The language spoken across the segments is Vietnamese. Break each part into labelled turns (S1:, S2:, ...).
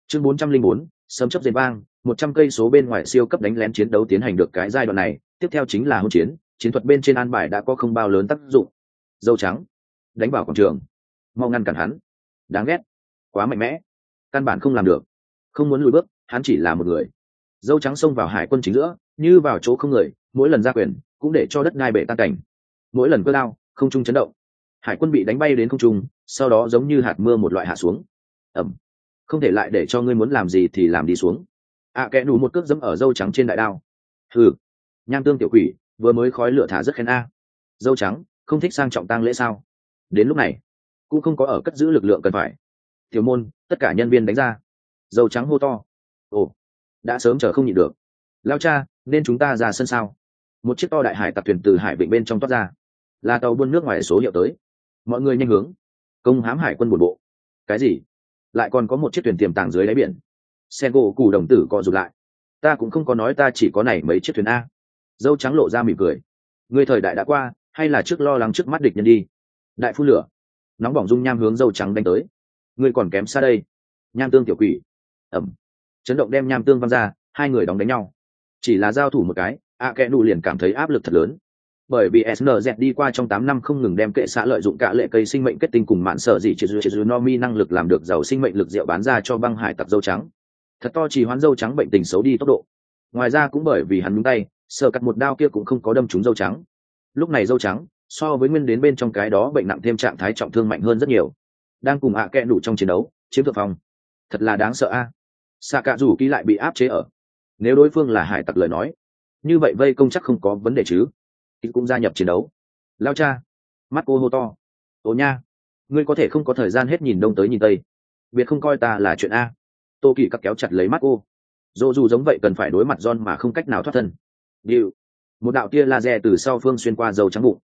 S1: Chương 404, sớm chấp dền vang, 100 cây số bên ngoài siêu cấp đánh lén chiến đấu tiến hành được cái giai đoạn này, tiếp theo chính là hỗn chiến, chiến thuật bên trên an bài đã có không bao lớn tác dụng. Dâu trắng, đánh vào quảng trường, mau ngăn cản hắn. Đáng ghét, quá mạnh mẽ, căn bản không làm được. Không muốn lùi bước, hắn chỉ là một người. Dâu trắng xông vào hải quân chính giữa, như vào chỗ không người, mỗi lần ra quyền, cũng để cho đất ngai bể tan cảnh. Mỗi lần cơ đao, không trung chấn động. Hải quân bị đánh bay đến không trung, sau đó giống như hạt mưa một loại hạ xuống. Ẩm. Không thể lại để cho ngươi muốn làm gì thì làm đi xuống. Kẻ đủ một cước dẫm ở dâu trắng trên đại đao. Hừ, nham tương tiểu quỷ, vừa mới khói lửa thả rất khen a. Dâu trắng, không thích sang trọng tang lễ sao? Đến lúc này, cũng không có ở cất giữ lực lượng cần phải. Tiểu môn, tất cả nhân viên đánh ra. Dâu trắng hô to. Ồ, đã sớm chờ không nhịn được. Lao cha, nên chúng ta ra sân sao? Một chiếc to đại hải tặc thuyền từ hải vịnh bên trong toát ra, là tàu buôn nước ngoài số hiệu tới. Mọi người nhanh hướng, công hãm hải quân buồn bộ. Cái gì? Lại còn có một chiếc thuyền tiềm tàng dưới đáy biển. Sen gỗ cù đồng tử co rụt lại. Ta cũng không có nói ta chỉ có này mấy chiếc thuyền a. Dâu trắng lộ ra mỉm cười. Ngươi thời đại đã qua, hay là trước lo lắng trước mắt địch nhân đi. Đại phun lửa, nóng bỏng dung nham hướng dâu trắng đánh tới. Ngươi còn kém xa đây. Nham tương tiểu quỷ. Ẩm. Chấn động đem nham tương văng ra, hai người đóng đánh nhau. Chỉ là giao thủ một cái, kẻ nụ liền cảm thấy áp lực thật lớn. Bởi vì SNZ đi qua trong 8 năm không ngừng đem kệ xã lợi dụng cả lệ cây sinh mệnh kết tinh cùng mạn sở dị chỉ Nomi năng lực làm được giàu sinh mệnh lực rượu bán ra cho băng hải tặc dâu trắng. Thật to trì hoãn dâu trắng bệnh tình xấu đi tốc độ. Ngoài ra cũng bởi vì hắn nhúng tay, sợ cắt một đao kia cũng không có đâm trúng dâu trắng. Lúc này dâu trắng, so với nguyên đến bên trong cái đó bệnh nặng thêm trạng thái trọng thương mạnh hơn rất nhiều. Đang cùng kẻ nụ trong chiến đấu, chiếm thượng phong. Thật là đáng sợ a. Xạ cạ rủ ký lại bị áp chế ở. Nếu đối phương là hải tặc lời nói, như vậy vây công chắc không có vấn đề chứ. Ký cũng gia nhập chiến đấu. Lao cha, mắt cô hô to. Ồ nha, ngươi có thể không có thời gian hết nhìn đông tới nhìn tây, biệt không coi ta là chuyện a. Tô kỳ cắt kéo chặt lấy mắt cô. Dô dù giống vậy cần phải đối mặt John mà không cách nào thoát thân. Điệu, một đạo tia laser từ sau phương xuyên qua dâu trắng bụng.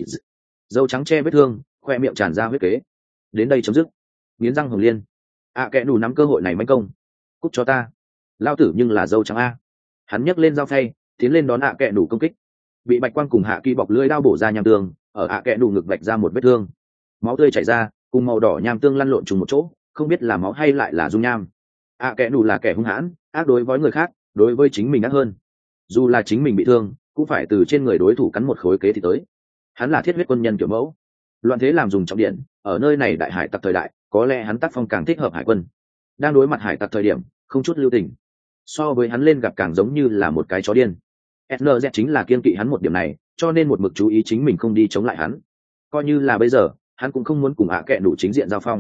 S1: Dâu trắng che vết thương, khoe miệng tràn ra huyết kế. Đến đây chấm dứt. Nghiến răng hồng liên. Kẻ đủ nắm cơ hội này manh công. Cút cho ta. Lao tử nhưng là dâu trắng a. Hắn nhấc lên dao phay, tiến lên đón kẻ đủ công kích. Bị bạch quang cùng hạ kỳ bọc lưỡi đao bổ ra nham tương, ở kẻ đủ ngực vạch ra một vết thương. Máu tươi chảy ra, cùng màu đỏ nham tương lăn lộn trùng một chỗ, không biết là máu hay lại là dung nham. Kẻ đủ là kẻ hung hãn, ác đối với người khác, đối với chính mình ác hơn. Dù là chính mình bị thương, cũng phải từ trên người đối thủ cắn một khối kế thì tới. Hắn là thiết huyết quân nhân kiểu mẫu. Loạn thế làm dùng trọng điện, ở nơi này đại hải tặc thời đại, có lẽ hắn tác phong càng thích hợp hải quân. Đang đối mặt hải tặc thời điểm, không chút lưu tình. So với hắn lên gặp càng giống như là một cái chó điên. SNZ chính là kiên kỵ hắn một điểm này, cho nên một mực chú ý chính mình không đi chống lại hắn. Coi như là bây giờ, hắn cũng không muốn cùng kẻ đủ chính diện giao phong.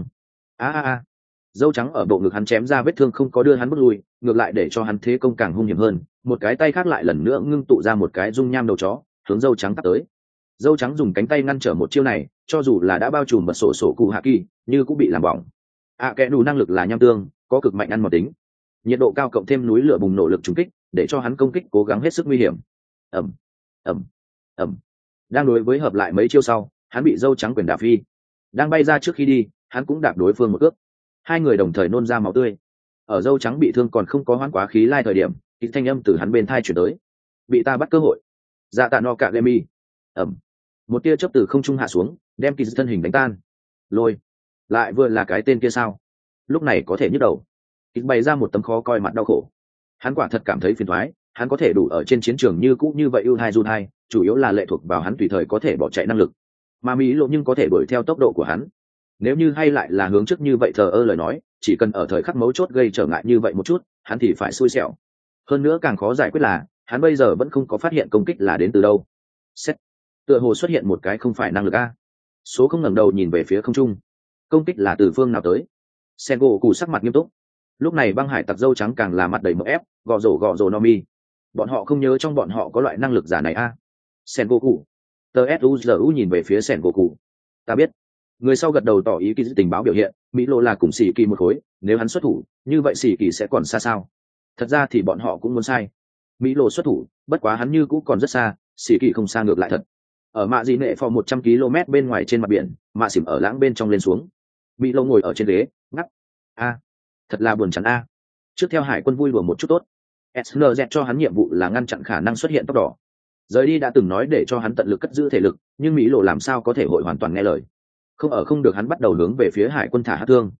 S1: Dâu trắng ở bộ ngực hắn chém ra vết thương không có đưa hắn bước lui, ngược lại để cho hắn thế công càng hung hiểm hơn. Một cái tay khác lại lần nữa ngưng tụ ra một cái dung nham đầu chó, hướng dâu trắng tắt tới. Dâu trắng dùng cánh tay ngăn trở một chiêu này, cho dù là đã bao trùm mật sổ cụ hạ kỳ, như cũng bị làm bỏng. Kẻ đủ năng lực là nham tương, có cực mạnh ăn mòn tính. Nhiệt độ cao cộng thêm núi lửa bùng nổ lực trúng kích, để cho hắn công kích cố gắng hết sức nguy hiểm. ầm. Đang đối với hợp lại mấy chiêu sau, hắn bị dâu trắng quyền đạp phi. Đang bay ra trước khi đi, hắn cũng đạp đối phương một cước. Hai người đồng thời nôn ra máu tươi. Ở dâu trắng bị thương còn không có hoãn quá khí lai thời điểm, thì thanh âm từ hắn bên thai chuyển tới. Bị ta bắt cơ hội. Dạ tạ no cả gemi. Một tia chớp từ không trung hạ xuống, đem kỳ thân hình đánh tan. Lôi, lại vừa là cái tên kia sao? Lúc này có thể nhức đầu. Kỳ bày ra một tấm khó coi mặt đau khổ. Hắn quả thật cảm thấy phiền toái, hắn có thể đủ ở trên chiến trường như cũ như vậy ưu hai du hai, chủ yếu là lệ thuộc vào hắn tùy thời có thể bỏ chạy năng lực. Mà Mỹ lộ nhưng có thể đuổi theo tốc độ của hắn. Nếu như hay lại là hướng trước như vậy thờ ơ lời nói, chỉ cần ở thời khắc mấu chốt gây trở ngại như vậy một chút, hắn thì phải xui xẻo. Hơn nữa càng khó giải quyết là, hắn bây giờ vẫn không có phát hiện công kích là đến từ đâu. Xét, tựa hồ xuất hiện một cái không phải năng lực a. Số không ngẩng đầu nhìn về phía không trung. Công kích là từ phương nào tới? Sen gỗ cụ sắc mặt nghiêm túc. Lúc này băng hải tặc dâu trắng càng là mặt đầy mỡ ép, gò rổ Nomi. Bọn họ không nhớ trong bọn họ có loại năng lực giả này a. Sen gỗ cụ. Tờ suzu nhìn về phía Sen gỗ cụ. Ta biết. Người sau gật đầu tỏ ý kỳ tình báo biểu hiện, Mỹ lộ là cùng xỉ kỳ một khối, nếu hắn xuất thủ, như vậy xỉ kỳ sẽ còn xa sao? Thật ra thì bọn họ cũng muốn sai. Mỹ lộ xuất thủ, bất quá hắn như cũ còn rất xa, xỉ kỳ không xa ngược lại thật. Ở mạ dị nệ phò 100 km bên ngoài trên mặt biển, mạ xỉm ở lãng bên trong lên xuống. Mỹ lộ ngồi ở trên ghế, ngắp. Thật là buồn chán a. Trước theo hải quân vui đùa một chút tốt. SNZ cho hắn nhiệm vụ là ngăn chặn khả năng xuất hiện tóc đỏ. Rời đi đã từng nói để cho hắn tận lực cất giữ thể lực, nhưng Mỹ lộ làm sao có thể hội hoàn toàn nghe lời. Không ở không được hắn bắt đầu hướng về phía hải quân thả hát thương.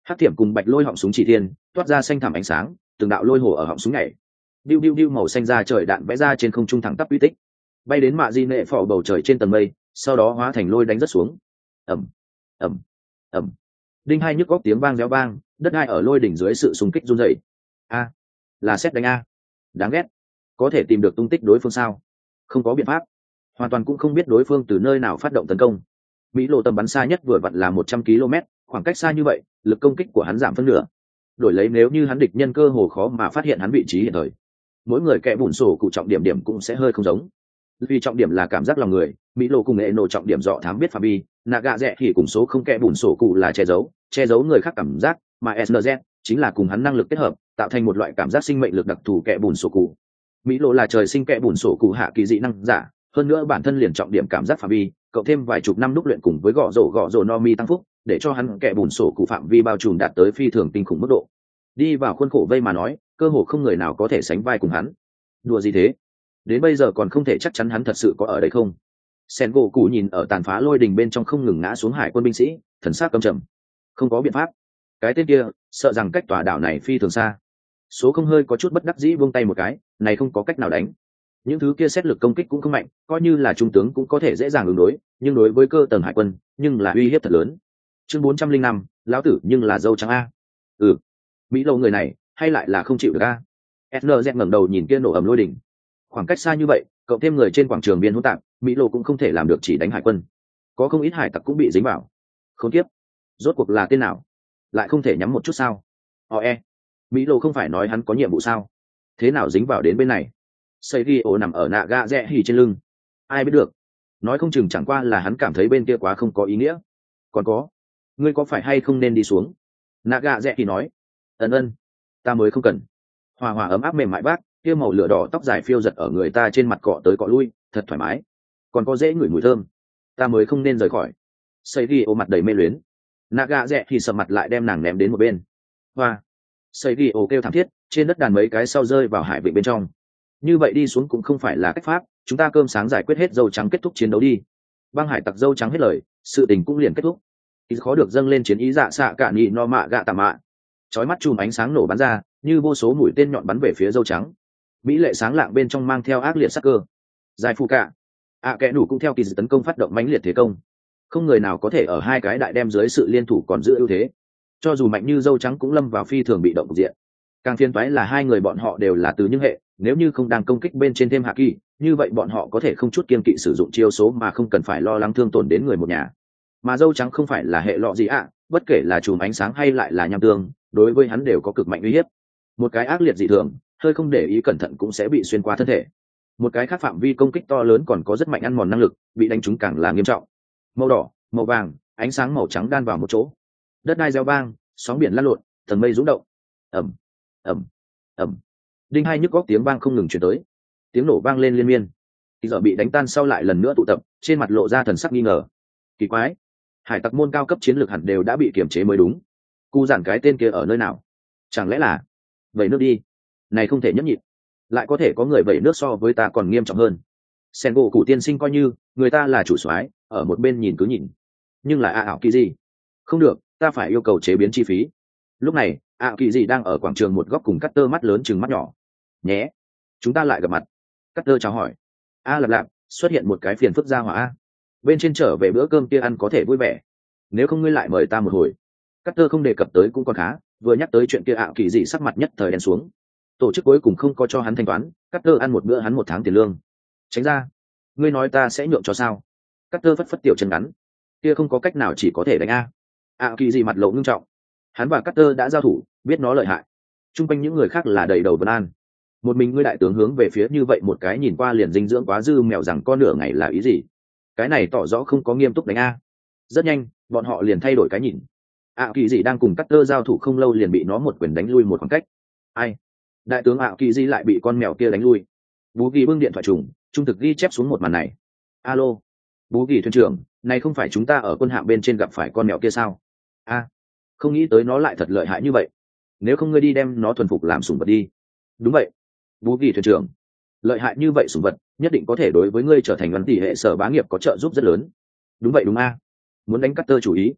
S1: Hắc thiểm cùng bạch lôi họng súng chỉ thiên toát ra xanh thẳm ánh sáng, từng đạo lôi hồ ở họng súng nhảy, điu điu điu màu xanh ra trời đạn vẽ ra trên không trung thẳng tắp uy tích, bay đến mạ di nệ phò bầu trời trên tầng mây, sau đó hóa thành lôi đánh rất xuống. Ầm ầm ầm, đinh hai nhức góc tiếng vang réo vang, đất đai ở lôi đỉnh dưới sự xung kích run rẩy. A, là xét đánh a, đáng ghét. Có thể tìm được tung tích đối phương sao? Không có biện pháp, hoàn toàn cũng không biết đối phương từ nơi nào phát động tấn công. Mỹ lộ tầm bắn xa nhất vừa vặn là 100 km, khoảng cách xa như vậy, lực công kích của hắn giảm phân nửa. Đổi lấy nếu như hắn địch nhân cơ hồ khó mà phát hiện hắn vị trí hiện thời. Mỗi người kẻ bùn sổ cụ trọng điểm điểm cũng sẽ hơi không giống. Vì trọng điểm là cảm giác lòng người, Mỹ lộ cùng nghệ nổ trọng điểm dọ thám biết phạm vi, Naga rẻ thì cùng số không kẻ bùn sổ cụ là che giấu người khác cảm giác, mà SNZ chính là cùng hắn năng lực kết hợp, tạo thành một loại cảm giác sinh mệnh lực đặc thù kẻ bùn sổ cụ. Mỹ lộ là trời sinh kẻ bùn sổ cụ hạ kỳ dị năng giả, hơn nữa bản thân liền trọng điểm cảm giác phạm vi, cộng thêm vài chục năm đúc luyện cùng với gõ rổ no mi tăng phúc, để cho hắn kẻ bùn sổ cụ phạm vi bao trùm đạt tới phi thường kinh khủng mức độ. Đi vào khuôn khổ vây mà nói, cơ hồ không người nào có thể sánh vai cùng hắn. Đùa gì thế? Đến bây giờ còn không thể chắc chắn hắn thật sự có ở đây không. Sen gỗ cụ nhìn ở tàn phá lôi đình bên trong không ngừng ngã xuống hải quân binh sĩ, thần sắc căm trầm. Không có biện pháp, cái tên kia sợ rằng cách tòa đảo này phi thường xa. Số không hơi có chút bất đắc dĩ buông tay một cái, này không có cách nào đánh. Những thứ kia xét lực công kích cũng không mạnh, coi như là trung tướng cũng có thể dễ dàng ứng đối, nhưng đối với cơ tầng hải quân nhưng là uy hiếp thật lớn. Chương 405, lão tử nhưng là dâu trắng a. Mỹ lâu người này hay lại là không chịu được a. SNZ ngẩng đầu nhìn kia nổ ầm lôi đỉnh, khoảng cách xa như vậy, cộng thêm người trên quảng trường biên hỗn tạp, Mỹ lô cũng không thể làm được chỉ đánh hải quân, có không ít hải tặc cũng bị dính vào. Không tiếp, rốt cuộc là tên nào, lại không thể nhắm một chút sao? Mỹ lô không phải nói hắn có nhiệm vụ sao? Thế nào dính vào đến bên này? Seigio nằm ở nạ gạ rẽ hỉ trên lưng, ai biết được, nói không chừng chẳng qua là hắn cảm thấy bên kia quá không có ý nghĩa. Còn có, ngươi có phải hay không nên đi xuống? Nạ gạ rẽ hỉ nói, ân, ta mới không cần. Hòa hòa ấm áp mềm mại bác, kia màu lửa đỏ tóc dài phiêu giật ở người ta trên mặt cọ tới cọ lui, thật thoải mái, còn có dễ ngửi mùi thơm, ta mới không nên rời khỏi. Seigio mặt đầy mê luyến, Naga rẽ thì sầm mặt lại đem nàng ném đến một bên. Hoa, Seigio kêu thảm thiết, trên đất đàn mấy cái sau rơi vào hải vịnh bên trong. Như vậy đi xuống cũng không phải là cách pháp, chúng ta cơm sáng giải quyết hết dâu trắng kết thúc chiến đấu đi. Băng hải tặc dâu trắng hết lời, sự tình cũng liền kết thúc. Ít khó được dâng lên chiến ý dạ xạ cả nhị no mạ gạ tà mạ, chói mắt chùm ánh sáng nổ bắn ra, như vô số mũi tên nhọn bắn về phía dâu trắng. Mỹ lệ sáng lạng bên trong mang theo ác liệt sắc cơ. Giải phu cả, kẻ đủ cũng theo kỳ dự tấn công phát động mãnh liệt thế công. Không người nào có thể ở hai cái đại đem dưới sự liên thủ còn giữ ưu thế. Cho dù mạnh như dâu trắng cũng lâm vào phi thường bị động cục diện. Càng phiền toái là hai người bọn họ đều là từ những hệ, nếu như không đang công kích bên trên thêm hạ kỳ, như vậy bọn họ có thể không chút kiêng kỵ sử dụng chiêu số mà không cần phải lo lắng thương tổn đến người một nhà. Mà dâu trắng không phải là hệ lọ gì bất kể là chùm ánh sáng hay lại là nham tương, đối với hắn đều có cực mạnh uy hiếp. Một cái ác liệt dị thường, hơi không để ý cẩn thận cũng sẽ bị xuyên qua thân thể. Một cái khác phạm vi công kích to lớn còn có rất mạnh ăn mòn năng lực, bị đánh trúng càng là nghiêm trọng. Màu đỏ, màu vàng, ánh sáng màu trắng đan vào một chỗ, đất đai reo vang, sóng biển lăn lộn, tầng mây rung động. Ầm, ầm, ầm, đinh hai nhức góc tiếng vang không ngừng truyền tới, tiếng nổ vang lên liên miên. Khi giờ bị đánh tan sau lại lần nữa tụ tập, trên mặt lộ ra thần sắc nghi ngờ. Kỳ quái, hải tặc môn cao cấp chiến lược hẳn đều đã bị kiểm chế mới đúng. Cu giản cái tên kia ở nơi nào? Chẳng lẽ là vẩy nước đi? Này không thể nhấp nhịn, lại có thể có người vẩy nước so với ta còn nghiêm trọng hơn. Sen gỗ cụ tiên sinh coi như người ta là chủ soái, ở một bên nhìn cứ nhìn, nhưng là ảo kỳ gì? Không được, ta phải yêu cầu chế biến chi phí. Lúc này ảo kỳ gì đang ở quảng trường một góc cùng cắt tơ mắt lớn chừng mắt nhỏ. Nhé, chúng ta lại gặp mặt. Cắt tơ chào hỏi. Lạp lạp, xuất hiện một cái phiền phức ra hỏa. Bên trên trở về bữa cơm kia ăn có thể vui vẻ, nếu không ngươi lại mời ta một hồi. Cắt tơ không đề cập tới cũng còn khá, vừa nhắc tới chuyện kia ảo kỳ gì sắc mặt nhất thời đen xuống. Tổ chức cuối cùng không có cho hắn thanh toán, cắt tơ ăn một bữa hắn 1 tháng tiền lương. Tránh ra, ngươi nói ta sẽ nhượng cho sao? Cắt tơ phất phất tiểu chân ngắn, kia không có cách nào chỉ có thể đánh kỳ gì mặt lộ ngưng trọng, hắn và cắt tơ đã giao thủ, biết nó lợi hại. Trung quanh những người khác là đầy đầu vấn an. Một mình ngươi đại tướng hướng về phía như vậy một cái nhìn qua liền dinh dưỡng quá dư mèo rằng con nửa ngày là ý gì? Cái này tỏ rõ không có nghiêm túc đánh Rất nhanh bọn họ liền thay đổi cái nhìn. Kỳ gì đang cùng cắt tơ giao thủ không lâu liền bị nó một quyền đánh lui một khoảng cách. Ai? Đại tướng kỳ gì lại bị con mèo kia đánh lui. Bú Kỳ bưng điện thoại trùng, trung thực ghi chép xuống một màn này. Alo, Bú Kỳ thuyền trưởng, này không phải chúng ta ở quân hạm bên trên gặp phải con mèo kia sao? Không nghĩ tới nó lại thật lợi hại như vậy. Nếu không ngươi đi đem nó thuần phục làm sủng vật đi. Đúng vậy, Bú Kỳ thuyền trưởng, lợi hại như vậy sủng vật nhất định có thể đối với ngươi trở thành văn tỷ hệ sở bá nghiệp có trợ giúp rất lớn. Đúng vậy đúng muốn đánh cắt tơ chủ ý.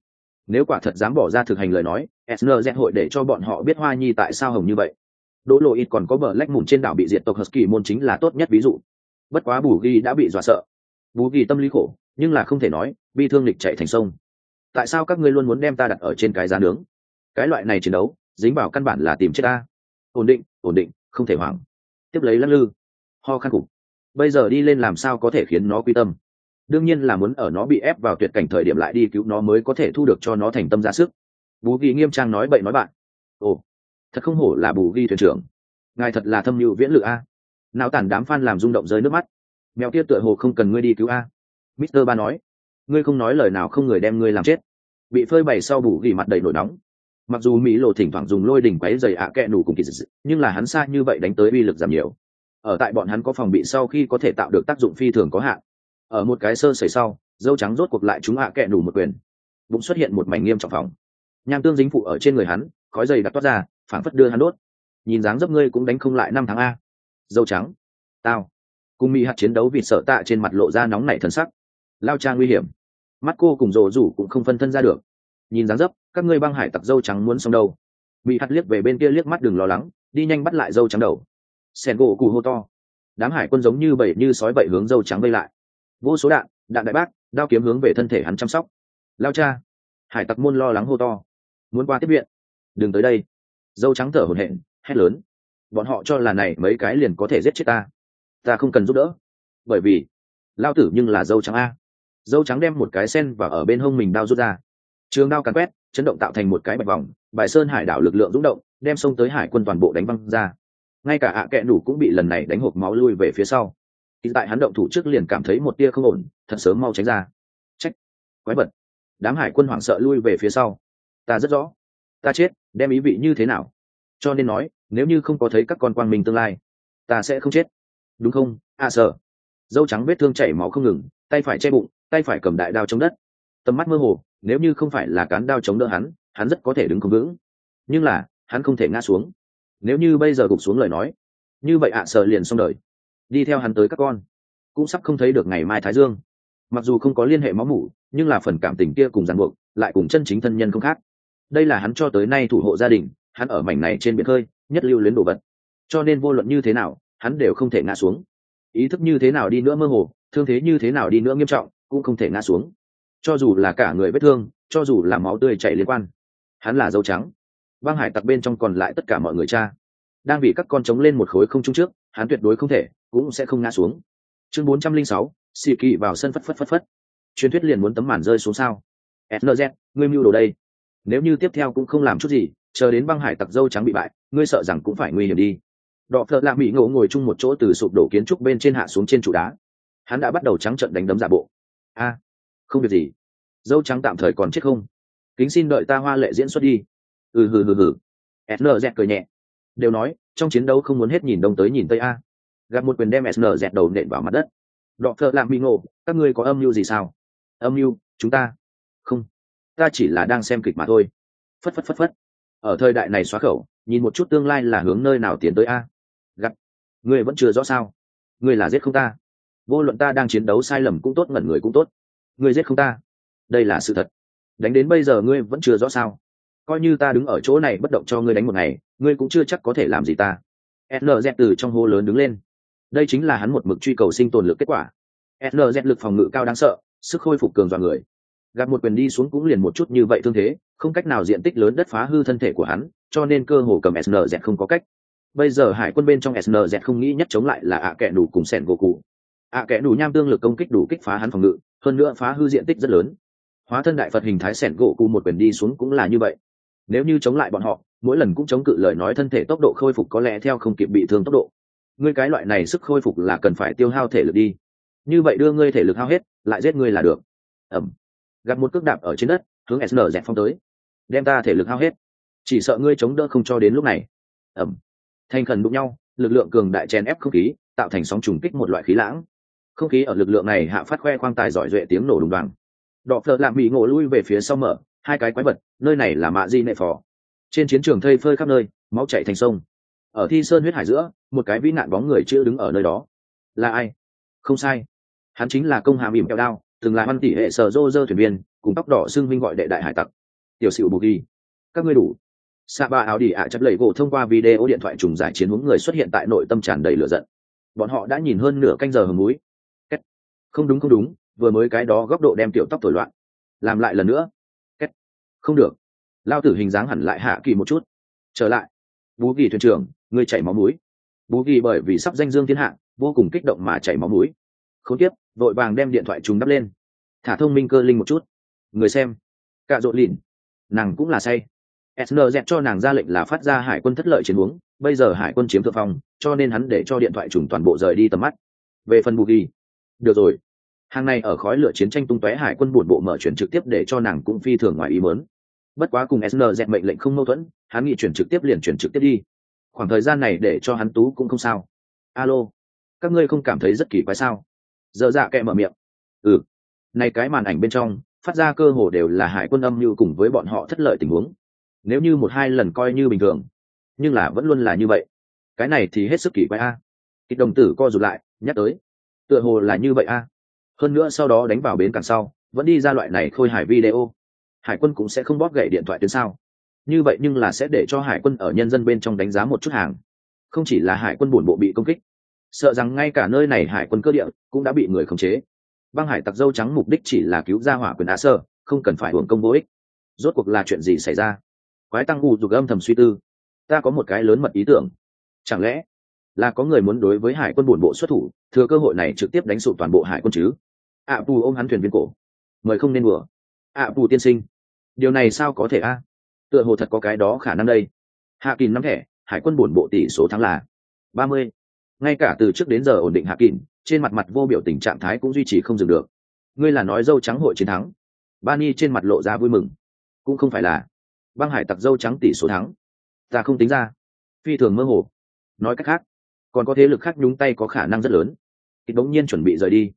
S1: Nếu quả thật dám bỏ ra thực hành lời nói, SNZ hội để cho bọn họ biết Hoa Nhi tại sao hồng như vậy. Đỗ Lộ ít còn có bờ lách mùn trên đảo bị diệt tộc Husky môn chính là tốt nhất ví dụ. Bất quá Bù Ghi đã bị dọa sợ. Bù Ghi tâm lý khổ, nhưng là không thể nói, bi thương lịch chạy thành sông. Tại sao các ngươi luôn muốn đem ta đặt ở trên cái giá nướng? Cái loại này chiến đấu, dính vào căn bản là tìm chết ta. Ổn định, không thể hoảng. Tiếp lấy lắc lư, ho khan cục. Bây giờ đi lên làm sao có thể khiến nó quy tâm? Đương nhiên là muốn ở nó bị ép vào tuyệt cảnh thời điểm lại đi cứu nó mới có thể thu được cho nó thành tâm ra sức. Bù Ghi nghiêm trang nói bậy nói bạn. Ồ, thật không hổ là Bù Ghi thuyền trưởng, ngài thật là thâm nhu viễn lự a. Nào tản đám fan làm rung động rơi nước mắt. Mèo kia tựa hồ không cần ngươi đi cứu a. Mister Ba nói, ngươi không nói lời nào không người đem ngươi làm chết. Bị phơi bày sau Bù Ghi mặt đầy nổi nóng. Mặc dù Mỹ Lộ thỉnh thoảng dùng lôi đỉnh quấy giày ạ kẹ nủ cùng kỳ dị, nhưng là hắn xa như vậy đánh tới uy lực giảm nhiều. Ở tại bọn hắn có phòng bị sau khi có thể tạo được tác dụng phi thường có hạn. Ở một cái sơ sẩy sau, dâu trắng rốt cuộc lại chúng ạ kẹ nủ một quyền. Bụng xuất hiện một mảnh nghiêm trọng phòng. Nham tương dính phụ ở trên người hắn, khói dày đặc toát ra, phảng phất đưa hắn đốt. Nhìn dáng dấp ngươi cũng đánh không lại 5 tháng a. Dâu trắng, tao. Cùng Mỹ hạt chiến đấu vịt sợ tạ trên mặt lộ ra nóng nảy thần sắc. Lao cha nguy hiểm. Mắt cô cùng rồ rủ cũng không phân thân ra được. Nhìn dáng dấp, các ngươi băng hải tặc dâu trắng muốn xong đâu. Mỹ hạt liếc về bên kia liếc mắt đừng lo lắng, đi nhanh bắt lại dâu trắng đầu. Sen gỗ cù hô to. Đám hải quân giống như bầy như sói bậy hướng dâu trắng vây lại. Vô số đạn đại bác, đao kiếm hướng về thân thể hắn chăm sóc. Lao cha. Hải tặc môn lo lắng hô to. Muốn qua tiếp viện. Đừng tới đây. Dâu trắng thở hổn hển, hét lớn. Bọn họ cho là này mấy cái liền có thể giết chết ta. Ta không cần giúp đỡ. Bởi vì lao tử nhưng là dâu trắng a. Dâu trắng đem một cái sen và ở bên hông mình đao rút ra. Trường đao càn quét, chấn động tạo thành một cái bạch vòng, bài sơn hải đảo lực lượng rung động, đem xông tới hải quân toàn bộ đánh văng ra. Ngay cả ạ kẹ nủ cũng bị lần này đánh hộc máu lui về phía sau. Hiện tại hắn động thủ trước liền cảm thấy một tia không ổn, thật sớm mau tránh ra. Trách, quái vật. Đám hải quân hoảng sợ lui về phía sau. Ta rất rõ, ta chết, đem ý vị như thế nào? Cho nên nói, nếu như không có thấy các con quang minh tương lai, ta sẽ không chết, đúng không? Sợ. Dâu trắng vết thương chảy máu không ngừng, tay phải che bụng, tay phải cầm đại đao chống đất. Tầm mắt mơ hồ, nếu như không phải là cán đao chống đỡ hắn rất có thể đứng không vững. Nhưng là, hắn không thể ngã xuống. Nếu như bây giờ gục xuống lời nói, như vậy sợ liền xong đời. Đi theo hắn tới các con, cũng sắp không thấy được ngày mai thái dương. Mặc dù không có liên hệ máu mủ, nhưng là phần cảm tình kia cùng ràng buộc, lại cùng chân chính thân nhân không khác. Đây là hắn cho tới nay thủ hộ gia đình, hắn ở mảnh này trên biển khơi, nhất lưu luyến đồ vật. Cho nên vô luận như thế nào, hắn đều không thể ngã xuống. Ý thức như thế nào đi nữa mơ hồ, thương thế như thế nào đi nữa nghiêm trọng, cũng không thể ngã xuống. Cho dù là cả người vết thương, cho dù là máu tươi chảy liên quan, hắn là dâu trắng. Băng hải tặc bên trong còn lại tất cả mọi người cha, đang vì các con chống lên một khối không trung trước, hắn tuyệt đối không thể, cũng sẽ không ngã xuống. Chương 406, xì kỳ vào sân phất. Truyền thuyết liền muốn tấm màn rơi xuống sao? SNZ, ngươi mưu đồ đây. Nếu như tiếp theo cũng không làm chút gì, chờ đến băng hải tặc dâu trắng bị bại, ngươi sợ rằng cũng phải nguy hiểm đi. Đọ Phật Lạ Mỹ ngộ ngồi chung một chỗ từ sụp đổ kiến trúc bên trên hạ xuống trên trụ đá. Hắn đã bắt đầu trắng trợn đánh đấm giả bộ. Không việc gì. Dâu trắng tạm thời còn chết không? Kính xin đợi ta hoa lệ diễn xuất đi. Hừ. SNZ cười nhẹ. Đều nói, trong chiến đấu không muốn hết nhìn đông tới nhìn tây a. Gặp một quyền đem SNZ đầu nện vào mặt đất. Đọ Phật Lạ Mỹ ngộ, các ngươi có âm mưu gì sao? Âm mưu, chúng ta. Không. Ta chỉ là đang xem kịch mà thôi. Phất. Ở thời đại này xóa khẩu, nhìn một chút tương lai là hướng nơi nào tiến tới a. Gặp. Ngươi vẫn chưa rõ sao? Ngươi là giết không ta. Vô luận ta đang chiến đấu sai lầm cũng tốt, ngẩn người cũng tốt. Ngươi giết không ta. Đây là sự thật. Đánh đến bây giờ ngươi vẫn chưa rõ sao? Coi như ta đứng ở chỗ này bất động cho ngươi đánh một ngày, ngươi cũng chưa chắc có thể làm gì ta. SNZ từ trong hô lớn đứng lên. Đây chính là hắn một mực truy cầu sinh tồn lực kết quả. SNZ lực phòng ngự cao đáng sợ, sức khôi phục cường dọa người. Gặp một quyền đi xuống cũng liền một chút như vậy thương thế, không cách nào diện tích lớn đất phá hư thân thể của hắn, cho nên cơ hồ cầm SNZ không có cách. Bây giờ hải quân bên trong SNZ không nghĩ nhất chống lại là ạ kẹ đủ cùng sẻn gỗ cụ. ạ kẹ đủ nham tương lực công kích đủ kích phá hắn phòng ngự, hơn nữa phá hư diện tích rất lớn. Hóa thân đại Phật hình thái sẻn gỗ cụ một quyền đi xuống cũng là như vậy. Nếu như chống lại bọn họ, mỗi lần cũng chống cự lời nói thân thể tốc độ khôi phục có lẽ theo không kịp bị thương tốc độ. Ngươi cái loại này sức khôi phục là cần phải tiêu hao thể lực đi. Như vậy đưa ngươi thể lực hao hết, lại giết ngươi là được. Gặp một cước đạp ở trên đất, hướng SNZ phong tới. Đem ta thể lực hao hết, chỉ sợ ngươi chống đỡ không cho đến lúc này. Thành khẩn đụng nhau, lực lượng cường đại chèn ép không khí, tạo thành sóng trùng kích một loại khí lãng. Không khí ở lực lượng này hạ phát khoe khoang tài giỏi duệ tiếng nổ đùng đoàng. Đọ Phật làm bị ngộ lui về phía sau mở, hai cái quái vật, nơi này là mạ di nệ phò. Trên chiến trường thây phơi khắp nơi, máu chảy thành sông. Ở thi sơn huyết hải giữa, một cái vĩ nạn bóng người chưa đứng ở nơi đó. Là ai? Không sai, hắn chính là công hàm ỉm kẹo đao, từng là văn tỷ hệ sở rô rơ thuyền viên, cùng tóc đỏ xưng vinh gọi đệ đại hải tặc. tiểu sửu bù ghi, các ngươi đủ. Sa ba áo đi ạ chấp lầy gỗ thông qua video điện thoại trùng giải chiến hướng người xuất hiện tại nội tâm tràn đầy lửa giận. Bọn họ đã nhìn hơn nửa canh giờ hầm núi. Không đúng không đúng, vừa mới cái đó góc độ đem tiểu tóc thổi loạn. Làm lại lần nữa. Không được. Lao tử hình dáng hẳn lại hạ kỳ một chút. Trở lại. Bú ghi thuyền trưởng, ngươi chảy máu mũi. Bú ghi bởi vì sắp danh dương thiên hạ, vô cùng kích động mà chảy máu mũi. Khốn kiếp, vội vàng đem điện thoại trùng đắp lên. Thả thông minh cơ linh một chút. Người xem. Cạ rộn lìn. Nàng cũng là say. SNZ cho nàng ra lệnh là phát ra hải quân thất lợi chiến huống, bây giờ hải quân chiếm thượng phong, cho nên hắn để cho điện thoại trùng toàn bộ rời đi tầm mắt. Về phần bù ghi, được rồi, hàng này ở khói lửa chiến tranh tung tóe hải quân buồn bộ mở chuyển trực tiếp để cho nàng cũng phi thường ngoài ý muốn. Bất quá cùng SNZ mệnh lệnh không mâu thuẫn, hắn nghĩ chuyển trực tiếp liền chuyển trực tiếp đi. Khoảng thời gian này để cho hắn tú cũng không sao. Alo, các ngươi không cảm thấy rất kỳ quái sao? Giờ dạ kệ mở miệng. Này cái màn ảnh bên trong phát ra cơ hồ đều là hải quân âm mưu cùng với bọn họ thất lợi tình huống. Nếu như một hai lần coi như bình thường, nhưng là vẫn luôn là như vậy, cái này thì hết sức kỳ quái a. Kịch đồng tử co rụt lại nhắc tới, tựa hồ là như vậy a. Hơn nữa sau đó đánh vào bến cảng sau vẫn đi ra loại này khôi hài video, hải quân cũng sẽ không bóp gậy điện thoại tuyến sao? Như vậy nhưng là sẽ để cho hải quân ở nhân dân bên trong đánh giá một chút hàng. Không chỉ là hải quân buồn bộ bị công kích, sợ rằng ngay cả nơi này hải quân cơ địa cũng đã bị người khống chế. Băng hải tặc dâu trắng mục đích chỉ là cứu ra hỏa quyền á sơ, không cần phải hưởng công vô ích. Rốt cuộc là chuyện gì xảy ra? Quái tăng gù dục âm thầm suy tư. Ta có một cái lớn mật ý tưởng. Chẳng lẽ là có người muốn đối với hải quân buồn bộ xuất thủ, thừa cơ hội này trực tiếp đánh sụp toàn bộ hải quân chứ? Pù ôm hắn thuyền viên cổ. Mời không nên đùa. Pù tiên sinh, điều này sao có thể a? Tựa hồ thật có cái đó khả năng đây. Hạ Kình nắm thẻ, hải quân buồn bộ tỷ số thắng là 30. Ngay cả từ trước đến giờ ổn định Hạ Kình, trên mặt vô biểu tình trạng thái cũng duy trì không dừng được. Ngươi là nói dâu trắng hội chiến thắng? Bani trên mặt lộ ra vui mừng. Cũng không phải là. Băng hải tặc dâu trắng tỷ số thắng, ta không tính ra, phi thường mơ hồ. Nói cách khác, còn có thế lực khác nhúng tay có khả năng rất lớn. Kịch bỗng nhiên chuẩn bị rời đi.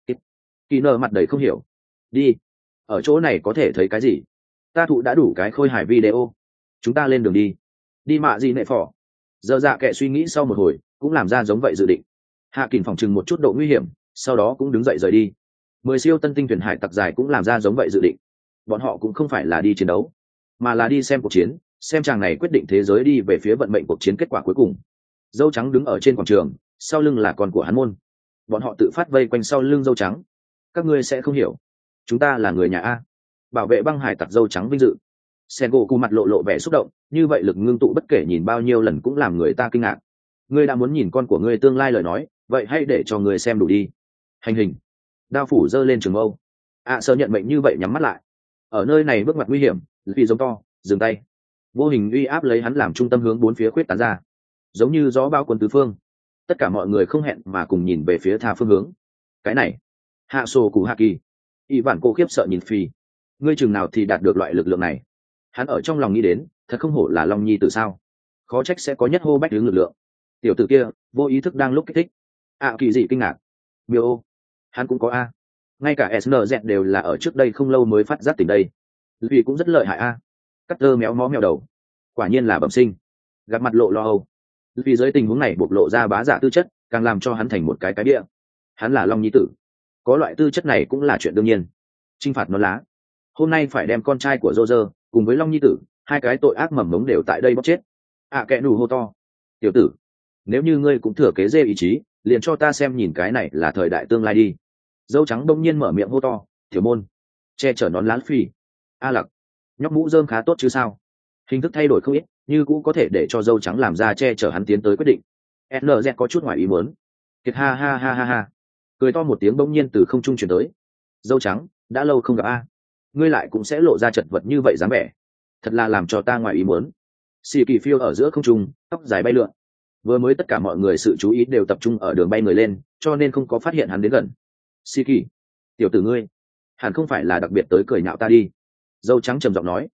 S1: Kỳ nơ mặt đầy không hiểu. Đi, ở chỗ này có thể thấy cái gì? Ta thụ đã đủ cái khôi hài video, chúng ta lên đường đi. Đi mạ gì nệ phỏ. Giờ dạ kệ suy nghĩ sau một hồi cũng làm ra giống vậy dự định. Hạ Kình phòng trừng một chút độ nguy hiểm, sau đó cũng đứng dậy rời đi. 10 siêu tân tinh thuyền hải tặc dài cũng làm ra giống vậy dự định. Bọn họ cũng không phải là đi chiến đấu, mà là đi xem cuộc chiến, xem chàng này quyết định thế giới đi về phía vận mệnh cuộc chiến kết quả cuối cùng. Dâu trắng đứng ở trên quảng trường, sau lưng là con của hắn môn. Bọn họ tự phát vây quanh sau lưng dâu trắng. Các ngươi sẽ không hiểu, chúng ta là người nhà a, bảo vệ băng hải tặc dâu trắng vinh dự. Sengoku mặt lộ vẻ xúc động, như vậy lực ngưng tụ bất kể nhìn bao nhiêu lần cũng làm người ta kinh ngạc. Ngươi đã muốn nhìn con của ngươi tương lai lời nói, vậy hãy để cho người xem đủ đi. Hành hình. Đao phủ giơ lên trường mâu. Sơ nhận mệnh như vậy nhắm mắt lại. Ở nơi này bước ngoặt nguy hiểm, vì giống to, dừng tay. Vô hình uy áp lấy hắn làm trung tâm hướng bốn phía khuyết tán ra, giống như gió bao cuốn tứ phương. Tất cả mọi người không hẹn mà cùng nhìn về phía tha phương hướng. Cái này, Hạ Sô Cú Hạ Kỳ. Y Vạn cô khiếp sợ nhìn Phi. Ngươi chừng nào thì đạt được loại lực lượng này? Hắn ở trong lòng nghĩ đến, thật không hổ là Long Nhi từ sao? Khó trách sẽ có nhất hô bách hướng lực lượng. Tiểu tử kia, vô ý thức đang lúc kích thích. Kỳ dị kinh ngạc. Miêu ô, hắn cũng có a. Ngay cả SNZ đều là ở trước đây không lâu mới phát giác tỉnh đây. Vì cũng rất lợi hại a. Cắt tơ méo mó mèo đầu. Quả nhiên là bẩm sinh. Gặp mặt lộ lo âu. Vì dưới tình huống này bộc lộ ra bá giả tư chất, càng làm cho hắn thành một cái bịa. Hắn là Long Nhi tử, có loại tư chất này cũng là chuyện đương nhiên. Chinh phạt nó lá. Hôm nay phải đem con trai của Roger cùng với Long Nhi tử, hai cái tội ác mầm mống đều tại đây bóc chết. Kẻ nù hô to. Tiểu tử, nếu như ngươi cũng thừa kế dê ý chí, liền cho ta xem nhìn cái này là thời đại tương lai đi. Dâu trắng đông nhiên mở miệng hô to. Tiểu môn, che chở nón lá Phi. Lặc, nhóc mũ rơm khá tốt chứ sao? Hình thức thay đổi không ít, như cũ có thể để cho dâu trắng làm ra che chở hắn tiến tới quyết định. NZ có chút ngoài ý muốn. Kiệt ha ha ha ha ha. Cười to một tiếng bỗng nhiên từ không trung chuyển tới. Dâu trắng, đã lâu không gặp a, ngươi lại cũng sẽ lộ ra chật vật như vậy dáng vẻ, thật là làm cho ta ngoài ý muốn. Xì Kỳ phiêu ở giữa không trung, tóc dài bay lượn. Vừa mới tất cả mọi người sự chú ý đều tập trung ở đường bay người lên, cho nên không có phát hiện hắn đến gần. Xì Kỳ, tiểu tử ngươi, hẳn không phải là đặc biệt tới cười nhạo ta đi? Dâu trắng trầm giọng nói.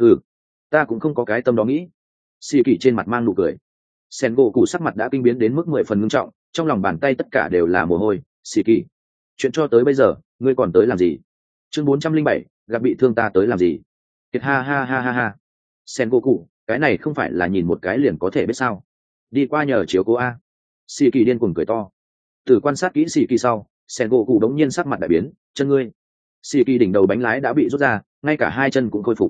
S1: Ta cũng không có cái tâm đó nghĩ. Xì Kỳ trên mặt mang nụ cười. Sengoku sắc mặt đã kinh biến đến mức 10 phần ngưng trọng, trong lòng bàn tay tất cả đều là mồ hôi. Xì Kỳ, chuyện cho tới bây giờ ngươi còn tới làm gì? Chương 407, gặp bị thương ta tới làm gì? Kiệt ha ha ha ha ha. Sengoku, cái này không phải là nhìn một cái liền có thể biết sao? Đi qua nhờ chiếu cố a. Xì Kỳ điên cuồng cười to. Từ quan sát kỹ Xì Kỳ sau, Sengoku đống nhiên sắc mặt đại biến. Chân ngươi. Xì Kỳ đỉnh đầu bánh lái đã bị rút ra, ngay cả hai chân cũng khôi phục.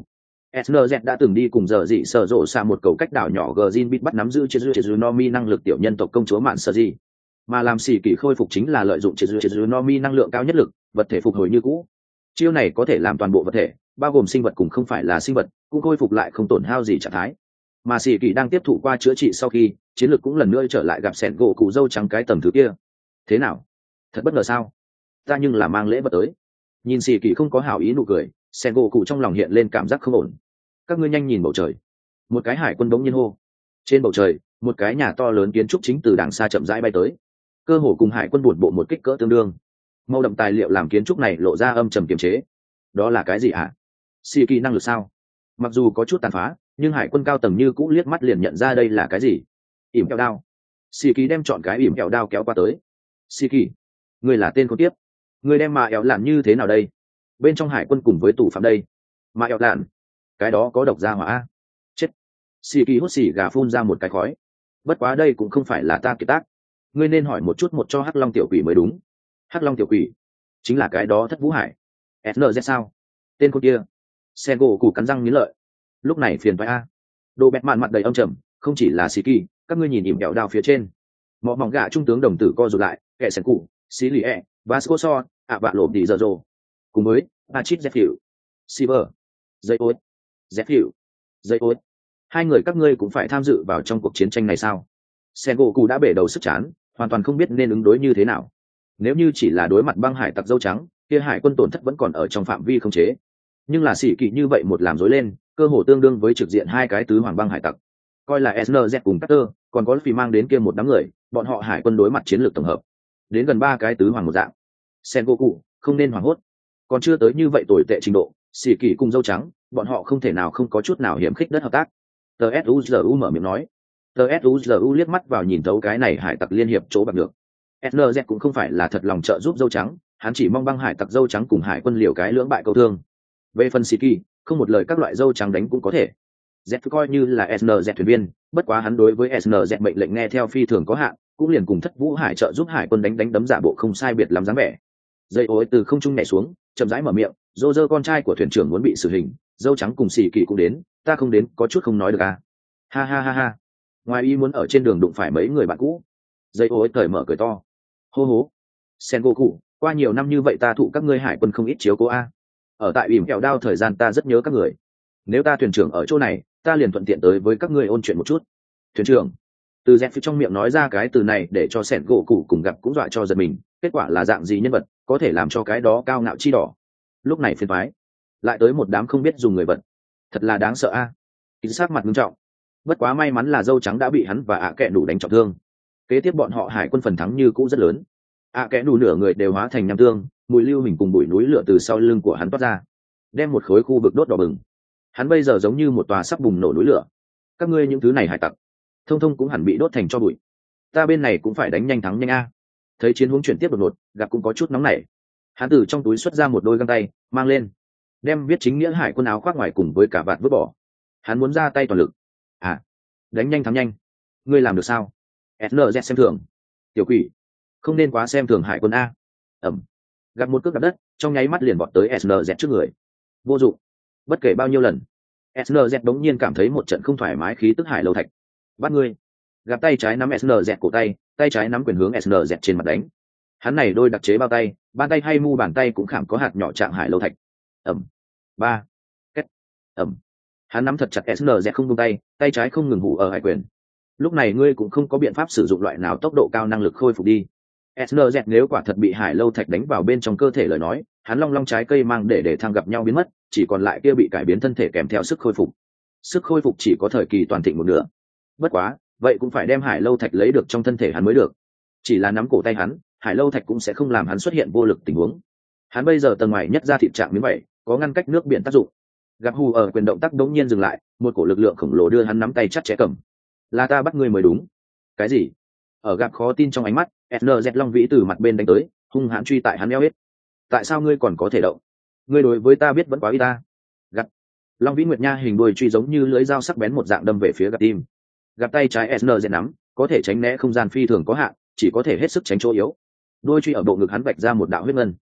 S1: SNZ đã từng đi cùng giờ dị sở rộ xa một cầu cách đảo nhỏ Gjin Bit bắt nắm giữ Chezu Nomi năng lực tiểu nhân tộc công chúa Mạn Sở Dị. Mà làm xỉ kỳ khôi phục chính là lợi dụng Chezu Nomi năng lượng cao nhất lực, vật thể phục hồi như cũ. Chiêu này có thể làm toàn bộ vật thể, bao gồm sinh vật cùng không phải là sinh vật, cũng khôi phục lại không tổn hao gì trạng thái. Mà xỉ kỳ đang tiếp thụ qua chữa trị sau khi, chiến lược cũng lần nữa trở lại gặp sẹn gỗ cụ dâu trắng cái tầm thứ kia. Thế nào? Thật bất ngờ sao? Ta nhưng là mang lễ vật tới. Nhìn xỉ kỳ không có hảo ý nụ cười, sẹn gỗ cụ trong lòng hiện lên cảm giác không ổn. Các ngươi nhanh nhìn bầu trời. Một cái hải quân bỗng nhiên hô. Trên bầu trời, một cái nhà to lớn kiến trúc chính từ đằng xa chậm rãi bay tới, cơ hồ cùng hải quân buồn bộ một kích cỡ tương đương. Màu đậm tài liệu làm kiến trúc này lộ ra âm trầm kiềm chế. Đó là cái gì hả? Xì kỳ năng lực sao? Mặc dù có chút tàn phá, nhưng hải quân cao tầng như cũ liếc mắt liền nhận ra đây là cái gì. Ỉm kẹo đao. Xì kỳ đem chọn cái ỉm kẹo đao kéo qua tới. Xì kỳ, ngươi là tên con tiếp, ngươi đem mà éo làm như thế nào đây? Bên trong hải quân cùng với tù phạm đây. Mà éo lạn, cái đó có độc ra hỏa. Chết. Xì kỳ hút xì gà phun ra một cái khói. Bất quá đây cũng không phải là ta kiệt tác, ngươi nên hỏi một chút một cho hắc long tiểu quỷ mới đúng. Hắc long tiểu quỷ chính là cái đó Thất Vũ Hải. SNZ sao? Tên con kia. Xe gỗ củ cắn răng nghiến lợi. Lúc này phiền phải a. Đồ bẹt mạn mặt đầy âm trầm, không chỉ là xì kỳ, các ngươi nhìn ỉm kẹo đao phía trên. Mọ mỏng gạ trung tướng đồng tử co rụt lại, kẻ sèn cụ, xí lì e, vasco so, ạ vạ lộp đi giờ rồ. Cùng với Achit Zephyr, Silver, dây ối, Zephyr, dây ối. Hai người các ngươi cũng phải tham dự vào trong cuộc chiến tranh này sao? Sen gỗ cụ đã bể đầu sức chán, hoàn toàn không biết nên ứng đối như thế nào. Nếu như chỉ là đối mặt băng hải tặc dâu trắng, kia hải quân tổn thất vẫn còn ở trong phạm vi không chế. Nhưng là xỉ kỳ như vậy một làm rối lên, cơ hồ tương đương với trực diện hai cái tứ hoàng băng hải tặc. Coi là SNZ cùng Carter, còn có phi mang đến kia một đám người, bọn họ hải quân đối mặt chiến lược tổng hợp, đến gần ba cái tứ hoàng một dạng. Sen gỗ cụ không nên hoảng hốt, còn chưa tới như vậy tồi tệ trình độ. Xỉ kỳ cùng dâu trắng, bọn họ không thể nào không có chút nào hiểm khích đất hợp tác. TSUZU mở miệng nói. TSUZU liếc mắt vào nhìn thấu cái này hải tặc liên hiệp chỗ bạc được. SNZ cũng không phải là thật lòng trợ giúp dâu trắng, hắn chỉ mong băng hải tặc dâu trắng cùng hải quân liều cái lưỡng bại câu thương. Về phần Siki, không một lời các loại dâu trắng đánh cũng có thể. Z coi như là SNZ thuyền viên, bất quá hắn đối với SNZ mệnh lệnh nghe theo phi thường có hạn, cũng liền cùng Thất Vũ Hải trợ giúp hải quân đánh đấm giả bộ không sai biệt lắm dáng vẻ. Dây ối từ không trung nhảy xuống, chậm rãi mở miệng, Dô con trai của thuyền trưởng muốn bị xử hình, dâu trắng cùng Siki cũng đến, ta không đến có chút không nói được à. Ha ha ha ha. Ngoài ý muốn ở trên đường đụng phải mấy người bạn cũ. Dây ối cởi mở cười to. Hô hố. Sengoku, qua nhiều năm như vậy ta thụ các ngươi hải quân không ít chiếu cố a. Ở tại ỉm kẹo đao thời gian ta rất nhớ các người. Nếu ta thuyền trưởng ở chỗ này, ta liền thuận tiện tới với các ngươi ôn chuyện một chút. Thuyền trưởng. Từ dẹp phía trong miệng nói ra cái từ này để cho Sengoku cùng gặp cũng dọa cho giật mình. Kết quả là dạng gì nhân vật, có thể làm cho cái đó cao ngạo chi đỏ. Lúc này phiền toái. Lại tới một đám không biết dùng người vật. Thật là đáng sợ a. Kính sát mặt nghiêm trọng. Bất quá may mắn là dâu trắng đã bị hắn và ạ kẹ đủ đánh trọng thương. Kế tiếp bọn họ hải quân phần thắng như cũ rất lớn. ạ kẹ đủ nửa người đều hóa thành nham tương, mùi lưu hình cùng bụi núi lửa từ sau lưng của hắn toát ra, đem một khối khu vực đốt đỏ bừng. Hắn bây giờ giống như một tòa sắp bùng nổ núi lửa. Các ngươi những thứ này hải tặc, thông thông cũng hẳn bị đốt thành cho bụi. Ta bên này cũng phải đánh nhanh thắng nhanh a. Thấy chiến hướng chuyển tiếp đột ngột, gặp cũng có chút nóng nảy. Hắn từ trong túi xuất ra một đôi găng tay, mang lên, đem viết chính nghĩa hải quân áo khoác ngoài cùng với cả vạt vứt bỏ. Hắn muốn ra tay toàn lực. À, đánh nhanh thắng nhanh, ngươi làm được sao? SNZ xem thường. Tiểu quỷ, không nên quá xem thường hải quân a. Ẩm. Gặp một cước đạp đất, trong nháy mắt liền vọt tới SNZ trước người. Vô dụng. Bất kể bao nhiêu lần, SNZ đống nhiên cảm thấy một trận không thoải mái khí tức hải lâu thạch. Bắt ngươi. Gặp tay trái nắm SNZ cổ tay, tay trái nắm quyền hướng SNZ trên mặt đánh. Hắn này đôi đặc chế bao tay, bàn tay hay mu bàn tay cũng khảm có hạt nhỏ trạng hải lâu thạch. Ẩm. Ba. Kết. Ẩm. Hắn nắm thật chặt SNZ không buông tay, tay trái không ngừng hủ ở hải quyền. Lúc này ngươi cũng không có biện pháp sử dụng loại nào tốc độ cao năng lực khôi phục đi. SNZ nếu quả thật bị hải lâu thạch đánh vào bên trong cơ thể lời nói, hắn long long trái cây mang để thang gặp nhau biến mất, chỉ còn lại kia bị cải biến thân thể kèm theo sức khôi phục. Sức khôi phục chỉ có thời kỳ toàn thịnh một nửa. Bất quá, vậy cũng phải đem hải lâu thạch lấy được trong thân thể hắn mới được. Chỉ là nắm cổ tay hắn, hải lâu thạch cũng sẽ không làm hắn xuất hiện vô lực tình huống. Hắn bây giờ tầng ngoài nhất ra thịt trạng miếng vậy, có ngăn cách nước biển tác dụng. Gặp hù ở quyền động tác đống nhiên dừng lại, một cổ lực lượng khổng lồ đưa hắn nắm tay chặt chẽ cầm. Là ta bắt ngươi mới đúng. Cái gì? Ở gặp khó tin trong ánh mắt, SNZ Long Vĩ từ mặt bên đánh tới, hung hãn truy tại hắn eo hết. Tại sao ngươi còn có thể động? Ngươi đối với ta biết vẫn quá ít ta. Gặp. Long Vĩ Nguyệt Nha hình đuôi truy giống như lưỡi dao sắc bén một dạng đâm về phía gặp tim. Gặp tay trái SNZ nắm, có thể tránh né không gian phi thường có hạn, chỉ có thể hết sức tránh chỗ yếu. Đôi truy ở bộ ngực hắn vạch ra một đạo huyết ngân.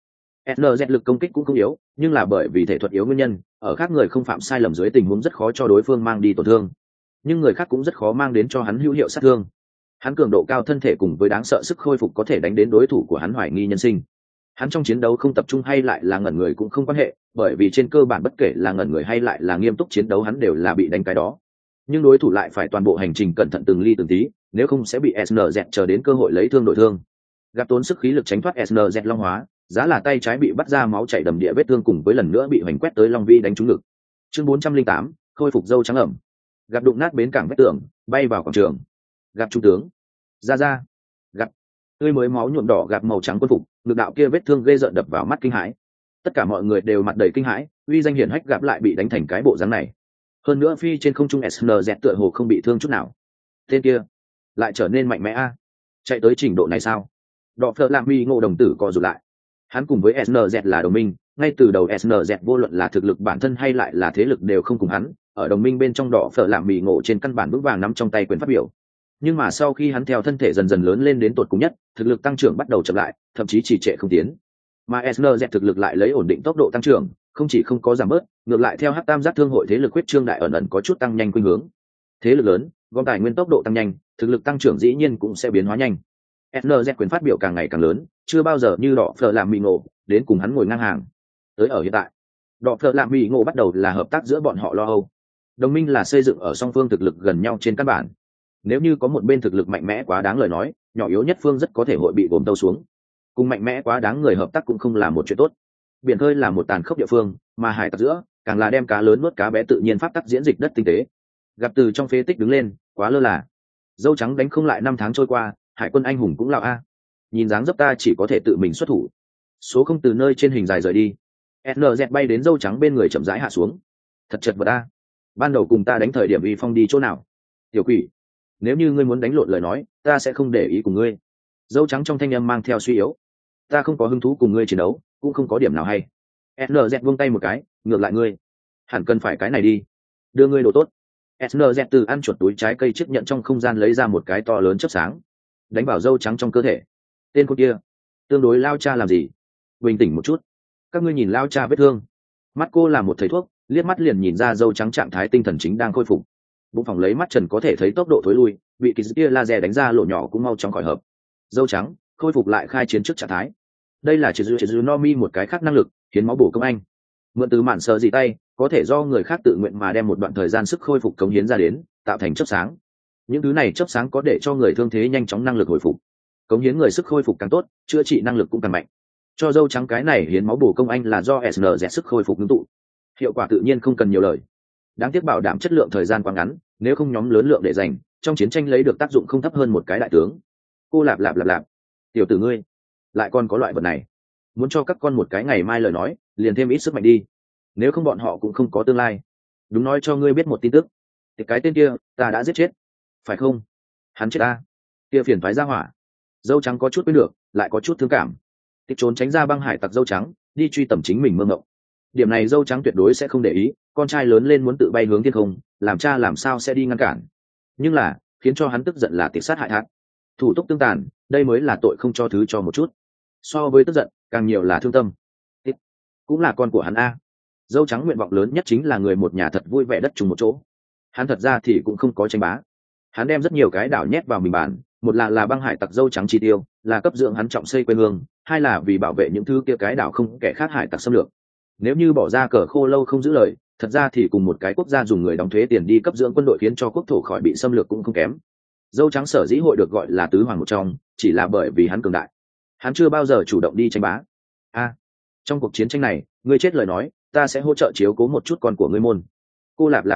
S1: SNZ lực công kích cũng không yếu, nhưng là bởi vì thể thuật yếu nguyên nhân, ở khác người không phạm sai lầm dưới tình huống rất khó cho đối phương mang đi tổn thương. Nhưng người khác cũng rất khó mang đến cho hắn hữu hiệu sát thương. Hắn cường độ cao thân thể cùng với đáng sợ sức khôi phục có thể đánh đến đối thủ của hắn hoài nghi nhân sinh. Hắn trong chiến đấu không tập trung hay lại là ngẩn người cũng không quan hệ, bởi vì trên cơ bản bất kể là ngẩn người hay lại là nghiêm túc chiến đấu hắn đều là bị đánh cái đó. Nhưng đối thủ lại phải toàn bộ hành trình cẩn thận từng ly từng tí, nếu không sẽ bị SNZ chờ đến cơ hội lấy thương đổi thương. Gặp tốn sức khí lực tránh thoát SNZ long hóa, giá là tay trái bị bắt ra máu chảy đầm địa vết thương cùng với lần nữa bị hoành quét tới long vi đánh trúng ngực. Chương 408, khôi phục dâu trắng ẩm. Gặp đụng nát bến cảng vách tường, bay vào quảng trường. Gặp trung tướng. Ra. Gặp tươi mới máu nhuộm đỏ gặp màu trắng quân phục, ngực đạo kia vết thương ghê rợn đập vào mắt kinh hãi. Tất cả mọi người đều mặt đầy kinh hãi, uy danh hiển hách gặp lại bị đánh thành cái bộ dáng này. Hơn nữa phi trên không trung SNZ tựa hồ không bị thương chút nào. Tên kia lại trở nên mạnh mẽ a. Chạy tới trình độ này sao? Đọ Phở Làm Mi Ngộ đồng tử co rụt lại. Hắn cùng với SNZ là đồng minh, ngay từ đầu SNZ vô luận là thực lực bản thân hay lại là thế lực đều không cùng hắn, ở đồng minh bên trong Đọ Phở Làm Mi Ngộ trên căn bản vững vàng nắm trong tay quyền phát biểu. Nhưng mà sau khi hắn theo thân thể dần dần lớn lên đến tột cùng nhất, thực lực tăng trưởng bắt đầu chậm lại, thậm chí trì trệ không tiến. Mà SNZ thực lực lại lấy ổn định tốc độ tăng trưởng, không chỉ không có giảm bớt, ngược lại theo Hắc Tam Giác Thương hội thế lực huyết trương đại ẩn có chút tăng nhanh khuynh hướng. Thế lực lớn, gom tài nguyên tốc độ tăng nhanh, thực lực tăng trưởng dĩ nhiên cũng sẽ biến hóa nhanh. SNZ quyền phát biểu càng ngày càng lớn, chưa bao giờ như Đọ Phở Làm Mi Ngộ đến cùng hắn ngồi ngang hàng. Tới ở hiện tại, Đọ Phở Làm Mi Ngộ bắt đầu là hợp tác giữa bọn họ lo âu. Đồng minh là xây dựng ở song phương thực lực gần nhau trên căn bản. Nếu như có một bên thực lực mạnh mẽ quá đáng lời nói, nhỏ yếu nhất phương rất có thể hội bị gồm tâu xuống. Cùng mạnh mẽ quá đáng người hợp tác cũng không là một chuyện tốt. Biển khơi là một tàn khốc địa phương, mà hải tặc giữa càng là đem cá lớn nuốt cá bé tự nhiên pháp tắc diễn dịch đất tinh tế. Gặp từ trong phế tích đứng lên, quá lơ là. Dâu trắng đánh không lại 5 tháng trôi qua, hải quân anh hùng cũng lão a. Nhìn dáng dấp ta chỉ có thể tự mình xuất thủ. Số không từ nơi trên hình dài rời đi. SNZ bay đến dâu trắng bên người chậm rãi hạ xuống. Thật chật vật a. Ban đầu cùng ta đánh thời điểm uy phong đi chỗ nào? Tiểu quỷ, nếu như ngươi muốn đánh lộn lời nói, ta sẽ không để ý cùng ngươi. Dâu trắng trong thanh âm mang theo suy yếu. Ta không có hứng thú cùng ngươi chiến đấu, cũng không có điểm nào hay. SNZ buông tay một cái, ngược lại ngươi hẳn cần phải cái này đi, đưa ngươi đồ tốt. SNZ từ ăn chuột túi trái cây chiếc nhận trong không gian lấy ra một cái to lớn chớp sáng, đánh vào dâu trắng trong cơ thể. Tên con kia tương đối lao cha làm gì? Bình tĩnh một chút, các ngươi nhìn lao cha vết thương. Mắt cô là một thầy thuốc, liếc mắt liền nhìn ra dâu trắng trạng thái tinh thần chính đang khôi phục. Bụng phòng lấy mắt trần có thể thấy tốc độ thối lui, bị kỳ kia laser đánh ra lỗ nhỏ cũng mau chóng khỏi hợp. Dâu trắng khôi phục lại khai chiến trước trạng thái. Đây là chỉ dư Nomi một cái khác năng lực, hiến máu bổ công anh. Mượn từ mạn sờ dị tay, có thể do người khác tự nguyện mà đem một đoạn thời gian sức khôi phục cống hiến ra đến, tạo thành chớp sáng. Những thứ này chớp sáng có để cho người thương thế nhanh chóng năng lực hồi phục. Cống hiến người sức khôi phục càng tốt, chữa trị năng lực cũng càng mạnh. Cho dâu trắng cái này hiến máu bổ công anh là do SNZ sức khôi phục ngưng tụ. Hiệu quả tự nhiên không cần nhiều lời. Đáng tiếc bảo đảm chất lượng thời gian quá ngắn, nếu không nhóm lớn lượng để dành, trong chiến tranh lấy được tác dụng không thấp hơn một cái đại tướng. Cô lạp, tiểu tử ngươi lại còn có loại vật này, muốn cho các con một cái ngày mai lời nói liền thêm ít sức mạnh đi, nếu không bọn họ cũng không có tương lai. Đúng, nói cho ngươi biết một tin tức, thì cái tên kia ta đã giết chết. Phải không? Hắn chết ta, kia phiền phái ra hỏa. Dâu trắng có chút quên được, lại có chút thương cảm. Tịch trốn tránh ra băng hải tặc dâu trắng, đi truy tầm chính mình mơ mộng. Điểm này dâu trắng tuyệt đối sẽ không để ý, con trai lớn lên muốn tự bay hướng thiên không, làm cha làm sao sẽ đi ngăn cản. Nhưng là khiến cho hắn tức giận là tiệt sát hại thác, thủ tục tương tàn, đây mới là tội không cho thứ cho một chút. So với tức giận càng nhiều là thương tâm. Cũng là con của hắn a. Dâu trắng nguyện vọng lớn nhất chính là người một nhà thật vui vẻ đất chung một chỗ. Hắn thật ra thì cũng không có tranh bá, hắn đem rất nhiều cái đảo nhét vào mình bàn, một là băng hải tặc dâu trắng chi tiêu, là cấp dưỡng hắn trọng xây quê hương, hai là vì bảo vệ những thứ kia cái đảo không kẻ khác hải tặc xâm lược. Nếu như bỏ ra cờ khô lâu không giữ lời, thật ra thì cùng một cái quốc gia dùng người đóng thuế tiền đi cấp dưỡng quân đội khiến cho quốc thổ khỏi bị xâm lược cũng không kém. Dâu trắng sở dĩ hội được gọi là tứ hoàng một trong, chỉ là bởi vì hắn cường đại. Hắn chưa bao giờ chủ động đi tranh bá. Trong cuộc chiến tranh này, ngươi chết lời nói, ta sẽ hỗ trợ chiếu cố một chút con của ngươi môn. Cô lạp.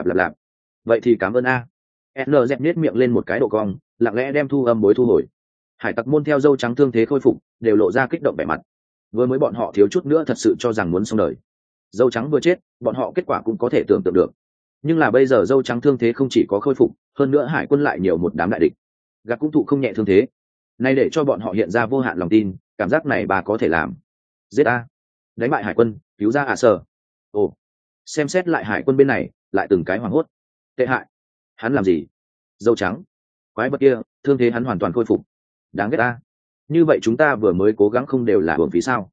S1: Vậy thì cảm ơn a. NZ nhếch miệng lên một cái độ cong, lặng lẽ đem thu âm bối thu hồi. Hải tặc môn theo dâu trắng thương thế khôi phục, đều lộ ra kích động vẻ mặt. Vừa mới bọn họ thiếu chút nữa thật sự cho rằng muốn xong đời. Dâu trắng vừa chết, bọn họ kết quả cũng có thể tưởng tượng được. Nhưng là bây giờ dâu trắng thương thế không chỉ có khôi phục, hơn nữa hải quân lại nhiều một đám đại địch. Gạt cũng thụ không nhẹ thương thế. Nay để cho bọn họ hiện ra vô hạn lòng tin, cảm giác này bà có thể làm. Giết a, đánh bại hải quân, cứu ra sở. Ồ, xem xét lại hải quân bên này, lại từng cái hoảng hốt. Tệ hại, hắn làm gì? Dâu trắng, quái vật kia, thương thế hắn hoàn toàn khôi phục. Đáng ghét a. Như vậy chúng ta vừa mới cố gắng không đều là hưởng phí sao?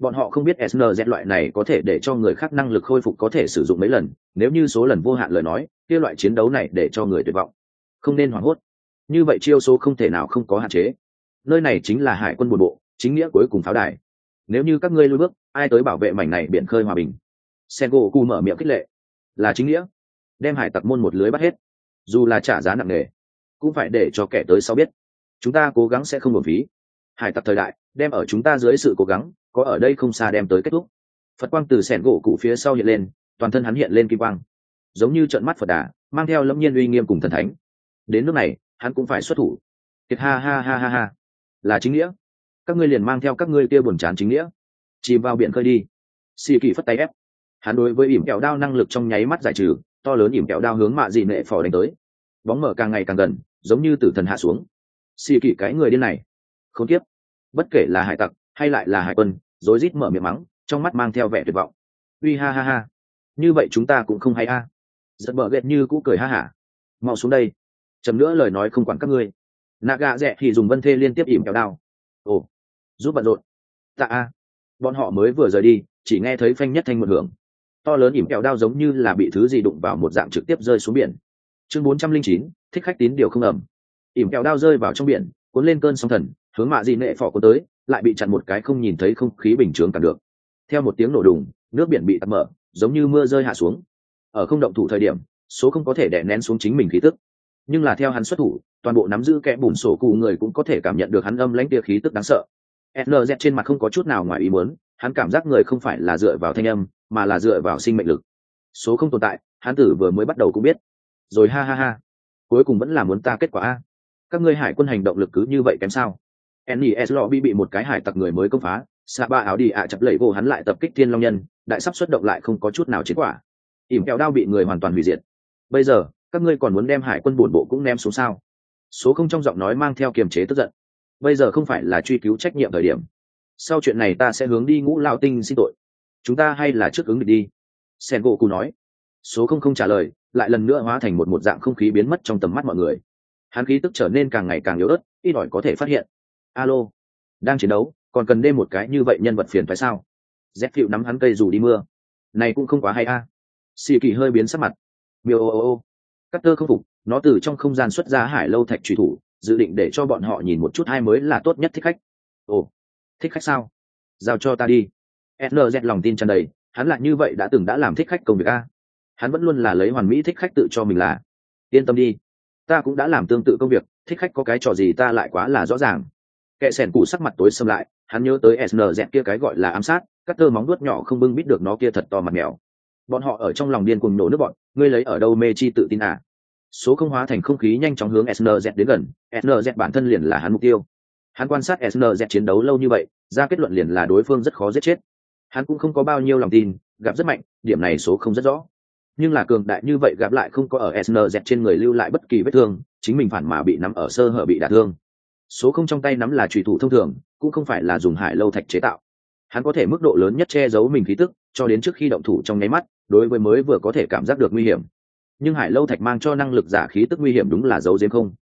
S1: Bọn họ không biết SNZ loại này có thể để cho người khác năng lực khôi phục có thể sử dụng mấy lần, nếu như số lần vô hạn lời nói, kia loại chiến đấu này để cho người tuyệt vọng. Không nên hoảng hốt. Như vậy chiêu số không thể nào không có hạn chế. Nơi này chính là hải quân buồn bộ, chính nghĩa cuối cùng pháo đài. Nếu như các ngươi lùi bước, ai tới bảo vệ mảnh này biển khơi hòa bình? Sengoku mở miệng khích lệ. Là chính nghĩa. Đem hải tặc môn một lưới bắt hết. Dù là trả giá nặng nề, cũng phải để cho kẻ tới sau biết. Chúng ta cố gắng sẽ không uổng phí. Hải tặc thời đại, đem ở chúng ta dưới sự cố gắng, có ở đây không xa đem tới kết thúc. Phật quang từ sẻn gỗ cụ phía sau hiện lên, toàn thân hắn hiện lên kim quang, giống như trợn mắt Phật đà, mang theo lâm nhiên uy nghiêm cùng thần thánh. Đến nước này, hắn cũng phải xuất thủ. Kiệt ha ha ha ha ha, là chính nghĩa. Các ngươi liền mang theo các ngươi kia buồn chán chính nghĩa, chìm vào biển khơi đi. Xì kỳ phất tay ép. Hắn đối với ỉm kẹo đao năng lực trong nháy mắt giải trừ, to lớn ỉm kẹo đao hướng mạ dị nệ phò đánh tới. Bóng mở càng ngày càng gần, giống như tử thần hạ xuống. Xì kỳ cái người điên này, không tiếp. Bất kể là hải tặc hay lại là hải quân, rối rít mở miệng mắng, trong mắt mang theo vẻ tuyệt vọng. Uy ha ha ha, như vậy chúng ta cũng không hay a. Giật bờ ghét như cũ cười ha hả. Mau xuống đây. Chầm nữa lời nói không quản các ngươi. Naga rẻ thì dùng vân thê liên tiếp ỉm kẹo đao. Ồ, giúp bận rộn. Tạ a. Bọn họ mới vừa rời đi, chỉ nghe thấy phanh nhất thanh một hưởng. To lớn ỉm kẹo đao giống như là bị thứ gì đụng vào một dạng trực tiếp rơi xuống biển. Chương 409, thích khách tín điều không ẩm. Ỉm kẹo đao rơi vào trong biển, cuốn lên cơn sóng thần, hướng mạ dị nệ phò cuốn tới, lại bị chặn một cái không nhìn thấy không khí bình chướng cản được. Theo một tiếng nổ đùng, nước biển bị tắc mở, giống như mưa rơi hạ xuống. Ở không động thủ thời điểm, số không có thể đè nén xuống chính mình khí tức, nhưng là theo hắn xuất thủ, toàn bộ nắm giữ kẽ bùn sổ cụ người cũng có thể cảm nhận được hắn âm lãnh tia khí tức đáng sợ. NZ trên mặt không có chút nào ngoài ý muốn, hắn cảm giác người không phải là dựa vào thanh âm, mà là dựa vào sinh mệnh lực. Số không tồn tại, hắn tử vừa mới bắt đầu cũng biết. Rồi ha ha ha, cuối cùng vẫn là muốn ta kết quả a. Các ngươi hải quân hành động lực cứ như vậy kém sao? NES Lobby bị một cái hải tặc người mới công phá, xạ ba áo đi ạ chặt lẩy vô hắn lại tập kích thiên long nhân, đại sắp xuất động lại không có chút nào chiến quả. Ỉm kẹo đao bị người hoàn toàn hủy diệt. Bây giờ các ngươi còn muốn đem hải quân bổn bộ cũng ném xuống sao? Số không trong giọng nói mang theo kiềm chế tức giận. Bây giờ không phải là truy cứu trách nhiệm thời điểm. Sau chuyện này ta sẽ hướng đi ngũ lao tinh xin tội. Chúng ta hay là trước ứng địch đi. Sengoku nói. Số không trả lời, lại lần nữa hóa thành một dạng không khí biến mất trong tầm mắt mọi người. Hắn khí tức trở nên càng ngày càng yếu ớt, ít ỏi có thể phát hiện. Alo, đang chiến đấu, còn cần đem một cái như vậy nhân vật phiền phải sao? Z Phiu nắm hắn cây dù đi mưa. Này cũng không quá hay a. Xì kỳ hơi biến sắc mặt. Miêu ô. Cutter không phục, nó từ trong không gian xuất ra hải lâu thạch truy thủ, dự định để cho bọn họ nhìn một chút ai mới là tốt nhất thích khách. Ồ, thích khách sao? Giao cho ta đi. NZ lòng tin tràn đầy, hắn lại như vậy đã từng đã làm thích khách công việc a. Hắn vẫn luôn là lấy hoàn mỹ thích khách tự cho mình là. Yên tâm đi, ta cũng đã làm tương tự công việc, thích khách có cái trò gì ta lại quá là rõ ràng. Kệ sẻn cụ sắc mặt tối xâm lại, hắn nhớ tới SNZ kia cái gọi là ám sát, Cutter móng vuốt nhỏ không bưng bít được nó kia thật to mặt mèo. Bọn họ ở trong lòng điên cuồng nổ nước bọn, ngươi lấy ở đâu mê chi tự tin à? Số không hóa thành không khí nhanh chóng hướng SNZ đến gần, SNZ bản thân liền là hắn mục tiêu. Hắn quan sát SNZ chiến đấu lâu như vậy, ra kết luận liền là đối phương rất khó giết chết. Hắn cũng không có bao nhiêu lòng tin, gặp rất mạnh, điểm này số không rất rõ. Nhưng là cường đại như vậy gặp lại không có ở SNZ trên người lưu lại bất kỳ vết thương, chính mình phản mà bị nắm ở sơ hở bị đả thương. Số không trong tay nắm là chùy thủ thông thường, cũng không phải là dùng hải lâu thạch chế tạo. Hắn có thể mức độ lớn nhất che giấu mình khí tức, cho đến trước khi động thủ trong nháy mắt, đối với mới vừa có thể cảm giác được nguy hiểm. Nhưng hải lâu thạch mang cho năng lực giả khí tức nguy hiểm đúng là giấu giếm không.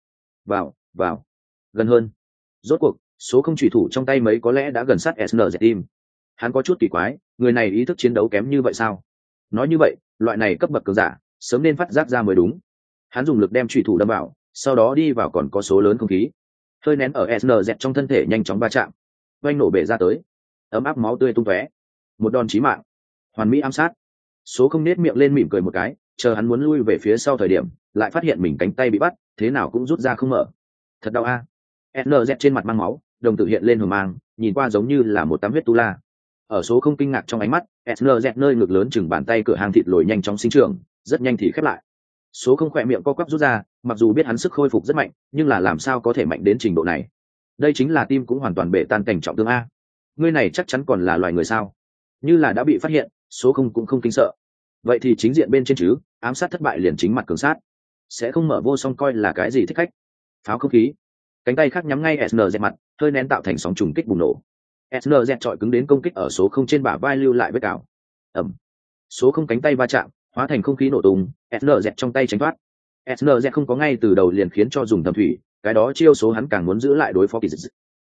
S1: Vào, gần hơn. Rốt cuộc, số không chùy thủ trong tay mấy có lẽ đã gần sát SNZ team. Hắn có chút kỳ quái, người này ý thức chiến đấu kém như vậy sao? Nói như vậy, loại này cấp bậc cường giả, sớm nên phát giác ra mới đúng. Hắn dùng lực đem chùy thủ đâm vào, sau đó đi vào còn có số lớn không khí. Hơi nén ở SNZ trong thân thể nhanh chóng va chạm, oanh nổ bể ra tới, ấm áp máu tươi tung tóe. Một đòn chí mạng, hoàn mỹ ám sát. Số không nết miệng lên mỉm cười một cái, chờ hắn muốn lui về phía sau thời điểm, lại phát hiện mình cánh tay bị bắt, thế nào cũng rút ra không mở. Thật đau a. NZ trên mặt mang máu, đồng tử hiện lên hờ mang, nhìn qua giống như là một tấm huyết tu la. Ở số không kinh ngạc trong ánh mắt, SNZ nơi ngực lớn chừng bàn tay cửa hàng thịt lồi nhanh chóng sinh trưởng, rất nhanh thì khép lại. Số không khỏe miệng co quắp rút ra, mặc dù biết hắn sức khôi phục rất mạnh, nhưng là làm sao có thể mạnh đến trình độ này? Đây chính là tim cũng hoàn toàn bể tan cảnh trọng thương a. Ngươi này chắc chắn còn là loài người sao? Như là đã bị phát hiện, số không cũng không kinh sợ. Vậy thì chính diện bên trên chứ, ám sát thất bại liền chính mặt cường sát, sẽ không mở vô song coi là cái gì thích khách. Pháo không khí, cánh tay khác nhắm ngay SNZ mặt, hơi nén tạo thành sóng trùng kích bùng nổ. SNZ chọi cứng đến công kích ở số không trên bả vai lưu lại vết cào. Ẩm. Số không cánh tay va chạm, hóa thành không khí nổ tung, SNZ trong tay tránh thoát. SNZ không có ngay từ đầu liền khiến cho dùng thẩm thủy, cái đó chiêu số hắn càng muốn giữ lại đối phó kỳ dịch.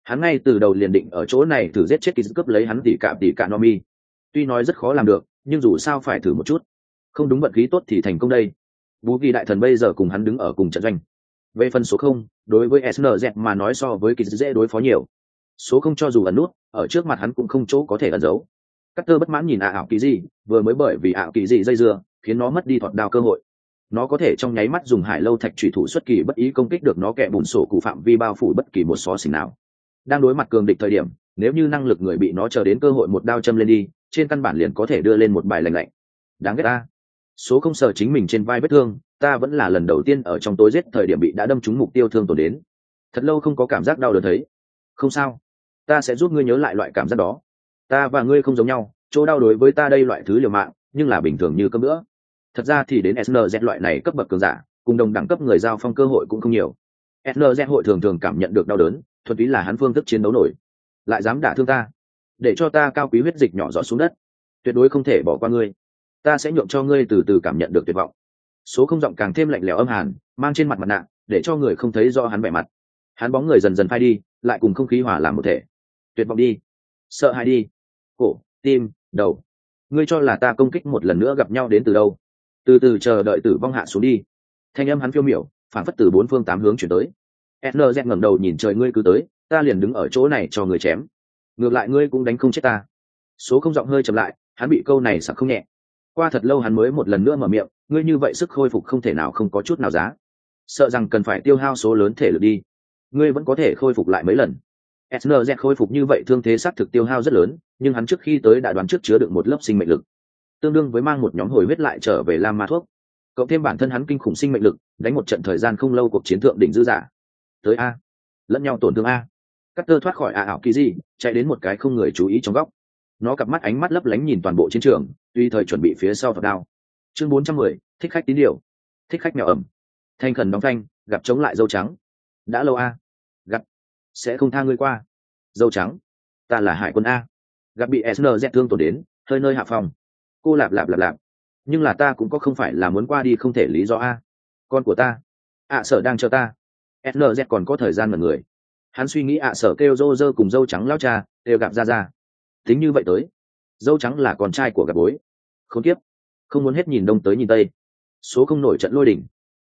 S1: Hắn ngay từ đầu liền định ở chỗ này thử giết chết Kiz cướp lấy hắn tỷ cả Nomi. Tuy nói rất khó làm được, nhưng dù sao phải thử một chút. Không đúng vận khí tốt thì thành công đây. Bú Kỳ đại thần bây giờ cùng hắn đứng ở cùng trận doanh. Về phần số không, đối với SNZ mà nói so với Kiz dễ đối phó nhiều. Số không cho dù ẩn nút, ở trước mặt hắn cũng không chỗ có thể ẩn giấu. Carter bất mãn nhìn ảo kỳ gì, vừa mới bởi vì ảo kỳ gì dây dưa, khiến nó mất đi thọt đao cơ hội. Nó có thể trong nháy mắt dùng hải lâu thạch chủy thủ xuất kỳ bất ý công kích được nó kẻ bùn sổ cụ phạm vi bao phủ bất kỳ một xó xỉnh nào. Đang đối mặt cường địch thời điểm, nếu như năng lực người bị nó chờ đến cơ hội một đao châm lên đi, trên căn bản liền có thể đưa lên một bài lành lạnh. Đáng ghét ta. Số không sợ chính mình trên vai vết thương, ta vẫn là lần đầu tiên ở trong tối giết thời điểm bị đã đâm trúng mục tiêu thương tổn đến. Thật lâu không có cảm giác đau đớn thấy. Không sao, ta sẽ giúp ngươi nhớ lại loại cảm giác đó. Ta và ngươi không giống nhau, chỗ đau đối với ta đây loại thứ liều mạng, nhưng là bình thường như cơm bữa. Thật ra thì đến SNZ loại này cấp bậc cường giả, cùng đồng đẳng cấp người giao phong cơ hội cũng không nhiều. SNZ hội thường thường cảm nhận được đau đớn, thuần túy là hắn phương thức chiến đấu nổi. Lại dám đả thương ta, để cho ta cao quý huyết dịch nhỏ giọt xuống đất, tuyệt đối không thể bỏ qua ngươi. Ta sẽ nhượng cho ngươi từ từ cảm nhận được tuyệt vọng. Số không giọng càng thêm lạnh lẽo âm hàn, mang trên mặt mặt nạ, để cho người không thấy do hắn vẻ mặt. Hắn bóng người dần dần phai đi, lại cùng không khí hòa làm một thể. Tuyệt vọng đi, sợ hãi đi, cổ, tim, đầu. Ngươi cho là ta công kích một lần nữa gặp nhau đến từ đâu? Từ từ chờ đợi tử vong hạ xuống đi. Thanh âm hắn phiêu miểu, phản phất từ bốn phương tám hướng chuyển tới. SNZ ngẩng đầu nhìn trời, ngươi cứ tới, ta liền đứng ở chỗ này cho người chém. Ngược lại ngươi cũng đánh không chết ta. Số không giọng hơi chậm lại, hắn bị câu này sặc không nhẹ. Qua thật lâu hắn mới một lần nữa mở miệng, ngươi như vậy sức khôi phục không thể nào không có chút nào giá. Sợ rằng cần phải tiêu hao số lớn thể lực đi. Ngươi vẫn có thể khôi phục lại mấy lần. SNZ khôi phục như vậy thương thế xác thực tiêu hao rất lớn, nhưng hắn trước khi tới đã đoán trước chứa đựng một lớp sinh mệnh lực, tương đương với mang một nhóm hồi huyết lại trở về Lam Ma thuốc. Cộng thêm bản thân hắn kinh khủng sinh mệnh lực, đánh một trận thời gian không lâu cuộc chiến thượng đỉnh dư giả. Tới a, lẫn nhau tổn thương a. Carter thoát khỏi ảo kỳ gì, chạy đến một cái không người chú ý trong góc. Nó cặp mắt ánh mắt lấp lánh nhìn toàn bộ chiến trường, tùy thời chuẩn bị phía sau thọt đao. Chương 410, thích khách tín điều, thích khách mèo ẩm. Thanh khẩn đóng thanh, gặp chống lại dâu trắng. Đã lâu a, gặp sẽ không tha ngươi qua. Dâu trắng, ta là hải quân a. Gặp bị SNZ thương tổn đến, hơi nơi hạ phòng. Cô lạp. Nhưng là ta cũng có không phải là muốn qua đi không thể lý do a. Con của ta, Sở đang chờ ta. SNZ còn có thời gian mà người. Hắn suy nghĩ Sở kêu dô dơ cùng dâu trắng lao cha, đều gặp ra. Tính như vậy tới, dâu trắng là con trai của gặp bối. Không tiếp, không muốn hết nhìn đông tới nhìn tây. Số không nổi trận lôi đỉnh.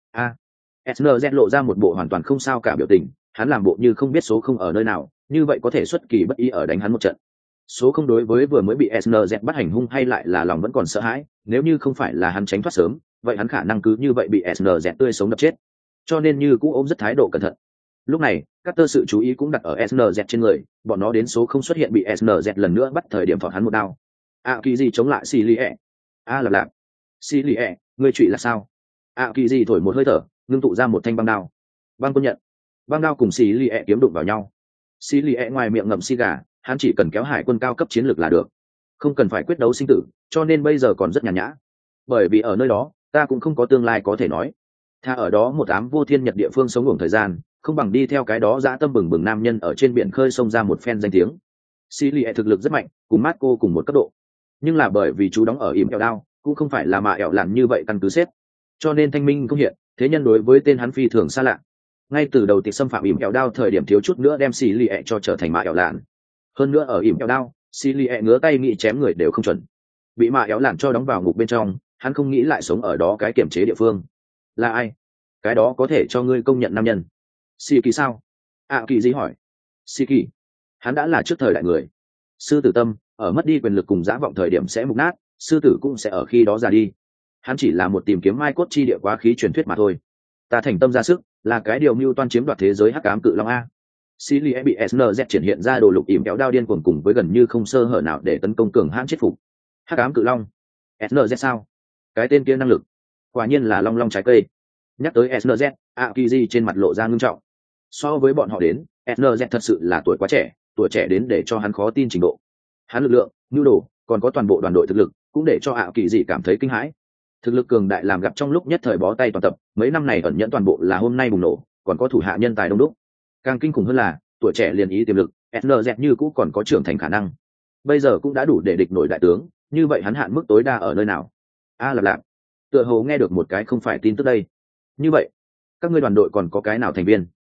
S1: SNZ lộ ra một bộ hoàn toàn không sao cả biểu tình, hắn làm bộ như không biết số không ở nơi nào, như vậy có thể xuất kỳ bất ý ở đánh hắn một trận. Số không đối với vừa mới bị SNZ bắt hành hung hay lại là lòng vẫn còn sợ hãi, nếu như không phải là hắn tránh thoát sớm, vậy hắn khả năng cứ như vậy bị SNZ tươi sống đập chết. Cho nên như cũ ôm rất thái độ cẩn thận. Lúc này, Carter sự chú ý cũng đặt ở SNZ trên người, bọn nó đến số không xuất hiện bị SNZ lần nữa bắt thời điểm thọt hắn một đao. Kỳ gì chống lại Silie. Lạp. Silie, ngươi trụy là sao? Kỳ gì thổi một hơi thở, ngưng tụ ra một thanh băng đao. Băng quân nhận. Băng đao cùng Silie kiếm đụng vào nhau. Silie ngoài miệng ngậm xì gà, hắn chỉ cần kéo hải quân cao cấp chiến lược là được, không cần phải quyết đấu sinh tử, cho nên bây giờ còn rất nhàn nhã. Bởi vì ở nơi đó, ta cũng không có tương lai có thể nói. Tha ở đó một ám vô thiên nhật địa phương sống ngủ thời gian, không bằng đi theo cái đó dã tâm bừng bừng nam nhân ở trên biển khơi sông ra một phen danh tiếng. Silie thực lực rất mạnh, cùng Marco cùng một cấp độ. Nhưng là bởi vì chú đóng ở ỉm kẹo đao, cũng không phải là mạ ẻo lạn như vậy căn cứ xếp. Cho nên thanh minh không hiện, thế nhân đối với tên hắn phi thường xa lạ. Ngay từ đầu tiệc xâm phạm ỉm kẹo đao thời điểm thiếu chút nữa đem Silie cho trở thành mạ ẻo lạn. Hơn nữa ở ỉm kẹo đao, Silie ngứa tay nghĩ chém người đều không chuẩn. Bị mạ ẻo lạn cho đóng vào ngục bên trong, hắn không nghĩ lại sống ở đó cái kiểm chế địa phương. Là ai? Cái đó có thể cho ngươi công nhận nam nhân. Kỳ sao? Kỳ gì hỏi. Kỳ. Hắn đã là trước thời đại người. Sư tử tâm, ở mất đi quyền lực cùng dã vọng thời điểm sẽ mục nát, sư tử cũng sẽ ở khi đó già đi. Hắn chỉ là một tìm kiếm mai cốt chi địa quá khí truyền thuyết mà thôi. Ta thành tâm ra sức, là cái điều mưu toan chiếm đoạt thế giới hắc ám cự long a. Silie bị SNZ triển hiện ra đồ lục ỉm kéo đao điên cuồng cùng với gần như không sơ hở nào để tấn công cường hãn chết phục. Hắc ám cự long. SNZ sao? Cái tên kia năng lực, quả nhiên là long long trái cây. Nhắc tới SNZ, Akiji trên mặt lộ ra ngưng trọng. So với bọn họ đến, SNZ thật sự là tuổi quá trẻ, tuổi trẻ đến để cho hắn khó tin trình độ. Hắn lực lượng, nhu đồ, còn có toàn bộ đoàn đội thực lực, cũng để cho Akiji cảm thấy kinh hãi. Thực lực cường đại làm gặp trong lúc nhất thời bó tay toàn tập, mấy năm này ẩn nhẫn toàn bộ là hôm nay bùng nổ, còn có thủ hạ nhân tài đông đúc. Càng kinh khủng hơn là, tuổi trẻ liền ý tiềm lực, SNZ như cũ còn có trưởng thành khả năng. Bây giờ cũng đã đủ để địch nổi đại tướng, như vậy hắn hạn mức tối đa ở nơi nào? Lạp. Tựa hồ nghe được một cái không phải tin tức đây. Như vậy, các ngươi đoàn đội còn có cái nào thành viên?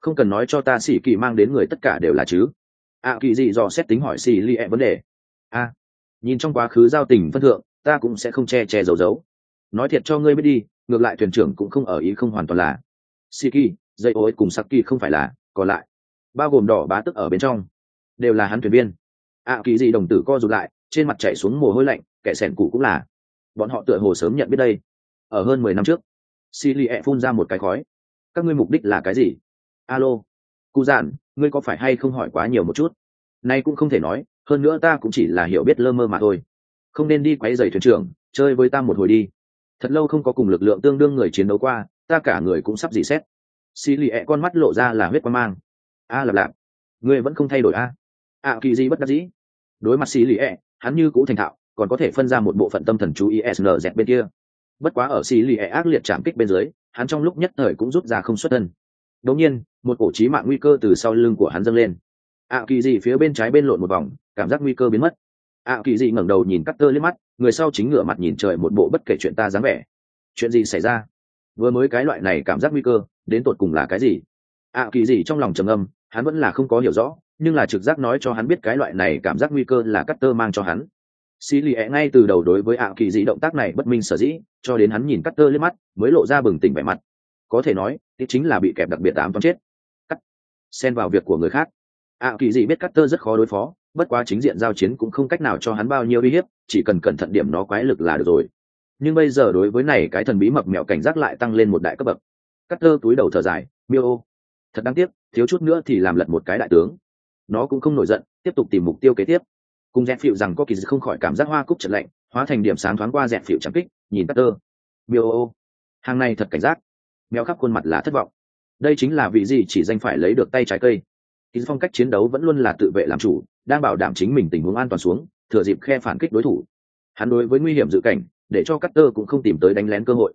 S1: không cần nói cho ta xỉ kỳ mang đến người tất cả đều là chứ. Kỳ dị dò xét tính hỏi xỉ li vấn đề. Nhìn trong quá khứ giao tình phân thượng, ta cũng sẽ không che che giấu giấu. Nói thiệt cho ngươi biết đi, ngược lại thuyền trưởng cũng không ở ý không hoàn toàn là Siki, dây ối cùng Saki không phải là, còn lại bao gồm đỏ bá tức ở bên trong đều là hắn thuyền viên. Kỳ dị đồng tử co rụt lại, trên mặt chảy xuống mồ hôi lạnh, kẻ sẻn cụ cũng là. Bọn họ tựa hồ sớm nhận biết đây. Ở hơn 10 năm trước, Silie phun ra một cái khói. Các ngươi mục đích là cái gì? Alo, cụ dạn, ngươi có phải hay không hỏi quá nhiều một chút? Nay cũng không thể nói, hơn nữa ta cũng chỉ là hiểu biết lơ mơ mà thôi. Không nên đi quấy rầy thuyền trưởng, chơi với ta một hồi đi. Thật lâu không có cùng lực lượng tương đương người chiến đấu qua, ta cả người cũng sắp dị xét. Silie con mắt lộ ra là huyết quang mang. Lạp lạp, ngươi vẫn không thay đổi a? Kỳ gì bất đắc dĩ. Đối mặt Silie, hắn như cũ thành thạo, còn có thể phân ra một bộ phận tâm thần chú ý SNZ bên kia. Bất quá ở Silie ác liệt chạm kích bên dưới, hắn trong lúc nhất thời cũng rút ra không xuất thân. Đột nhiên, một cổ chí mạng nguy cơ từ sau lưng của hắn dâng lên. Kỳ dị phía bên trái bên lộn một vòng, cảm giác nguy cơ biến mất. Kỳ dị ngẩng đầu nhìn Carter liếc mắt, người sau chính ngửa mặt nhìn trời một bộ bất kể chuyện ta dáng vẻ. Chuyện gì xảy ra? Vừa mới cái loại này cảm giác nguy cơ, đến tột cùng là cái gì? Kỳ dị trong lòng trầm âm, hắn vẫn là không có hiểu rõ, nhưng là trực giác nói cho hắn biết cái loại này cảm giác nguy cơ là Carter mang cho hắn. Silie ngay từ đầu đối với Kỳ dị động tác này bất minh sở dĩ, cho đến hắn nhìn Carter liếc mắt, mới lộ ra bừng tỉnh vẻ mặt. Có thể nói, đây chính là bị kẹp đặc biệt ám toán chết. Xen vào việc của người khác. Kỳ dị biết Carter rất khó đối phó, bất quá chính diện giao chiến cũng không cách nào cho hắn bao nhiêu uy hiếp, chỉ cần cẩn thận điểm nó quái lực là được rồi. Nhưng bây giờ đối với này cái thần bí mập mẹo cảnh giác lại tăng lên một đại cấp bậc. Carter túi đầu thở dài, miêu, thật đáng tiếc, thiếu chút nữa thì làm lật một cái đại tướng. Nó cũng không nổi giận, tiếp tục tìm mục tiêu kế tiếp. Cùng dẹp phịu rằng có kỳ không khỏi cảm giác hoa cúc chợt lạnh, hóa thành điểm sáng thoáng qua dẹp phịu chẳng kích, nhìn Carter. Miêu, hàng này thật cảnh giác. Mèo khắp khuôn mặt là thất vọng. Đây chính là vị gì chỉ danh phải lấy được tay trái cây. Phong cách chiến đấu vẫn luôn là tự vệ làm chủ, đang bảo đảm chính mình tình huống an toàn xuống, thừa dịp khe phản kích đối thủ. Hắn đối với nguy hiểm dự cảnh, để cho Carter cũng không tìm tới đánh lén cơ hội.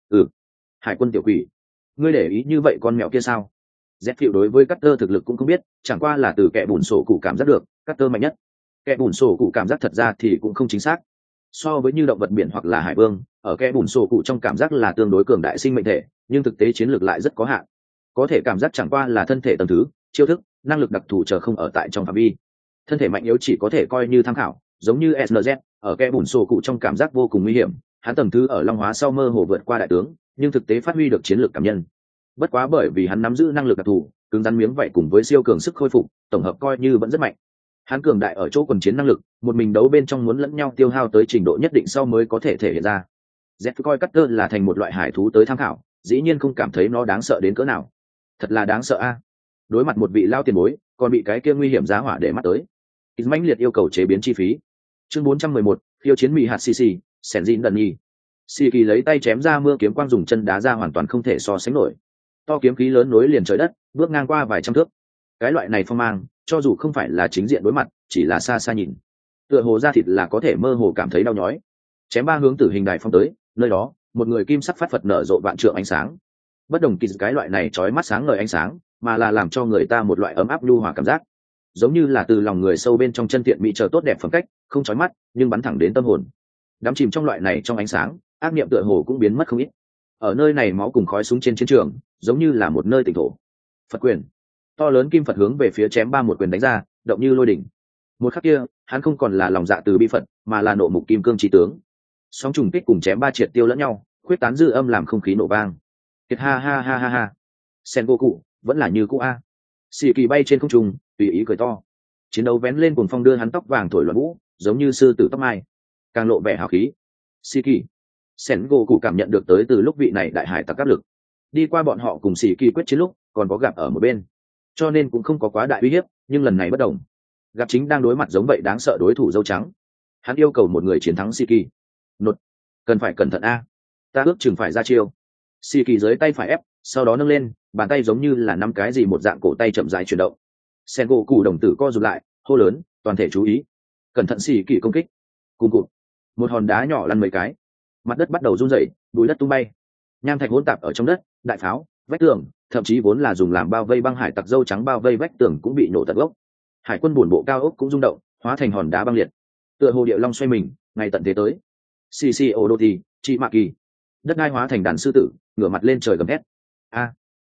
S1: Hải quân tiểu quỷ, ngươi để ý như vậy con mèo kia sao? Dẹp phiệu đối với Carter thực lực cũng không biết, chẳng qua là từ kẻ bùn sổ cụ cảm giác được, Carter mạnh nhất. Kẻ bùn sổ cụ cảm giác thật ra thì cũng không chính xác. So với như động vật biển hoặc là hải vương, ở kẻ bùn sổ cụ trong cảm giác là tương đối cường đại sinh mệnh thể, nhưng thực tế chiến lược lại rất có hạn. Có thể cảm giác chẳng qua là thân thể tầng thứ, chiêu thức, năng lực đặc thù chờ không ở tại trong phạm vi. Thân thể mạnh yếu chỉ có thể coi như tham khảo, giống như SNZ, ở kẻ bùn sổ cụ trong cảm giác vô cùng nguy hiểm, hắn tầng thứ ở long hóa sau mơ hồ vượt qua đại tướng, nhưng thực tế phát huy được chiến lược cảm nhân. Bất quá bởi vì hắn nắm giữ năng lực đặc thù, cứng rắn miếng vậy cùng với siêu cường sức khôi phục, tổng hợp coi như vẫn rất mạnh. Hắn cường đại ở chỗ quần chiến năng lực, một mình đấu bên trong muốn lẫn nhau tiêu hao tới trình độ nhất định sau mới có thể thể hiện ra. Jeff coi Carter là thành một loại hải thú tới tham khảo, dĩ nhiên không cảm thấy nó đáng sợ đến cỡ nào. Thật là đáng sợ a. Đối mặt một vị lao tiền bối, còn bị cái kia nguy hiểm giá hỏa để mắt tới. Ít mãnh liệt yêu cầu chế biến chi phí. Chương 411, khiêu chiến mì hạt CC, Senjin đần nhi. Siki lấy tay chém ra mưa kiếm quang dùng chân đá ra hoàn toàn không thể so sánh nổi. To kiếm khí lớn nối liền trời đất, bước ngang qua vài trăm thước. Cái loại này phong mang, cho dù không phải là chính diện đối mặt, chỉ là xa xa nhìn, tựa hồ da thịt là có thể mơ hồ cảm thấy đau nhói. Chém ba hướng tử hình đài phong tới, nơi đó, một người kim sắc phát phật nở rộ vạn trượng ánh sáng. Bất đồng kỳ cái loại này chói mắt sáng ngời ánh sáng, mà là làm cho người ta một loại ấm áp nhu hòa cảm giác, giống như là từ lòng người sâu bên trong chân thiện mỹ chờ tốt đẹp phẩm cách, không chói mắt, nhưng bắn thẳng đến tâm hồn. Đắm chìm trong loại này trong ánh sáng, ác niệm tựa hồ cũng biến mất không ít. Ở nơi này máu cùng khói súng trên chiến trường, giống như là một nơi tỉnh thổ. Phật quyền, to lớn kim Phật hướng về phía chém ba một quyền đánh ra, động như lôi đỉnh. Một khắc kia, hắn không còn là lòng dạ từ bi Phật, mà là nộ mục kim cương chí tướng. Sóng trùng kích cùng chém ba triệt tiêu lẫn nhau, khuyết tán dư âm làm không khí nổ vang. Kiệt ha ha ha ha ha. Sengoku vẫn là như cũ a. Sĩ kỳ bay trên không trung, tùy ý cười to. Chiến đấu vén lên cuồng phong đưa hắn tóc vàng thổi loạn vũ, giống như sư tử tóc mai, càng lộ vẻ hào khí. Sĩ kỳ, Sengoku cảm nhận được tới từ lúc vị này đại hải tặc áp lực. Đi qua bọn họ cùng Sĩ kỳ quyết chiến lúc, còn có gặp ở một bên, cho nên cũng không có quá đại uy hiếp, nhưng lần này bất đồng. Gặp chính đang đối mặt giống vậy đáng sợ đối thủ dâu trắng. Hắn yêu cầu một người chiến thắng Sĩ kỳ. Nột, cần phải cẩn thận a. Ta ước chừng phải ra chiêu. Sĩ kỳ dưới tay phải ép, sau đó nâng lên, bàn tay giống như là năm cái gì một dạng cổ tay chậm rãi chuyển động. Sengoku đồng tử co rụt lại, hô lớn, toàn thể chú ý, cẩn thận Sĩ kỳ công kích. Cùng cụt, một hòn đá nhỏ lăn mấy cái, mặt đất bắt đầu rung rẩy, bụi đất tung bay, nham thạch hỗn tạp ở trong đất, đại pháo, vách tường, thậm chí vốn là dùng làm bao vây băng hải tặc dâu trắng bao vây vách tường cũng bị nổ tận gốc. Hải quân buồn bộ cao ốc cũng rung động, hóa thành hòn đá băng liệt. Tựa hồ địa long xoay mình, ngày tận thế tới. Odoti, chị Mạ Kỳ. Đất đai hóa thành đàn sư tử, ngửa mặt lên trời gầm thét. A,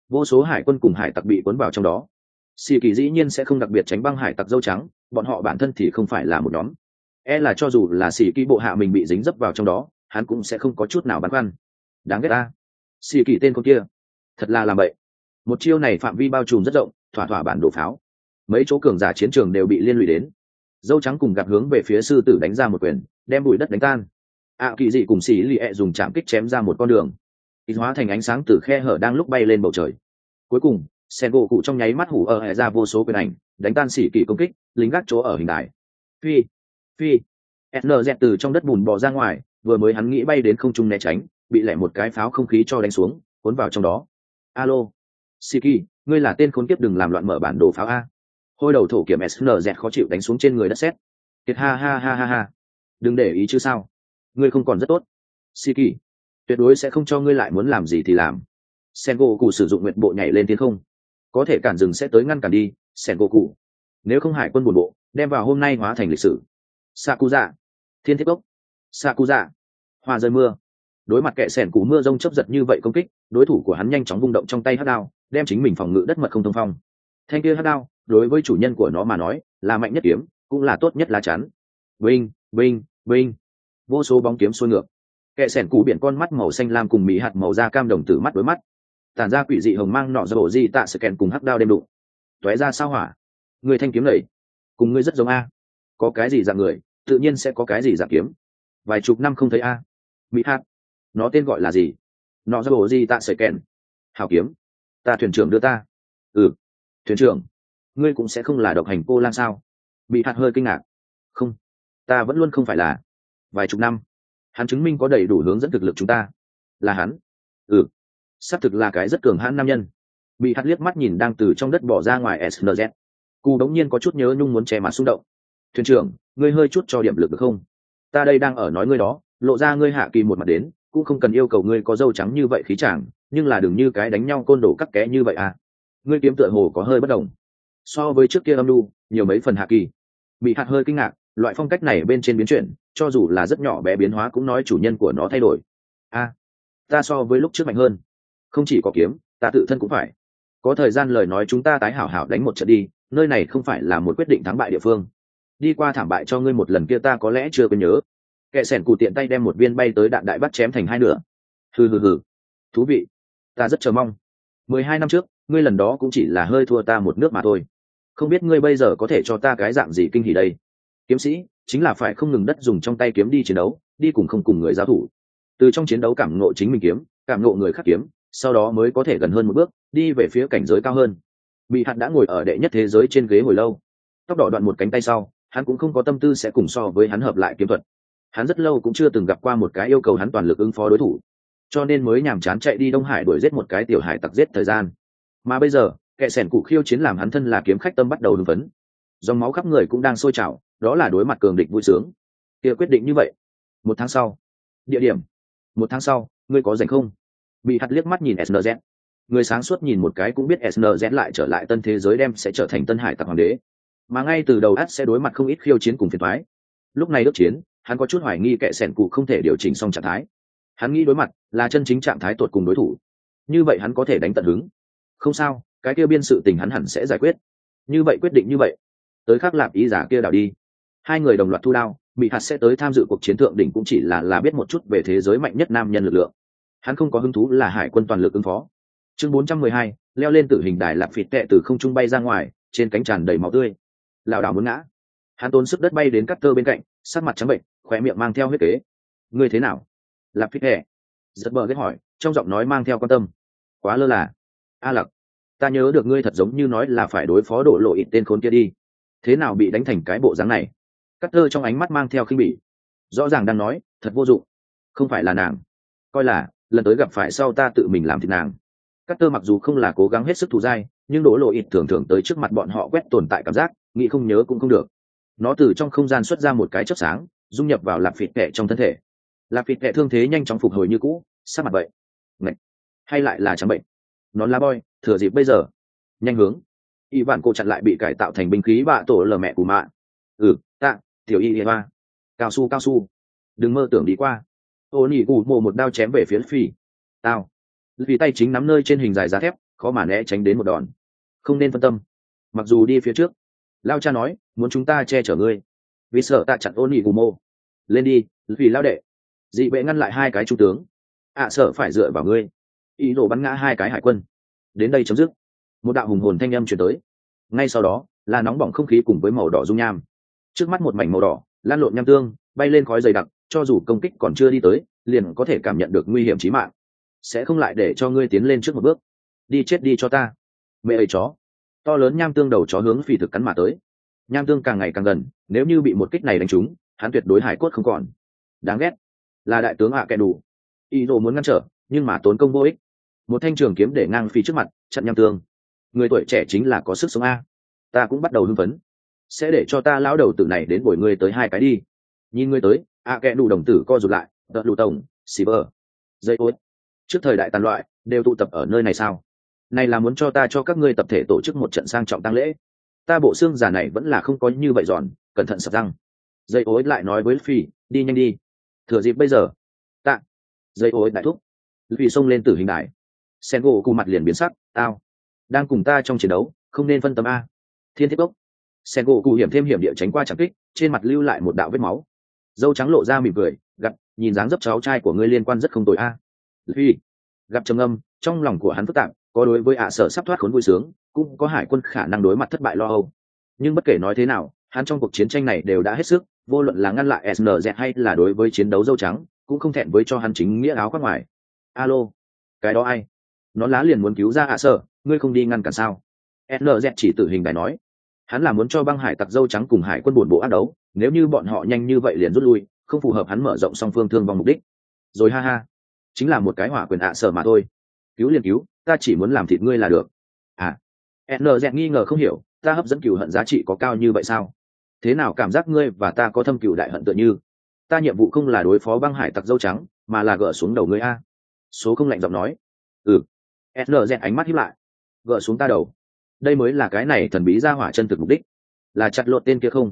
S1: vô số hải quân cùng hải tặc bị cuốn vào trong đó. Xì kỳ dĩ nhiên sẽ không đặc biệt tránh băng hải tặc dâu trắng, bọn họ bản thân thì không phải là một nhóm. Là cho dù là xì kỳ bộ hạ mình bị dính dấp vào trong đó, hắn cũng sẽ không có chút nào băn khoăn. Đáng ghét ta. Xì kỳ tên con kia thật là làm bậy. Một chiêu này phạm vi bao trùm rất rộng, thỏa thỏa bản đồ pháo, mấy chỗ cường giả chiến trường đều bị liên lụy đến. Dâu trắng cùng gặp hướng về phía sư tử đánh ra một quyền, đem bụi đất đánh tan. Kỳ dị cùng xì lì dùng chạm kích chém ra một con đường, hóa thành ánh sáng từ khe hở đang lúc bay lên bầu trời. Cuối cùng sen gỗ cụ trong nháy mắt hủ ở hệ ra vô số quyền ảnh, đánh tan xỉ kỳ công kích, lính gác chỗ ở hình đài. Phi SNZ từ trong đất bùn bò ra ngoài, vừa mới hắn nghĩ bay đến không trung né tránh, bị lẻ một cái pháo không khí cho đánh xuống, cuốn vào trong đó. Alo Siki, ngươi là tên khốn kiếp, đừng làm loạn mở bản đồ pháo a. Hôi đầu thổ kiểm SNZ khó chịu đánh xuống trên người đất sét. Kiệt ha ha ha ha ha, đừng để ý chứ sao, ngươi không còn rất tốt. Siki, tuyệt đối sẽ không cho ngươi lại muốn làm gì thì làm. Sengoku sử dụng nguyện bộ nhảy lên thiên không, có thể cản rừng sẽ tới ngăn cản đi. Sengoku, nếu không hải quân buồn bộ đem vào hôm nay hóa thành lịch sử. Sakuza, thiên thiết ốc. Sakuza, hoa rơi mưa. Đối mặt kẻ sẻn cú mưa rông chớp giật như vậy công kích, đối thủ của hắn nhanh chóng vung động trong tay hắc đao, đem chính mình phòng ngự đất mật không thông phong. Thanh kia hắc đao đối với chủ nhân của nó mà nói là mạnh nhất kiếm, cũng là tốt nhất lá chắn. Binh, vô số bóng kiếm xuôi ngược. Kẻ sẻn cú biển con mắt màu xanh lam cùng mỹ hạt màu da cam đồng tử mắt đối mắt, tản ra quỷ dị hồng mang nọ do di tạ sự kèn cùng hắc đao đêm đụng tóe ra sao hỏa. Người thanh kiếm lầy cùng ngươi rất giống a, có cái gì dạng người tự nhiên sẽ có cái gì dạng kiếm. Vài chục năm không thấy a. Mỹ hạt, nó tên gọi là gì? Nọ do di tạ sự kèn. Hảo kiếm, ta thuyền trưởng đưa ta. Thuyền trưởng, ngươi cũng sẽ không là độc hành cô lang sao? Mỹ hạt hơi kinh ngạc. Không, ta vẫn luôn không phải là. Vài chục năm, hắn chứng minh có đầy đủ hướng dẫn thực lực chúng ta. Là hắn. Xác thực là cái rất cường hãn nam nhân. Bị hạt liếc mắt nhìn đang từ trong đất bỏ ra ngoài SNZ. Cù đống nhiên có chút nhớ nhung muốn che mặt xung động. Thuyền trưởng, ngươi hơi chút cho điểm lực được không? Ta đây đang ở nói ngươi đó, lộ ra ngươi hạ kỳ một mặt đến, cũng không cần yêu cầu ngươi có râu trắng như vậy khí chàng, nhưng là đừng như cái đánh nhau côn đồ cắt ké như vậy à. Ngươi kiếm tựa hồ có hơi bất đồng. So với trước kia âm lưu, nhiều mấy phần hạ kỳ. Bị hạt hơi kinh ngạc, loại phong cách này bên trên biến chuyển, cho dù là rất nhỏ bé biến hóa cũng nói chủ nhân của nó thay đổi. Ta so với lúc trước mạnh hơn. Không chỉ có kiếm, ta tự thân cũng phải. Có thời gian lời nói chúng ta tái hảo hảo đánh một trận đi, nơi này không phải là một quyết định thắng bại địa phương. Đi qua thảm bại cho ngươi một lần kia ta có lẽ chưa có nhớ. Kẻ sẻn cù tiện tay đem một viên bay tới đạn đại bắt chém thành hai nửa. Hừ, thú vị, ta rất chờ mong. 12 năm trước ngươi lần đó cũng chỉ là hơi thua ta một nước mà thôi, không biết ngươi bây giờ có thể cho ta cái dạng gì kinh hỉ đây. Kiếm sĩ chính là phải không ngừng đất dùng trong tay kiếm đi chiến đấu, đi cùng không cùng người giao thủ, từ trong chiến đấu cảm ngộ chính mình kiếm, cảm ngộ người khác kiếm, sau đó mới có thể gần hơn một bước, đi về phía cảnh giới cao hơn. Bị hạt đã ngồi ở đệ nhất thế giới trên ghế hồi lâu, tóc đỏ đoạn một cánh tay sau, hắn cũng không có tâm tư sẽ cùng so với hắn hợp lại kiếm thuật. Hắn rất lâu cũng chưa từng gặp qua một cái yêu cầu hắn toàn lực ứng phó đối thủ, cho nên mới nhàm chán chạy đi Đông Hải đuổi giết một cái tiểu hải tặc giết thời gian. Mà bây giờ kẻ sẻn cụ khiêu chiến làm hắn thân là kiếm khách tâm bắt đầu hưng phấn, dòng máu khắp người cũng đang sôi trào, đó là đối mặt cường địch vui sướng. Kia quyết định như vậy. 1 tháng sau, địa điểm. 1 tháng sau, ngươi có rảnh không? Bị hạt liếc mắt nhìn SNZ. Người sáng suốt nhìn một cái cũng biết SNZ lại trở lại tân thế giới đem sẽ trở thành tân hải tặc hoàng đế, mà ngay từ đầu ắt sẽ đối mặt không ít khiêu chiến cùng phiền toái. Lúc này đốc chiến, hắn có chút hoài nghi kẻ sẻn cụ không thể điều chỉnh xong trạng thái. Hắn nghĩ đối mặt là chân chính trạng thái tột cùng đối thủ, như vậy hắn có thể đánh tận hứng. Không sao, cái kia biên sự tình hắn hẳn sẽ giải quyết. Như vậy quyết định như vậy, tới khắc lạp ý giả kia đảo đi. Hai người đồng loạt thu đao. Bị hạt sẽ tới tham dự cuộc chiến thượng đỉnh cũng chỉ là biết một chút về thế giới mạnh nhất nam nhân lực lượng. Hắn không có hứng thú là hải quân toàn lực ứng phó. Chương 412, leo lên tử hình đài lạp phịt tệ từ không trung bay ra ngoài, trên cánh tràn đầy máu tươi, lảo đảo muốn ngã. Hắn tốn sức đất bay đến Carter bên cạnh, sắc mặt trắng bệnh, khóe miệng mang theo huyết kế. Ngươi thế nào? Lạp phịt tệ giật bờ ghét hỏi, trong giọng nói mang theo quan tâm. Quá lơ là. A Lặc, ta nhớ được ngươi thật giống như nói là phải đối phó đổ lộ ít tên khốn kia đi, thế nào bị đánh thành cái bộ dáng này? Carter trong ánh mắt mang theo khinh bỉ, rõ ràng đang nói thật vô dụng. Không phải là nàng, coi là lần tới gặp phải sau ta tự mình làm thịt nàng. Carter mặc dù không là cố gắng hết sức thù dai, nhưng đổ lộ ít thường thường tới trước mặt bọn họ quét tồn tại cảm giác, nghĩ không nhớ cũng không được. Nó từ trong không gian xuất ra một cái chớp sáng, dung nhập vào lạp phịt kệ trong thân thể. Lạp phịt kệ thương thế nhanh chóng phục hồi như cũ, sắc mặt vậy ngạch, hay lại là trắng bệnh. Nón lá boy thừa dịp bây giờ nhanh hướng. Y vạn cô chặn lại bị cải tạo thành binh khí bạ tổ lờ mẹ của mạ. Tạ tiểu y ba, cao su, đừng mơ tưởng đi qua. Ô nỉ cụ mồ một đao chém về phía phi. Tao vì tay chính nắm nơi trên hình dài giá thép, khó mà né tránh đến một đòn. Không nên phân tâm, mặc dù đi phía trước. Lao cha nói muốn chúng ta che chở ngươi, vì sợ ta chặn ôn nhị gù mô. Lên đi, vì lao đệ. Dị bệ ngăn lại hai cái trung tướng. Sợ phải dựa vào ngươi. Ý đồ bắn ngã hai cái hải quân. Đến đây chấm dứt. Một đạo hùng hồn thanh âm truyền tới. Ngay sau đó là nóng bỏng không khí cùng với màu đỏ dung nham. Trước mắt một mảnh màu đỏ lan lộn nham tương, bay lên khói dày đặc, cho dù công kích còn chưa đi tới liền có thể cảm nhận được nguy hiểm chí mạng. Sẽ không lại để cho ngươi tiến lên trước một bước. Đi chết đi cho ta, mẹ ấy chó. To lớn nham tương đầu chó hướng Phi thực cắn mà tới. Nham tương càng ngày càng gần, nếu như bị một kích này đánh trúng hắn tuyệt đối hải cốt không còn. Đáng ghét, là đại tướng kẻ đủ. Ý đồ muốn ngăn trở nhưng mà tốn công vô ích. Một thanh trường kiếm để ngang Phi trước mặt chặn nham tương. Người tuổi trẻ chính là có sức sống a. Ta cũng bắt đầu hưng phấn. Sẽ để cho ta lão đầu tử này đến bồi ngươi tới hai cái đi. Nhìn ngươi tới, kẻ đủ đồng tử co rụt lại. Tợ lù tổng, Silver, dây ối. Trước thời đại tàn loại đều tụ tập ở nơi này sao? Này là muốn cho ta cho các ngươi tập thể tổ chức một trận sang trọng tang lễ. Ta bộ xương giả này vẫn là không có như vậy giòn, cẩn thận sập răng. Dây ối lại nói với Phi, đi nhanh đi. Thừa dịp bây giờ. Tạ. Dây ối đại thúc. Phi xông lên tử hình đài. Sen gỗ cụ mặt liền biến sắc, tao đang cùng ta trong chiến đấu, không nên phân tâm a. Thiên thiết bốc. Sen gỗ cụ hiểm thêm hiểm địa tránh qua chẳng kích, trên mặt lưu lại một đạo vết máu. Dâu trắng lộ ra mỉm cười, gặp nhìn dáng dấp cháu trai của ngươi liên quan rất không tồi a. Phi gặp trầm âm, trong lòng của hắn phức tạp, có đối với sở sắp thoát khốn vui sướng, cũng có hải quân khả năng đối mặt thất bại lo âu. Nhưng bất kể nói thế nào, hắn trong cuộc chiến tranh này đều đã hết sức, vô luận là ngăn lại SNZ hay là đối với chiến đấu dâu trắng, cũng không thẹn với cho hắn chính nghĩa áo khoác ngoài. Alo, cái đó ai? Nó lá liền muốn cứu ra sở, ngươi không đi ngăn cản sao? SNZ chỉ tự hình đài nói, hắn là muốn cho băng hải tặc dâu trắng cùng hải quân buồn bộ ác đấu, nếu như bọn họ nhanh như vậy liền rút lui, không phù hợp hắn mở rộng song phương thương vong mục đích. Rồi ha ha, chính là một cái hỏa quyền sở mà thôi. Cứu liền cứu, ta chỉ muốn làm thịt ngươi là được. NZ nghi ngờ không hiểu, ta hấp dẫn cừu hận giá trị có cao như vậy sao? Thế nào cảm giác ngươi và ta có thâm cừu đại hận tựa như? Ta nhiệm vụ không là đối phó băng hải tặc dâu trắng, mà là gỡ xuống đầu ngươi a. Số không lạnh giọng nói. NZ ánh mắt híp lại. Gỡ xuống ta đầu. Đây mới là cái này thần bí ra hỏa chân thực mục đích. Là chặt lột tên kia không?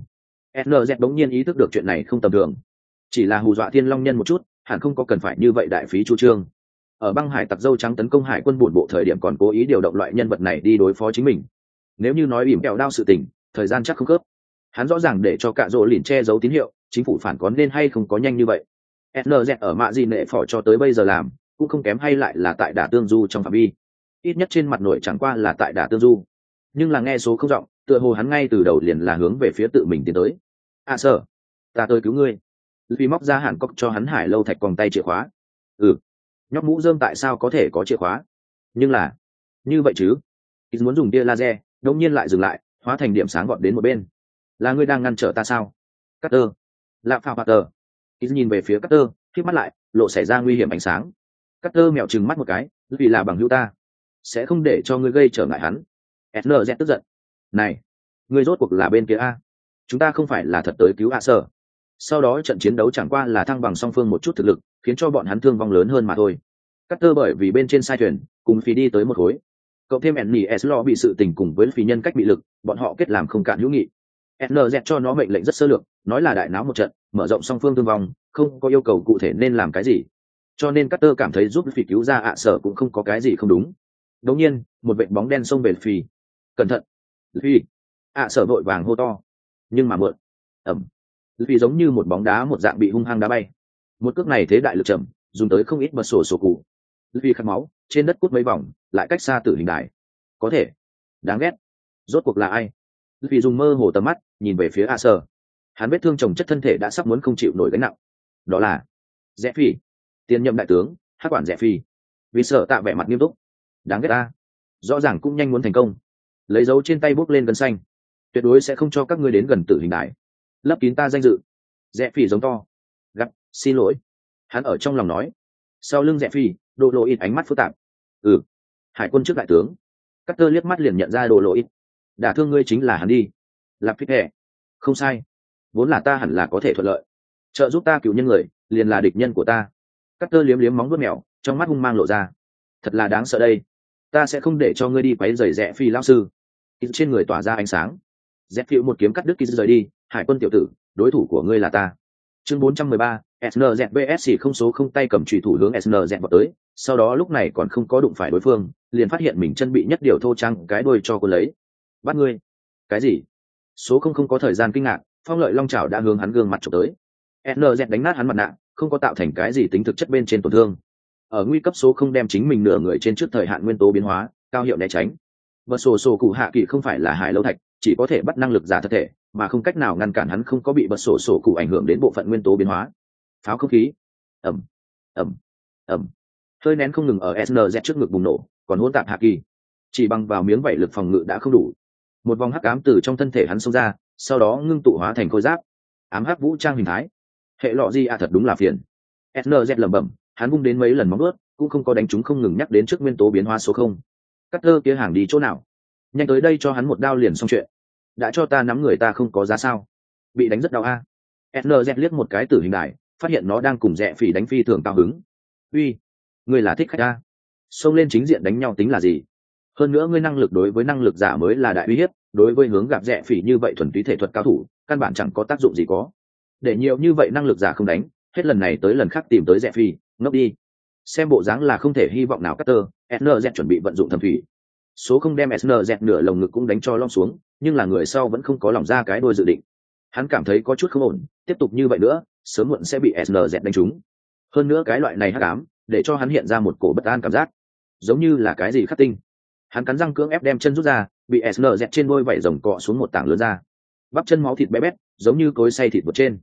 S1: NZ bỗng nhiên ý thức được chuyện này không tầm thường. Chỉ là hù dọa Thiên Long Nhân một chút, hẳn không có cần phải như vậy đại phí chu trương. Ở băng hải tặc dâu trắng tấn công hải quân buồn bộ thời điểm còn cố ý điều động loại nhân vật này đi đối phó chính mình. Nếu như nói ỉm kẹo đao sự tình, thời gian chắc không khớp. Hắn rõ ràng để cho cạ rỗ lìn che giấu tín hiệu, chính phủ phản có nên hay không có nhanh như vậy. SNZ ở mạ gì nệ phỏ cho tới bây giờ làm, cũng không kém hay lại là tại đả tương du trong phạm vi. Ít nhất trên mặt nội chẳng qua là tại đả tương du. Nhưng là nghe số không rộng, tựa hồ hắn ngay từ đầu liền là hướng về phía tự mình tiến tới. Sở, ta tới cứu ngươi. Vì móc ra hẳn cốc cho hắn hải lâu thạch quòng tay chìa khóa. Nhóc mũ rơm tại sao có thể có chìa khóa? Nhưng là như vậy chứ? Ít muốn dùng tia laser, đột nhiên lại dừng lại, hóa thành điểm sáng gọn đến một bên. Là ngươi đang ngăn trở ta sao? Carter, lạ phao Carter. Ít nhìn về phía Carter, khép mắt lại, lộ xảy ra nguy hiểm ánh sáng. Carter mèo trừng mắt một cái, vì là bằng hữu ta, sẽ không để cho ngươi gây trở ngại hắn. SNZ tức giận. Này, ngươi rốt cuộc là bên kia a? Chúng ta không phải là thật tới cứu sở. Sau đó trận chiến đấu chẳng qua là thăng bằng song phương một chút thực lực, khiến cho bọn hắn thương vong lớn hơn mà thôi. Carter bởi vì bên trên sai thuyền, cùng Phi đi tới một khối. Cộng thêm NES lo bị sự tình cùng với Phi nhân cách bị lực, bọn họ kết làm không cạn hữu nghị. NZ cho nó mệnh lệnh rất sơ lược, nói là đại náo một trận, mở rộng song phương thương vong, không có yêu cầu cụ thể nên làm cái gì. Cho nên Carter cảm thấy giúp Phi cứu ra sở cũng không có cái gì không đúng. Đột nhiên, một vệt bóng đen xông về Phi. Cẩn thận! Phi! Sở vội vàng hô to. Nhưng mà mượn. Ẩm. Vì giống như một bóng đá một dạng bị hung hăng đá bay. Một cước này thế đại lực chậm, dùng tới không ít bật sổ cụ. Vì khát máu, trên đất cút mấy vòng, lại cách xa tử hình đài. Có thể. Đáng ghét. Rốt cuộc là ai? Vì dùng mơ hồ tầm mắt, nhìn về phía Sở. Hắn vết thương chồng chất thân thể đã sắp muốn không chịu nổi gánh nặng. Đó là Rẽ Phi, tiền nhậm đại tướng, hắc quản Rẽ Phi. Vì sợ tạ vẻ mặt nghiêm túc. Đáng ghét ta. Rõ ràng cũng nhanh muốn thành công. Lấy dấu trên tay bốc lên gân xanh. Tuyệt đối sẽ không cho các ngươi đến gần tử hình đài. Lấp kín ta danh dự. Rẽ Phi giống to. Gặp, xin lỗi. Hắn ở trong lòng nói. Sau lưng Rẽ Phi, Đồ Lộ Ít ánh mắt phức tạp. Hải quân trước đại tướng. Carter liếc mắt liền nhận ra Đồ Lộ Ít. Đả thương ngươi chính là hắn đi. Lạp Phích Hẹ. Không sai. Vốn là ta hẳn là có thể thuận lợi. Trợ giúp ta cứu nhân người, liền là địch nhân của ta. Carter liếm liếm móng vuốt mèo, trong mắt hung mang lộ ra. Thật là đáng sợ đây. Ta sẽ không để cho ngươi đi quấy rầy Rẽ Phi lão sư. Trên người tỏa ra ánh sáng. Rẽ Phi một kiếm cắt đứt Kid rời đi. Hải quân tiểu tử, đối thủ của ngươi là ta. Chương 413, SNZ vs không số không tay cầm chủy thủ hướng SNZ vào tới, sau đó lúc này còn không có đụng phải đối phương liền phát hiện mình chân bị nhất điều thô trăng cái đuôi cho cô lấy. Bắt ngươi. Cái gì? Số không có thời gian kinh ngạc, phong lợi long chảo đã hướng hắn gương mặt chụp tới. NZ đánh nát hắn mặt nạ, không có tạo thành cái gì tính thực chất bên trên tổn thương. Ở nguy cấp số không đem chính mình nửa người trên trước thời hạn nguyên tố biến hóa, cao hiệu né tránh. Vật sổ cụ hạ kỳ không phải là hải lâu thạch, chỉ có thể bắt năng lực giả thật thể, mà không cách nào ngăn cản hắn không có bị vật sổ cụ ảnh hưởng đến bộ phận nguyên tố biến hóa. Pháo không khí. Ầm, ầm, ầm. Hơi nén không ngừng ở SNZ trước ngực bùng nổ, còn hỗn tạp hạ kỳ. Chỉ bằng vào miếng vảy lực phòng ngự đã không đủ. Một vòng hắc ám từ trong thân thể hắn xông ra, sau đó ngưng tụ hóa thành khôi giáp. Ám hắc vũ trang hình thái. Hệ lọ gì thật đúng là phiền. SNZ lẩm bẩm, hắn vung đến mấy lần móng vuốt, cũng không có đánh trúng, không ngừng nhắc đến trước nguyên tố biến hóa số không. Cắt thơ kia hàng đi chỗ nào? Nhanh tới đây cho hắn một đao liền xong chuyện. Đã cho ta nắm người ta không có giá sao? Bị đánh rất đau a. SNZ liếc một cái tử hình đài, phát hiện nó đang cùng Rẽ Phỉ đánh phi thường cao hứng. Uy, ngươi là thích khách a? Xông lên chính diện đánh nhau tính là gì? Hơn nữa ngươi năng lực đối với năng lực giả mới là đại uy hiếp, đối với hướng gặp Rẽ Phỉ như vậy thuần túy thể thuật cao thủ, căn bản chẳng có tác dụng gì có. Để nhiều như vậy năng lực giả không đánh, hết lần này tới lần khác tìm tới Rẽ Phỉ, ngốc đi. Xem bộ dáng là không thể hy vọng nào. Cutter, SNZ chuẩn bị vận dụng thẩm thủy. Số không đem SNZ nửa lồng ngực cũng đánh cho lom xuống, nhưng là người sau vẫn không có lòng ra cái đôi dự định. Hắn cảm thấy có chút không ổn, tiếp tục như vậy nữa, sớm muộn sẽ bị SNZ đánh trúng. Hơn nữa cái loại này hắc ám, để cho hắn hiện ra một cổ bất an cảm giác, giống như là cái gì khắc tinh. Hắn cắn răng cưỡng ép đem chân rút ra, bị SNZ trên đôi vảy rồng cọ xuống một tảng lớn ra. Bắp chân máu thịt bé bét, giống như cối xay thịt vượt trên.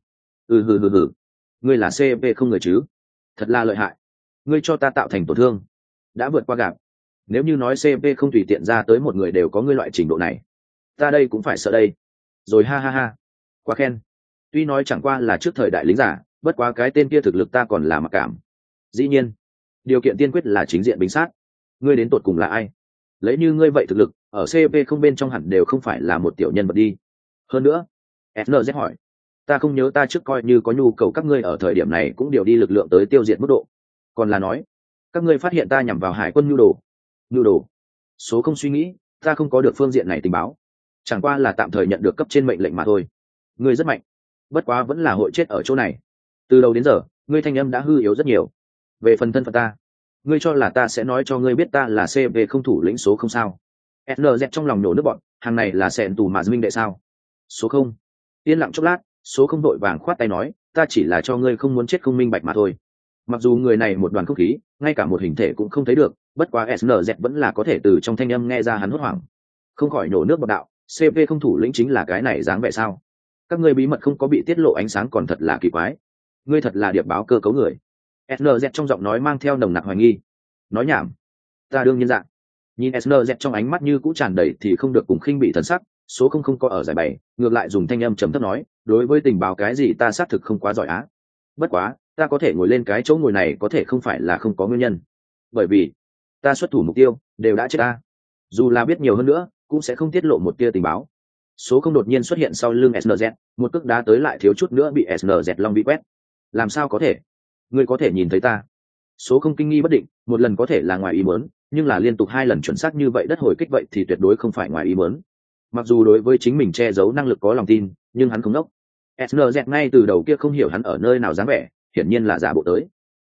S1: Hừ. Ngươi là CP không người chứ? Thật là lợi hại. Ngươi cho ta tạo thành tổn thương, đã vượt qua gạp. Nếu như nói CP không tùy tiện ra tới một người đều có ngươi loại trình độ này, ta đây cũng phải sợ đây. Rồi ha. Quá khen. Tuy nói chẳng qua là trước thời đại lính giả, bất quá cái tên kia thực lực ta còn là mặc cảm. Dĩ nhiên, điều kiện tiên quyết là chính diện bính sát. Ngươi đến tột cùng là ai? Lấy như ngươi vậy thực lực, ở CP không bên trong hẳn đều không phải là một tiểu nhân vật đi. Hơn nữa, SNZ hỏi, ta không nhớ ta trước coi như có nhu cầu các ngươi ở thời điểm này cũng điều đi lực lượng tới tiêu diệt mức độ. Còn là nói, các ngươi phát hiện ta nhằm vào hải quân nhu đồ. Số không suy nghĩ, ta không có được phương diện này tình báo, chẳng qua là tạm thời nhận được cấp trên mệnh lệnh mà thôi. Ngươi rất mạnh, bất quá vẫn là hội chết ở chỗ này. Từ đầu đến giờ ngươi thanh âm đã hư yếu rất nhiều. Về phần thân phận ta, ngươi cho là ta sẽ nói cho ngươi biết ta là CV không thủ lĩnh số không sao? SNZ trong lòng nổ nước bọn, hàng này là sẹn tù mà minh đệ sao? Số không. Yên lặng chốc lát, số không đội vàng khoát tay nói, ta chỉ là cho ngươi không muốn chết không minh bạch mà thôi. Mặc dù người này một đoàn không khí, ngay cả một hình thể cũng không thấy được, bất quá SNZ vẫn là có thể từ trong thanh âm nghe ra hắn hốt hoảng. Không khỏi nổ nước bọt đạo, CV không thủ lĩnh chính là cái này dáng vẻ sao? Các ngươi bí mật không có bị tiết lộ ánh sáng còn thật là kỳ quái. Ngươi thật là điệp báo cơ cấu người. SNZ trong giọng nói mang theo nồng nặc hoài nghi. Nói nhảm. Ta đương nhiên dạng. Nhìn SNZ trong ánh mắt như cũ tràn đầy thì không được cùng khinh bị thần sắc, số không có ở giải bày, ngược lại dùng thanh âm trầm thấp nói, đối với tình báo cái gì ta xác thực không quá giỏi á. Bất quá, ta có thể ngồi lên cái chỗ ngồi này có thể không phải là không có nguyên nhân. Bởi vì, ta xuất thủ mục tiêu, đều đã chết ta. Dù là biết nhiều hơn nữa, cũng sẽ không tiết lộ một tia tình báo. Số không đột nhiên xuất hiện sau lưng SNZ, một cước đá tới lại thiếu chút nữa bị SNZ long bị quét. Làm sao có thể? Ngươi có thể nhìn thấy ta. Số không kinh nghi bất định, một lần có thể là ngoài ý muốn, nhưng là liên tục 2 lần chuẩn xác như vậy đất hồi kích vậy thì tuyệt đối không phải ngoài ý muốn. Mặc dù đối với chính mình che giấu năng lực có lòng tin, nhưng hắn không ngốc. SNZ ngay từ đầu kia không hiểu hắn ở nơi nào dáng vẻ, hiển nhiên là giả bộ tới.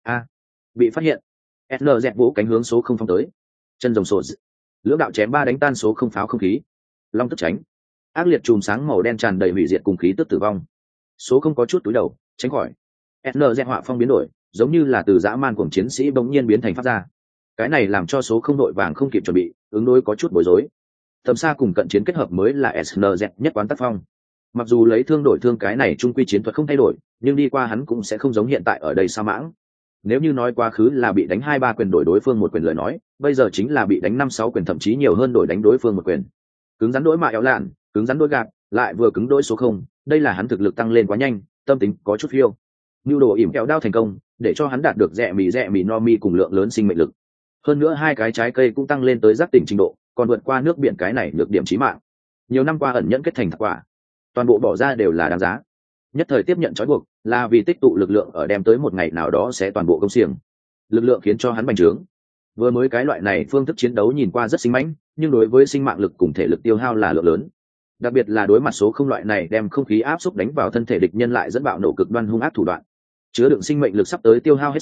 S1: Bị phát hiện. SNZ vỗ cánh hướng số không phong tới. Chân rồng sột. Lưỡng đạo chém 3 đánh tan số không pháo không khí. Long tức tránh. Ác liệt chùm sáng màu đen tràn đầy hủy diệt cùng khí tức tử vong. Số không có chút túi đầu, tránh khỏi. SNZ họa phong biến đổi, giống như là từ dã man cuồng chiến sĩ bỗng nhiên biến thành pháp gia. Cái này làm cho số không đội vàng không kịp chuẩn bị, ứng đối có chút bối rối. Tầm xa cùng cận chiến kết hợp mới là SNZ nhất quán tác phong. Mặc dù lấy thương đổi thương cái này trung quy chiến thuật không thay đổi, nhưng đi qua hắn cũng sẽ không giống hiện tại ở đây sa mãng. Nếu như nói quá khứ là bị đánh 2-3 quyền đổi đối phương một quyền lời nói, bây giờ chính là bị đánh 5-6 quyền thậm chí nhiều hơn đổi đánh đối phương một quyền. Cứng rắn đối mạ éo lạn, cứng rắn đối gạt, lại vừa cứng đối số không, đây là hắn thực lực tăng lên quá nhanh, tâm tính có chút phiêu. Nưu đồ ỉm kẹo đao thành công, để cho hắn đạt được rẻ mì no mi cùng lượng lớn sinh mệnh lực. Hơn nữa 2 cái trái cây cũng tăng lên tới giác tỉnh trình độ, còn vượt qua nước biển cái này được điểm chí mạng. Nhiều năm qua ẩn nhẫn kết thành thạc quả, toàn bộ bỏ ra đều là đáng giá. Nhất thời tiếp nhận trói buộc, là vì tích tụ lực lượng ở đem tới một ngày nào đó sẽ toàn bộ công xiềng. Lực lượng khiến cho hắn bành trướng. Vừa mới cái loại này phương thức chiến đấu nhìn qua rất sinh mãnh, nhưng đối với sinh mạng lực cùng thể lực tiêu hao là lượng lớn. Đặc biệt là đối mặt số không loại này đem không khí áp xúc đánh vào thân thể địch nhân lại dẫn bạo nổ cực đoan hung ác thủ đoạn. Chứa đựng sinh mệnh lực sắp tới tiêu hao hết sau,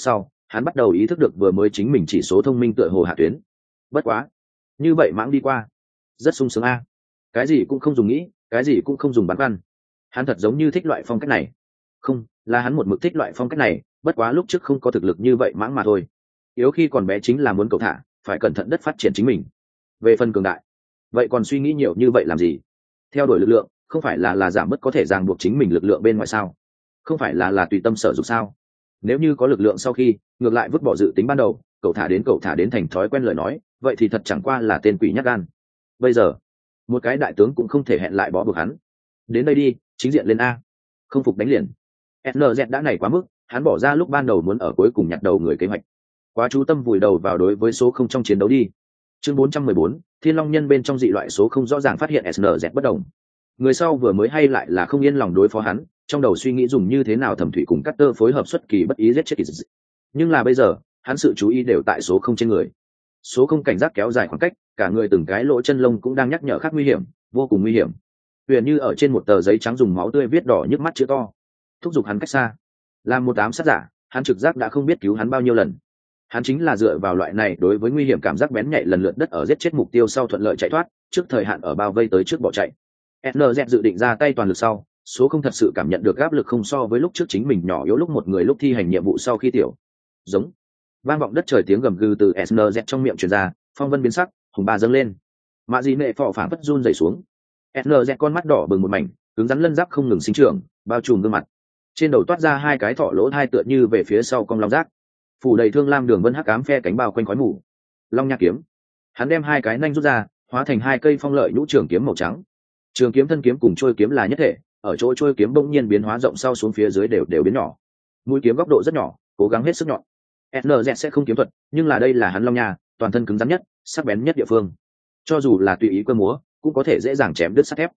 S1: hắn bắt đầu ý thức được vừa mới chính mình chỉ số thông minh tựa hồ hạ tuyến. Bất quá, như vậy mãng đi qua rất sung sướng a. Cái gì cũng không dùng nghĩ, cái gì cũng không dùng băn khoăn. Hắn thật giống như thích loại phong cách này. Không, là hắn một mực thích loại phong cách này, bất quá lúc trước không có thực lực như vậy mãng mà thôi. Yếu khi còn bé chính là muốn cầu thả, phải cẩn thận đất phát triển chính mình. Về phần cường đại, vậy còn suy nghĩ nhiều như vậy làm gì? Theo đuổi lực lượng không phải là giảm bớt có thể ràng buộc chính mình lực lượng bên ngoài sao? Không phải là tùy tâm sở dục sao? Nếu như có lực lượng sau khi ngược lại vứt bỏ dự tính ban đầu, cậu thả đến thành thói quen lời nói, vậy thì thật chẳng qua là tên quỷ nhát gan. Bây giờ một cái đại tướng cũng không thể hẹn lại bó buộc hắn. Đến đây đi, chính diện lên a. Không phục đánh liền. SNZ đã này quá mức, hắn bỏ ra lúc ban đầu muốn ở cuối cùng nhặt đầu người kế hoạch. Quá chú tâm vùi đầu vào đối với số không trong chiến đấu đi. Chương 414, Thiên Long Nhân bên trong dị loại số không rõ ràng phát hiện SNZ bất đồng. Người sau vừa mới hay lại là không yên lòng đối phó hắn, trong đầu suy nghĩ dùng như thế nào Thẩm Thủy cùng Cutter phối hợp xuất kỳ bất ý giết chết kỳ dị. Nhưng là bây giờ, hắn sự chú ý đều tại số không trên người. Số không cảnh giác kéo dài khoảng cách, cả người từng cái lỗ chân lông cũng đang nhắc nhở khác nguy hiểm, vô cùng nguy hiểm. Huyền như ở trên một tờ giấy trắng dùng máu tươi viết đỏ nhức mắt chữ to, thúc giục hắn cách xa. Làm một ám sát giả, hắn trực giác đã không biết cứu hắn bao nhiêu lần. Hắn chính là dựa vào loại này đối với nguy hiểm cảm giác bén nhạy lần lượt đất ở giết chết mục tiêu sau thuận lợi chạy thoát, trước thời hạn ở bao vây tới trước bỏ chạy. SNZ dự định ra tay toàn lực sau, số không thật sự cảm nhận được áp lực không so với lúc trước chính mình nhỏ yếu lúc một người lúc thi hành nhiệm vụ sau khi tiểu. Giống. Vang vọng đất trời tiếng gầm gừ từ SNZ trong miệng truyền ra, phong vân biến sắc, hùng ba dâng lên. Mạ Dị Nệ phò phảng phất run rẩy xuống. SNZ con mắt đỏ bừng một mảnh, cứng rắn lân giáp không ngừng sinh trưởng, bao trùm gương mặt. Trên đầu toát ra hai cái thọ lỗ hai tựa như về phía sau cong long rác. Phủ đầy thương lam đường vân hắc ám phe cánh bao quanh khói mù. Long nha kiếm. Hắn đem hai cái nanh rút ra, hóa thành hai cây phong lợi nhũ trường kiếm màu trắng. Trường kiếm thân kiếm cùng trôi kiếm là nhất thể, ở chỗ trôi kiếm bỗng nhiên biến hóa rộng sau xuống phía dưới đều biến nhỏ. Mũi kiếm góc độ rất nhỏ, cố gắng hết sức nhọn. SNZ sẽ không kiếm thuật, nhưng là đây là hắn long nha, toàn thân cứng rắn nhất, sắc bén nhất địa phương. Cho dù là tùy ý cơ múa, cũng có thể dễ dàng chém đứt sắt thép.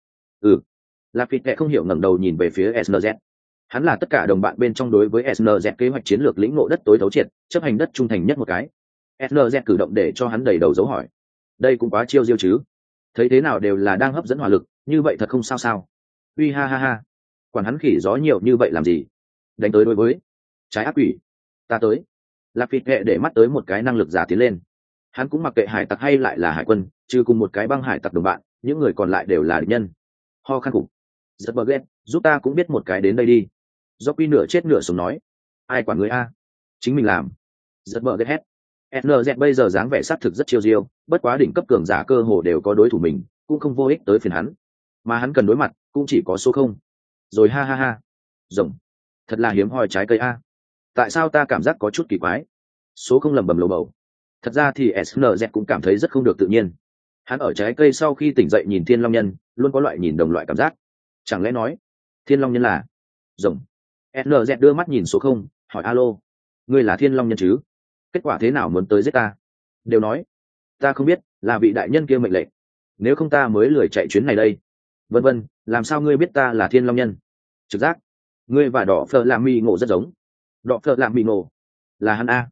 S1: Lạp Phịt không hiểu ngẩng đầu nhìn về phía SNZ. Hắn là tất cả đồng bạn bên trong đối với SNZ kế hoạch chiến lược lĩnh ngộ đất tối thấu triệt, chấp hành đất trung thành nhất một cái. SNZ cử động để cho hắn đầy đầu dấu hỏi. Đây cũng quá chiêu diêu chứ? Thấy thế nào đều là đang hấp dẫn hỏa lực, như vậy thật không sao sao? Uy ha ha ha, quản hắn khỉ gió nhiều như vậy làm gì? Đánh tới đối với trái ác quỷ, ta tới. Lạp Phịt để mắt tới một cái năng lực giả tiến lên. Hắn cũng mặc kệ hải tặc hay lại là hải quân, trừ cùng một cái băng hải tặc đồng bạn, những người còn lại đều là địch nhân. Ho khan cục. Giật bờ ghét, giúp ta cũng biết một cái đến đây đi. Do quy nửa chết nửa sống nói. Ai quản người a? Chính mình làm. Giật bờ ghét hét. SNZ bây giờ dáng vẻ sát thực rất chiêu diêu, bất quá đỉnh cấp cường giả cơ hồ đều có đối thủ mình, cũng không vô ích tới phiền hắn. Mà hắn cần đối mặt, cũng chỉ có số không. Rồi ha ha ha. Rồng. Thật là hiếm hoi trái cây a. Tại sao ta cảm giác có chút kỳ quái? Số không lầm bầm lầu bầu. Thật ra thì SNZ cũng cảm thấy rất không được tự nhiên. Hắn ở trái cây sau khi tỉnh dậy nhìn Thiên Long Nhân, luôn có loại nhìn đồng loại cảm giác. Chẳng lẽ nói, Thiên Long Nhân là rồng? SNZ đưa mắt nhìn số không, hỏi alo, ngươi là Thiên Long Nhân chứ? Kết quả thế nào muốn tới giết ta? Đều nói, ta không biết, là vị đại nhân kia mệnh lệnh. Nếu không ta mới lười chạy chuyến này đây. Vân vân, làm sao ngươi biết ta là Thiên Long Nhân? Trực giác, ngươi và Đỏ Phở làm mì ngộ rất giống. Đỏ Phở làm mì ngộ, là hắn a?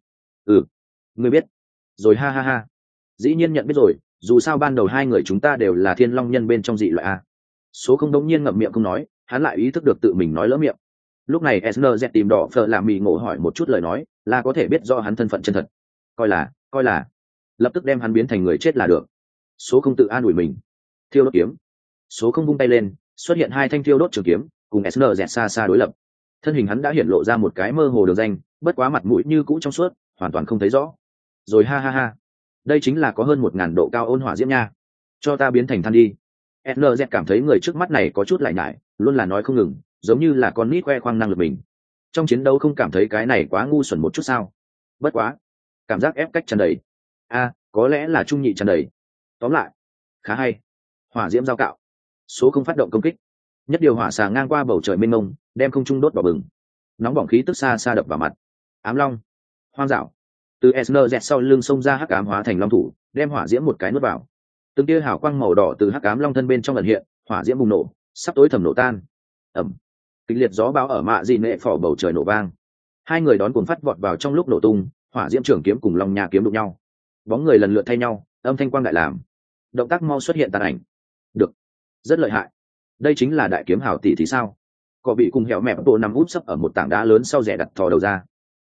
S1: Ngươi biết. Rồi ha ha ha. Dĩ nhiên nhận biết rồi, dù sao ban đầu hai người chúng ta đều là Thiên Long Nhân bên trong dị loại a. Số không đống nhiên ngậm miệng không nói, hắn lại ý thức được tự mình nói lỡ miệng. Lúc này SNZ tìm Đỏ Phở làm mì ngộ hỏi một chút lời nói, là có thể biết do hắn thân phận chân thật. Coi là lập tức đem hắn biến thành người chết là được. Số không tự an ủi mình. Thiêu đốt kiếm. Số không vung tay lên, xuất hiện hai thanh thiêu đốt trường kiếm, cùng SNZ xa xa đối lập. Thân hình hắn đã hiển lộ ra một cái mơ hồ đường danh, bất quá mặt mũi như cũ trong suốt, hoàn toàn không thấy rõ. Rồi ha ha ha, đây chính là có hơn 1000 độ cao ôn hỏa diễm nha. Cho ta biến thành than đi. SNZ cảm thấy người trước mắt này có chút lại nhải, luôn là nói không ngừng, giống như là con nít khoe khoang năng lực mình. Trong chiến đấu không cảm thấy cái này quá ngu xuẩn một chút sao? Bất quá, cảm giác ép cách tràn đầy. Có lẽ là trung nhị tràn đầy. Tóm lại, khá hay. Hỏa diễm giao cạo. Số không phát động công kích. Nhất điều hỏa xà ngang qua bầu trời mênh mông, đem không trung đốt đỏ bừng. Nóng bỏng khí tức xa xa đập vào mặt. Ám long, hoang dạo. Từ SNZ sau lưng xông ra hắc ám hóa thành long thủ, đem hỏa diễm một cái nuốt vào. Từng tia hào quang màu đỏ từ hắc ám long thân bên trong ẩn hiện, hỏa diễm bùng nổ, sắp tối thẩm nổ tan. Ầm. Kịch liệt gió bão ở Mạ Dị Nệ phò bầu trời nổ vang. Hai người đón cuồng phát vọt vào trong lúc nổ tung, hỏa diễm trường kiếm cùng long nha kiếm đụng nhau. Bóng người lần lượt thay nhau, âm thanh quang đại làm. Động tác mau xuất hiện tàn ảnh. Được, rất lợi hại. Đây chính là đại kiếm hảo tỷ thì sao? Cỏ bị cùng hẻo mẹ bộ nằm úp sấp ở một tảng đá lớn sau rẽ đặt thò đầu ra.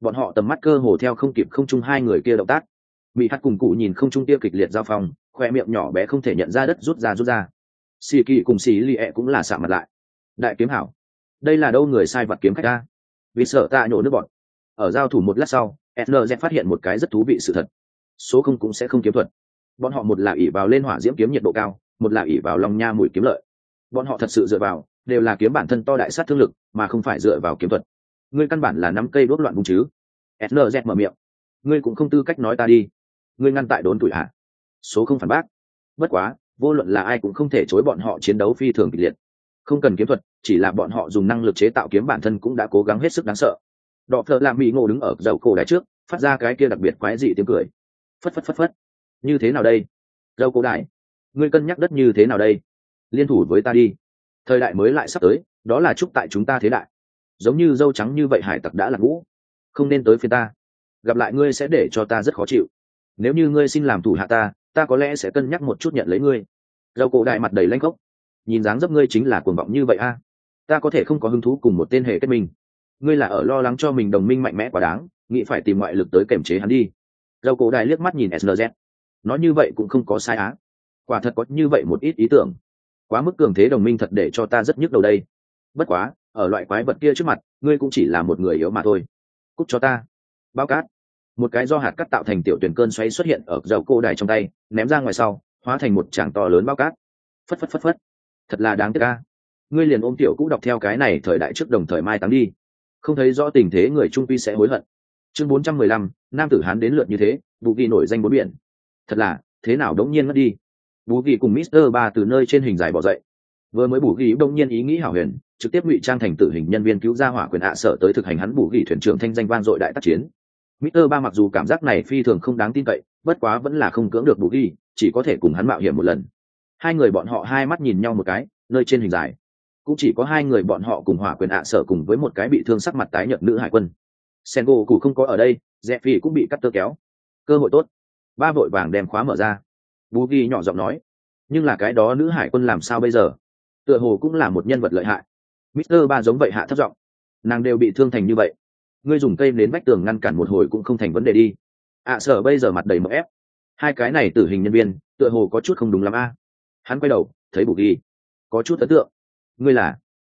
S1: bọn họ tầm mắt cơ hồ theo không kịp không trung hai người kia động tác. Mỹ hạt cùng cụ nhìn không trung kia kịch liệt giao phong, khoe miệng nhỏ bé không thể nhận ra đất rút ra. Xì kỳ cùng xì lì ẹ cũng là sạm mặt lại. Đại kiếm hảo, đây là đâu người sai vật kiếm khách ta? Vì sợ ta nhổ nước bọt. Ở giao thủ một lát sau, SNZ phát hiện một cái rất thú vị sự thật. Số không cũng sẽ không kiếm thuật. Bọn họ một là ỷ vào lên hỏa diễm kiếm nhiệt độ cao, một là ỷ vào long nha mũi kiếm lợi. Bọn họ thật sự dựa vào đều là kiếm bản thân to đại sát thương lực, mà không phải dựa vào kiếm thuật. Ngươi căn bản là nắm cây đốt loạn vùng chứ? SNZ mở miệng. Ngươi cũng không tư cách nói ta đi. Ngươi ngăn tại đốn tuổi hả? Số không phản bác. Bất quá, vô luận là ai cũng không thể chối bọn họ chiến đấu phi thường kịch liệt. Không cần kiếm thuật, chỉ là bọn họ dùng năng lực chế tạo kiếm bản thân cũng đã cố gắng hết sức đáng sợ. Đọ Phở làm Mỹ Ngộ đứng ở dầu cổ đài trước, phát ra cái kia đặc biệt quái dị tiếng cười. Phất. Như thế nào đây? Dầu cổ đài, ngươi cân nhắc đất như thế nào đây? Liên thủ với ta đi. Thời đại mới lại sắp tới, đó là chúc tại chúng ta thế đại. Giống như dâu trắng như vậy hải tặc đã là ngũ, không nên tới phiên ta. Gặp lại ngươi sẽ để cho ta rất khó chịu. Nếu như ngươi xin làm thủ hạ ta có lẽ sẽ cân nhắc một chút nhận lấy ngươi. Dầu cổ đại mặt đầy lanh khốc. Nhìn dáng dấp ngươi chính là cuồng vọng như vậy a. Ta có thể không có hứng thú cùng một tên hệ kết minh. Ngươi là ở lo lắng cho mình đồng minh mạnh mẽ quá đáng, nghĩ phải tìm ngoại lực tới kiềm chế hắn đi. Dầu cổ đại liếc mắt nhìn SNZ. Nói như vậy cũng không có sai á. Quả thật có như vậy một ít ý tưởng. Quá mức cường thế đồng minh thật để cho ta rất nhức đầu đây. Bất quá, ở loại quái vật kia trước mặt, ngươi cũng chỉ là một người yếu mà thôi. Cút cho ta. Bao cát. Một cái do hạt cát tạo thành tiểu tuyển cơn xoáy xuất hiện ở dầu cổ đài trong tay, ném ra ngoài sau, hóa thành một tràng to lớn bao cát. Phất. Thật là đáng tiếc ca. Ngươi liền ôm tiểu cũ đọc theo cái này thời đại trước đồng thời mai táng đi. Không thấy rõ tình thế người trung quy sẽ hối hận. Chương 415, nam tử hán đến lượt như thế, Bù Kỳ nổi danh bốn biển. Thật là, thế nào đống nhiên mất đi. Bù Kỳ cùng Mr. Ba từ nơi trên hình dài bỏ dậy. Vừa mới Bù Kỳ đống nhiên ý nghĩ hảo huyền, trực tiếp ngụy trang thành tử hình nhân viên cứu ra hỏa quyền sở tới thực hành hắn Bù Kỳ thuyền trưởng thanh danh vang dội đại tác chiến. Mr. Ba mặc dù cảm giác này phi thường không đáng tin cậy, bất quá vẫn là không cưỡng được Bù Kỳ, chỉ có thể cùng hắn mạo hiểm một lần. Hai người bọn họ hai mắt nhìn nhau một cái, nơi trên hình dài cũng chỉ có hai người bọn họ cùng hỏa quyền sở cùng với một cái bị thương sắc mặt tái nhợt nữ hải quân. Sengo cụ không có ở đây, Dẹp Phi cũng bị cắt tơ kéo. Cơ hội tốt. Ba vội vàng đem khóa mở ra. Bú Ghi nhỏ giọng nói, nhưng là cái đó nữ hải quân làm sao bây giờ? Tựa hồ cũng là một nhân vật lợi hại. Mr. Ba giống vậy hạ thấp giọng, nàng đều bị thương thành như vậy, ngươi dùng cây đến vách tường ngăn cản một hồi cũng không thành vấn đề đi. Sở bây giờ mặt đầy mỡ ép. Hai cái này tử hình nhân viên, tựa hồ có chút không đúng lắm a. Hắn quay đầu, thấy Bú Ghi, có chút ấn tượng. Ngươi là?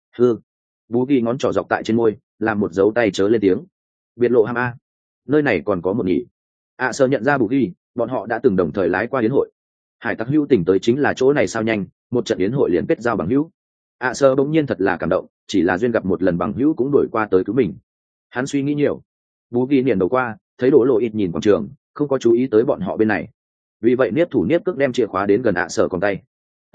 S1: Bú Ghi ngón trỏ dọc tại trên môi, làm một dấu tay chớ lên tiếng. Biệt lộ ham a. Nơi này còn có một nghỉ. Sở nhận ra Bú Ghi, bọn họ đã từng đồng thời lái qua yến hội. Hải tặc hữu tỉnh tới chính là chỗ này sao nhanh, một trận yến hội liền kết giao bằng hữu. Sở bỗng nhiên thật là cảm động, chỉ là duyên gặp một lần bằng hữu cũng đổi qua tới cứu mình. Hắn suy nghĩ nhiều. Bú Ghi niền đầu qua, thấy Đỗ Lộ ít nhìn quảng trường, không có chú ý tới bọn họ bên này. Vì vậy niếp thủ niếp cước đem chìa khóa đến gần Sở còn tay.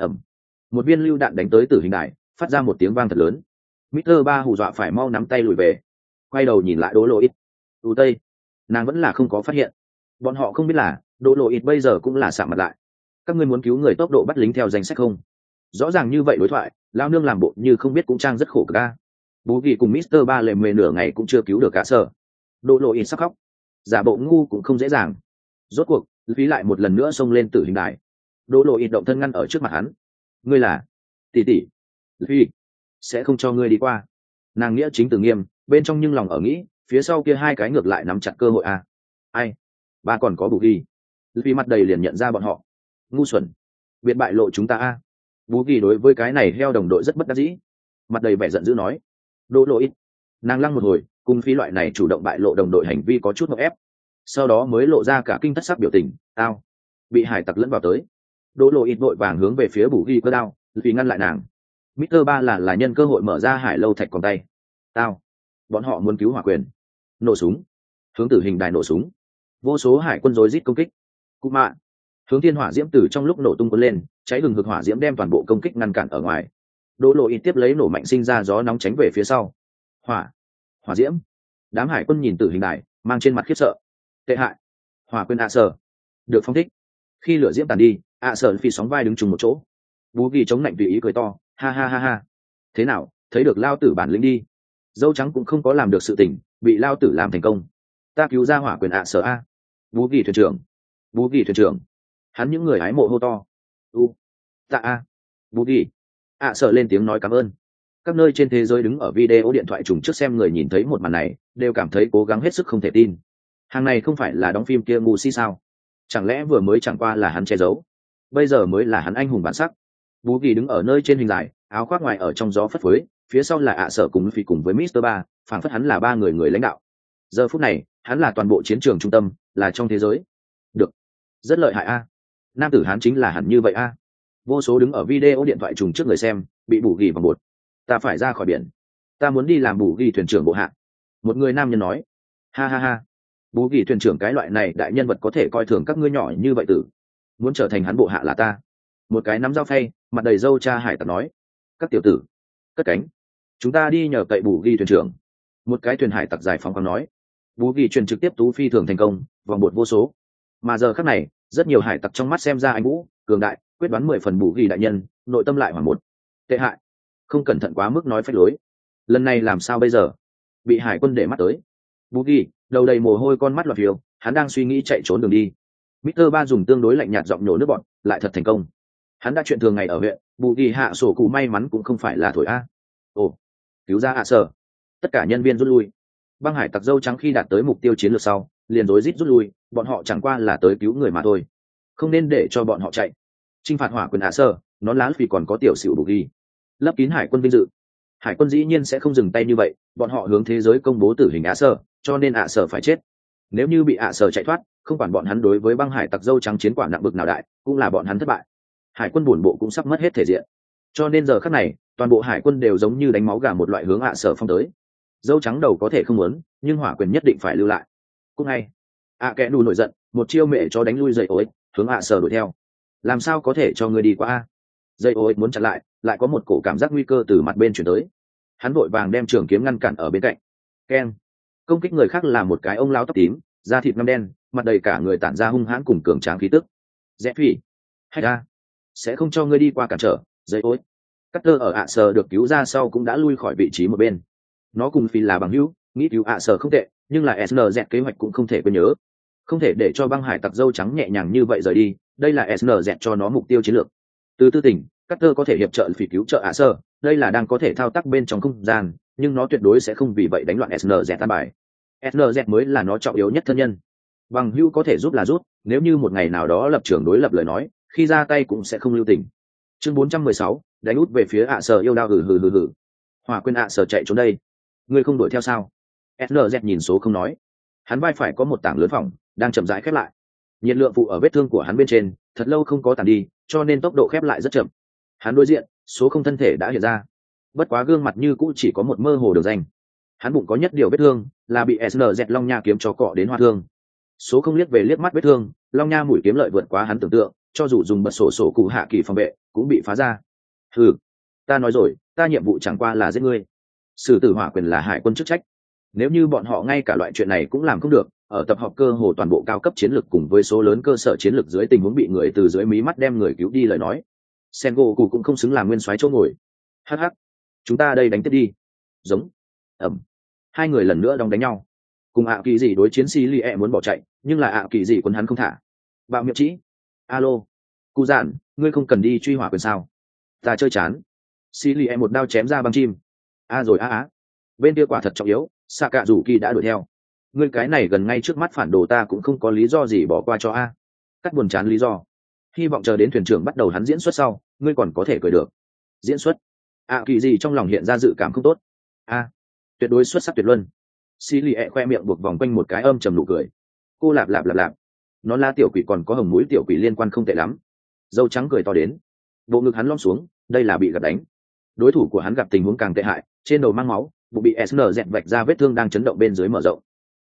S1: Một viên lưu đạn đánh tới tử hình đài, phát ra một tiếng vang thật lớn. Mr. Ba hù dọa phải mau nắm tay lùi về, quay đầu nhìn lại Đỗ Lộ ít. Tây, nàng vẫn là không có phát hiện. Bọn họ không biết là Đỗ Lộ ít bây giờ cũng là sạm mặt lại. Các ngươi muốn cứu người tốc độ bắt lính theo danh sách không? Rõ ràng như vậy đối thoại, lao nương làm bộ như không biết cũng trang rất khổ ca. Bú Ghi cùng Mr. Ba lề mề nửa ngày cũng chưa cứu được cả Sở. Đỗ Lộ ít sắp khóc. Giả bộ ngu cũng không dễ dàng. Rốt cuộc, phí lại một lần nữa xông lên tử hình đài. Đỗ Lộ ít động thân ngăn ở trước mặt hắn. Ngươi là? Tỷ. Phi sẽ không cho ngươi đi qua. Nàng nghĩa chính từ nghiêm, bên trong nhưng lòng ở nghĩ, phía sau kia hai cái ngược lại nắm chặt cơ hội à. Ai? Ba còn có Bù Ghi. Phi mặt đầy liền nhận ra bọn họ. Ngu xuẩn, biệt bại lộ chúng ta a. Bú Ghi đối với cái này heo đồng đội rất bất đắc dĩ, mặt đầy vẻ giận dữ nói. Đỗ Lộ ít. Nàng lăng một hồi, cùng Phi loại này chủ động bại lộ đồng đội hành vi có chút ngợp ép, sau đó mới lộ ra cả kinh thất sắc biểu tình. Tao bị hải tặc lẫn vào tới. Đỗ Lộ ít vội vàng hướng về phía Bù Ghi cơ đao, vì ngăn lại nàng. Mr. Ba là nhân cơ hội mở ra hải lâu thạch còn tay. Tao, bọn họ muốn cứu hỏa quyền. Nổ súng, hướng tử hình đài nổ súng. Vô số hải quân rối rít công kích. Cú mạ, hướng thiên hỏa diễm từ trong lúc nổ tung cuốn lên, cháy hừng hực hỏa diễm đem toàn bộ công kích ngăn cản ở ngoài. Đỗ Lộ ít tiếp lấy nổ mạnh sinh ra gió nóng tránh về phía sau. Hỏa diễm. Đám hải quân nhìn tử hình đài, mang trên mặt khiếp sợ. Tệ hại. Hỏa quyền Sở được phong thích. Khi lửa diễm tàn đi, Sở phi sóng vai đứng chung một chỗ. Bú Ghi chống lạnh tùy ý cười to, ha. Thế nào, thấy được lao tử bản lĩnh đi. Dâu trắng cũng không có làm được sự tình, bị lao tử làm thành công. Ta cứu ra hỏa quyền Sở a. Bú Ghi thuyền trưởng. Hắn những người hái mộ hô to. Tạ a. Bú Ghi. Sở lên tiếng nói cảm ơn. Các nơi trên thế giới đứng ở video điện thoại trùng trước xem người nhìn thấy một màn này, đều cảm thấy cố gắng hết sức không thể tin. Hàng này không phải là đóng phim kia ngu si sao? Chẳng lẽ vừa mới chẳng qua là hắn che giấu, bây giờ mới là hắn anh hùng bản sắc? Bú Kỳ đứng ở nơi trên hình dài, áo khoác ngoài ở trong gió phất phới, phía sau là ạ sở cùng phi cùng với Mr. Ba, phảng phất hắn là ba người lãnh đạo. Giờ phút này, hắn là toàn bộ chiến trường trung tâm, là trong thế giới. Được, rất lợi hại a. Nam tử hắn chính là hẳn như vậy a. Vô số đứng ở video điện thoại trùng trước người xem, bị Bù Kỳ vào bột. Ta phải ra khỏi biển, ta muốn đi làm Bù Kỳ thuyền trưởng bộ hạ. Một người nam nhân nói. Ha ha ha. Bù Kỳ thuyền trưởng cái loại này đại nhân vật có thể coi thường các ngươi nhỏ như vậy tử. Muốn trở thành hắn bộ hạ là ta. Một cái nắm dao phay, mặt đầy râu cha hải tặc nói. Các tiểu tử, cất cánh, chúng ta đi nhờ cậy Bù Kỳ thuyền trưởng. Một cái thuyền hải tặc giải phóng còn nói. Bù Kỳ truyền trực tiếp tú phi thường thành công, vòng bột vô số. Mà giờ khắc này, rất nhiều hải tặc trong mắt xem ra anh vũ cường đại, quyết đoán 10 phần Bù Kỳ đại nhân, nội tâm lại hoảng một. Tệ hại, không cẩn thận quá mức nói phách lối. Lần này làm sao bây giờ? Bị hải quân để mắt tới. Bù Kỳ đầu đầy mồ hôi, con mắt loạt phiêu, hắn đang suy nghĩ chạy trốn đường đi. Mr. Ba dùng tương đối lạnh nhạt giọng nhổ nước bọt, lại thật thành công. Hắn đã chuyện thường ngày ở huyện, Bù Kỳ hạ sổ cụ may mắn cũng không phải là thổi a. Ồ, cứu ra ạ sở. Tất cả nhân viên rút lui. Băng hải tặc dâu trắng khi đạt tới mục tiêu chiến lược sau, liền rối rít rút lui, bọn họ chẳng qua là tới cứu người mà thôi, không nên để cho bọn họ chạy. Chinh phạt hỏa quyền ạ sở, nón lá vì còn có tiểu xỉu Bù Kỳ, lấp kín hải quân vinh dự. Hải quân dĩ nhiên sẽ không dừng tay như vậy, bọn họ hướng thế giới công bố tử hình ạ sở, cho nên ạ sở phải chết. Nếu như bị ạ sở chạy thoát, không quản bọn hắn đối với băng hải tặc dâu trắng chiến quả nặng bực nào đại, cũng là bọn hắn thất bại. Hải quân buồn bộ cũng sắp mất hết thể diện, cho nên giờ khắc này toàn bộ hải quân đều giống như đánh máu gà một loại hướng ạ sở phong tới. Dâu trắng đầu có thể không muốn, nhưng hỏa quyền nhất định phải lưu lại. Cũng ngay kẽ đù nổi giận, một chiêu mẹ cho đánh lui dây ối, hướng ạ sở đuổi theo. Làm sao có thể cho người đi qua a? Dây ối muốn chặn lại có một cổ cảm giác nguy cơ từ mặt bên chuyển tới. Hắn vội vàng đem trường kiếm ngăn cản ở bên cạnh. Keng, công kích người khác là một cái ông lão tóc tím, da thịt ngăm đen, mặt đầy cả người tản ra hung hãn cùng cường tráng khí tức. Rẽ phi, hay a, sẽ không cho ngươi đi qua cản trở. Dây ối Cutter ở ạ sở được cứu ra sau cũng đã lui khỏi vị trí một bên. Nó cùng phi là bằng hữu, nghĩ cứu ạ sở không tệ, nhưng là SNZ kế hoạch cũng không thể quên nhớ. Không thể để cho băng hải tặc dâu trắng nhẹ nhàng như vậy rời đi, đây là SNZ cho nó mục tiêu chiến lược. Từ tư tỉnh, Cutter có thể hiệp trợ phỉ cứu trợ ạ sở, đây là đang có thể thao tác bên trong không gian, nhưng nó tuyệt đối sẽ không vì vậy đánh loạn SNZ tan bài. SNZ mới là nó trọng yếu nhất thân nhân. Bằng hữu có thể giúp là giúp, nếu như một ngày nào đó lập trường đối lập lời nói, khi ra tay cũng sẽ không lưu tình. Chương 416, đánh út về phía ạ sở yêu đao hừ. Hỏa quyền ạ sở chạy trốn đây, ngươi không đuổi theo sao? SNZ nhìn số không nói. Hắn vai phải có một tảng lớn phỏng, đang chậm rãi khép lại. Nhiệt lượng phụ ở vết thương của hắn bên trên, thật lâu không có tàn đi, cho nên tốc độ khép lại rất chậm. Hắn đối diện, số không thân thể đã hiện ra, bất quá gương mặt như cũ chỉ có một mơ hồ đường danh. Hắn bụng có nhất điều vết thương, là bị SNZ long nha kiếm cho cọ đến hoa thương. Số không liếc về liếc mắt vết thương, long nha mũi kiếm lợi vượt quá hắn tưởng tượng, cho dù dùng bật sổ cụ hạ kỳ phòng vệ cũng bị phá ra. Hừ, ta nói rồi, ta nhiệm vụ chẳng qua là giết ngươi. Sử tử hỏa quyền là hải quân chức trách, nếu như bọn họ ngay cả loại chuyện này cũng làm không được, ở tập hợp cơ hồ toàn bộ cao cấp chiến lược cùng với số lớn cơ sở chiến lược dưới tình huống bị người từ dưới mí mắt đem người cứu đi lời nói, Sengoku cũng không xứng làm nguyên soái chỗ ngồi. Hắc, chúng ta đây đánh tiếp đi. Giống. Ẩm. Hai người lần nữa đóng đánh nhau. Cùng ạ kỳ gì đối chiến si li e muốn bỏ chạy, nhưng là ạ kỳ gì quấn hắn không thả. Bạo miệng chỉ. Alo, cụ giản, ngươi không cần đi truy hỏa quyền sao? Ta chơi chán. Si li e một đao chém ra băng chim. Rồi á. Bên kia quả thật trọng yếu, xạ cạ rủ kỳ đã đuổi theo. Ngươi cái này gần ngay trước mắt phản đồ ta cũng không có lý do gì bỏ qua cho a. Cắt buồn chán lý do. Hy vọng chờ đến thuyền trưởng bắt đầu hắn diễn xuất sau, ngươi còn có thể cười được. Diễn xuất? Kỳ gì trong lòng hiện ra dự cảm không tốt. Tuyệt đối xuất sắc tuyệt luân. Xí lì ẹ khoe miệng buộc vòng quanh một cái âm trầm nụ cười. Cô lạp. Nó la tiểu quỷ còn có hồng mũi tiểu quỷ liên quan không tệ lắm. Dâu trắng cười to đến. Bộ ngực hắn lom xuống, đây là bị gặp đánh. Đối thủ của hắn gặp tình huống càng tệ hại, trên đầu mang máu, bụng bị SN dẹt vạch ra vết thương đang chấn động bên dưới mở rộng.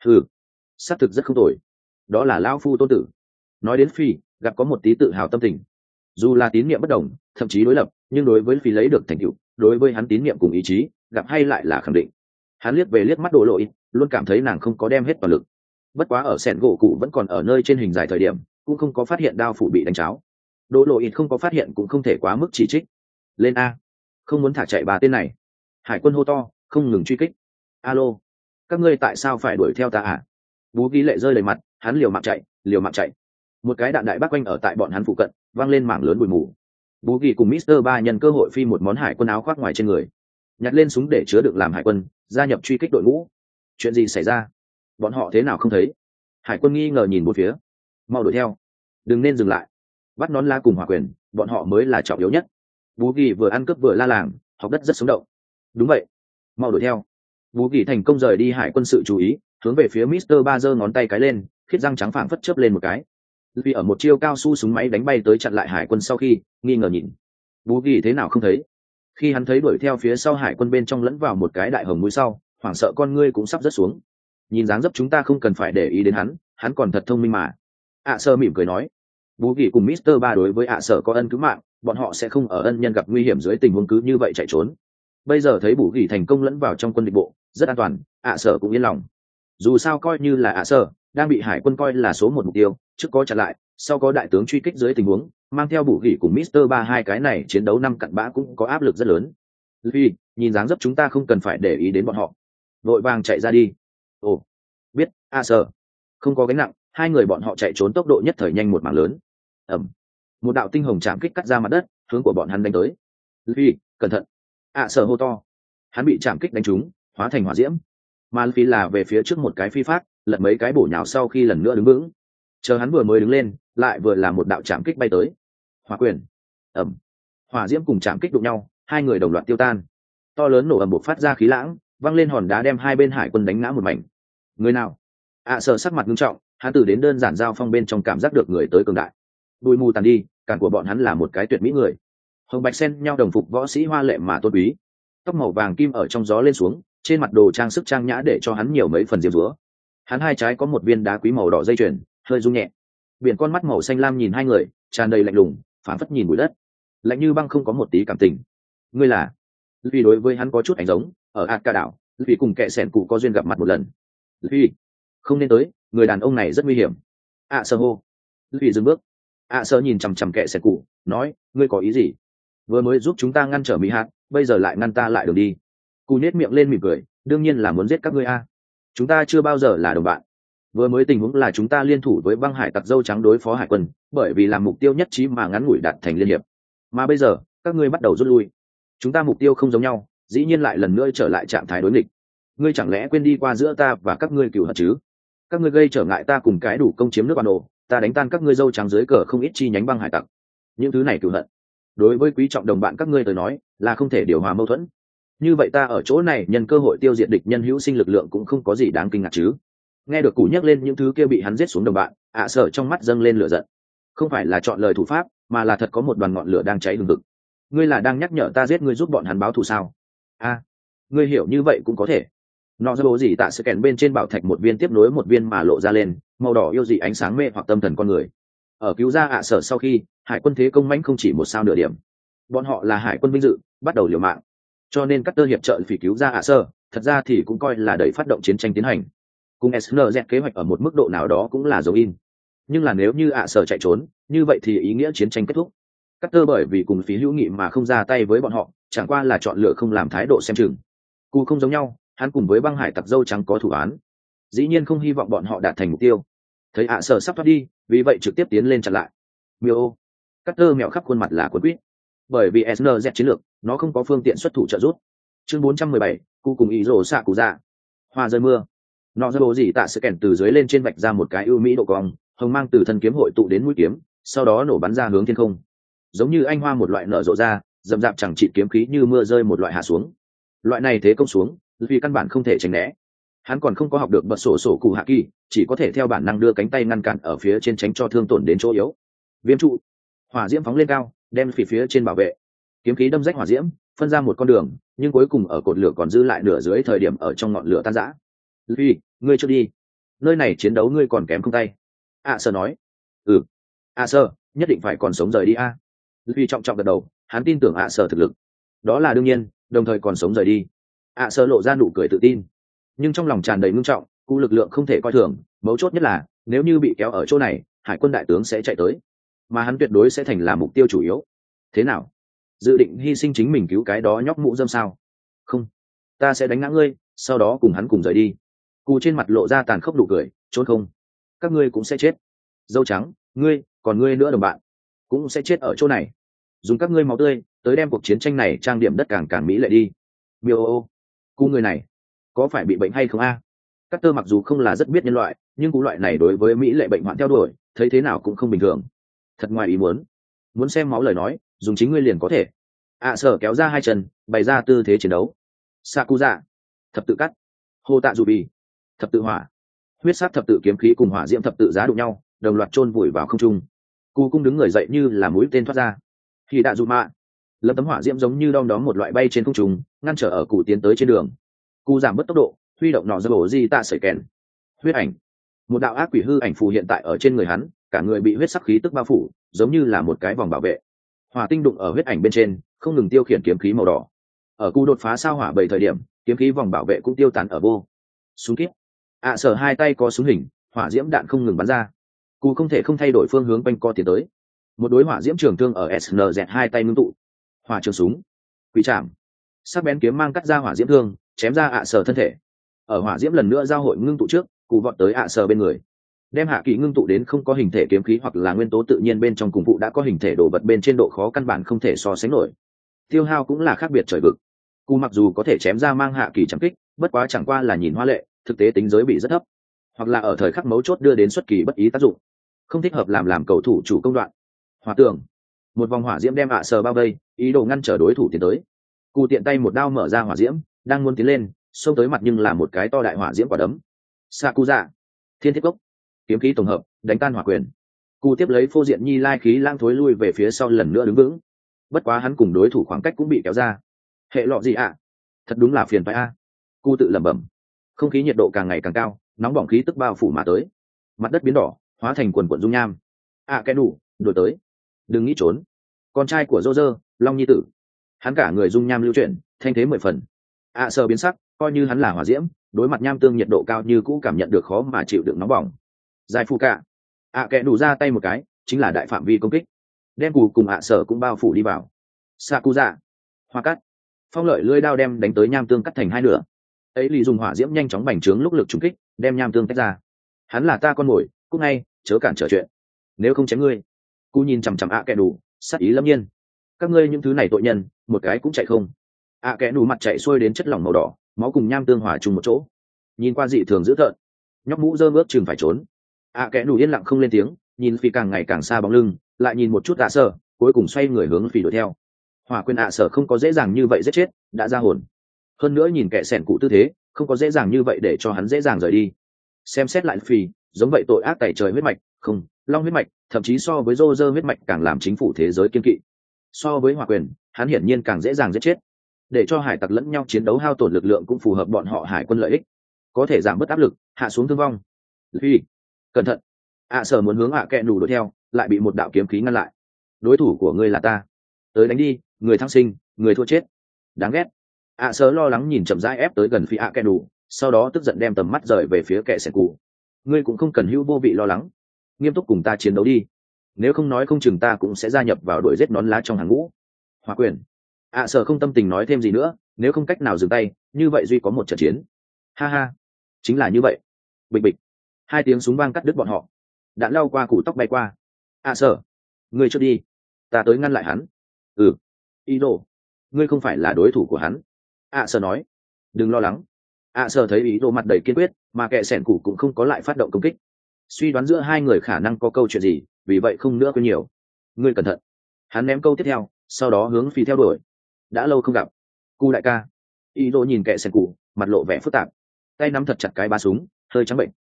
S1: Xác thực rất không tồi. Đó là lão phu tôn tử. Nói đến phi, gặp có một tí tự hào tâm tình. Dù là tín niệm bất đồng, thậm chí đối lập, nhưng đối với phi lấy được thành tựu, đối với hắn tín niệm cùng ý chí, gặp hay lại là khẳng định. Hắn liếc về liếc mắt Đỗ Lỗi, luôn cảm thấy nàng không có đem hết toàn lực. Bất quá ở sẹn gỗ cụ vẫn còn ở nơi trên hình dài thời điểm, cũng không có phát hiện đao phủ bị đánh cháo. Đỗ Lỗi không có phát hiện cũng không thể quá mức chỉ trích. Lên a, không muốn thả chạy bà tên này. Hải quân hô to, không ngừng truy kích. Alo, các ngươi tại sao phải đuổi theo ta à? Bú Ghi lệ rơi đầy mặt, hắn liều mạng chạy. Một cái đạn đại bác quanh ở tại bọn hắn phụ cận, vang lên mảng lớn bụi mù. Bú Ghi cùng Mister Ba nhân cơ hội phi một món hải quân áo khoác ngoài trên người, nhặt lên súng để chứa đựng làm hải quân, gia nhập truy kích đội ngũ. chuyện gì xảy ra? Bọn họ thế nào không thấy? Hải quân nghi ngờ nhìn một phía. Mau đuổi theo, đừng nên dừng lại. Bắt nón lá cùng Hỏa Quyền, bọn họ mới là trọng yếu nhất. Bú Kỳ vừa ăn cướp vừa la làng, học đất rất sống động. Đúng vậy, mau đuổi theo. Bú Kỳ thành công rời đi hải quân sự chú ý, hướng về phía Mister Ba giơ ngón tay cái lên, khiết răng trắng phảng phất chớp lên một cái. Vì ở một chiêu cao su súng máy đánh bay tới chặn lại hải quân sau khi nghi ngờ nhìn. Bú Kỳ thế nào không thấy? Khi hắn thấy đuổi theo phía sau hải quân bên trong lẫn vào một cái đại hồng mũi sau, hoảng sợ con ngươi cũng sắp rớt xuống. Nhìn dáng dấp chúng ta không cần phải để ý đến hắn còn thật thông minh mà. ạ sơ mỉm cười nói. Bú Kỳ cùng Mister Ba đối với ạ sở có ân cứu mạng, bọn họ sẽ không ở ân nhân gặp nguy hiểm dưới tình huống cứ như vậy chạy trốn. Bây giờ thấy Bú Kỳ thành công lẫn vào trong quân địch bộ, rất an toàn, ạ sở cũng yên lòng. Dù sao coi như là ạ sở đang bị hải quân coi là số một mục tiêu, trước có chặn lại, sau có đại tướng truy kích dưới tình huống, mang theo Bú Kỳ cùng Mister Ba hai cái này chiến đấu năm cặn bã cũng có áp lực rất lớn. Vì nhìn dáng dấp chúng ta không cần phải để ý đến bọn họ, vội vàng chạy ra đi. Ồ, biết, ạ sở không có gánh nặng. Hai người bọn họ chạy trốn tốc độ nhất thời nhanh một mảng lớn. Một đạo tinh hồng chạm kích cắt ra mặt đất, hướng của bọn hắn đánh tới. Luffy, cẩn thận! ạ sở hô to. Hắn bị chạm kích đánh trúng, hóa thành hỏa diễm. Mà Luffy là về phía trước một cái phi phát, lật mấy cái bổ nhào sau khi lần nữa đứng vững. Chờ hắn vừa mới đứng lên, lại vừa là một đạo chạm kích bay tới. Hỏa Quyền! Hỏa diễm cùng chạm kích đụng nhau, hai người đồng loạt tiêu tan. To lớn nổ ầm bộc phát ra khí lãng, văng lên hòn đá đem hai bên hải quân đánh ngã một mảnh. Người nào? ạ sở sắc mặt nghiêm trọng, hắn từ đến đơn giản giao phong bên trong cảm giác được người tới cường đại. Bụi mù tàn đi, cản của bọn hắn là một cái tuyệt mỹ người, hồng bạch xen nhau đồng phục võ sĩ hoa lệ mà tôn quý, tóc màu vàng kim ở trong gió lên xuống, trên mặt đồ trang sức trang nhã để cho hắn nhiều mấy phần diêm dúa. Hắn hai trái có một viên đá quý màu đỏ dây chuyền, hơi rung nhẹ. Biển con mắt màu xanh lam nhìn hai người, tràn đầy lạnh lùng, phảng phất nhìn bụi đất, lạnh như băng không có một tí cảm tình. Ngươi là? Vì đối với hắn có chút ảnh giống, ở hạt ca đảo, vì cùng kẻ sẻn cụ có duyên gặp mặt một lần. Vì không nên tới, người đàn ông này rất nguy hiểm. Sơ hô. Vì dừng bước. Sơ nhìn chằm chằm kẻ sẻn cụ, nói, ngươi có ý gì? Vừa mới giúp chúng ta ngăn trở mỹ hạt, bây giờ lại ngăn ta lại đường đi. Cụ nhếch miệng lên mỉm cười, đương nhiên là muốn giết các ngươi a. Chúng ta chưa bao giờ là đồng bạn. Vừa mới tình huống là chúng ta liên thủ với băng hải tặc dâu trắng đối phó hải quân, bởi vì làm mục tiêu nhất trí mà ngắn ngủi đạt thành liên hiệp. Mà bây giờ, các ngươi bắt đầu rút lui. Chúng ta mục tiêu không giống nhau, dĩ nhiên lại lần nữa trở lại trạng thái đối nghịch. Ngươi chẳng lẽ quên đi qua giữa ta và các ngươi cừu hận chứ? Các ngươi gây trở ngại ta cùng cái đủ công chiếm nước bản đồ, ta đánh tan các ngươi dâu trắng dưới cờ không ít chi nhánh băng hải tặc. Những thứ này cừu hận, đối với quý trọng đồng bạn các ngươi tới nói, là không thể điều hòa mâu thuẫn. Như vậy ta ở chỗ này nhân cơ hội tiêu diệt địch nhân hữu sinh lực lượng cũng không có gì đáng kinh ngạc chứ? Nghe được Cụ nhắc lên những thứ kia bị hắn giết xuống đồng bạn, Sở trong mắt dâng lên lửa giận. Không phải là chọn lời thủ pháp, mà là thật có một đoàn ngọn lửa đang cháy hừng hực. Ngươi là đang nhắc nhở ta giết ngươi giúp bọn hắn báo thù sao? Ngươi hiểu như vậy cũng có thể. Nọ ra bố gì tạ sự kèn bên trên bảo thạch một viên tiếp nối một viên mà lộ ra lên, màu đỏ yêu dị ánh sáng mê hoặc tâm thần con người. Ở cứu ra Sở sau khi, hải quân thế công mãnh không chỉ một sao nửa điểm. Bọn họ là hải quân vinh dự, bắt đầu liều mạng. Cho nên các tơ hiệp trợ phỉ cứu ra Sở, thật ra thì cũng coi là đẩy phát động chiến tranh tiến hành. Cùng SNZ kế hoạch ở một mức độ nào đó cũng là dấu in. Nhưng là nếu như Sở chạy trốn, như vậy thì ý nghĩa chiến tranh kết thúc. Cắt tơ bởi vì cùng phí hữu nghị mà không ra tay với bọn họ, chẳng qua là chọn lựa không làm thái độ xem chừng. Cụ không giống nhau, hắn cùng với băng hải tặc dâu trắng có thủ án, dĩ nhiên không hy vọng bọn họ đạt thành mục tiêu. Thấy Sở sắp thoát đi, vì vậy trực tiếp tiến lên chặn lại. Miêu, cắt tơ mẹo khắp khuôn mặt là cuốn quýt, bởi vì SNZ chiến lược, nó không có phương tiện xuất thủ trợ giúp. Chương 417, cụ cùng ý rồ xạ cụ dạ. Hoa rơi mưa. Nọ ra bố gì tạ sự kèn từ dưới lên trên vạch ra một cái ưu mỹ độ cong, hồng mang từ thân kiếm hội tụ đến mũi kiếm, sau đó nổ bắn ra hướng thiên không. Giống như anh hoa một loại nở rộ ra, dầm dạp chẳng trị kiếm khí như mưa rơi một loại hạ xuống. Loại này thế công xuống, vì căn bản không thể tránh né. Hắn còn không có học được bật sổ cụ hạ kỳ, chỉ có thể theo bản năng đưa cánh tay ngăn cản ở phía trên tránh cho thương tổn đến chỗ yếu. Viêm trụ, hỏa diễm phóng lên cao, đem phía trên bảo vệ. Kiếm khí đâm rách hỏa diễm, phân ra một con đường, nhưng cuối cùng ở cột lửa còn dư lại nửa dưới thời điểm ở trong ngọn lửa tan rã. Luffy, ngươi chưa đi, nơi này chiến đấu ngươi còn kém không tay. Sở nói. Sở, nhất định phải còn sống rời đi a. Luffy trọng trọng gật đầu, hắn tin tưởng Sở thực lực. Đó là đương nhiên, đồng thời còn sống rời đi. Sở lộ ra nụ cười tự tin, nhưng trong lòng tràn đầy ngưng trọng, cụ lực lượng không thể coi thường, mấu chốt nhất là nếu như bị kéo ở chỗ này, hải quân đại tướng sẽ chạy tới, mà hắn tuyệt đối sẽ thành là mục tiêu chủ yếu. Thế nào? Dự định hy sinh chính mình cứu cái đó nhóc mũ dâm sao? Không, ta sẽ đánh ngã ngươi, sau đó cùng hắn cùng rời đi. Cụ trên mặt lộ ra tàn khốc nụ cười, trốn không? Các ngươi cũng sẽ chết. Dâu trắng, ngươi, còn ngươi nữa đồng bạn, cũng sẽ chết ở chỗ này. Dùng các ngươi máu tươi tới đem cuộc chiến tranh này trang điểm đất càng càng mỹ lệ đi. Miêu, cụ người này có phải bị bệnh hay không a? Cắt tơ mặc dù không là rất biết nhân loại, nhưng cú loại này đối với mỹ lệ bệnh hoạn theo đuổi, thấy thế nào cũng không bình thường. Thật ngoài ý muốn xem máu lời nói, dùng chính ngươi liền có thể. Sở kéo ra hai chân, bày ra tư thế chiến đấu. Sakuza, thập tự cắt. Hô tạ dù bì, thập tự hỏa. Huyết sát thập tự kiếm khí cùng hỏa diễm thập tự giá đụng nhau, đồng loạt chôn vùi vào không trung. Cú cung đứng người dậy như là mũi tên thoát ra. Khi đạ dù mạ, lâm tấm hỏa diễm giống như đom đóm một loại bay trên không trung, ngăn trở ở cụ tiến tới trên đường. Cú giảm bớt tốc độ, huy động nọ ra bổ di tạ sợi kèn. Huyết ảnh, một đạo ác quỷ hư ảnh phù hiện tại ở trên người hắn, cả người bị huyết sắc khí tức bao phủ, giống như là một cái vòng bảo vệ. Hỏa tinh đụng ở huyết ảnh bên trên, không ngừng tiêu khiển kiếm khí màu đỏ. Ở cú đột phá sao hỏa 7 thời điểm, kiếm khí vòng bảo vệ cũng tiêu tán ở vô. Súng kíp. Sở hai tay có súng hình, hỏa diễm đạn không ngừng bắn ra. Cú không thể không thay đổi phương hướng quanh co tiến tới. Một đối hỏa diễm trường thương ở SNZ hai tay ngưng tụ. Hỏa trường súng. Quỷ chạm. Sắc bén kiếm mang cắt ra hỏa diễm thương, chém ra Sở thân thể. Ở hỏa diễm lần nữa giao hội ngưng tụ trước, Cú vọt tới Sở bên người. Đem hạ kỳ ngưng tụ đến không có hình thể kiếm khí hoặc là nguyên tố tự nhiên bên trong cùng vụ đã có hình thể đồ vật bên trên độ khó căn bản không thể so sánh nổi. Tiêu hao cũng là khác biệt trời vực. Cú mặc dù có thể chém ra mang hạ kỳ chẳng kích, bất quá chẳng qua là nhìn hoa lệ, thực tế tính giới bị rất thấp, hoặc là ở thời khắc mấu chốt đưa đến xuất kỳ bất ý tác dụng, không thích hợp làm cầu thủ chủ công đoạn. Hỏa tường, một vòng hỏa diễm đem Sở bao vây, ý đồ ngăn trở đối thủ tiến tới. Cú tiện tay một đao mở ra hỏa diễm, đang muốn tiến lên, xông tới mặt nhưng là một cái to đại hỏa diễm quả đấm. Sakuza, thiên thiết cốc, kiếm khí tổng hợp, đánh tan hỏa quyền. Cú tiếp lấy phô diện nhi lai khí lang thối lui về phía sau lần nữa đứng vững. Bất quá hắn cùng đối thủ khoảng cách cũng bị kéo ra. Hệ lọ gì ạ? Thật đúng là phiền phải a. Cú tự lẩm bẩm. Không khí nhiệt độ càng ngày càng cao, nóng bỏng khí tức bao phủ mà tới. Mặt đất biến đỏ, hóa thành quần quần dung nham. Cái đủ, đuổi tới. Đừng nghĩ trốn. Con trai của Roger, Long Nhi tử. Hắn cả người dung nham lưu chuyển, thanh thế 10 phần. Sở biến sắc, coi như hắn là hỏa diễm, đối mặt nham tương nhiệt độ cao như cũ cảm nhận được khó mà chịu được nóng bỏng. Giải phu cả. Kẻ đủ ra tay một cái, chính là đại phạm vi công kích. Đem Cù cùng Sở cũng bao phủ đi vào. Sakuza, hoa cắt. Phong lợi lưỡi đao đem đánh tới nham tương cắt thành hai nửa. Ấy lì dùng hỏa diễm nhanh chóng bành trướng lúc lực trúng kích, đem nham tương tách ra. Hắn là ta con mồi, cúc ngay, chớ cản trở chuyện. Nếu không chém ngươi. Cú nhìn chằm chằm kẻ đủ, sát ý lâm nhiên. Các ngươi những thứ này tội nhân, một cái cũng chạy không. Kẻ đủ mặt chạy xuôi đến chất lỏng màu đỏ, máu cùng nham tương hòa chung một chỗ. Nhìn qua dị thường dữ tợn. Nhóc mũ dơ bước chừng phải trốn. Kẻ đủ yên lặng không lên tiếng, nhìn phi càng ngày càng xa bóng lưng, lại nhìn một chút Sở, cuối cùng xoay người hướng phi đuổi theo. Hỏa quyền Sở không có dễ dàng như vậy giết chết, đã ra hồn. Hơn nữa nhìn kẻ sẻn cụ tư thế, không có dễ dàng như vậy để cho hắn dễ dàng rời đi. Xem xét lại phi, giống vậy tội ác tẩy trời huyết mạch, không, long huyết mạch, thậm chí so với Roger huyết mạch càng làm chính phủ thế giới kiên kỵ. So với hỏa quyền, hắn hiển nhiên càng dễ dàng giết chết. Để cho hải tặc lẫn nhau chiến đấu hao tổn lực lượng cũng phù hợp bọn họ hải quân lợi ích, có thể giảm bớt áp lực, hạ xuống thương vong. Phi, cẩn thận. Sở muốn hướng kẹ đủ đuổi theo, lại bị một đạo kiếm khí ngăn lại. Đối thủ của ngươi là ta, tới đánh đi, người thăng sinh, người thua chết. Đáng ghét. Sở lo lắng nhìn chậm rãi ép tới gần phi kẹ đủ, sau đó tức giận đem tầm mắt rời về phía kẻ sẻn cụ. Ngươi cũng không cần hữu vô vị lo lắng, nghiêm túc cùng ta chiến đấu đi, nếu không nói không chừng ta cũng sẽ gia nhập vào đội giết nón lá trong hàng ngũ. Hỏa quyền. Sở không tâm tình nói thêm gì nữa, nếu không cách nào dừng tay, như vậy duy có một trận chiến. Ha ha, chính là như vậy. Bịch bịch, hai tiếng súng vang cắt đứt bọn họ. Đạn lao qua củ tóc bay qua. Sở, ngươi trước đi, ta tới ngăn lại hắn. Ý đồ, ngươi không phải là đối thủ của hắn. Sở nói. Đừng lo lắng. Sở thấy ý đồ mặt đầy kiên quyết, mà kẻ sẻn củ cũng không có lại phát động công kích. Suy đoán giữa hai người khả năng có câu chuyện gì, vì vậy không nữa quên nhiều. Ngươi cẩn thận. Hắn ném câu tiếp theo, sau đó hướng phi theo đuổi. Đã lâu không gặp. Cu đại ca. Ý đồ nhìn kẻ sẻn củ, mặt lộ vẻ phức tạp, tay nắm thật chặt cái ba súng, hơi trắng bệnh.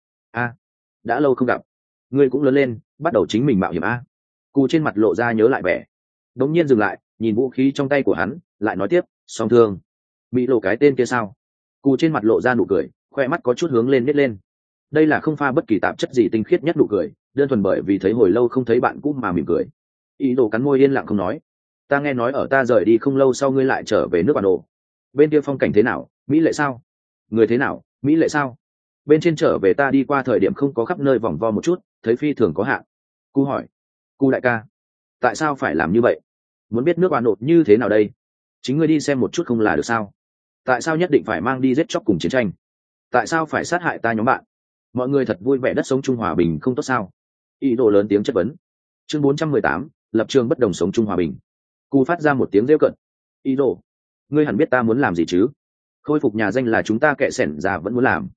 S1: Đã lâu không gặp. Ngươi cũng lớn lên, bắt đầu chính mình mạo hiểm a. Cu trên mặt lộ ra nhớ lại vẻ. Đống nhiên dừng lại, nhìn vũ khí trong tay của hắn, lại nói tiếp, song thương. Bị lộ cái tên kia sao? Cu trên mặt lộ ra nụ cười, khoe mắt có chút hướng lên nít lên. Đây là không pha bất kỳ tạp chất gì tinh khiết nhất nụ cười, đơn thuần bởi vì thấy hồi lâu không thấy bạn cũ mà mỉm cười. Ý đồ cắn môi yên lặng không nói. Ta nghe nói ở ta rời đi không lâu sau ngươi lại trở về nước bản đồ. Bên kia phong cảnh thế nào, mỹ lệ sao? Người thế nào, mỹ lệ sao? Bên trên trở về ta đi qua thời điểm không có khắp nơi vòng vo một chút, thấy phi thường có hạn. Cu hỏi. Cu đại ca, tại sao phải làm như vậy? Muốn biết nước bản đồ như thế nào đây? Chính ngươi đi xem một chút không là được sao? Tại sao nhất định phải mang đi giết chóc cùng chiến tranh? Tại sao phải sát hại ta nhóm bạn? Mọi người thật vui vẻ đất sống chung hòa bình không tốt sao? Ý đồ lớn tiếng chất vấn. Chương 418, lập trường bất đồng sống chung hòa bình. Cu phát ra một tiếng rêu cận. Ý đồ, ngươi hẳn biết ta muốn làm gì chứ? Khôi phục nhà danh là chúng ta kệ sẻn già vẫn muốn làm.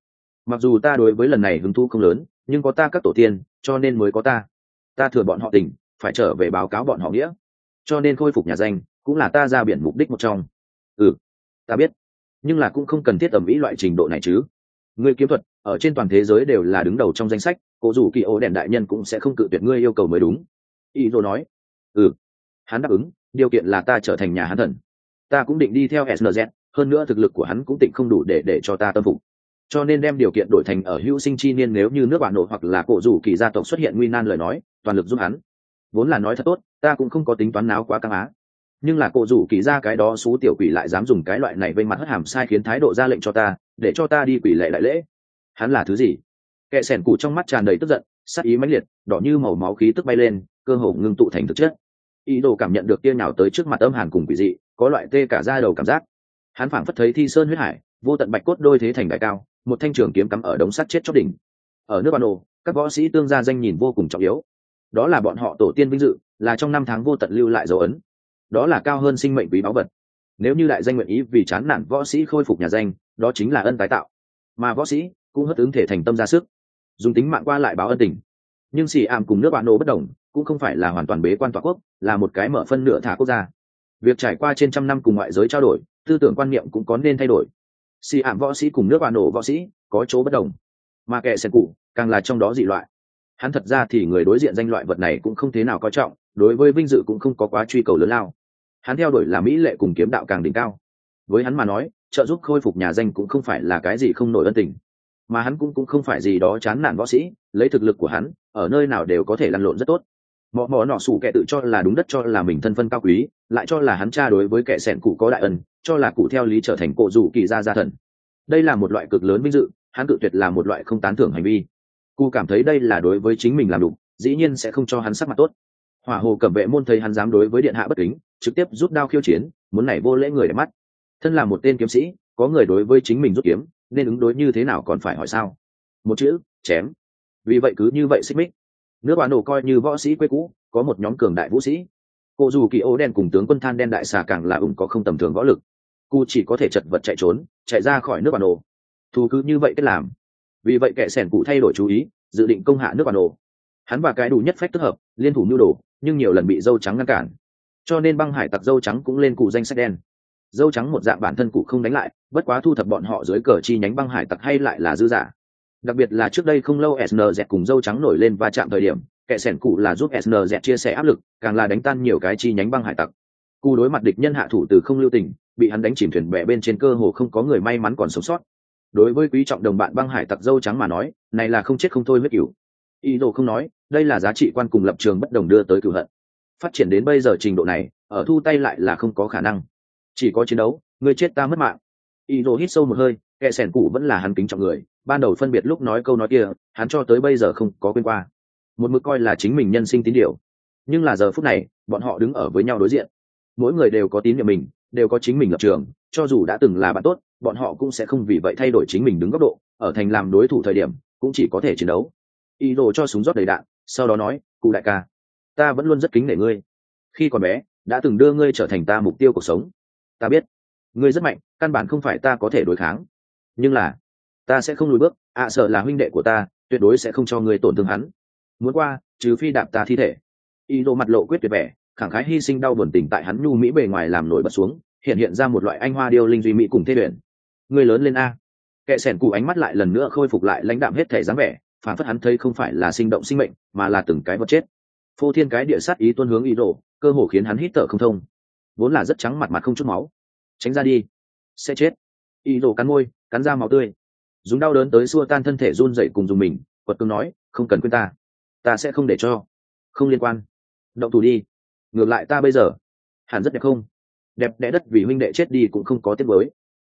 S1: Mặc dù ta đối với lần này hứng thú không lớn, nhưng có ta các tổ tiên, cho nên mới có ta thừa bọn họ tình, phải trở về báo cáo bọn họ nghĩa, cho nên khôi phục nhà danh cũng là ta ra biển mục đích một trong. Ừ, ta biết, nhưng là cũng không cần thiết tầm ý loại trình độ này chứ. Ngươi kiếm thuật ở trên toàn thế giới đều là đứng đầu trong danh sách, cố dù kỳ ô đèn đại nhân cũng sẽ không cự tuyệt ngươi yêu cầu mới đúng. Y rồi nói. Ừ, hắn đáp ứng, điều kiện là ta trở thành nhà hắn thần. Ta cũng định đi theo SNZ, hơn nữa thực lực của hắn cũng tịnh không đủ để cho ta tâm phục, cho nên đem điều kiện đổi thành ở hữu sinh chi niên, nếu như nước bạn nội hoặc là cổ rủ kỳ gia tộc xuất hiện nguy nan lời nói, toàn lực giúp hắn. Vốn là nói thật tốt, ta cũng không có tính toán náo quá căng á, nhưng là cổ rủ kỳ gia cái đó xú tiểu quỷ lại dám dùng cái loại này vây mặt hất hàm sai khiến thái độ ra lệnh cho ta, để cho ta đi quỷ lệ đại lễ. Hắn là thứ gì? Kẻ sẻn cụ trong mắt tràn đầy tức giận, sát ý mãnh liệt, đỏ như màu máu khí tức bay lên, cơ hồ ngưng tụ thành thực chất. Ý đồ cảm nhận được tia nhào tới trước mặt âm hàn cùng quỷ dị, có loại tê cả da đầu cảm giác. Hắn phảng phất thấy thi sơn huyết hải, vô tận bạch cốt đôi thế thành đại cao, một thanh trường kiếm cắm ở đống sắt chết chót đỉnh. Ở nước Ban Ô, các võ sĩ tương gia danh nhìn vô cùng trọng yếu, đó là bọn họ tổ tiên vinh dự, là trong năm tháng vô tận lưu lại dấu ấn, đó là cao hơn sinh mệnh quý báu vật. Nếu như đại danh nguyện ý vì chán nản võ sĩ khôi phục nhà danh, đó chính là ân tái tạo, mà võ sĩ cũng hất ứng thể thành tâm ra sức, dùng tính mạng qua lại báo ân tình. Nhưng xì ảm cùng nước Ban Ô bất đồng, cũng không phải là hoàn toàn bế quan tọa quốc, là một cái mở phân nửa thả quốc gia. Việc trải qua trên trăm năm cùng ngoại giới trao đổi, tư tưởng quan niệm cũng có nên thay đổi. Xì ảm võ sĩ cùng nước Ban Ô võ sĩ có chỗ bất đồng, mà kẻ sẻn cụ càng là trong đó dị loại. Hắn thật ra thì người đối diện danh loại vật này cũng không thế nào coi trọng, đối với vinh dự cũng không có quá truy cầu lớn lao. Hắn theo đuổi là mỹ lệ cùng kiếm đạo càng đỉnh cao. Với hắn mà nói, trợ giúp khôi phục nhà danh cũng không phải là cái gì không nổi ân tình, mà hắn cũng không phải gì đó chán nản võ sĩ, lấy thực lực của hắn ở nơi nào đều có thể lăn lộn rất tốt. Mọ nọ sủ kẻ tự cho là đúng đất, cho là mình thân phân cao quý, lại cho là hắn cha đối với kẻ sẻn cụ có đại ân, cho là cụ theo lý trở thành cổ rủ kỳ gia gia thần. Đây là một loại cực lớn vinh dự, hắn tự tuyệt là một loại không tán thưởng hành vi. Cụ cảm thấy đây là đối với chính mình làm đủ, dĩ nhiên sẽ không cho hắn sắc mặt tốt. Hỏa hồ cẩm vệ môn thấy hắn dám đối với điện hạ bất kính, trực tiếp rút đao khiêu chiến, muốn nảy vô lễ người để mắt. Thân là một tên kiếm sĩ, có người đối với chính mình rút kiếm, nên ứng đối như thế nào còn phải hỏi sao? Một chữ, chém. Vì vậy cứ như vậy xích mích. Nước Bán Đồ coi như võ sĩ quê cũ, có một nhóm cường đại vũ sĩ. Cô dù kỳ ô đen cùng tướng quân than đen đại xà càng là có không tầm thường võ lực. Cô chỉ có thể chật vật chạy trốn, chạy ra khỏi nước Bán Đồ. Thu cứ như vậy kết làm. Vì vậy kẻ sẻn cụ thay đổi chú ý, dự định công hạ nước Bán Đồ. Hắn và cái đủ nhất phách tức hợp, liên thủ nhu đồ, nhưng nhiều lần bị dâu trắng ngăn cản, cho nên băng hải tặc dâu trắng cũng lên cụ danh sách đen. Dâu trắng một dạng bản thân cụ không đánh lại, bất quá thu thập bọn họ dưới cờ chi nhánh băng hải tặc hay lại là dư giả. Đặc biệt là trước đây không lâu SNZ cùng dâu trắng nổi lên va chạm thời điểm, kẻ sẻn cụ là giúp SNZ chia sẻ áp lực, càng là đánh tan nhiều cái chi nhánh băng hải tặc. Cụ đối mặt địch nhân hạ thủ từ không lưu tình, bị hắn đánh chìm thuyền bè bên trên, cơ hồ không có người may mắn còn sống sót. Đối với quý trọng đồng bạn băng hải tặc dâu trắng mà nói, này là không chết không thôi huyết cửu. Ý đồ không nói, đây là giá trị quan cùng lập trường bất đồng đưa tới cửu hận. Phát triển đến bây giờ trình độ này, ở thu tay lại là không có khả năng, chỉ có chiến đấu, người chết ta mất mạng. Ý đồ hít sâu một hơi, kẻ sẻn cụ vẫn là hắn kính trọng người, ban đầu phân biệt lúc nói câu nói kia, hắn cho tới bây giờ không có quên qua, một mực coi là chính mình nhân sinh tín điều. Nhưng là giờ phút này, bọn họ đứng ở với nhau đối diện, mỗi người đều có tín nhiệm mình, đều có chính mình lập trường, cho dù đã từng là bạn tốt, bọn họ cũng sẽ không vì vậy thay đổi chính mình đứng góc độ, ở thành làm đối thủ thời điểm, cũng chỉ có thể chiến đấu. Ý đồ cho súng rót đầy đạn, sau đó nói, cụ đại ca, ta vẫn luôn rất kính nể ngươi, khi còn bé đã từng đưa ngươi trở thành ta mục tiêu cuộc sống. Ta biết ngươi rất mạnh, căn bản không phải ta có thể đối kháng, nhưng là ta sẽ không lùi bước. Sợ là huynh đệ của ta, tuyệt đối sẽ không cho ngươi tổn thương hắn. Muốn qua, trừ phi đạp ta thi thể. Ý đồ mặt lộ quyết tuyệt vẻ, khẳng khái hy sinh đau buồn tình tại hắn nhu mỹ bề ngoài làm nổi bật xuống, hiện ra một loại anh hoa điêu linh duy mỹ cùng thê luyện. Ngươi lớn lên a. Kẻ sẻn cụ ánh mắt lại lần nữa khôi phục lại lãnh đạm hết thể dáng vẻ, phản phất hắn thấy không phải là sinh động sinh mệnh, mà là từng cái vật chết. Phô thiên cái địa sát ý tuôn hướng ý đồ, cơ hồ khiến hắn hít thở không thông. Vốn là rất trắng mặt không chút máu, tránh ra đi, sẽ chết. Ý đồ cắn môi, cắn ra máu tươi, dùng đau đớn tới xua tan thân thể run rẩy cùng dùng mình, quật cường nói, không cần quên ta sẽ không để cho. Không liên quan, động thủ đi. Ngược lại ta bây giờ hẳn rất đẹp không? Đẹp đẽ đất vì huynh đệ chết đi cũng không có tiếc nuối.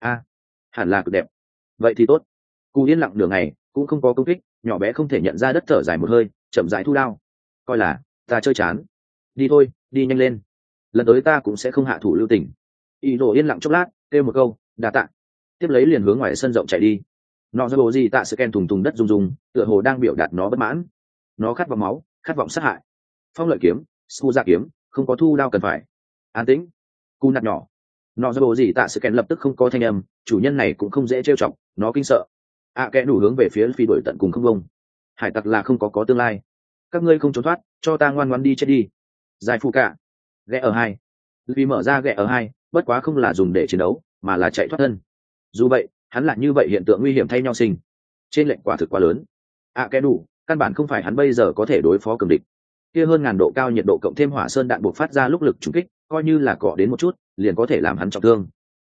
S1: Hẳn là cực đẹp. Vậy thì tốt. Cú yên lặng nửa ngày, cũng không có công kích, nhỏ bé không thể nhận ra, đất thở dài một hơi, chậm rãi thu đao. Coi là ta chơi chán. Đi thôi, đi nhanh lên. Lần tới ta cũng sẽ không hạ thủ lưu tình. Ý đồ yên lặng chốc lát, kêu một câu, đa tạ. Tiếp lấy liền hướng ngoài sân rộng chạy đi. Nọ ra bồ gì tạ sự ken thùng thùng đất rung rung, tựa hồ đang biểu đạt nó bất mãn. Nó khát vọng máu, khát vọng sát hại. Phong lợi kiếm, su ra kiếm, không có thu đao cần phải. An tĩnh. Cu nạt nhỏ. Nọ ra bồ gì tạ sự ken lập tức không có thanh âm, chủ nhân này cũng không dễ trêu chọc, nó kinh sợ. kẽ đủ hướng về phía phi đổi tận cùng không bông. Hải tặc là không có tương lai, các ngươi không trốn thoát, cho ta ngoan ngoãn đi chết đi. Giải phụ cả ghẹ ở hai, vì mở ra ghẹ ở hai, bất quá không là dùng để chiến đấu mà là chạy thoát thân. Dù vậy hắn là như vậy hiện tượng nguy hiểm thay nhau sinh, trên lệnh quả thực quá lớn. Kẽ đủ căn bản không phải hắn bây giờ có thể đối phó cường địch. Kia hơn ngàn độ cao nhiệt độ cộng thêm hỏa sơn đạn buộc phát ra lúc lực trúng kích, coi như là cọ đến một chút liền có thể làm hắn trọng thương.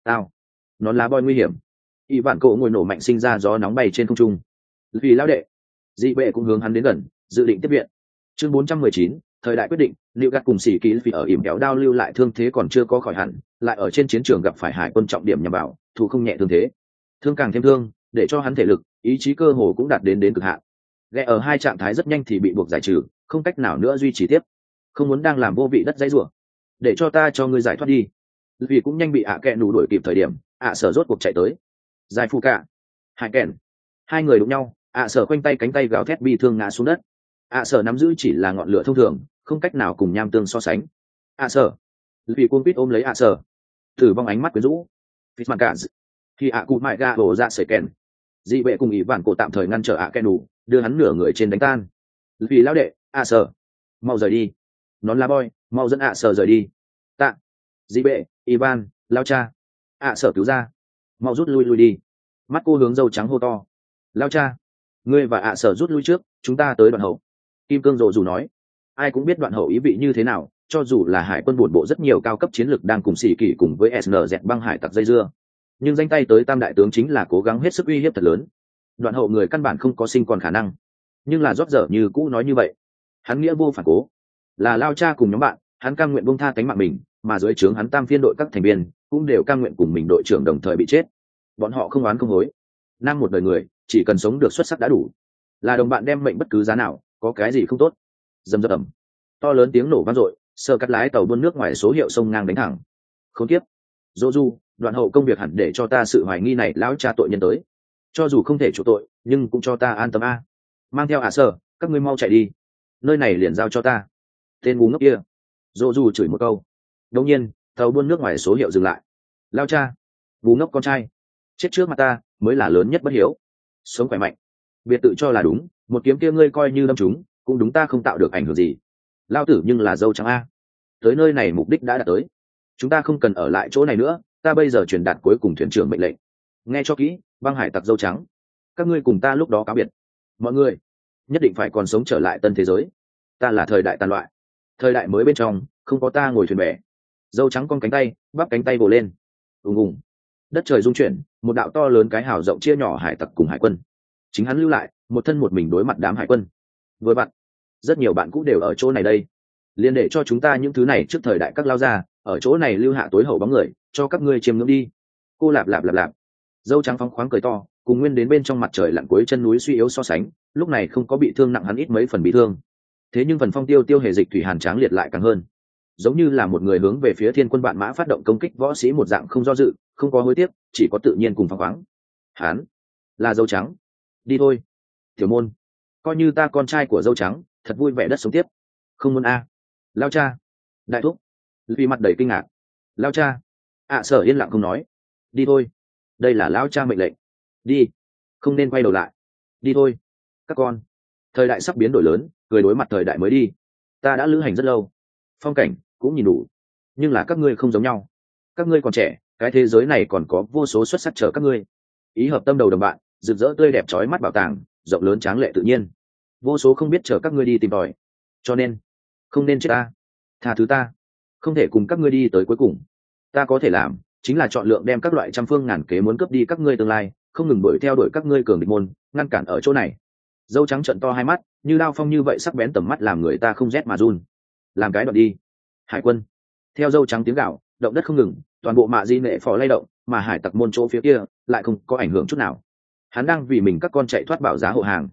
S1: Nó lá boy nguy hiểm. Y vạn cộ ngồi nổ mạnh sinh ra gió nóng bay trên không trung. Vì lão đệ, dị bệ cũng hướng hắn đến gần, dự định tiếp viện. Chương 419, thời đại quyết định. Liệu gạt cùng xỉ kỹ vì ở ỉm kéo đao lưu lại thương thế còn chưa có khỏi hẳn, lại ở trên chiến trường gặp phải hải quân trọng điểm nhằm vào, thủ không nhẹ thương thế, thương càng thêm thương, để cho hắn thể lực, ý chí cơ hồ cũng đạt đến cực hạn. Ghẹ ở hai trạng thái rất nhanh thì bị buộc giải trừ, không cách nào nữa duy trì tiếp. Không muốn đang làm vô vị đất dãy rủa, để cho ta cho ngươi giải thoát đi. Vì cũng nhanh bị kẹ nủ đuổi kịp thời điểm, sở rốt cuộc chạy tới. Giải phụ cả, hải kèn, hai người đụng nhau, sở khoanh tay cánh tay gào thét bi thương ngã xuống đất. Sở nắm giữ chỉ là ngọn lửa thông thường, không cách nào cùng nham tương so sánh. Sở, vì cuốn quýt ôm lấy sở, tử vong ánh mắt quyến rũ. Fisman cả khi cụ mại ga đổ ra sợi kèn, dị vệ cùng ý vạn cổ tạm thời ngăn trở kẹ nủ, đưa hắn nửa người trên đánh tan. Vì lão đệ, sở, mau rời đi. Nón lá boy, mau dẫn sở rời đi. Tạ, dị vệ, Ivan, lao cha, sở cứu ra, mau rút lui đi. Mắt cô hướng dâu trắng hô to. Lao cha, ngươi và sở rút lui trước, chúng ta tới đoạn hậu. Kim cương rộ dù nói. Ai cũng biết đoạn hậu ý vị như thế nào, cho dù là hải quân buồn bộ rất nhiều cao cấp chiến lược đang cùng xỉ kỷ cùng với SNZ băng hải tặc dây dưa, nhưng danh tay tới tam đại tướng chính là cố gắng hết sức uy hiếp thật lớn. Đoạn hậu người căn bản không có sinh còn khả năng, nhưng là rót dở như cũ nói như vậy. Hắn nghĩa vô phản cố, là lao cha cùng nhóm bạn, hắn cam nguyện buông tha cánh mạng mình, mà dưới trướng hắn tam phiên đội các thành viên cũng đều cam nguyện cùng mình đội trưởng đồng thời bị chết. Bọn họ không oán không hối, năm một đời người chỉ cần sống được xuất sắc đã đủ. Là đồng bạn đem mệnh bất cứ giá nào, có cái gì không tốt. Dầm dập ầm, to lớn tiếng nổ vang dội, sơ cắt lái tàu buôn nước ngoài số hiệu sông ngang đánh thẳng. Khốn kiếp, dô du, đoạn hậu công việc hẳn để cho ta sự hoài nghi này lão cha tội nhân tới, cho dù không thể chủ tội nhưng cũng cho ta an tâm a. Mang theo sở, các ngươi mau chạy đi, nơi này liền giao cho ta. Tên ngu ngốc kia, dô du chửi một câu. Đột nhiên tàu buôn nước ngoài số hiệu dừng lại. Lao cha, ngu ngốc con trai, chết trước mặt ta mới là lớn nhất bất hiếu. Sống khỏe mạnh, biệt tự cho là đúng, một kiếm kia ngươi coi như đâm chúng cũng đúng ta không tạo được ảnh hưởng gì. Lao tử nhưng là dâu trắng a, tới nơi này mục đích đã đạt tới, chúng ta không cần ở lại chỗ này nữa. Ta bây giờ truyền đạt cuối cùng thuyền trưởng mệnh lệnh, nghe cho kỹ, băng hải tặc dâu trắng, các ngươi cùng ta lúc đó cáo biệt. Mọi người nhất định phải còn sống trở lại tân thế giới. Ta là thời đại tàn loại, thời đại mới bên trong không có ta ngồi thuyền bè. Dâu trắng cong cánh tay, bắp cánh tay vồ lên. Ùng ùng, đất trời rung chuyển, một đạo to lớn cái hào rộng chia nhỏ hải tặc cùng hải quân. Chính hắn lưu lại một thân một mình đối mặt đám hải quân. Với bạn, rất nhiều bạn cũng đều ở chỗ này đây, liền để cho chúng ta những thứ này trước thời đại các lao ra ở chỗ này lưu hạ tối hậu bóng người, cho các ngươi chiêm ngưỡng đi. Cô lạp lạp lạp lạp, dâu trắng phóng khoáng cười to, cùng nguyên đến bên trong mặt trời lặn cuối chân núi suy yếu so sánh, lúc này không có bị thương nặng hắn ít mấy phần bị thương. Thế nhưng phần phong tiêu tiêu hề dịch thủy hàn tráng liệt lại càng hơn, giống như là một người hướng về phía thiên quân vạn mã phát động công kích võ sĩ một dạng, không do dự, không có hối tiếc, chỉ có tự nhiên cùng phóng khoáng. Hắn là dâu trắng. Đi thôi tiểu môn, coi như ta con trai của dâu trắng, thật vui vẻ đất sống tiếp. Không muốn a. Lao cha, đại thúc, vì mặt đầy kinh ngạc. Lao cha, sở yên lặng không nói. Đi thôi, đây là lão cha mệnh lệnh. Đi, không nên quay đầu lại. Đi thôi các con, thời đại sắp biến đổi lớn, người đối mặt thời đại mới đi. Ta đã lữ hành rất lâu, phong cảnh cũng nhìn đủ, nhưng là các ngươi không giống nhau. Các ngươi còn trẻ, cái thế giới này còn có vô số xuất sắc chờ các ngươi. Ý hợp tâm đầu đồng bạn, rực rỡ tươi đẹp trói mắt bảo tàng, rộng lớn tráng lệ tự nhiên, vô số không biết chờ các ngươi đi tìm tòi. Cho nên không nên chết ta, tha thứ ta, không thể cùng các ngươi đi tới cuối cùng. Ta có thể làm chính là chọn lượng đem các loại trăm phương ngàn kế muốn cướp đi các ngươi tương lai, không ngừng đuổi theo đuổi các ngươi cường địch môn, ngăn cản ở chỗ này. Dâu trắng trận to hai mắt, như đao phong như vậy sắc bén tầm mắt làm người ta không rét mà run. Làm cái đoạn đi. Hải quân, theo dâu trắng tiếng gạo, động đất không ngừng, toàn bộ mạ di nệ phò lay động, mà hải tặc môn chỗ phía kia lại không có ảnh hưởng chút nào. Hắn đang vì mình các con chạy thoát bảo giá hộ hàng.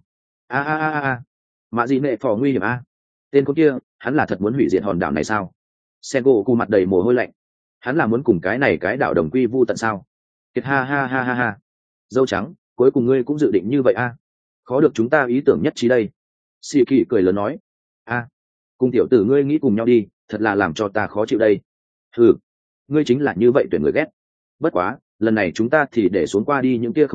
S1: Mạ di nệ phò nguy hiểm a. Tên con kia, hắn là thật muốn hủy diệt hòn đảo này sao? Sengo cu mặt đầy mồ hôi lạnh. Hắn là muốn cùng cái này cái đảo đồng quy vu tận sao? Kiệt ha. Dâu trắng, cuối cùng ngươi cũng dự định như vậy a? Khó được chúng ta ý tưởng nhất trí đây. Sĩ Kỳ cười lớn nói. Cùng tiểu tử ngươi nghĩ cùng nhau đi, thật là làm cho ta khó chịu đây. Ngươi chính là như vậy tuyển người ghét. Bất quá, lần này chúng ta thì để xuống qua đi những kia không vui,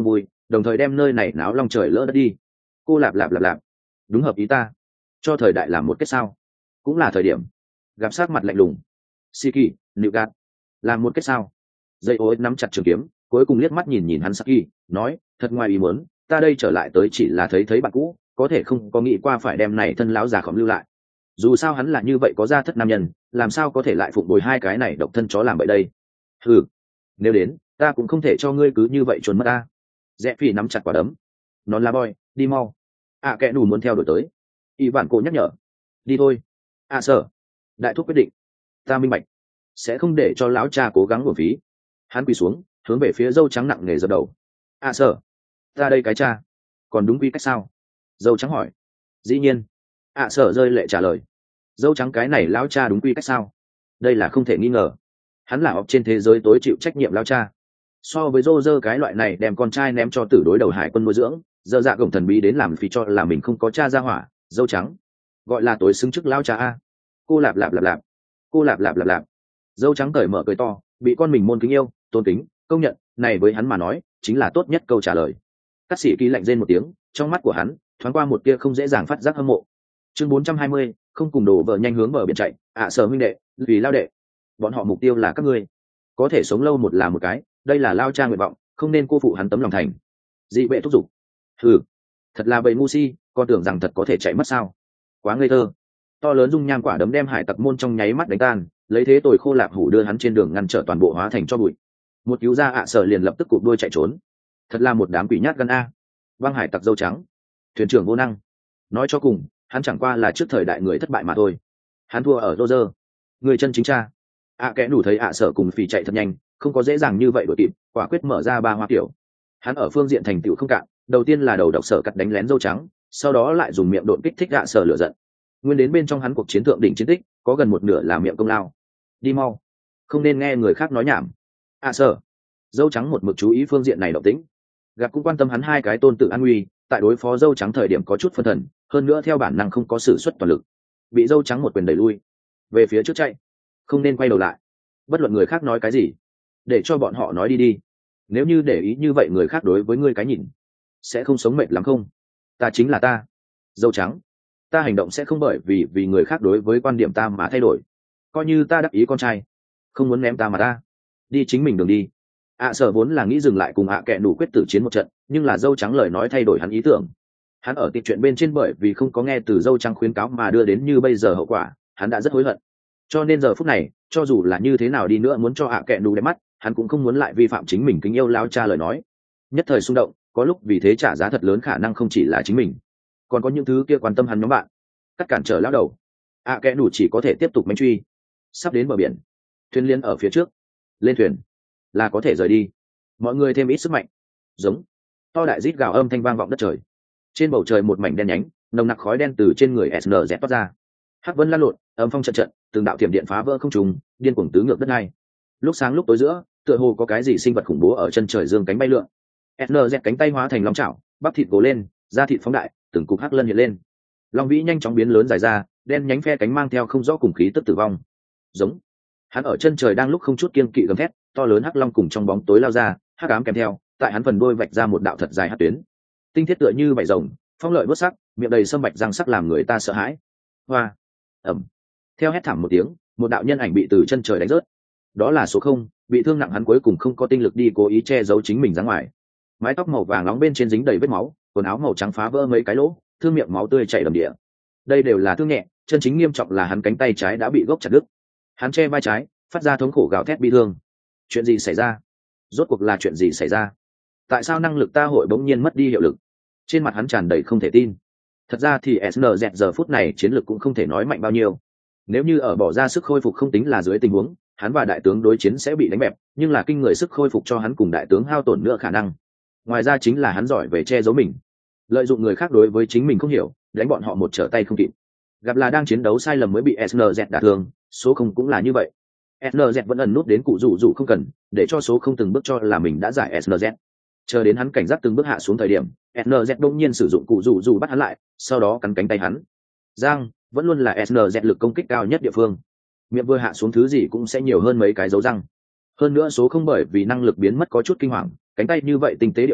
S1: đồng thời đem nơi này náo long trời lỡ đất đi. Cô lạp lạp lạp lạp, đúng hợp ý ta, cho thời đại làm một kết sao, cũng là thời điểm. Gặp sát mặt lạnh lùng. Siki, nịu gạt, làm một kết sao. Dây ô nắm chặt trường kiếm, cuối cùng liếc mắt nhìn nhìn hắn Saki, nói, thật ngoài ý muốn, ta đây trở lại tới chỉ là thấy bạn cũ, có thể không có nghĩ qua phải đem này thân lão già khổng lưu lại. Dù sao hắn là như vậy có gia thất nam nhân, làm sao có thể lại phụng bồi hai cái này độc thân chó làm vậy đây. Ừ, nếu đến ta cũng không thể cho ngươi cứ như vậy trốn mất ta. Rẽ phi nắm chặt quả đấm. Nón lá boy, đi mau. Kẻ đủ muốn theo đuổi tới. Y vạn cổ nhắc nhở. Đi thôi. Sở. Đại thúc quyết định. Ta minh bạch, sẽ không để cho lão cha cố gắng uổng phí. Hắn quỳ xuống, hướng về phía dâu trắng nặng nề dập đầu. Sở. Ta đây cái cha, còn đúng quy cách sao? Dâu trắng hỏi. Dĩ nhiên. Sở rơi lệ trả lời. Dâu trắng cái này lão cha đúng quy cách sao? Đây là không thể nghi ngờ. Hắn là học trên thế giới tối chịu trách nhiệm lão cha. So với dô dơ cái loại này đem con trai ném cho tử đối đầu hải quân nuôi dưỡng, dơ dạ gồng thần bí đến làm phí cho là mình không có cha ra hỏa. Dâu trắng gọi là tối xứng chức lão cha a. Cô lạp lạp lạp lạp, cô lạp lạp lạp lạp. Dâu trắng cởi mở cười to, bị con mình môn kính yêu, tôn kính, công nhận, này với hắn mà nói chính là tốt nhất câu trả lời. Cát sĩ kỳ lạnh rên một tiếng, trong mắt của hắn thoáng qua một tia không dễ dàng phát giác hâm mộ. Chương 420, không cùng đổ vợ nhanh hướng bờ biển chạy. Sở huynh đệ, vì lao đệ, bọn họ mục tiêu là các ngươi, có thể sống lâu một là một cái, đây là lao cha nguyện vọng, không nên cô phụ hắn tấm lòng thành. Dị bệ thúc giục. Ừ, thật là bầy ngu si, con tưởng rằng thật có thể chạy mất sao? Quá ngây thơ. To lớn dung nham quả đấm đem hải tặc môn trong nháy mắt đánh tan, lấy thế tồi khô lạp hủ đưa hắn trên đường ngăn trở toàn bộ hóa thành cho bụi. Một cứu ra Sở liền lập tức cụp đuôi chạy trốn. Thật là một đám quỷ nhát gan a. Băng hải tặc dâu trắng, thuyền trưởng vô năng. Nói cho cùng, hắn chẳng qua là trước thời đại người thất bại mà thôi. Hắn thua ở Roger, người chân chính cha. Kẻ đủ thấy Sở cùng phì chạy thật nhanh, không có dễ dàng như vậy đuổi kịp, quả quyết mở ra ba hoa kiểu. Hắn ở phương diện thành tựu không cạn, đầu tiên là đầu độc Sở cắt đánh lén dâu trắng, sau đó lại dùng miệng độn kích thích Sở lửa giận. Nguyên đến bên trong hắn cuộc chiến thượng đỉnh chiến tích, có gần một nửa là miệng công lao. Đi mau, không nên nghe người khác nói nhảm. Sở, dâu trắng một mực chú ý phương diện này động tĩnh. Gặp cũng quan tâm hắn hai cái tôn tử an nguy, tại đối phó dâu trắng thời điểm có chút phân thần, hơn nữa theo bản năng không có sự xuất toàn lực, bị dâu trắng một quyền đẩy lui về phía trước chạy. Không nên quay đầu lại, bất luận người khác nói cái gì, để cho bọn họ nói đi đi. Nếu như để ý như vậy người khác đối với ngươi cái nhìn, sẽ không sống mệt lắm không? Ta chính là ta, dâu trắng, ta hành động sẽ không bởi vì người khác đối với quan điểm ta mà thay đổi. Coi như ta đắc ý con trai, không muốn ném ta mà ta đi chính mình đường đi. Sở vốn là nghĩ dừng lại cùng kẻ đủ quyết tử chiến một trận, nhưng là dâu trắng lời nói thay đổi hắn ý tưởng. Hắn ở tiệc chuyện bên trên bởi vì không có nghe từ dâu trắng khuyến cáo mà đưa đến như bây giờ hậu quả, hắn đã rất hối hận. Cho nên giờ phút này, cho dù là như thế nào đi nữa muốn cho kẻ đủ đẹp mắt, hắn cũng không muốn lại vi phạm chính mình kính yêu lao cha lời nói. Nhất thời xung động, có lúc vì thế trả giá thật lớn, khả năng không chỉ là chính mình, còn có những thứ kia quan tâm hắn nhóm bạn. Cắt cản trở lão đầu, kẻ đủ chỉ có thể tiếp tục manh truy. Sắp đến bờ biển, thuyền liên ở phía trước, lên thuyền là có thể rời đi. Mọi người thêm ít sức mạnh. Giống to đại rít gào âm thanh vang vọng đất trời. Trên bầu trời một mảnh đen nhánh, nồng nặc khói đen từ trên người SNZ toát ra. Hắc vân lan lộn, âm phong trận trận, từng đạo tiềm điện phá vỡ không trùng, điên cuồng tứ ngược đất ngay. Lúc sáng lúc tối giữa, tựa hồ có cái gì sinh vật khủng bố ở chân trời dương cánh bay lượn. SNZ cánh tay hóa thành long chảo, bắp thịt gồ lên, da thịt phóng đại, từng cục hắc lân hiện lên. Long vĩ nhanh chóng biến lớn dài ra, đen nhánh phe cánh mang theo không rõ cùng khí tức tử vong. Giống hắn ở chân trời đang lúc không chút kiêng kỵ gầm thét, to lớn hắc long cùng trong bóng tối lao ra, hắc ám kèm theo, tại hắn phần đuôi vạch ra một đạo thật dài hắc tuyến. Tinh thiết tựa như vảy rồng, phong lợi bớt sắc, miệng đầy sâm bạch răng sắc làm người ta sợ hãi. Hoa, ầm. Theo hét thảm một tiếng, một đạo nhân ảnh bị từ chân trời đánh rớt. Đó là số không, bị thương nặng hắn cuối cùng không có tinh lực đi cố ý che giấu chính mình ra ngoài. Mái tóc màu vàng nóng bên trên dính đầy vết máu, quần áo màu trắng phá vỡ mấy cái lỗ, thương miệng máu tươi chảy đầm địa. Đây đều là thương nhẹ, chân chính nghiêm trọng là hắn cánh tay trái đã bị gốc chặt đứt. Hắn che vai trái, phát ra thống khổ gào thét bi thương. Chuyện gì xảy ra? Rốt cuộc là chuyện gì xảy ra? Tại sao năng lực ta hội bỗng nhiên mất đi hiệu lực? Trên mặt hắn tràn đầy không thể tin. Thật ra thì SNZ giờ phút này chiến lực cũng không thể nói mạnh bao nhiêu. Nếu như ở bỏ ra sức khôi phục không tính là dưới tình huống, hắn và đại tướng đối chiến sẽ bị đánh bẹp, nhưng là kinh người sức khôi phục cho hắn cùng đại tướng hao tổn nữa khả năng. Ngoài ra chính là hắn giỏi về che giấu mình, lợi dụng người khác đối với chính mình không hiểu, đánh bọn họ một trở tay không kịp. Gặp là đang chiến đấu sai lầm mới bị SNZ đả thương, số không cũng là như vậy. SNZ vẫn ẩn nút đến cụ rủ không cần, để cho số không từng bước cho là mình đã giải SNZ. Chờ đến hắn cảnh giác từng bước hạ xuống thời điểm, SNZ đông nhiên sử dụng cụ rủ bắt hắn lại, sau đó cắn cánh tay hắn. Giang vẫn luôn là SNZ lực công kích cao nhất địa phương. Miệng vừa hạ xuống thứ gì cũng sẽ nhiều hơn mấy cái dấu răng. Hơn nữa số không bởi vì năng lực biến mất có chút kinh hoàng, cánh tay như vậy tinh tế địa phương,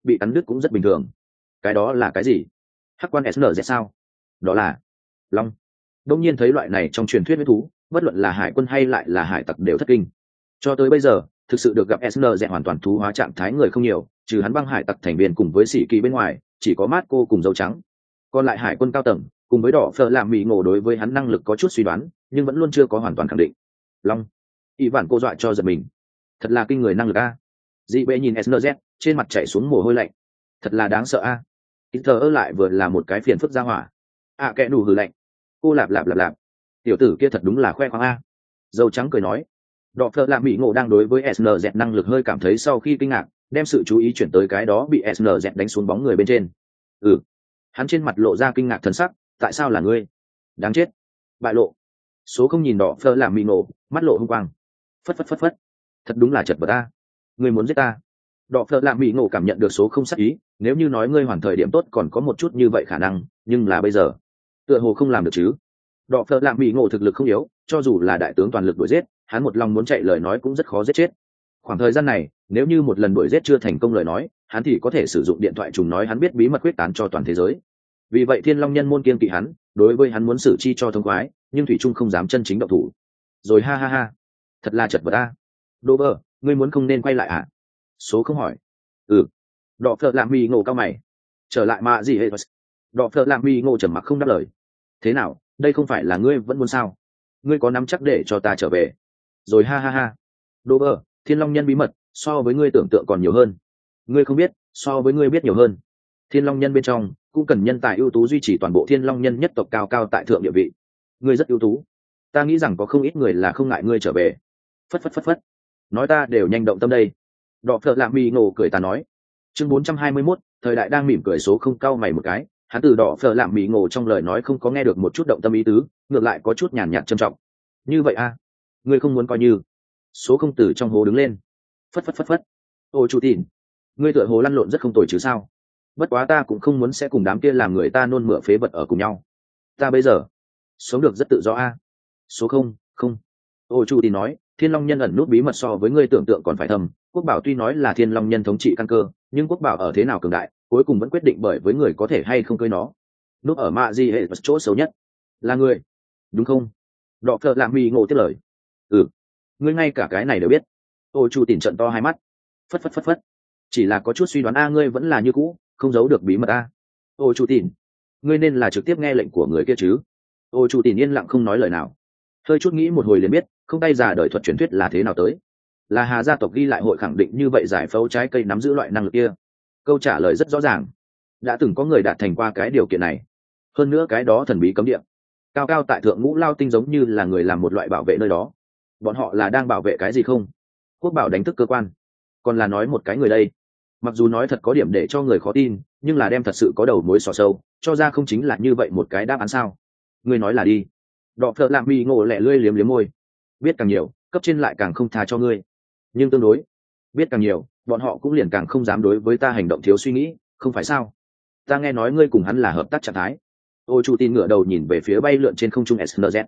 S1: bị cắn đứt cũng rất bình thường. Cái đó là cái gì? Hắc quan SNZ sao? Đó là long. Đông nhiên thấy loại này trong truyền thuyết huyết thú, bất luận là hải quân hay lại là hải tặc đều thất kinh. Cho tới bây giờ, thực sự được gặp SNZ hoàn toàn thú hóa trạng thái người không nhiều, trừ hắn băng hải tặc thành viên cùng với sĩ kỳ bên ngoài, chỉ có Marco cùng dâu trắng. Còn lại hải quân cao tầng cùng với đỏ phở làm mỹ ngộ đối với hắn năng lực có chút suy đoán, nhưng vẫn luôn chưa có hoàn toàn khẳng định. Long, y vạn cô dọa cho giật mình. Thật là kinh người năng lực a. Dị bệ nhìn SNZ, trên mặt chảy xuống mồ hôi lạnh. Thật là đáng sợ a. Inter lại vừa là một cái phiền phức ra hỏa. Kẻ đủ hừ lạnh. Cô lạp. Tiểu tử kia thật đúng là khoe khoang a. Dâu trắng cười nói. Đỏ phở làm mỹ ngộ đang đối với SNZ năng lực hơi cảm thấy sau khi kinh ngạc, đem sự chú ý chuyển tới cái đó bị SNZ đánh xuống bóng người bên trên. Hắn trên mặt lộ ra kinh ngạc thần sắc. Tại sao là ngươi? Đáng chết. Bại lộ. Số không nhìn đỏ phở làm mỹ ngộ, mắt lộ hung quang. Phất. Thật đúng là chật vật ta. Ngươi muốn giết ta? Đỏ phở làm mỹ ngộ cảm nhận được số không sắc ý. Nếu như nói ngươi hoàn thời điểm tốt còn có một chút như vậy khả năng, nhưng là bây giờ tựa hồ không làm được chứ. Đỏ phở làm mỹ ngộ thực lực không yếu, cho dù là đại tướng toàn lực đuổi giết, hắn một lòng muốn chạy lời nói cũng rất khó giết chết. Khoảng thời gian này, nếu như một lần đuổi giết chưa thành công lời nói, hắn thì có thể sử dụng điện thoại trùng nói hắn biết bí mật quyết tán cho toàn thế giới. Vì vậy Thiên Long Nhân môn kiêng kỵ hắn, đối với hắn muốn xử chi cho thông khoái, nhưng thủy trung không dám chân chính động thủ. Rồi ha, thật là chật vật ta. Dover, ngươi muốn không nên quay lại à? Số không hỏi. Đỏ phở làm mỹ ngộ cao mày. Trở lại mà gì hết? Đỏ phở làm mỹ ngộ trầm mặc không đáp lời. Thế nào, đây không phải là ngươi vẫn muốn sao? Ngươi có nắm chắc để cho ta trở về? Rồi ha. Dover, Thiên Long Nhân bí mật so với ngươi tưởng tượng còn nhiều hơn. Ngươi không biết, so với ngươi biết nhiều hơn. Thiên Long Nhân bên trong cũng cần nhân tài ưu tú duy trì toàn bộ Thiên Long Nhân nhất tộc cao cao tại thượng địa vị. Ngươi rất ưu tú. Ta nghĩ rằng có không ít người là không ngại ngươi trở về. Phất. Nói ta đều nhanh động tâm đây. Đỏ phở làm mỹ ngộ cười ta nói. Chương 421, thời đại đang mỉm cười số không cau mày một cái. Hắn từ đỏ phở làm mỹ ngộ trong lời nói không có nghe được một chút động tâm ý tứ, ngược lại có chút nhàn nhạt trầm trọng. Như vậy a? Ngươi không muốn coi như? Số không từ trong hố đứng lên. Phất. Ôi chủ tỉn, ngươi tựa hồ lăn lộn rất không tồi chứ sao? Bất quá ta cũng không muốn sẽ cùng đám kia làm người ta nôn mửa phế vật ở cùng nhau. Ta bây giờ sống được rất tự do a. Số không. Ôi chủ tỉn nói, Thiên Long Nhân ẩn nút bí mật so với ngươi tưởng tượng còn phải thầm. Quốc bảo tuy nói là Thiên Long Nhân thống trị căn cơ, nhưng quốc bảo ở thế nào cường đại, cuối cùng vẫn quyết định bởi với người có thể hay không cưới nó. Núp ở mạ gì hệ chỗ xấu nhất là ngươi, đúng không? Đọ phợ làm mỹ ngộ tiếp lời. Ngươi ngay cả cái này đều biết. Ôi chủ tỉn trận to hai mắt. Phất. Chỉ là có chút suy đoán ngươi vẫn là như cũ, không giấu được bí mật Ôi chủ tỉn, ngươi nên là trực tiếp nghe lệnh của người kia chứ? Ôi chủ tỉn yên lặng không nói lời nào. Hơi chút nghĩ một hồi liền biết, không tay già đời thuật truyền thuyết là thế nào tới. Là Hà gia tộc ghi lại hội khẳng định như vậy giải phẫu trái cây nắm giữ loại năng lực kia. Câu trả lời rất rõ ràng. Đã từng có người đạt thành qua cái điều kiện này. Hơn nữa cái đó thần bí cấm địa. Cao cao tại thượng ngũ lao tinh giống như là người làm một loại bảo vệ nơi đó. Bọn họ là đang bảo vệ cái gì không? Quốc bảo đánh thức cơ quan. Còn là nói một cái người đây. Mặc dù nói thật có điểm để cho người khó tin, nhưng là đem thật sự có đầu mối xỏ sâu, cho ra không chính là như vậy một cái đáp án sao? Ngươi nói là đi. Đọ phợ lạm mỹ ngộ lẹ lươi liếm môi. Biết càng nhiều, cấp trên lại càng không tha cho ngươi. Nhưng tương đối, biết càng nhiều, bọn họ cũng liền càng không dám đối với ta hành động thiếu suy nghĩ, không phải sao? Ta nghe nói ngươi cùng hắn là hợp tác trạng thái. Ôi chủ tin ngửa đầu nhìn về phía bay lượn trên không trung SNZ.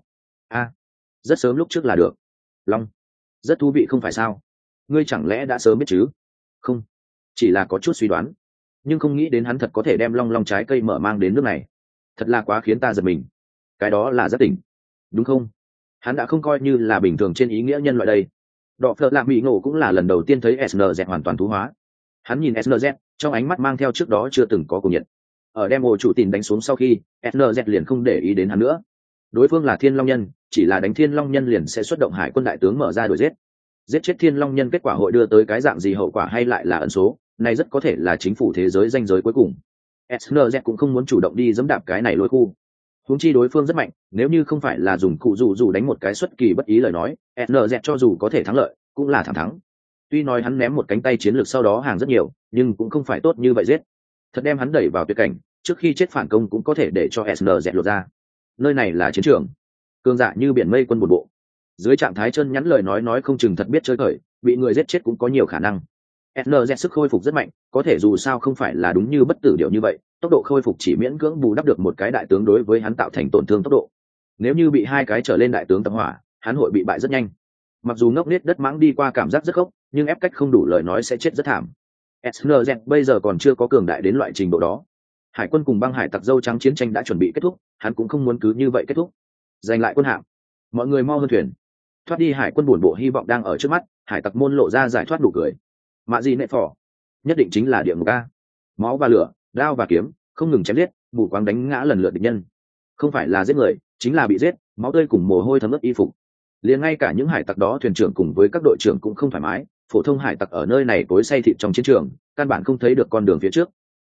S1: Rất sớm lúc trước là được. Long, rất thú vị không phải sao? Ngươi chẳng lẽ đã sớm biết chứ? Không, chỉ là có chút suy đoán, nhưng không nghĩ đến hắn thật có thể đem long trái cây mở mang đến nước này. Thật là quá khiến ta giật mình. Cái đó là rất tỉnh, đúng không? Hắn đã không coi như là bình thường trên ý nghĩa nhân loại đây. Đọ phợ lạ mỹ ngộ cũng là lần đầu tiên thấy SNZ hoàn toàn thú hóa. Hắn nhìn SNZ, trong ánh mắt mang theo trước đó chưa từng có cuồng nhiệt. Ở đem ổ chủ tìm đánh xuống sau khi, SNZ liền không để ý đến hắn nữa. Đối phương là Thiên Long Nhân, chỉ là đánh Thiên Long Nhân liền sẽ xuất động hải quân đại tướng mở ra đuổi giết. Giết chết Thiên Long Nhân kết quả hội đưa tới cái dạng gì hậu quả hay lại là ẩn số, này rất có thể là chính phủ thế giới ranh giới cuối cùng. SNZ cũng không muốn chủ động đi dẫm đạp cái này lối khu. Huống chi đối phương rất mạnh, nếu như không phải là dùng cụ dù đánh một cái xuất kỳ bất ý lời nói, SNZ cho dù có thể thắng lợi, cũng là thẳng thắng. Tuy nói hắn ném một cánh tay chiến lược sau đó hàng rất nhiều, nhưng cũng không phải tốt như vậy giết. Thật đem hắn đẩy vào tuyệt cảnh, trước khi chết phản công cũng có thể để cho SNZ lột ra. Nơi này là chiến trường, cương dạ như biển mây quân một bộ. Dưới trạng thái chân nhắn lời nói không chừng thật biết chơi cởi, bị người giết chết cũng có nhiều khả năng. SNZ sức khôi phục rất mạnh, có thể dù sao không phải là đúng như bất tử điệu như vậy, tốc độ khôi phục chỉ miễn cưỡng bù đắp được một cái đại tướng đối với hắn tạo thành tổn thương tốc độ. Nếu như bị hai cái trở lên đại tướng tập hỏa, hắn hội bị bại rất nhanh. Mặc dù ngốc nết đất mãng đi qua cảm giác rất khốc, nhưng ép cách không đủ lời nói sẽ chết rất thảm. SNZ bây giờ còn chưa có cường đại đến loại trình độ đó. Hải quân cùng băng hải tặc dâu trắng chiến tranh đã chuẩn bị kết thúc, hắn cũng không muốn cứ như vậy kết thúc. Giành lại quân hạm, mọi người mau hơn thuyền. Thoát đi hải quân buồn bộ hy vọng đang ở trước mắt, hải tặc môn lộ ra giải thoát nụ cười. Mạ gì nệ phỏ, nhất định chính là địa ngục a. Máu và lửa, đao và kiếm, không ngừng chém giết, bù quáng đánh ngã lần lượt địch nhân. Không phải là giết người, chính là bị giết, máu tươi cùng mồ hôi thấm ướt y phục. Liền ngay cả những hải tặc đó thuyền trưởng cùng với các đội trưởng cũng không thoải mái, phổ thông hải tặc ở nơi này tối say thịt trong chiến trường, căn bản không thấy được con đường phía trước.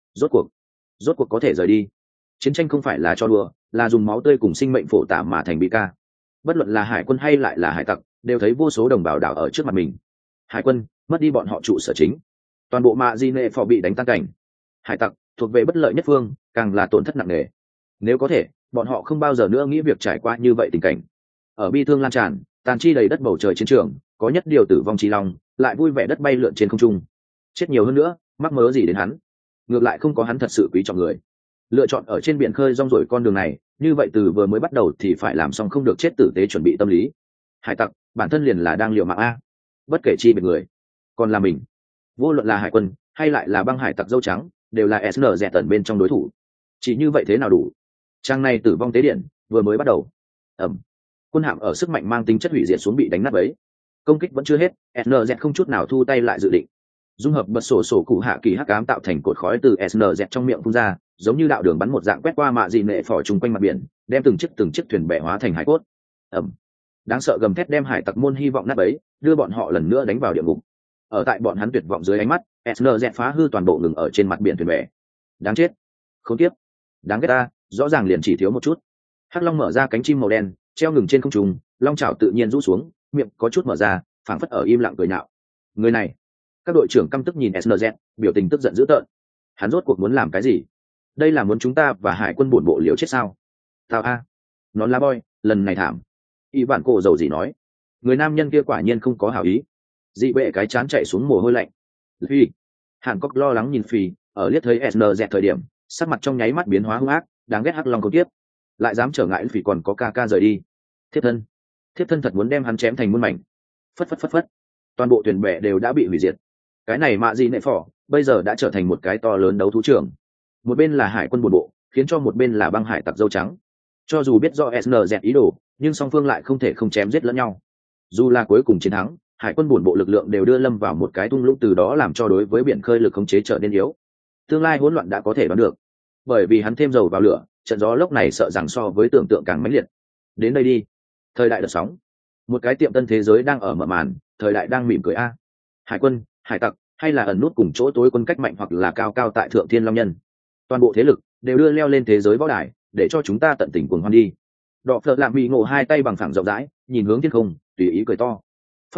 S1: Rốt cuộc có thể rời đi. Chiến tranh không phải là cho đùa, là dùng máu tươi cùng sinh mệnh phổ tả mà thành bi ca. Bất luận là hải quân hay lại là hải tặc, đều thấy vô số đồng bào đảo ở trước mặt mình. Hải quân mất đi bọn họ trụ sở chính, toàn bộ mạ di nệ phò bị đánh tan cảnh. Hải tặc thuộc về bất lợi nhất phương, càng là tổn thất nặng nề. Nếu có thể, bọn họ không bao giờ nữa nghĩ việc trải qua như vậy tình cảnh. Ở bi thương lan tràn, tàn chi đầy đất bầu trời chiến trường, có nhất điều tử vong trí lòng, lại vui vẻ đất bay lượn trên không trung. Chết nhiều hơn nữa, mắc mớ gì đến hắn? Ngược lại không có hắn thật sự quý trọng người. Lựa chọn ở trên biển khơi rong ruổi con đường này, như vậy từ vừa mới bắt đầu thì phải làm xong không được chết tử tế chuẩn bị tâm lý. Hải tặc bản thân liền là đang liều mạng a, bất kể chi biệt người, còn là mình. Vô luận là hải quân hay lại là băng hải tặc dâu trắng, đều là SN dẹt tận bên trong đối thủ. Chỉ như vậy thế nào đủ? Trang này tử vong tế điện vừa mới bắt đầu. Ẩm. Quân hạm ở sức mạnh mang tính chất hủy diệt xuống bị đánh nát bấy. Công kích vẫn chưa hết, SNZ không chút nào thu tay lại dự định. Dung hợp bật sổ cụ hạ kỳ hắc ám tạo thành cột khói từ SNZ trong miệng phun ra, giống như đạo đường bắn một dạng quét qua mạ dị nệ phỏ chung quanh mặt biển, đem từng chiếc thuyền bè hóa thành hải cốt. Ẩm. Đáng sợ gầm thét đem hải tặc môn hy vọng nát bấy, đưa bọn họ lần nữa đánh vào địa ngục. Ở tại bọn hắn tuyệt vọng dưới ánh mắt, SNZ phá hư toàn bộ ngừng ở trên mặt biển thuyền bè. Đáng chết. Khốn kiếp. Đáng ghét ta, rõ ràng liền chỉ thiếu một chút. Hắc long mở ra cánh chim màu đen, treo ngừng trên không trung, long chảo tự nhiên rũ xuống, miệng có chút mở ra, phảng phất ở im lặng cười nhạo. Người này. Các đội trưởng căm tức nhìn SNZ, biểu tình tức giận dữ tợn. Hắn rốt cuộc muốn làm cái gì? Đây là muốn chúng ta và hải quân bổn bộ liều chết sao? Tao a. Nón lá boy, lần này thảm. Y bản cổ dầu gì nói. Người nam nhân kia quả nhiên không có hảo ý. Dị bệ cái chán chạy xuống mồ hôi lạnh. Phi. Hàn Cốc lo lắng nhìn Phi, ở liếc thấy SNZ thời điểm, sắc mặt trong nháy mắt biến hóa hung ác, đáng ghét hắc long cầu tiếp. Lại dám trở ngại Phi còn có ca rời đi. Thiếp thân thật muốn đem hắn chém thành muôn mảnh. Phất. Toàn bộ thuyền bè đều đã bị hủy diệt. Cái này mạ gì nệ phỏ, bây giờ đã trở thành một cái to lớn đấu thú trường. Một bên là hải quân buồn bộ, khiến cho một bên là băng hải tặc dâu trắng. Cho dù biết rõ SNZ ý đồ, nhưng song phương lại không thể không chém giết lẫn nhau. Dù là cuối cùng chiến thắng, hải quân buồn bộ lực lượng đều đưa lâm vào một cái thung lũng, từ đó làm cho đối với biển khơi lực khống chế trở nên yếu. Tương lai hỗn loạn đã có thể đoán được, bởi vì hắn thêm dầu vào lửa, trận gió lốc này sợ rằng so với tưởng tượng càng mãnh liệt. Đến đây đi, thời đại đợt sóng, một cái tiệm tân thế giới đang ở mở màn, thời đại đang mỉm cười a. Hải quân, hải tặc, hay là ẩn nút cùng chỗ tối quân cách mạnh, hoặc là cao cao tại thượng thiên long nhân, toàn bộ thế lực đều đưa leo lên thế giới võ đài, để cho chúng ta tận tình cuồng hoan đi. Đọ phợ lạm bị ngộ hai tay bằng phẳng rộng rãi, nhìn hướng thiên không, tùy ý cười to.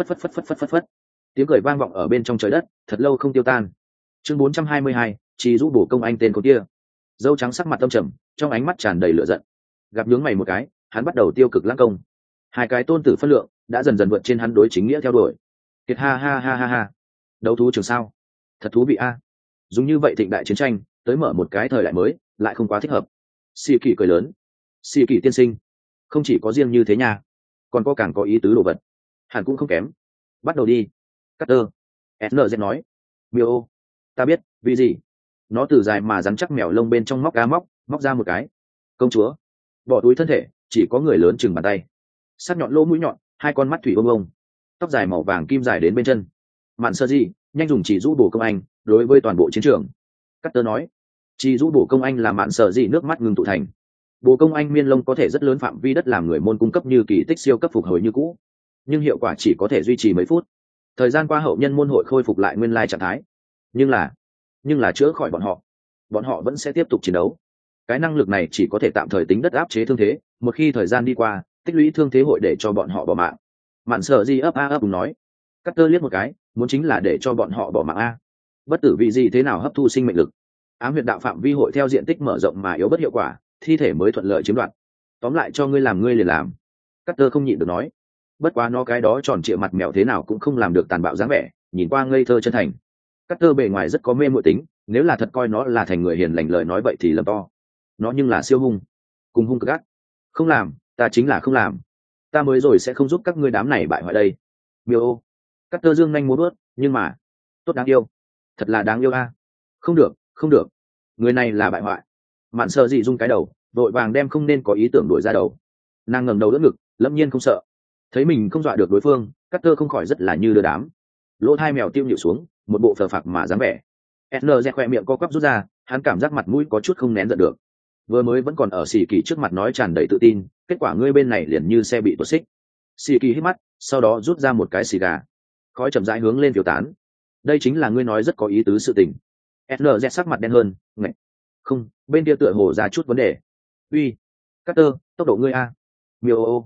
S1: Phất. Tiếng cười vang vọng ở bên trong trời đất, thật lâu không tiêu tan. Chương 422, chỉ rũ bổ công anh tên con kia. Dâu trắng sắc mặt tâm trầm, trong ánh mắt tràn đầy lửa giận. Gặp nhướng mày một cái, hắn bắt đầu tiêu cực lãng công. Hai cái tôn tử phân lượng đã dần dần vượt trên hắn đối chính nghĩa theo đuổi. Kiệt ha. Đấu thú trường sao? Thật thú vị a. Dùng như vậy thịnh đại chiến tranh, tới mở một cái thời đại mới, lại không quá thích hợp. Sĩ Kỳ cười lớn. Sĩ Kỳ tiên sinh, không chỉ có riêng như thế nha, còn có càng có ý tứ đồ vật. Hẳn cũng không kém. Bắt đầu đi. Carter. SNZ nói. Miêu, ta biết, vì gì? Nó từ dài mà rắn chắc mèo lông bên trong móc ra một cái. Công chúa. Bỏ túi thân thể, chỉ có người lớn chừng bàn tay. Sắc nhọn lỗ mũi nhọn, hai con mắt thủy ông. Tóc dài màu vàng kim dài đến bên chân. Mạn sơ gì, nhanh dùng chỉ rũ bổ công anh, đối với toàn bộ chiến trường. Carter nói. Chỉ rũ bổ công anh là mạn sơ gì nước mắt ngừng tụ thành. Bổ công anh miên lông có thể rất lớn phạm vi đất làm người môn cung cấp như kỳ tích siêu cấp phục hồi như cũ, nhưng hiệu quả chỉ có thể duy trì mấy phút. Thời gian qua hậu nhân môn hội khôi phục lại nguyên lai trạng thái, nhưng là chữa khỏi bọn họ vẫn sẽ tiếp tục chiến đấu. Cái năng lực này chỉ có thể tạm thời tính đất áp chế thương thế, một khi thời gian đi qua, tích lũy thương thế hội để cho bọn họ bỏ mạng. Mạn sợ gì ấp nói. Carter liếc một cái, muốn chính là để cho bọn họ bỏ mạng a. Bất tử vị gì thế nào hấp thu sinh mệnh lực? Ám huyệt đạo phạm vi hội theo diện tích mở rộng mà yếu bất hiệu quả, thi thể mới thuận lợi chiếm đoạt. Tóm lại cho ngươi làm ngươi liền làm. Carter không nhịn được nói. Bất quá nó cái đó tròn trịa mặt mèo thế nào cũng không làm được tàn bạo dáng vẻ, nhìn qua ngây thơ chân thành. Carter bề ngoài rất có mê muội tính, nếu là thật coi nó là thành người hiền lành lời nói vậy thì lầm to. Nó nhưng là siêu hung, cùng hung cực ác. Không làm, ta chính là không làm. Ta mới rồi sẽ không giúp các ngươi đám này bại hoại đây. Miêu, Carter dương nhanh múa bước, nhưng mà tốt đáng yêu. thật là đáng yêu a. Không được, không được, người này là bại hoại. Mạn sợ gì rung cái đầu, vội vàng đem không nên có ý tưởng đuổi ra đầu. Nàng ngẩng đầu đỡ ngực, lâm nhiên không sợ. Thấy mình không dọa được đối phương, Carter không khỏi rất là như đưa đám. Lỗ hai mèo tiêu nhịu xuống, một bộ phờ phạc mà dáng vẻ. SNZ khoe miệng co quắp rút ra, hắn cảm giác mặt mũi có chút không nén giận được. Vừa mới vẫn còn ở xì kỳ trước mặt nói tràn đầy tự tin, kết quả ngươi bên này liền như xe bị tuột xích. Xì kỳ hít mắt, sau đó rút ra một cái xì gà, khói chậm rãi hướng lên phiêu tán. Đây chính là ngươi nói rất có ý tứ sự tình. SNZ sắc mặt đen hơn, ngạch. Không, bên kia tựa hồ ra chút vấn đề. Uy, Carter, tốc độ ngươi a. Miêu ô,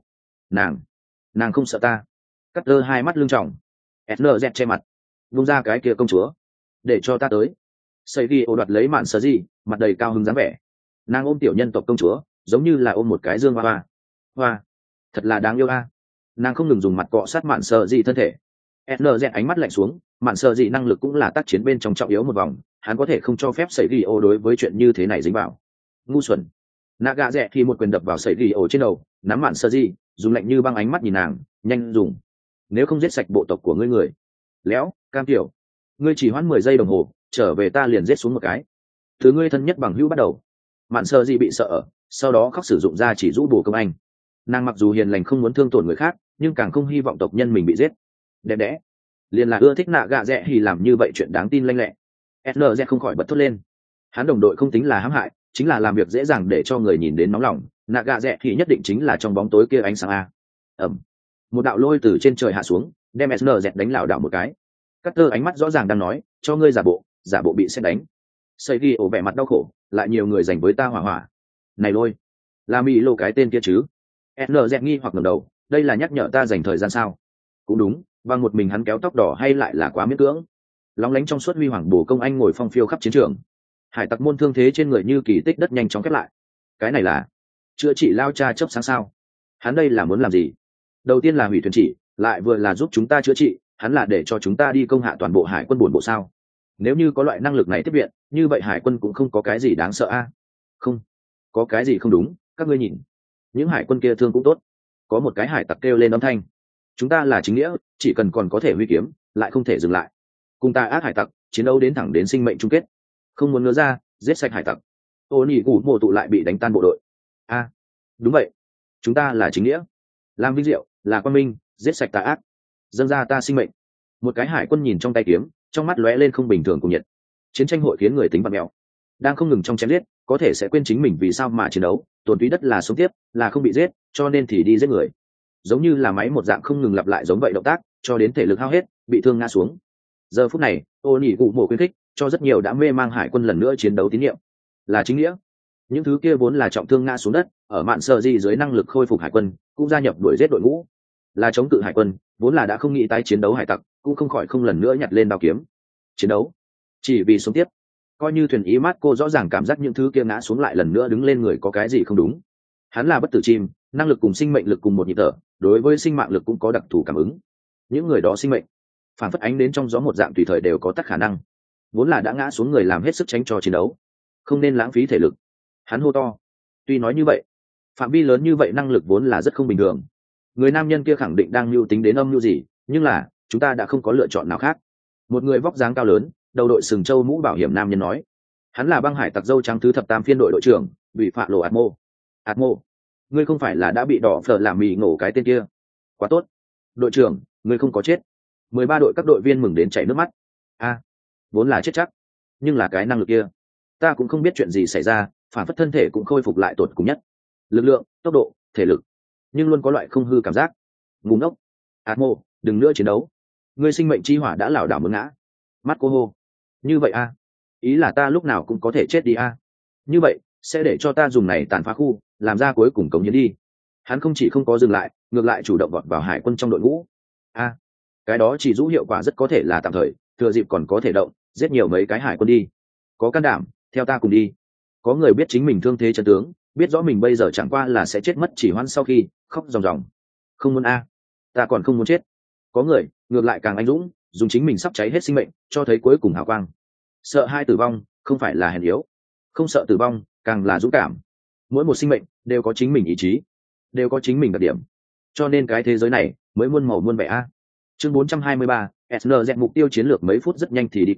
S1: nàng không sợ ta. Carter hai mắt lưng tròng. SNZ che mặt, vung ra cái kia công chúa, để cho ta tới. Xây ghi ô đoạt lấy mạn sờ gì, mặt đầy cao hứng dáng vẻ. Nàng ôm tiểu nhân tộc công chúa, giống như là ôm một cái dương hoa hoa, thật là đáng yêu a. Nàng không ngừng dùng mặt cọ sát mạn sờ gì thân thể. SNZ ánh mắt lạnh xuống, mạn sờ gì năng lực cũng là tác chiến bên trong trọng yếu một vòng, hắn có thể không cho phép Xây ghi ô đối với chuyện như thế này dính vào. Ngu xuẩn. Nạ gạ rẽ khi một quyền đập vào Xây ghi ô trên đầu, nắm mạn sờ gì, dùng lạnh như băng ánh mắt nhìn nàng, nhanh dùng, nếu không giết sạch bộ tộc của ngươi người. Léo, cam tiểu, ngươi chỉ hoãn 10 giây đồng hồ, trở về ta liền giết xuống một cái. Thứ ngươi thân nhất bằng hữu bắt đầu. Mạn sơ gì bị sợ, sau đó khóc sử dụng ra chỉ rũ bổ công anh. Nàng mặc dù hiền lành không muốn thương tổn người khác, nhưng càng không hy vọng tộc nhân mình bị giết. Đẹp đẽ, liền là ưa thích nạ gạ rẽ thì làm như vậy chuyện đáng tin lanh lẹ. SNZ không khỏi bật thốt lên. Hắn đồng đội không tính là hãm hại, chính là làm việc dễ dàng để cho người nhìn đến nóng lòng. Nạ gạ rẽ thì nhất định chính là trong bóng tối kia ánh sáng a. Ẩm, một đạo lôi từ trên trời hạ xuống, đem SNZ đánh lảo đảo một cái. Carter ánh mắt rõ ràng đang nói, cho ngươi giả bộ bị xét đánh. Xây ghi ổ vẻ mặt đau khổ, lại nhiều người giành với ta hỏa hỏa. Này lôi, là mỹ lô cái tên kia chứ? SNZ nghi hoặc ngẩng đầu, đây là nhắc nhở ta dành thời gian sao? Cũng đúng, và một mình hắn kéo tóc đỏ hay lại là quá miễn cưỡng. Lóng lánh trong suốt huy hoàng bổ công anh ngồi phong phiêu khắp chiến trường. Hải tặc môn thương thế trên người như kỳ tích đất nhanh chóng khép lại. Cái này là chữa trị lao cha chớp sáng sao? Hắn đây là muốn làm gì? Đầu tiên là hủy thuyền chỉ, lại vừa là giúp chúng ta chữa trị, hắn là để cho chúng ta đi công hạ toàn bộ hải quân buồn bộ sao? Nếu như có loại năng lực này tiếp viện, như vậy hải quân cũng không có cái gì đáng sợ a. Không có cái gì không đúng, các ngươi nhìn, những hải quân kia thương cũng tốt. Có một cái hải tặc kêu lên âm thanh, chúng ta là chính nghĩa, chỉ cần còn có thể huy kiếm, lại không thể dừng lại. Cùng ta ác hải tặc chiến đấu đến thẳng đến sinh mệnh chung kết, không muốn ngứa ra, giết sạch hải tặc. Ô nhị củ mùa tụ lại bị đánh tan bộ đội. A, đúng vậy, chúng ta là chính nghĩa, làm vinh diệu, là quan minh, giết sạch tà ác, dâng ra ta sinh mệnh. Một cái hải quân nhìn trong tay kiếm, trong mắt lóe lên không bình thường cùng nhiệt. Chiến tranh hội khiến người tính bạt mèo, đang không ngừng trong chém giết, có thể sẽ quên chính mình vì sao mà chiến đấu. Tổn túy đất là sống tiếp, là không bị giết, cho nên thì đi giết người. Giống như là máy một dạng không ngừng lặp lại giống vậy động tác, cho đến thể lực hao hết, bị thương ngã xuống. Giờ phút này, ô nhị cụ mộ khuyến khích cho rất nhiều đã mê mang hải quân lần nữa chiến đấu tín nhiệm, là chính nghĩa. Những thứ kia vốn là trọng thương ngã xuống đất, ở mạn sơ di dưới năng lực khôi phục hải quân cũng gia nhập đuổi giết đội ngũ, là chống cự hải quân vốn là đã không nghĩ tái chiến đấu hải tặc cũng không khỏi không lần nữa nhặt lên đao kiếm chiến đấu chỉ vì sống tiếp. Coi như thuyền ý mát cô rõ ràng cảm giác những thứ kia ngã xuống lại lần nữa đứng lên người có cái gì không đúng. Hắn là bất tử chim, năng lực cùng sinh mệnh lực cùng một nhịp thở, đối với sinh mạng lực cũng có đặc thù cảm ứng. Những người đó sinh mệnh phản phất ánh đến trong gió một dạng tùy thời đều có tắc khả năng, vốn là đã ngã xuống người làm hết sức tránh cho chiến đấu, không nên lãng phí thể lực. Hắn hô to. Tuy nói như vậy, phạm vi lớn như vậy năng lực vốn là rất không bình thường. Người nam nhân kia khẳng định đang mưu tính đến âm mưu gì, nhưng là chúng ta đã không có lựa chọn nào khác. Một người vóc dáng cao lớn, đầu đội sừng trâu mũ bảo hiểm nam nhân nói. Hắn là băng hải tặc dâu trắng thứ thập tam phiên đội đội trưởng, bị phạ lộ Atmo. Atmo, ngươi không phải là đã bị đỏ phở làm mì ngổ cái tên kia? Quá tốt, đội trưởng, ngươi không có chết. 13 đội các đội viên mừng đến chảy nước mắt. A, vốn là chết chắc, nhưng là cái năng lực kia, ta cũng không biết chuyện gì xảy ra, phản phất thân thể cũng khôi phục lại tột cùng nhất, lực lượng, tốc độ, thể lực, nhưng luôn có loại không hư cảm giác. Ngu ngốc, Atmo, đừng nữa chiến đấu, ngươi sinh mệnh chi hỏa đã lảo đảo muốn ngã. Mắt cô hô. Như vậy a? Ý là ta lúc nào cũng có thể chết đi a? Như vậy sẽ để cho ta dùng này tàn phá khu làm ra cuối cùng cống hiến đi. Hắn không chỉ không có dừng lại, ngược lại chủ động vọt vào hải quân trong đội ngũ. A, cái đó chỉ giúp hiệu quả rất có thể là tạm thời, thừa dịp còn có thể động, giết nhiều mấy cái hải quân đi. Có can đảm, theo ta cùng đi. Có người biết chính mình thương thế chân tướng, biết rõ mình bây giờ chẳng qua là sẽ chết mất chỉ hoãn sau khi khóc ròng ròng. Không muốn a, ta còn không muốn chết. Có người ngược lại càng anh dũng, dùng chính mình sắp cháy hết sinh mệnh cho thấy cuối cùng hào quang. Sợ hai tử vong không phải là hèn yếu, không sợ tử vong càng là dũng cảm. Mỗi một sinh mệnh đều có chính mình ý chí, đều có chính mình đặc điểm, cho nên cái thế giới này mới muôn màu muôn vẻ a. Chương 423, SNZ mục tiêu chiến lược mấy phút rất nhanh thì đi qua,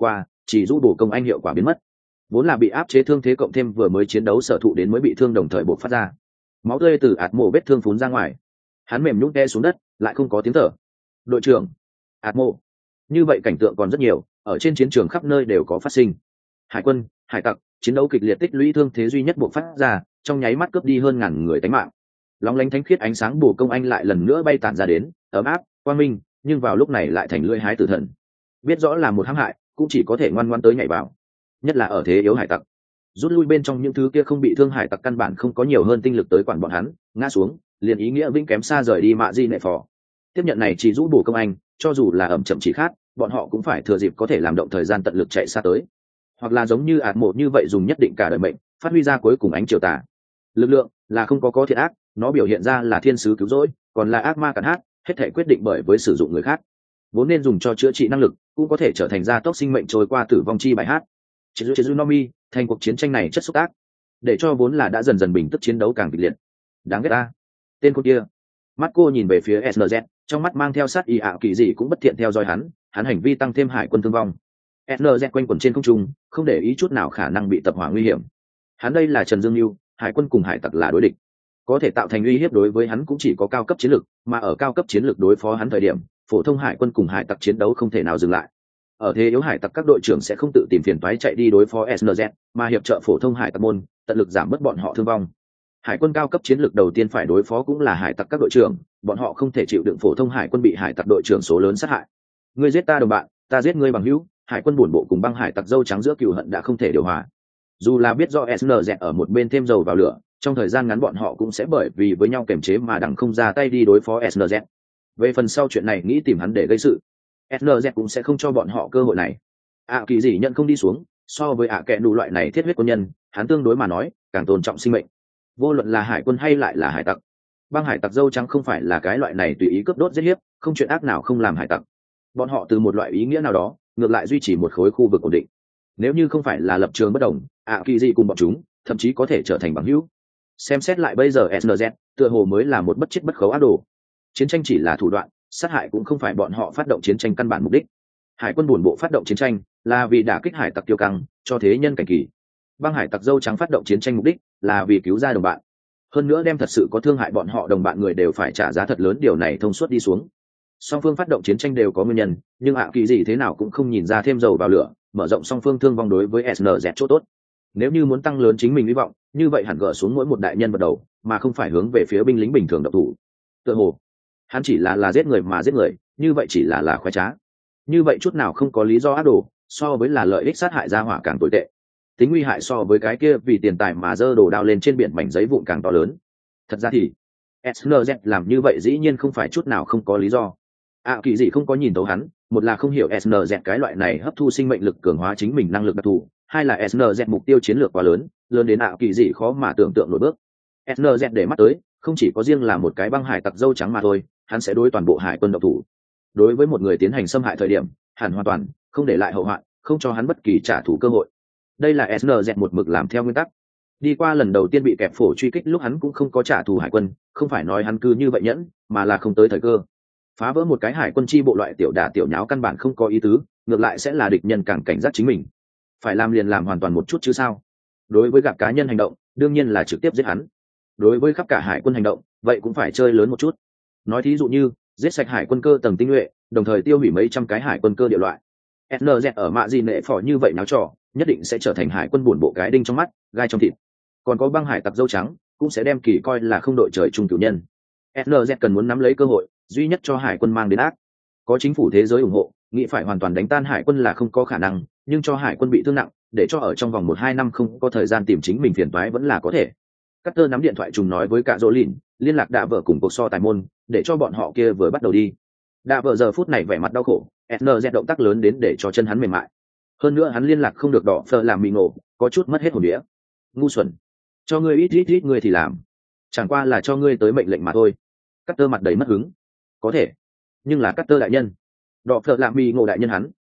S1: chỉ rũ bổ công anh hiệu quả biến mất, vốn là bị áp chế thương thế cộng thêm vừa mới chiến đấu sở thụ đến mới bị thương đồng thời bộc phát ra máu tươi từ ạt mộ vết thương phún ra ngoài, hắn mềm nhũn té xuống đất lại không có tiếng thở. Đội trưởng, ạt mộ. Như vậy cảnh tượng còn rất nhiều, ở trên chiến trường khắp nơi đều có phát sinh. Hải quân, hải tặc chiến đấu kịch liệt, tích lũy thương thế duy nhất bộc phát ra, trong nháy mắt cướp đi hơn ngàn người tánh mạng. Lóng lánh thánh khiết ánh sáng bổ công anh lại lần nữa bay tản ra đến, ấm áp quang minh, nhưng vào lúc này lại thành lưỡi hái tử thần. Biết rõ là một hãm hại, cũng chỉ có thể ngoan ngoãn tới nhảy vào, nhất là ở thế yếu hải tặc. Rút lui bên trong những thứ kia không bị thương hải tặc căn bản không có nhiều hơn tinh lực tới quản bọn hắn, ngã xuống liền ý nghĩa vĩnh kém xa rời đi mạ di nệ phò. Tiếp nhận này chỉ rũ bổ công anh, cho dù là ẩm chậm chỉ khác, bọn họ cũng phải thừa dịp có thể làm động thời gian tận lực chạy xa tới, hoặc là giống như ạt một như vậy dùng nhất định cả đời mệnh phát huy ra cuối cùng ánh chiều tà. Lực lượng là không có thiện ác, nó biểu hiện ra là thiên sứ cứu rỗi, còn là ác ma cản hát, hết thể quyết định bởi với sử dụng người khác. Vốn nên dùng cho chữa trị năng lực, cũng có thể trở thành gia tốc sinh mệnh trôi qua tử vong chi bài hát. Nomi, thành cuộc chiến tranh này chất xúc tác, để cho vốn là đã dần dần bình tức chiến đấu càng kịch liệt. Đáng ghét ta. Tên con kia. Mắt cô nhìn về phía SNZ, trong mắt mang theo sát ý ảo kỳ gì cũng bất thiện theo dõi hắn hành vi tăng thêm hải quân thương vong. SNZ quanh quẩn trên không trung, không để ý chút nào khả năng bị tập hỏa nguy hiểm. Hắn đây là Trần Dương Lưu, hải quân cùng hải tặc là đối địch, có thể tạo thành uy hiếp đối với hắn cũng chỉ có cao cấp chiến lược, mà ở cao cấp chiến lược đối phó hắn thời điểm, phổ thông hải quân cùng hải tặc chiến đấu không thể nào dừng lại. Ở thế yếu hải tặc các đội trưởng sẽ không tự tìm phiền toái chạy đi đối phó SNZ, mà hiệp trợ phổ thông hải tặc môn, tận lực giảm bớt bọn họ thương vong. Hải quân cao cấp chiến lược đầu tiên phải đối phó cũng là hải tặc các đội trưởng, bọn họ không thể chịu đựng phổ thông hải quân bị hải tặc đội trưởng số lớn sát hại. Ngươi giết ta đồng bạn, ta giết ngươi bằng hữu, hải quân buồn bộ cùng băng hải tặc dâu trắng giữa cừu hận đã không thể điều hòa. Dù là biết do SNZ ở một bên thêm dầu vào lửa, trong thời gian ngắn bọn họ cũng sẽ bởi vì với nhau kiềm chế mà đằng không ra tay đi đối phó SNZ. Về phần sau chuyện này nghĩ tìm hắn để gây sự, SNZ cũng sẽ không cho bọn họ cơ hội này. Kỳ gì nhận không đi xuống, so với kẻ đủ loại này thiết huyết quân nhân, hắn tương đối mà nói càng tôn trọng sinh mệnh. Vô luận là hải quân hay lại là hải tặc, băng hải tặc dâu trắng không phải là cái loại này tùy ý cướp đốt giết hiếp, không chuyện ác nào không làm hải tặc. Bọn họ từ một loại ý nghĩa nào đó ngược lại duy trì một khối khu vực ổn định. Nếu như không phải là lập trường bất đồng, kỳ gì cùng bọn chúng thậm chí có thể trở thành bằng hữu. Xem xét lại bây giờ SNZ tựa hồ mới là một bất chết bất khấu ác đồ. Chiến tranh chỉ là thủ đoạn, sát hại cũng không phải bọn họ phát động chiến tranh căn bản mục đích. Hải quân buồn bộ phát động chiến tranh là vì đả kích hải tặc tiêu căng, cho thế nhân cảnh kỳ. Băng hải tặc dâu trắng phát động chiến tranh mục đích là vì cứu ra đồng bạn, hơn nữa đem thật sự có thương hại bọn họ đồng bạn người đều phải trả giá thật lớn, điều này thông suốt đi xuống. Song phương phát động chiến tranh đều có nguyên nhân, nhưng kỳ gì thế nào cũng không nhìn ra thêm dầu vào lửa, mở rộng song phương thương vong đối với SNZ chỗ tốt. Nếu như muốn tăng lớn chính mình hy vọng, như vậy hẳn gỡ xuống mỗi một đại nhân vật đầu, mà không phải hướng về phía binh lính bình thường độc thủ. Tựa hồ hắn chỉ là giết người mà giết người, như vậy chỉ là khoái trá, như vậy chút nào không có lý do ác đồ, so với là lợi ích sát hại ra hỏa càng tồi tệ. Tính nguy hại so với cái kia vì tiền tài mà giơ đồ đao lên trên biển mảnh giấy vụn càng to lớn. Thật ra thì SNZ làm như vậy dĩ nhiên không phải chút nào không có lý do. Kỳ gì không có nhìn thấu hắn, một là không hiểu SNZ cái loại này hấp thu sinh mệnh lực cường hóa chính mình năng lực đặc thù, hai là SNZ mục tiêu chiến lược quá lớn, lớn đến kỳ gì khó mà tưởng tượng nổi bước. SNZ để mắt tới không chỉ có riêng là một cái băng hải tặc dâu trắng mà thôi, hắn sẽ đối toàn bộ hải quân độc thủ. Đối với một người tiến hành xâm hại thời điểm, hẳn hoàn toàn không để lại hậu hoạn, không cho hắn bất kỳ trả thù cơ hội. Đây là SNZ một mực làm theo nguyên tắc. Đi qua lần đầu tiên bị kẹp phổ truy kích lúc hắn cũng không có trả thù hải quân, không phải nói hắn cứ như vậy nhẫn, mà là không tới thời cơ. Phá vỡ một cái hải quân chi bộ loại tiểu đả tiểu nháo căn bản không có ý tứ, ngược lại sẽ là địch nhân càng cảnh giác chính mình. Phải làm liền làm hoàn toàn một chút chứ sao. Đối với gặp cá nhân hành động, đương nhiên là trực tiếp giết hắn. Đối với khắp cả hải quân hành động, vậy cũng phải chơi lớn một chút. Nói thí dụ như giết sạch hải quân cơ tầng tinh nhuệ, đồng thời tiêu hủy mấy trăm cái hải quân cơ địa loại. SNZ ở mạ gì nệ phỏ như vậy náo trò, nhất định sẽ trở thành hải quân buồn bộ cái đinh trong mắt, gai trong thịt. Còn có băng hải tặc dâu trắng cũng sẽ đem kỳ coi là không đội trời chung cửu nhân. SNZ cần muốn nắm lấy cơ hội duy nhất cho hải quân mang đến ác. Có chính phủ thế giới ủng hộ, nghĩ phải hoàn toàn đánh tan hải quân là không có khả năng, nhưng cho hải quân bị thương nặng, để cho ở trong vòng 1-2 năm không có thời gian tìm chính mình phiền toái vẫn là có thể. Carter nắm điện thoại trùng nói với cả Jolin, liên lạc Đạ Vợ cùng cuộc so tài môn, để cho bọn họ kia vừa bắt đầu đi. Đạ Vợ giờ phút này vẻ mặt đau khổ, SNZ động tác lớn đến để cho chân hắn mềm mại. Hơn nữa hắn liên lạc không được đỏ phơ làm mì nổ, có chút mất hết hồn đĩa. Ngu xuẩn, cho ngươi ít ngươi thì làm, chẳng qua là cho ngươi tới mệnh lệnh mà thôi. Carter mặt đầy mất hứng. Có thể, nhưng là Carter đại nhân, đỏ phơ làm mì nổ đại nhân hắn.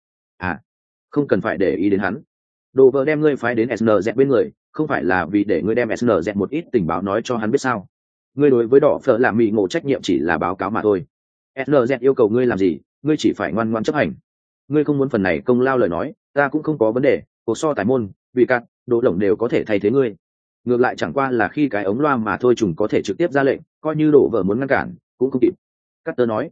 S1: Không cần phải để ý đến hắn. Đồ vợ đem ngươi phái đến SNZ bên người, không phải là vì để ngươi đem SNZ một ít tình báo nói cho hắn biết sao? Ngươi đối với đỏ phở làm mì ngộ trách nhiệm chỉ là báo cáo mà thôi. SNZ yêu cầu ngươi làm gì, ngươi chỉ phải ngoan ngoãn chấp hành. Ngươi không muốn phần này công lao lời nói, ta cũng không có vấn đề, cuộc so tài môn vì cắt đỗ lổng đều có thể thay thế ngươi. Ngược lại chẳng qua là khi cái ống loa mà thôi trùng có thể trực tiếp ra lệnh, coi như đổ vợ muốn ngăn cản cũng không kịp. Carter nói,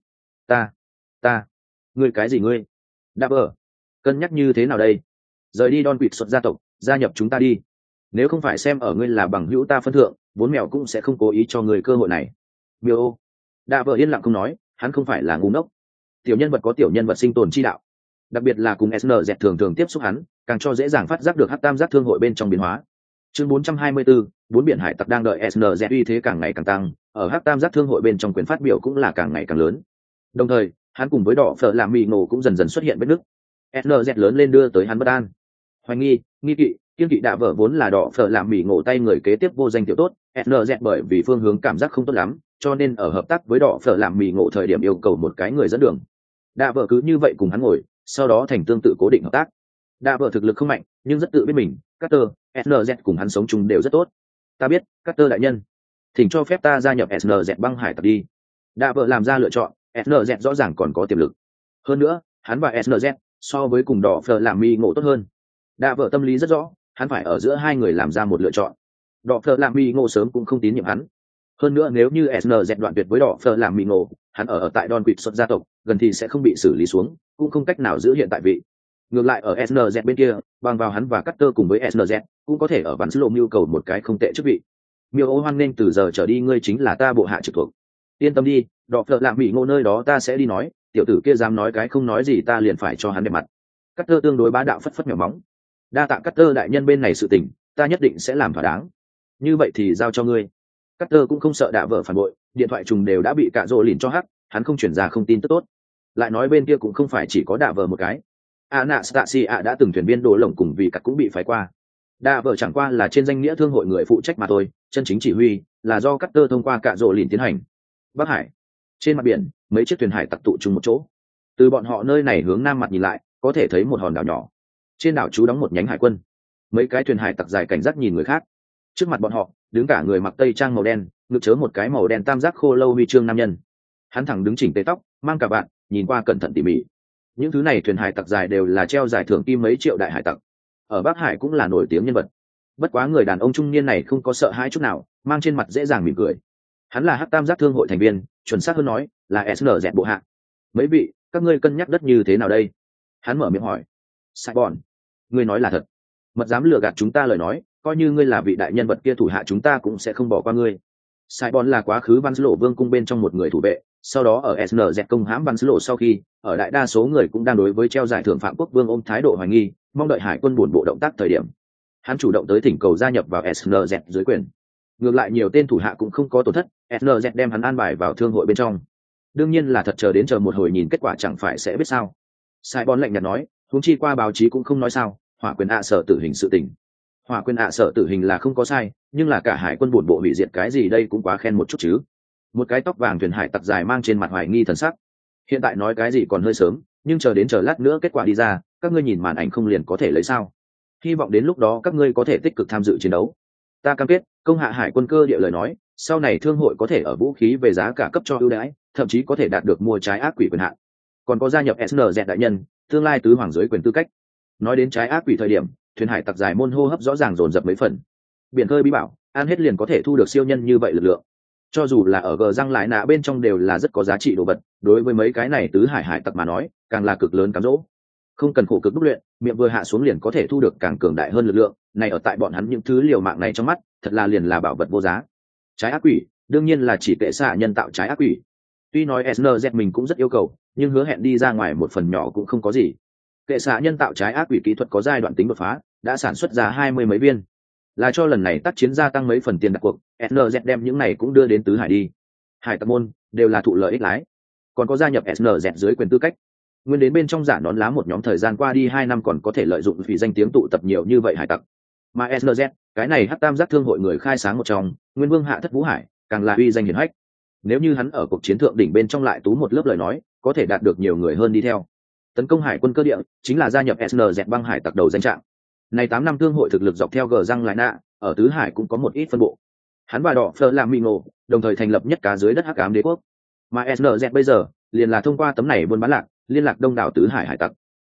S1: ta ngươi cái gì ngươi? Đã vợ cân nhắc như thế nào đây? Rời đi Don Quỵt xuất gia tộc, gia nhập chúng ta đi. Nếu không phải xem ở ngươi là bằng hữu ta phân thượng, vốn mèo cũng sẽ không cố ý cho người cơ hội này. Miêu đã vợ yên lặng không nói, hắn không phải là ngu ngốc. Tiểu nhân vật có tiểu nhân vật sinh tồn chi đạo, đặc biệt là cùng SNZ thường thường tiếp xúc hắn, càng cho dễ dàng phát giác được hắc tam giác thương hội bên trong biến hóa. Chương 424, bốn biển hải tặc đang đợi SNZ uy thế càng ngày càng tăng, ở hắc tam giác thương hội bên trong quyền phát biểu cũng là càng ngày càng lớn. Đồng thời, hắn cùng với đỏ phở làm mì nổ cũng dần dần xuất hiện vết nứt. SNZ lớn lên đưa tới hắn bất an. Hoài nghi, nghi kỵ, kiên kỵ đã vợ vốn là đỏ phở làm mì ngộ tay người kế tiếp vô danh tiểu tốt, SNZ bởi vì phương hướng cảm giác không tốt lắm, cho nên ở hợp tác với đỏ phở làm mì ngộ thời điểm yêu cầu một cái người dẫn đường. Đã vợ cứ như vậy cùng hắn ngồi, sau đó thành tương tự cố định hợp tác. Đã vợ thực lực không mạnh, nhưng rất tự biết mình, Carter, SNZ cùng hắn sống chung đều rất tốt. Ta biết, Carter đại nhân, thỉnh cho phép ta gia nhập SNZ băng hải tặc đi. Đã vợ làm ra lựa chọn, SNZ rõ ràng còn có tiềm lực. Hơn nữa, hắn và SNZ so với cùng đỏ phở làm mì ngộ tốt hơn. Đã vợ tâm lý rất rõ, hắn phải ở giữa hai người làm ra một lựa chọn. Đỏ phở làm mì ngộ sớm cũng không tín nhiệm hắn. Hơn nữa nếu như SNZ đoạn tuyệt với đỏ phở làm mì ngộ, hắn ở tại Don Quỵt xuất gia tộc, gần thì sẽ không bị xử lý xuống, cũng không cách nào giữ hiện tại vị. Ngược lại ở SNZ bên kia, bằng vào hắn và Carter cùng với SNZ, cũng có thể ở ván lộ mưu cầu một cái không tệ chức vị. Miêu Ô hoan nên từ giờ trở đi ngươi chính là ta bộ hạ trực thuộc. Yên tâm đi, đỏ phở làm mì ngộ nơi đó ta sẽ đi nói, tiểu tử kia dám nói cái không nói gì ta liền phải cho hắn đẹp mặt. Carter tương đối bá đạo phất phất mèo móng. Đa tạ Carter đại nhân bên này sự tình, ta nhất định sẽ làm thỏa đáng. Như vậy thì giao cho ngươi. Carter cũng không sợ đạ vợ phản bội, điện thoại trùng đều đã bị cạ rỗ lìn cho hắc, hắn không chuyển ra không tin tức tốt. Lại nói bên kia cũng không phải chỉ có đạ vợ một cái. Anastasia đã từng thuyền viên đồ lồng cùng vì cắt cũng bị phái qua. Đạ vợ chẳng qua là trên danh nghĩa thương hội người phụ trách mà thôi, chân chính chỉ huy là do Carter thông qua cạ rỗ lìn tiến hành. Bắc Hải, trên mặt biển, mấy chiếc thuyền hải tặc tụ chung một chỗ. Từ bọn họ nơi này hướng nam mặt nhìn lại, có thể thấy một hòn đảo nhỏ. Trên đảo trú đóng một nhánh hải quân. Mấy cái thuyền hải tặc dài cảnh giác nhìn người khác. Trước mặt bọn họ đứng cả người mặc tây trang màu đen, ngực chớ một cái màu đen tam giác khô lâu huy chương nam nhân. Hắn thẳng đứng chỉnh tề tóc, mang cả bạn, nhìn qua cẩn thận tỉ mỉ. Những thứ này thuyền hải tặc dài đều là treo giải thưởng kim mấy triệu đại hải tặc, ở Bắc Hải cũng là nổi tiếng nhân vật. Bất quá người đàn ông trung niên này không có sợ hãi chút nào, mang trên mặt dễ dàng mỉm cười. Hắn là hắc tam giác thương hội thành viên, chuẩn xác hơn nói là SNZ bộ hạ. Mấy vị, các ngươi cân nhắc đất như thế nào đây? Hắn mở miệng hỏi. Sai bọn, ngươi nói là thật. Mật dám lừa gạt chúng ta lời nói, coi như ngươi là vị đại nhân vật kia thủ hạ chúng ta cũng sẽ không bỏ qua ngươi. Sai bọn là quá khứ Văn Lộ Vương cung bên trong một người thủ vệ, sau đó ở SNZ công hãm Văn Lộ sau khi, ở đại đa số người cũng đang đối với treo giải thưởng Phạm Quốc Vương ôm thái độ hoài nghi, mong đợi hải quân buồn bộ động tác thời điểm. Hắn chủ động tới thỉnh cầu gia nhập vào SNZ dưới quyền. Ngược lại nhiều tên thủ hạ cũng không có tổn thất, SNZ đem hắn an bài vào thương hội bên trong. Đương nhiên là thật chờ một hồi nhìn kết quả chẳng phải sẽ biết sao. Sai bọn lạnh nhạt nói, huống chi qua báo chí cũng không nói sao, hỏa quyền sở tử hình sự tình. Hỏa quyền sở tử hình là không có sai, nhưng là cả hải quân buồn bộ hủy diệt cái gì đây cũng quá khen một chút chứ. Một cái tóc vàng thuyền hải tặc dài mang trên mặt hoài nghi thần sắc. Hiện tại nói cái gì còn hơi sớm, nhưng chờ lát nữa kết quả đi ra, các ngươi nhìn màn ảnh không liền có thể lấy sao? Hy vọng đến lúc đó các ngươi có thể tích cực tham dự chiến đấu. Ta cam kết, công hạ hải quân cơ địa lời nói, sau này thương hội có thể ở vũ khí về giá cả cấp cho ưu đãi, thậm chí có thể đạt được mua trái ác quỷ quyền hạn. Còn có gia nhập SNZ đại nhân, tương lai tứ hoàng dưới quyền tư cách. Nói đến trái ác quỷ thời điểm, thuyền hải tặc dài môn hô hấp rõ ràng dồn dập mấy phần. Biển khơi bí bảo, ăn hết liền có thể thu được siêu nhân như vậy lực lượng. Cho dù là ở gờ răng lại nạ bên trong đều là rất có giá trị đồ vật, đối với mấy cái này tứ hải hải tặc mà nói, càng là cực lớn cám dỗ. Không cần khổ cực đúc luyện, miệng vừa hạ xuống liền có thể thu được càng cường đại hơn lực lượng, này ở tại bọn hắn những thứ liều mạng này trong mắt, thật là liền là bảo vật vô giá. Trái ác quỷ, đương nhiên là chỉ kệ xạ nhân tạo trái ác quỷ. Tuy nói SNZ mình cũng rất yêu cầu, nhưng hứa hẹn đi ra ngoài một phần nhỏ cũng không có gì. Kệ xạ nhân tạo trái ác quỷ kỹ thuật có giai đoạn tính đột phá, đã sản xuất ra 20 mấy viên, là cho lần này tác chiến gia tăng mấy phần tiền đặt cuộc. SNZ đem những này cũng đưa đến tứ hải đi. Hải tặc môn đều là thụ lợi ích lái, còn có gia nhập SNZ dưới quyền tư cách. Nguyên đến bên trong giả nón lá một nhóm thời gian qua đi 2 năm còn có thể lợi dụng vì danh tiếng tụ tập nhiều như vậy hải tặc. Mà SNZ, cái này hắc tam giác thương hội người khai sáng một trong, Nguyên Vương Hạ Thất Vũ Hải, càng là uy danh hiển hách. Nếu như hắn ở cuộc chiến thượng đỉnh bên trong lại tú một lớp lời nói, có thể đạt được nhiều người hơn đi theo. Tấn công hải quân cơ địa, chính là gia nhập SNZ băng hải tặc đầu danh trạng. Này 8 năm thương hội thực lực dọc theo gờ răng lại nạ, ở tứ hải cũng có một ít phân bộ. Hắn và đỏ Fleur làm mì ngộ, đồng thời thành lập nhất cá dưới đất hắc ám đế quốc. Mà SNZ bây giờ, liền là thông qua tấm này buôn bán lạc, liên lạc đông đảo tứ hải hải tặc.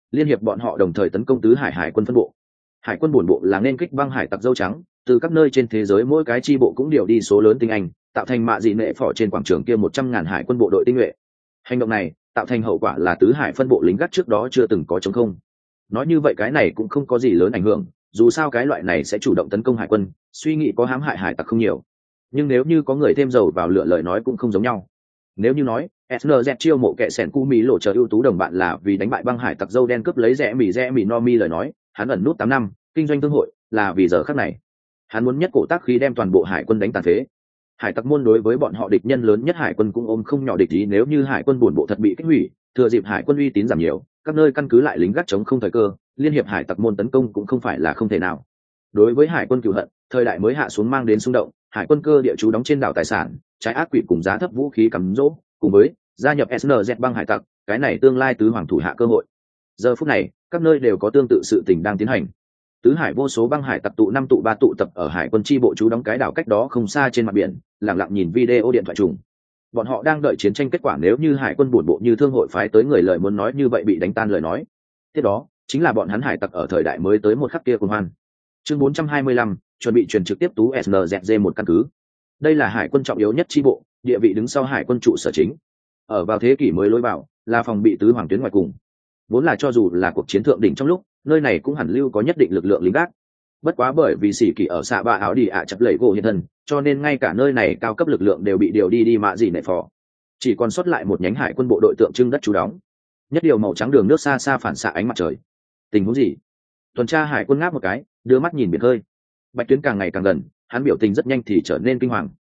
S1: liên hiệp bọn họ đồng thời tấn công tứ hải hải quân phân bộ. Hải quân bổn bộ là nên kích băng hải tặc dâu trắng, từ các nơi trên thế giới mỗi cái chi bộ cũng điều đi số lớn tinh anh, tạo thành mạ dị nệ phỏ trên quảng trường kia 100.000 hải quân bộ đội tinh nhuệ. Hành động này tạo thành hậu quả là tứ hải phân bộ lính gác trước đó chưa từng có trống không. Nói như vậy cái này cũng không có gì lớn ảnh hưởng, dù sao cái loại này sẽ chủ động tấn công hải quân, suy nghĩ có hãm hại hải tặc không nhiều. Nhưng nếu như có người thêm dầu vào lửa lời nói cũng không giống nhau. Nếu như nói SNZ chiêu mộ kẻ sẻn cu mỹ lộ chờ ưu tú đồng bạn là vì đánh bại băng hải tặc dâu đen cướp lấy rẽ mì no mi lời nói, hắn ẩn nút 8 năm kinh doanh thương hội là vì giờ khắc này hắn muốn nhất cổ tác khí đem toàn bộ hải quân đánh tàn phế. Hải tặc môn đối với bọn họ địch nhân lớn nhất hải quân cũng ôm không nhỏ địch ý, nếu như hải quân buồn bộ thật bị kích hủy, thừa dịp hải quân uy tín giảm nhiều, các nơi căn cứ lại lính gác chống không thời cơ, liên hiệp hải tặc môn tấn công cũng không phải là không thể nào. Đối với hải quân cửu hận, thời đại mới hạ xuống mang đến xung động, hải quân cơ địa trú đóng trên đảo tài sản, trái ác quỷ cùng giá thấp vũ khí cắm dỗ, cùng với gia nhập SNZ băng hải tặc, cái này tương lai tứ hoàng thủ hạ cơ hội. Giờ phút này, các nơi đều có tương tự sự tình đang tiến hành. Tứ hải vô số băng hải tặc tụ 5 tụ 3 tụ tập ở hải quân chi bộ trú đóng cái đảo cách đó không xa trên mặt biển, lặng lặng nhìn video điện thoại trùng. Bọn họ đang đợi chiến tranh kết quả, nếu như hải quân buồn bộ như thương hội phái tới người lời muốn nói như vậy bị đánh tan lời nói. Tiếp đó, chính là bọn hắn hải tặc ở thời đại mới tới một khắc kia cùng hoan. Chương 425, chuẩn bị truyền trực tiếp tú SNZG một căn cứ. Đây là hải quân trọng yếu nhất chi bộ, địa vị đứng sau hải quân trụ sở chính. Ở vào thế kỷ mới lối vào, là phòng bị tứ hoàng tuyến ngoài cùng. Vốn là cho dù là cuộc chiến thượng đỉnh trong lúc, nơi này cũng hẳn lưu có nhất định lực lượng lính gác. Bất quá bởi vì sĩ kỳ ở xạ ba áo đi ạ chập lẩy gỗ hiện thân, cho nên ngay cả nơi này cao cấp lực lượng đều bị điều đi mạ gì nệ phò. Chỉ còn sót lại một nhánh hải quân bộ đội tượng trưng đất trú đóng. Nhất điều màu trắng đường nước xa xa phản xạ ánh mặt trời. Tình huống gì? Tuần tra hải quân ngáp một cái, đưa mắt nhìn biển khơi. Bạch tuyến càng ngày càng gần, hắn biểu tình rất nhanh thì trở nên kinh hoàng.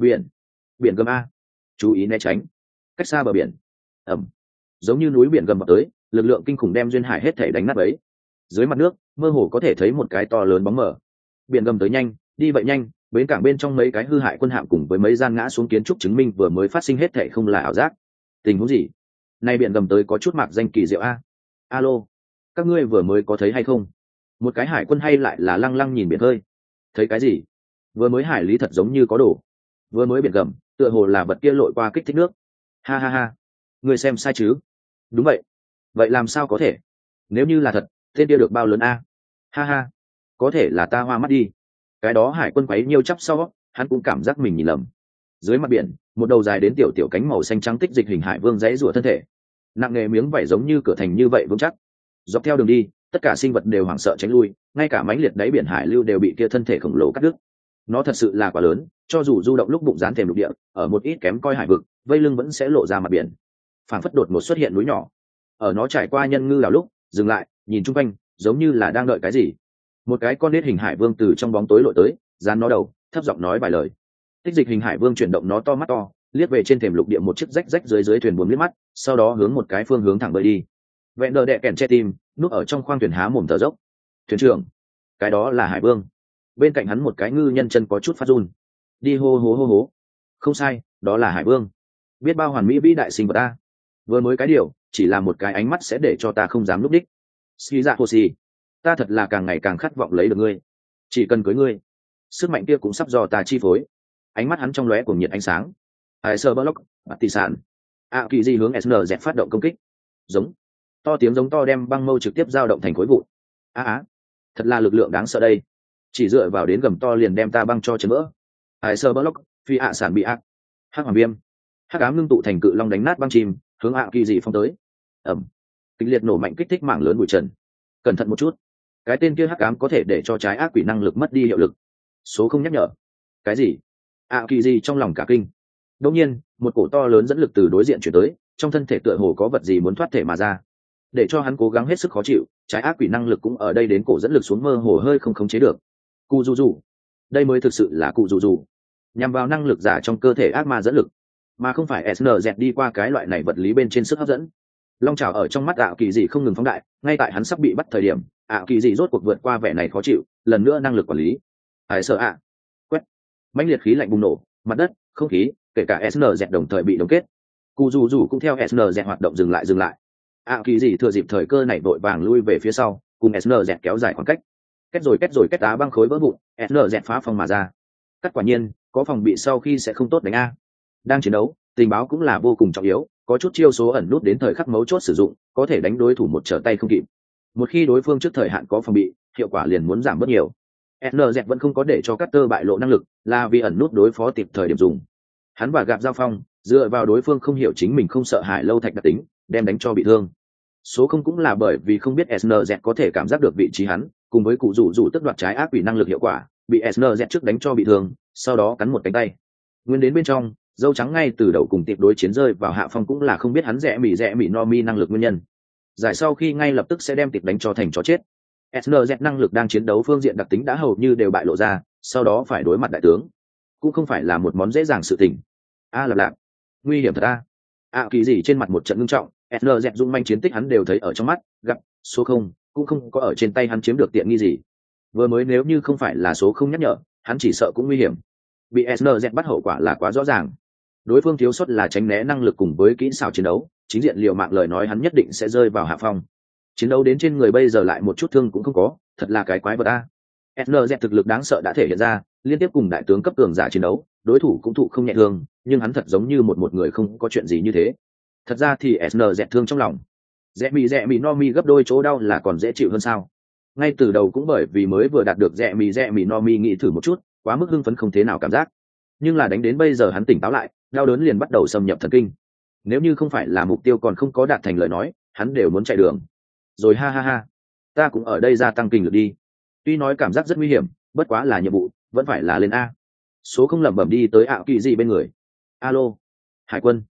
S1: Biển gầm a, chú ý né tránh. Cách xa bờ biển. Ẩm. Giống như núi biển gầm vào tới, lực lượng kinh khủng đem duyên hải hết thể đánh nát ấy. Dưới mặt nước mơ hồ có thể thấy một cái to lớn bóng mờ. Biển gầm tới nhanh, đi vậy nhanh, bến cảng bên trong mấy cái hư hại quân hạm cùng với mấy gian ngã xuống kiến trúc chứng minh vừa mới phát sinh hết thể không là ảo giác. Tình huống gì? Nay biển gầm tới có chút mạc danh kỳ diệu a. Alo, các ngươi vừa mới có thấy hay không? Một cái hải quân hay lại là lăng lăng nhìn biển hơi. Thấy cái gì? Vừa mới hải lý thật giống như có đồ. Vừa mới biển gầm, tựa hồ là vật kia lội qua kích thích nước. Ha ha ha, ngươi xem sai chứ? Đúng vậy. Vậy làm sao có thể? Nếu như là thật, tên kia được bao lớn a? Ha ha, có thể là ta hoa mắt đi. Cái đó hải quân quấy nhiêu chắp sau, hắn cũng cảm giác mình nhìn lầm. Dưới mặt biển, một đầu dài đến tiểu tiểu cánh màu xanh trắng tích dịch hình hải vương dãy rủa thân thể, nặng nề miếng vảy giống như cửa thành như vậy vững chắc. Dọc theo đường đi, tất cả sinh vật đều hoảng sợ tránh lui, ngay cả mãnh liệt đáy biển hải lưu đều bị kia thân thể khổng lồ cắt đứt. Nó thật sự là quá lớn, cho dù du động lúc bụng dán thềm lục địa, ở một ít kém coi hải vực, vây lưng vẫn sẽ lộ ra mặt biển. Phảng phất đột ngột xuất hiện núi nhỏ. Ở nó trải qua nhân ngư đảo lúc, dừng lại, nhìn chung quanh, giống như là đang đợi cái gì. Một cái con nết hình hải vương từ trong bóng tối lội tới, dán nó đầu, thấp giọng nói vài lời. Tích dịch hình hải vương chuyển động nó to mắt to, liếc về trên thềm lục địa một chiếc rách rách dưới thuyền buồm liếc mắt, sau đó hướng một cái phương hướng thẳng bơi đi. Vẹn đờ đẹ kèn che tim, núp ở trong khoang thuyền há mồm thở dốc. Thuyền trưởng, cái đó là hải vương. Bên cạnh hắn một cái ngư nhân chân có chút phát run. Đi hô hố hô hố. Không sai, đó là hải vương. Biết bao hoàn mỹ vĩ đại sinh vật ta. Vừa mới cái điều, chỉ là một cái ánh mắt sẽ để cho ta không dám núp đích. Ski dạ hồ xì, ta thật là càng ngày càng khát vọng lấy được ngươi. Chỉ cần cưới ngươi, sức mạnh kia cũng sắp do ta chi phối. Ánh mắt hắn trong lóe cùng nhiệt ánh sáng. Hải sơ block, bạt tỷ sản. Kỳ di hướng SNZ phát động công kích. Giống. To tiếng giống to đem băng mâu trực tiếp dao động thành khối vụn. Thật là lực lượng đáng sợ đây. Chỉ dựa vào đến gầm to liền đem ta băng cho chấn vỡ. Hải sơ block, phi ạ sản bị ác. Hắc hoàng viêm. Hắc ám ngưng tụ thành cự long đánh nát băng chìm, hướng kỳ dị phong tới. Ẩm. Kịch liệt nổ mạnh kích thích mảng lớn bụi trần. Cẩn thận một chút, cái tên kia hắc ám có thể để cho trái ác quỷ năng lực mất đi hiệu lực. Số không nhắc nhở. Cái gì? Kỳ dị trong lòng cả kinh. Đột nhiên, một cổ to lớn dẫn lực từ đối diện chuyển tới, trong thân thể tựa hồ có vật gì muốn thoát thể mà ra. Để cho hắn cố gắng hết sức khó chịu, trái ác quỷ năng lực cũng ở đây đến cổ dẫn lực xuống mơ hồ hơi không khống chế được. Cụ dù dù, đây mới thực sự là cụ dù dù, nhằm vào năng lực giả trong cơ thể ác ma dẫn lực, mà không phải SNZ đi qua cái loại này vật lý bên trên sức hấp dẫn. Long trào ở trong mắt kỳ dị không ngừng phóng đại, ngay tại hắn sắp bị bắt thời điểm, kỳ dị rốt cuộc vượt qua vẻ này khó chịu, lần nữa năng lực quản lý. Hải sợ quét, mãnh liệt khí lạnh bùng nổ, mặt đất, không khí, kể cả SNZ đồng thời bị đóng kết. Cụ dù dù cũng theo SNZ hoạt động dừng lại. Kỳ dị thừa dịp thời cơ này vội vàng lui về phía sau, cùng SNZ kéo dài khoảng cách. Kết rồi đá băng khối vỡ vụn, SNZ phá phòng mà ra. Cắt quả nhiên, có phòng bị sau khi sẽ không tốt đánh a. Đang chiến đấu, tình báo cũng là vô cùng trọng yếu, có chút chiêu số ẩn nút đến thời khắc mấu chốt sử dụng, có thể đánh đối thủ một trở tay không kịp. Một khi đối phương trước thời hạn có phòng bị, hiệu quả liền muốn giảm bớt nhiều. NZ vẫn không có để cho Carter bại lộ năng lực, là vì ẩn nút đối phó kịp thời điểm dùng. Hắn và gặp giao phong, dựa vào đối phương không hiểu chính mình không sợ hãi lâu thạch đặc tính, đem đánh cho bị thương. Số không cũng là bởi vì không biết SNZ có thể cảm giác được vị trí hắn, cùng với cụ rủ tức đoạt trái ác quỷ năng lực hiệu quả, bị SNZ trước đánh cho bị thương, sau đó cắn một cánh tay. Nguyên đến bên trong, dâu trắng ngay từ đầu cùng tiệp đối chiến rơi vào hạ phong cũng là không biết hắn rẽ mỉ no mi năng lực nguyên nhân. Giải sau khi ngay lập tức sẽ đem tiệp đánh cho thành chó chết. SNZ năng lực đang chiến đấu phương diện đặc tính đã hầu như đều bại lộ ra, sau đó phải đối mặt đại tướng, cũng không phải là một món dễ dàng sự tình. Lặp lại, nguy hiểm thật kỳ gì trên mặt một trận ngưng trọng. SNZ dung manh chiến tích hắn đều thấy ở trong mắt, gặp số không cũng không có ở trên tay hắn chiếm được tiện nghi gì. Vừa mới nếu như không phải là số không nhắc nhở, hắn chỉ sợ cũng nguy hiểm. Bị SNZ bắt hậu quả là quá rõ ràng. Đối phương thiếu sót là tránh né năng lực cùng với kỹ xảo chiến đấu, chính diện liều mạng lời nói hắn nhất định sẽ rơi vào hạ phong. Chiến đấu đến trên người bây giờ lại một chút thương cũng không có, thật là cái quái vật SNZ thực lực đáng sợ đã thể hiện ra, liên tiếp cùng đại tướng cấp cường giả chiến đấu, đối thủ cũng thụ không nhẹ thương, nhưng hắn thật giống như một người không có chuyện gì như thế. Thật ra thì SNZ thương trong lòng. Rẽ mì no mi gấp đôi chỗ đau là còn dễ chịu hơn sao? Ngay từ đầu cũng bởi vì mới vừa đạt được rẽ mì no mi nghĩ thử một chút, quá mức hưng phấn không thế nào cảm giác. Nhưng là đánh đến bây giờ hắn tỉnh táo lại, đau đớn liền bắt đầu xâm nhập thần kinh. Nếu như không phải là mục tiêu còn không có đạt thành lời nói, hắn đều muốn chạy đường. Rồi ha, ta cũng ở đây gia tăng kinh lực đi. Tuy nói cảm giác rất nguy hiểm, bất quá là nhiệm vụ, vẫn phải là lên A. Số không lẩm bẩm đi tới kỳ gì bên người. Alo, hải quân.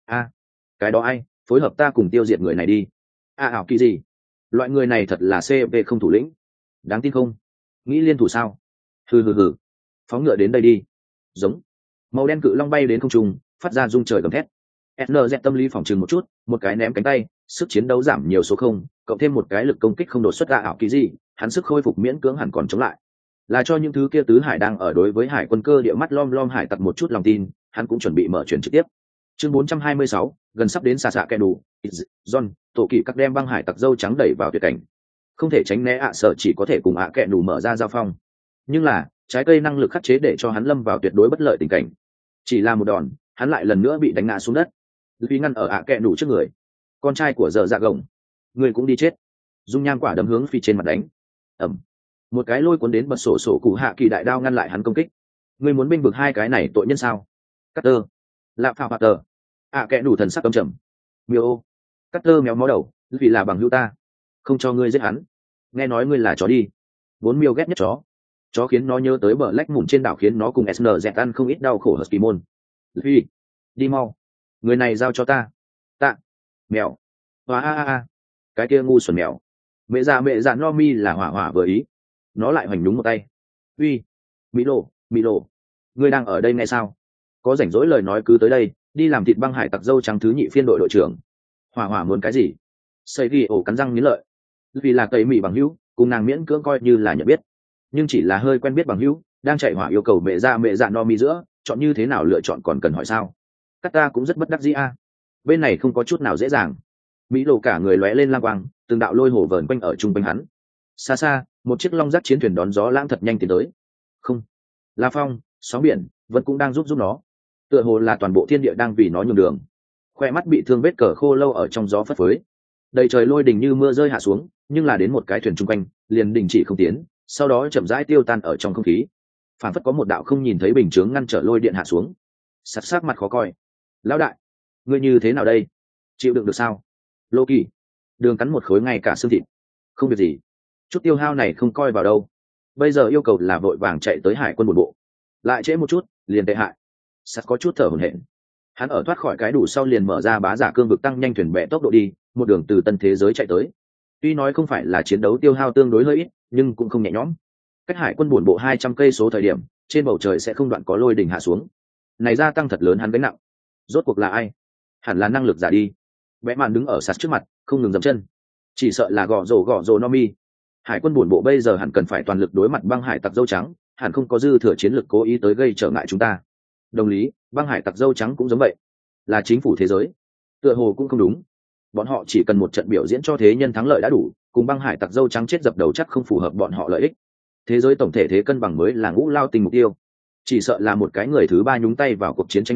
S1: Cái đó ai, phối hợp ta cùng tiêu diệt người này đi. Kỳ gì? Loại người này thật là CP không thủ lĩnh. Đáng tin không? Nghĩ liên thủ sao? Hừ. Phóng ngựa đến đây đi. Giống. Màu đen cự long bay đến không trung, phát ra rung trời gầm thét. SNZ tâm lý phòng trừng một chút, một cái ném cánh tay, sức chiến đấu giảm nhiều số không, cộng thêm một cái lực công kích không đột xuất kỳ gì, hắn sức khôi phục miễn cưỡng hẳn còn chống lại. Là cho những thứ kia tứ hải đang ở đối với hải quân cơ địa mắt lom hải tặc một chút lòng tin, hắn cũng chuẩn bị mở chuyển trực tiếp. Chương 426, gần sắp đến xạ kẻ đủ, John, tổ kỵ các đem băng hải tặc dâu trắng đẩy vào tuyệt cảnh. Không thể tránh né sợ chỉ có thể cùng kẻ đủ mở ra giao phong. Nhưng là, trái cây năng lực khắc chế để cho hắn lâm vào tuyệt đối bất lợi tình cảnh. Chỉ là một đòn, hắn lại lần nữa bị đánh ngã xuống đất. Vì ngăn ở kẻ đủ trước người. Con trai của dở dạ gồng, người cũng đi chết. Dung nham quả đấm hướng phi trên mặt đánh. Ẩm. Một cái lôi cuốn đến bật sổ cụ hạ kỳ đại đao ngăn lại hắn công kích. Ngươi muốn binh vực hai cái này tội nhân sao? Cutter, lạp phào Cutter. Kẻ đủ thần sắc căm trầm. Miêu, Cutter méo mó đầu, vì là bằng hữu ta, không cho ngươi giết hắn. Nghe nói ngươi là chó đi. Vốn miêu ghét nhất chó khiến nó nhớ tới bờ lách mùn trên đảo khiến nó cùng SNZ ăn không ít đau khổ husky môn. Vì, đi mau, người này giao cho ta. Tạ, mèo, cái kia ngu xuẩn mèo. Mẹ già no mi là hỏa vừa ý, nó lại hoành đúng một tay. Uy, mỹ lộ, ngươi đang ở đây nghe sao? Có rảnh rỗi lời nói cứ tới đây, đi làm thịt băng hải tặc dâu trắng thứ nhị phiên đội đội trưởng. Hỏa muốn cái gì? Xây ghi ổ cắn răng nghiến lợi. Vì là cây mị bằng hữu, cùng nàng miễn cưỡng coi như là nhận biết, nhưng chỉ là hơi quen biết bằng hữu, đang chạy hỏa yêu cầu mẹ già no mi giữa, chọn như thế nào lựa chọn còn cần hỏi sao? Cắt ta cũng rất bất đắc dĩ bên này không có chút nào dễ dàng. Mỹ lộ cả người lóe lên lang quang, từng đạo lôi hồ vờn quanh ở trung quanh hắn. Xa một chiếc long dắt chiến thuyền đón gió lãng thật nhanh tiến tới. Không, la phong, sóng biển vẫn cũng đang giúp nó, tựa hồ là toàn bộ thiên địa đang vì nó nhường đường. Khoe mắt bị thương vết cờ khô lâu ở trong gió phất phới, đầy trời lôi đình như mưa rơi hạ xuống, nhưng là đến một cái thuyền trung quanh liền đình chỉ không tiến, sau đó chậm rãi tiêu tan ở trong không khí, phản phất có một đạo không nhìn thấy bình chướng ngăn trở lôi điện hạ xuống. Sắc mặt khó coi. Lão đại, ngươi như thế nào đây? Chịu đựng được sao? Lô Kỳ, đường cắn một khối ngay cả xương thịt. Không việc gì, chút tiêu hao này không coi vào đâu. Bây giờ yêu cầu là vội vàng chạy tới hải quân một bộ, lại trễ một chút liền tệ hại. Sắt có chút thở hổn hển. Hắn ở thoát khỏi cái đủ sau liền mở ra bá giả cương vực tăng nhanh thuyền bè tốc độ đi, một đường từ tân thế giới chạy tới. Tuy nói không phải là chiến đấu tiêu hao tương đối hơi ít, nhưng cũng không nhẹ nhõm. Cách hải quân buồn bộ 200 cây số thời điểm, trên bầu trời sẽ không đoạn có lôi đình hạ xuống. Này gia tăng thật lớn hắn gánh nặng. Rốt cuộc là ai? Hẳn là năng lực giả đi. Vẽ màn đứng ở sạt trước mặt, không ngừng dậm chân. Chỉ sợ là gõ rồ no mi. Hải quân buồn bộ bây giờ hẳn cần phải toàn lực đối mặt băng hải tặc dâu trắng, hẳn không có dư thừa chiến lực cố ý tới gây trở ngại chúng ta. Đồng lý, băng hải tặc dâu trắng cũng giống vậy, là chính phủ thế giới. Tựa hồ cũng không đúng. Bọn họ chỉ cần một trận biểu diễn cho thế nhân thắng lợi đã đủ, cùng băng hải tặc dâu trắng chết dập đầu chắc không phù hợp bọn họ lợi ích. Thế giới tổng thể thế cân bằng mới là ngũ lao tình mục tiêu. Chỉ sợ là một cái người thứ ba nhúng tay vào cuộc chiến tranh này,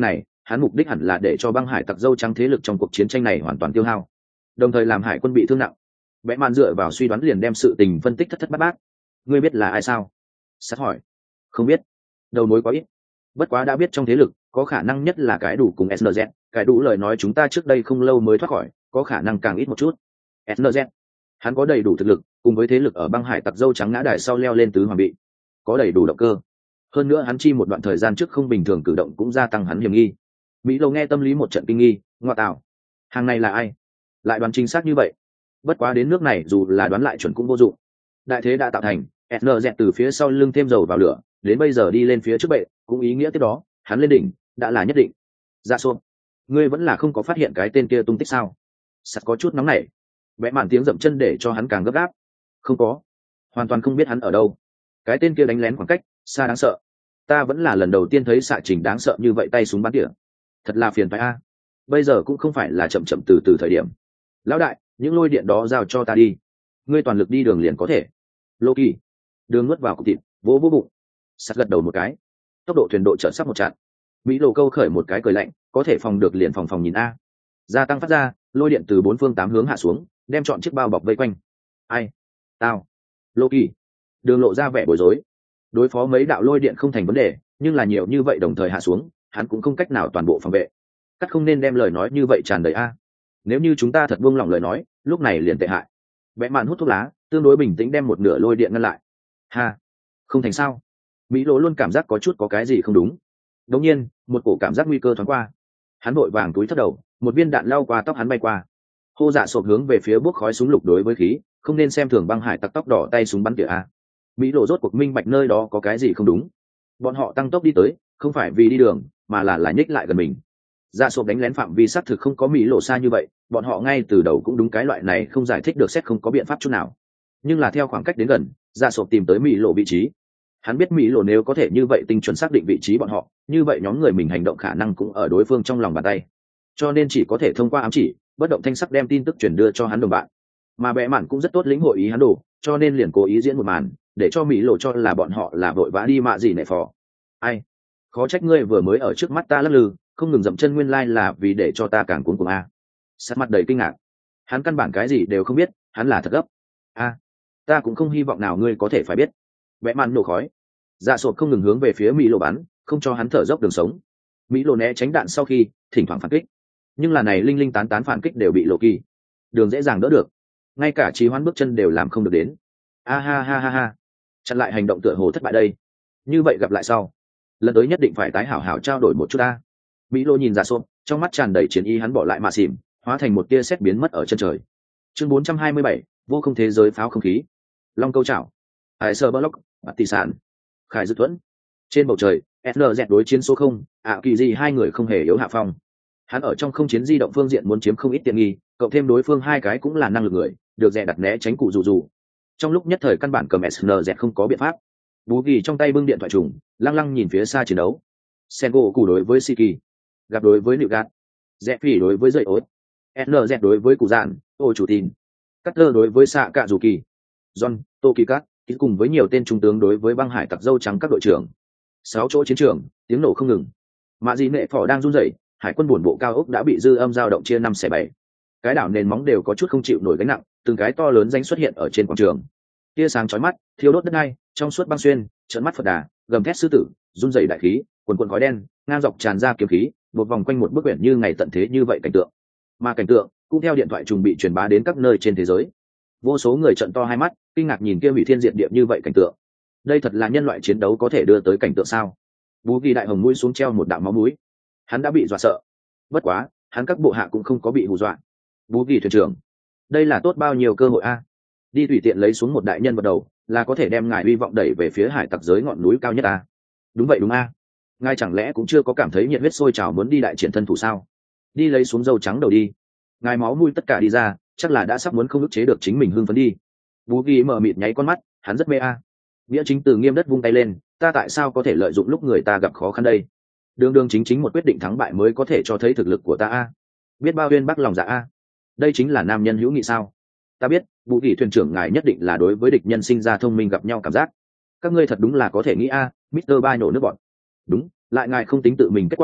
S1: hắn mục đích hẳn là để cho băng hải tặc dâu trắng thế lực trong cuộc chiến tranh này hoàn toàn tiêu hao, đồng thời làm hải quân bị thương nặng. Bẽ mạn dựa vào suy đoán liền đem sự tình phân tích thất thất bát bát. Ngươi biết là ai sao? Sát hỏi. Không biết, đầu mối quá ít. Bất quá đã biết trong thế lực có khả năng nhất là cái đủ cùng SNZ. Cái đủ lời nói chúng ta trước đây không lâu mới thoát khỏi, có khả năng càng ít một chút. SNZ, hắn có đầy đủ thực lực, cùng với thế lực ở băng hải tặc dâu trắng ngã đài sau leo lên tứ hoàng bị, có đầy đủ động cơ. Hơn nữa hắn chi một đoạn thời gian trước không bình thường cử động cũng gia tăng hắn hiểm nghi. Mỹ Lâu nghe tâm lý một trận kinh nghi, ngoa tạo, hàng này là ai? Lại đoán chính xác như vậy? Bất quá đến nước này dù là đoán lại chuẩn cũng vô dụng. Đại thế đã tạo thành, SNZ từ phía sau lưng thêm dầu vào lửa, đến bây giờ đi lên phía trước bệ, cũng ý nghĩa tiếp đó, hắn lên đỉnh, đã là nhất định. Dạ xô, ngươi vẫn là không có phát hiện cái tên kia tung tích sao? Sắt có chút nóng nảy. Vẽ màn tiếng dậm chân để cho hắn càng gấp gáp. Không có, hoàn toàn không biết hắn ở đâu. Cái tên kia đánh lén khoảng cách xa đáng sợ, ta vẫn là lần đầu tiên thấy xạ trình đáng sợ như vậy, tay súng bắn tỉa, thật là phiền phải a. Bây giờ cũng không phải là chậm chậm từ từ thời điểm. Lão đại, những lôi điện đó giao cho ta đi, ngươi toàn lực đi đường liền có thể. Loki đường nuốt vào cục thịt, vỗ vỗ bụng. Sắt gật đầu một cái, tốc độ thuyền độ chợt sắp một chặn. Mỹ Lộ câu khởi một cái cười lạnh, có thể phòng được liền phòng nhìn a. Gia tăng phát ra, lôi điện từ bốn phương tám hướng hạ xuống, đem chọn chiếc bao bọc vây quanh. Ai? Tao. Loki. Đường lộ ra vẻ bối rối. Đối phó mấy đạo lôi điện không thành vấn đề, nhưng là nhiều như vậy đồng thời hạ xuống, hắn cũng không cách nào toàn bộ phòng vệ. Cắt không nên đem lời nói như vậy tràn đầy a. Nếu như chúng ta thật buông lỏng lời nói, lúc này liền tệ hại. Vẽ mạn hút thuốc lá, tương đối bình tĩnh đem một nửa lôi điện ngăn lại. Ha, không thành sao? Mỹ Lỗ luôn cảm giác có chút có cái gì không đúng. Đột nhiên, một cổ cảm giác nguy cơ thoáng qua. Hắn vội vàng túi thấp đầu, một viên đạn lao qua tóc hắn bay qua. Hô Dạ sộp hướng về phía bốc khói súng lục đối với khí, không nên xem thường băng hải tặc tóc đỏ tay súng bắn tỉa a. Mỹ Lộ rốt cuộc minh bạch nơi đó có cái gì không đúng. Bọn họ tăng tốc đi tới, không phải vì đi đường, mà là nhích lại gần mình. Dạ sộp đánh lén phạm vi xác thực không có Mỹ Lộ xa như vậy, bọn họ ngay từ đầu cũng đúng cái loại này không giải thích được, xét không có biện pháp chút nào. Nhưng là theo khoảng cách đến gần, Dạ sộp tìm tới Mỹ Lộ vị trí. Hắn biết Mỹ Lộ nếu có thể như vậy tinh chuẩn xác định vị trí bọn họ, như vậy nhóm người mình hành động khả năng cũng ở đối phương trong lòng bàn tay. Cho nên chỉ có thể thông qua ám chỉ, bất động thanh sắc đem tin tức truyền đưa cho hắn đồng bạn. Mà bẽ mạn cũng rất tốt lĩnh hội ý hắn đồ, cho nên liền cố ý diễn một màn, để cho Mỹ Lộ cho là bọn họ là vội vã đi mạ gì nệ phò. Ai? Khó trách ngươi vừa mới ở trước mắt ta lắc lư, không ngừng dậm chân, nguyên lai là vì để cho ta càng cuốn cuồng a. Sát mặt đầy kinh ngạc. Hắn căn bản cái gì đều không biết, hắn là thật gấp. A, ta cũng không hy vọng nào ngươi có thể phải biết. Vẽ màn nổ khói. Dạ sộp không ngừng hướng về phía Mỹ Lộ bắn, không cho hắn thở dốc đường sống. Mỹ Lộ né tránh đạn sau khi thỉnh thoảng phản kích, nhưng là này linh linh tán tán phản kích đều bị Lộ Kỳ đường dễ dàng đỡ được, ngay cả trì hoãn bước chân đều làm không được đến. A ha ha ha ha, chặn lại hành động tựa hồ thất bại đây. Như vậy gặp lại sau, lần tới nhất định phải tái hảo hảo trao đổi một chút ta. Mỹ Lô nhìn Dạ sộp, trong mắt tràn đầy chiến ý, hắn bỏ lại mạ xỉm, hóa thành một tia sét biến mất ở chân trời. Chương 427, vô không thế giới pháo không khí. Long câu chảo, hải sơ block, bạt tỷ sản, khải dự thuẫn. Trên bầu trời, SNZ đối chiến số 0, kỳ gì hai người không hề yếu hạ phong. Hắn ở trong không chiến di động phương diện muốn chiếm không ít tiện nghi, cộng thêm đối phương hai cái cũng là năng lực người, được dè đặt né tránh cụ dù. Trong lúc nhất thời căn bản cầm SNZ không có biện pháp. Bú Kỳ trong tay bưng điện thoại trùng, lăng lăng nhìn phía xa chiến đấu. Sengo cụ đối với Siki, gặp đối với Nịu Gạt, Rẽ Phỉ đối với Dậy Ối, SNZ đối với Cụ Dạn, Ô Chủ Tin, Cutter đối với Sạ Cạ Dù Kỳ, John, Tokikat, cùng với nhiều tên trung tướng đối với băng hải tặc dâu trắng các đội trưởng. 6 chỗ chiến trường, tiếng nổ không ngừng. Mạ Dị Nệ Phò đang run rẩy, hải quân buồn bộ cao ốc đã bị dư âm dao động chia 5/7. Cái đảo nền móng đều có chút không chịu nổi gánh nặng, từng cái to lớn danh xuất hiện ở trên quảng trường. Tia sáng chói mắt, thiêu đốt đất đai, trong suốt băng xuyên, trợn mắt Phật Đà, gầm thét sư tử, run rẩy đại khí, quần quần khói đen, ngang dọc tràn ra kiếm khí, một vòng quanh một bức biển như ngày tận thế như vậy cảnh tượng. Mà cảnh tượng cũng theo điện thoại trùng bị truyền bá đến các nơi trên thế giới. Vô số người trợn to hai mắt, kinh ngạc nhìn kia hủy thiên diệt địa như vậy cảnh tượng. Đây thật là nhân loại chiến đấu có thể đưa tới cảnh tượng sao? Bú Kỳ đại hồng mũi xuống treo một đạo máu mũi. Hắn đã bị dọa sợ. Bất quá, hắn các bộ hạ cũng không có bị hù dọa. Bú Kỳ thuyền trưởng, đây là tốt bao nhiêu cơ hội a? Đi tùy tiện lấy xuống một đại nhân vật đầu, là có thể đem ngài hy vọng đẩy về phía hải tặc giới ngọn núi cao nhất a. Đúng vậy đúng a. Ngài chẳng lẽ cũng chưa có cảm thấy nhiệt huyết sôi trào muốn đi đại triển thân thủ sao? Đi lấy xuống dâu trắng đầu đi. Ngài máu mũi tất cả đi ra, chắc là đã sắp muốn không ức chế được chính mình hưng phấn đi. Bú Kỳ mở mịt nháy con mắt, hắn rất mê a. Nghĩa chính từ nghiêm đất vung tay lên, ta tại sao có thể lợi dụng lúc người ta gặp khó khăn đây? Đường đường chính chính một quyết định thắng bại mới có thể cho thấy thực lực của ta a. Biết bao uyên bác lòng dạ a. Đây chính là nam nhân hữu nghị sao? Ta biết, Bú Kỳ thuyền trưởng ngài nhất định là đối với địch nhân sinh ra thông minh gặp nhau cảm giác. Các ngươi thật đúng là có thể nghĩ a, Mr. Ba nổ nước bọn. Đúng, lại ngài không tính tự mình kết quả,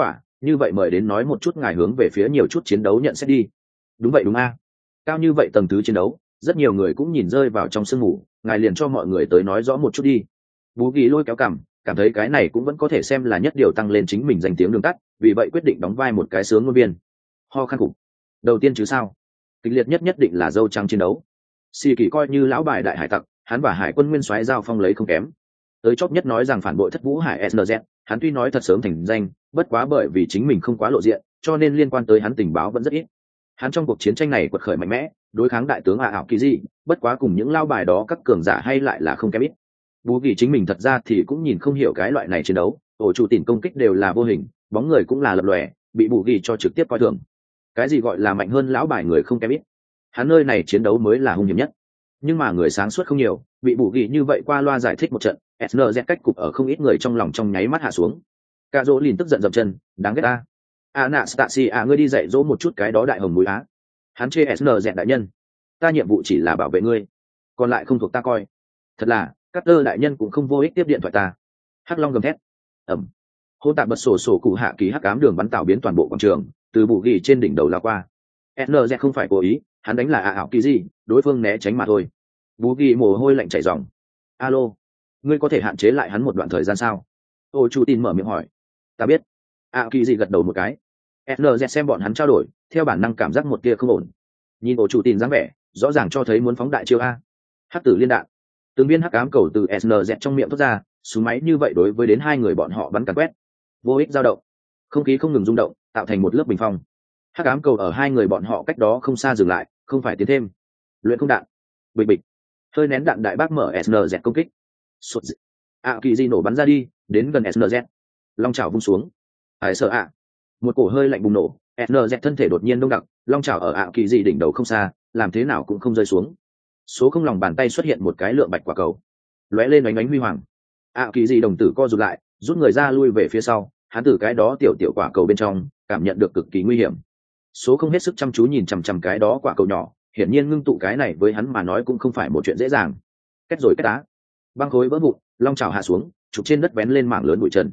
S1: như vậy mời đến nói một chút ngài hướng về phía nhiều chút chiến đấu nhận xét đi. Đúng vậy đúng a. Cao như vậy tầng thứ chiến đấu, rất nhiều người cũng nhìn rơi vào trong sương mù, ngài liền cho mọi người tới nói rõ một chút đi. Bú Kỳ lôi kéo cảm thấy cái này cũng vẫn có thể xem là nhất điều tăng lên chính mình danh tiếng đường tắt, vì vậy quyết định đóng vai một cái sướng ngôn viên. Ho khăn cục. Đầu tiên chứ sao? Kịch liệt nhất định là dâu trắng chiến đấu. Xì Kỳ coi như lão bài đại hải tặc, hắn và hải quân nguyên soái giao phong lấy không kém. Tới chóp nhất nói rằng phản bội Thất Vũ Hải SNZ, hắn tuy nói thật sớm thành danh, bất quá bởi vì chính mình không quá lộ diện, cho nên liên quan tới hắn tình báo vẫn rất ít. Hắn trong cuộc chiến tranh này quật khởi mạnh mẽ, đối kháng đại tướng ảo kỳ gì, bất quá cùng những lao bài đó các cường giả hay lại là không kém ít. Bú Kỳ chính mình thật ra thì cũng nhìn không hiểu cái loại này chiến đấu, ổ chủ tìm công kích đều là vô hình, bóng người cũng là lập lòe, bị Bú Kỳ cho trực tiếp coi thường. Cái gì gọi là mạnh hơn lão bài người không kém ít, hắn nơi này chiến đấu mới là hung hiểm nhất. Nhưng mà người sáng suốt không nhiều, bị Bú Kỳ như vậy qua loa giải thích một trận, SNZ cách cục ở không ít người trong lòng trong nháy mắt hạ xuống. Cả dỗ lìn tức giận dậm chân, đáng ghét ta. Anastasia ngươi đi dạy dỗ một chút cái đó đại hồng mũi á. Hắn chê SNZ đại nhân, ta nhiệm vụ chỉ là bảo vệ ngươi, còn lại không thuộc ta coi. Thật là Carter đại nhân cũng không vô ích tiếp điện thoại ta. Hắc Long gầm thét. Ẩm. Hôn tạp bật sổ cụ hạ kỳ hắc ám đường bắn tảo biến toàn bộ quảng trường, từ Bú Kỳ trên đỉnh đầu lao qua. SNZ không phải cố ý, hắn đánh là ảo kỳ gì, đối phương né tránh mà thôi. Bú Kỳ mồ hôi lạnh chảy ròng. Alo, ngươi có thể hạn chế lại hắn một đoạn thời gian sao? Ô chủ tin mở miệng hỏi. Ta biết. Ảo kỳ gì gật đầu một cái. SNZ xem bọn hắn trao đổi, theo bản năng cảm giác một tia không ổn. Nhìn ổ chủ tin dáng vẻ, rõ ràng cho thấy muốn phóng đại chiêu a. Hắc tử liên đạn. Từng viên hắc ám cầu từ SNZ trong miệng thoát ra, súng máy như vậy đối với đến hai người bọn họ bắn càn quét. Vô ích dao động, không khí không ngừng rung động, tạo thành một lớp bình phong. Hắc ám cầu ở hai người bọn họ cách đó không xa dừng lại, không phải tiến thêm. Luyện không đạn. Bịch bịch. Hơi nén đạn đại bác mở SNZ công kích. Sụt dị. Kỳ gì nổ bắn ra đi, đến gần SNZ. Long chảo vung xuống. Hải sợ ạ. Một cổ hơi lạnh bùng nổ, SNZ thân thể đột nhiên đông đặc, long chảo ở kỳ gì đỉnh đầu không xa, làm thế nào cũng không rơi xuống. Số không lòng bàn tay xuất hiện một cái lượng bạch quả cầu, lóe lên ánh ánh huy hoàng. Kỳ gì đồng tử co rụt lại, rút người ra lui về phía sau, hắn từ cái đó tiểu quả cầu bên trong cảm nhận được cực kỳ nguy hiểm. Số không hết sức chăm chú nhìn chằm cái đó quả cầu nhỏ, hiển nhiên ngưng tụ cái này với hắn mà nói cũng không phải một chuyện dễ dàng. Kết rồi kết đá, băng khối vỡ vụn, long chảo hạ xuống, chụp trên đất bén lên mảng lớn bụi trần.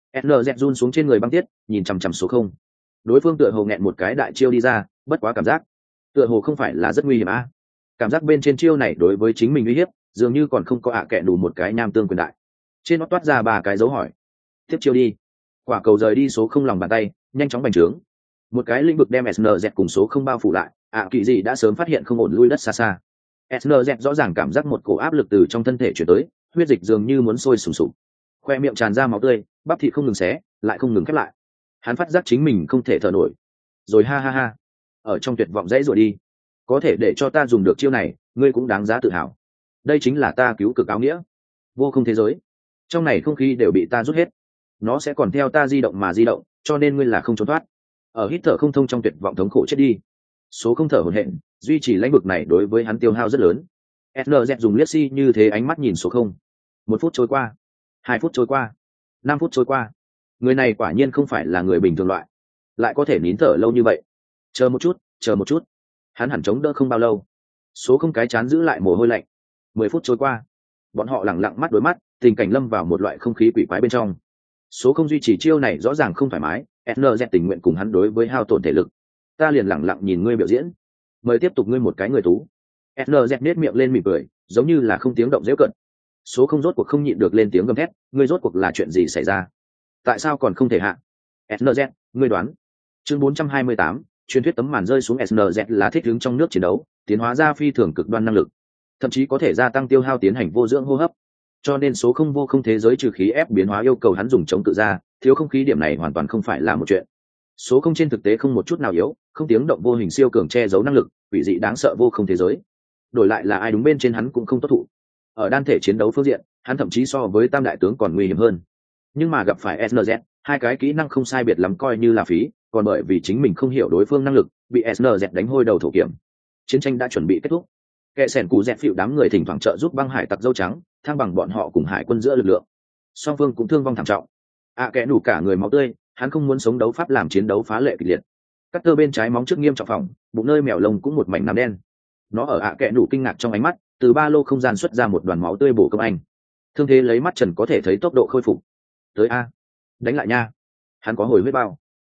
S1: NZ run xuống trên người băng tiết, nhìn chằm số không. Đối phương tựa hồ nghẹn một cái đại chiêu đi ra, bất quá cảm giác tựa hồ không phải là rất nguy hiểm a. Cảm giác bên trên chiêu này đối với chính mình uy hiếp, dường như còn không có kẹ đủ một cái nham tương quyền đại. Trên nó toát ra 3 cái dấu hỏi. Tiếp chiêu đi. Quả cầu rời đi số không lòng bàn tay, nhanh chóng bành trướng. Một cái lĩnh vực đem SNZ cùng số không bao phủ lại, kỳ gì đã sớm phát hiện không ổn lui đất xa xa. SNZ rõ ràng cảm giác một cổ áp lực từ trong thân thể chuyển tới, huyết dịch dường như muốn sôi sùng sục. Khoe miệng tràn ra máu tươi, bắp thịt không ngừng xé, lại không ngừng khép lại. Hắn phát giác chính mình không thể thở nổi. Rồi ha ha ha, ở trong tuyệt vọng dãy rồi đi. Có thể để cho ta dùng được chiêu này, ngươi cũng đáng giá tự hào. Đây chính là ta cứu cực áo nghĩa. Vô không thế giới, trong này không khí đều bị ta rút hết. Nó sẽ còn theo ta di động mà di động, cho nên ngươi là không trốn thoát. Ở hít thở không thông trong tuyệt vọng thống khổ chết đi. Số không thở hổn hển, duy trì lãnh vực này đối với hắn tiêu hao rất lớn. SNZ dùng liếc si như thế ánh mắt nhìn số không. 1 phút trôi qua, 2 phút trôi qua, 5 phút trôi qua. Người này quả nhiên không phải là người bình thường loại, lại có thể nín thở lâu như vậy. Chờ một chút, hắn hẳn chống đỡ không bao lâu. Số không cái chán giữ lại mồ hôi lạnh. 10 phút trôi qua, bọn họ lẳng lặng mắt đối mắt, tình cảnh lâm vào một loại không khí quỷ quái bên trong. Số không duy trì chiêu này rõ ràng không thoải mái, SNZ tình nguyện cùng hắn đối với hao tổn thể lực. Ta liền lẳng lặng nhìn ngươi biểu diễn, mời tiếp tục ngươi một cái người tú. SNZ nết miệng lên mỉm cười, giống như là không tiếng động dễ cận. Số không rốt cuộc không nhịn được lên tiếng gầm thét, ngươi rốt cuộc là chuyện gì xảy ra? Tại sao còn không thể hạ? SNZ, ngươi đoán. Chương 428, truyền thuyết tấm màn rơi xuống. SNZ là thích ứng trong nước chiến đấu, tiến hóa ra phi thường cực đoan năng lực, thậm chí có thể gia tăng tiêu hao tiến hành vô dưỡng hô hấp. Cho nên số không vô không thế giới trừ khí ép biến hóa yêu cầu hắn dùng chống tự ra, thiếu không khí điểm này hoàn toàn không phải là một chuyện. Số không trên thực tế không một chút nào yếu, không tiếng động vô hình siêu cường che giấu năng lực, quỷ dị đáng sợ vô không thế giới. Đổi lại là ai đúng bên trên hắn cũng không tốt thụ. Ở đan thể chiến đấu phương diện, hắn thậm chí so với tam đại tướng còn nguy hiểm hơn. Nhưng mà gặp phải SNZ, hai cái kỹ năng không sai biệt lắm coi như là phí, còn bởi vì chính mình không hiểu đối phương năng lực, bị SNZ đánh hôi đầu thổ kiểm. Chiến tranh đã chuẩn bị kết thúc. Kẻ sẻn cú dẹt phịu đám người thỉnh thoảng trợ giúp băng hải tặc dâu trắng, thăng bằng bọn họ cùng hải quân giữa lực lượng. Song phương cũng thương vong thảm trọng. Kẻ đủ cả người máu tươi, hắn không muốn sống đấu pháp làm chiến đấu phá lệ kịch liệt. Cắt tơ bên trái móng trước nghiêm trọng phòng, bụng nơi mèo lông cũng một mảnh nám đen. Nó ở kẻ đủ kinh ngạc trong ánh mắt, từ ba lô không gian xuất ra một đoàn máu tươi bổ công anh. Thương thế lấy mắt trần có thể thấy tốc độ khôi phục. Tới a, đánh lại nha. Hắn có hồi huyết bao.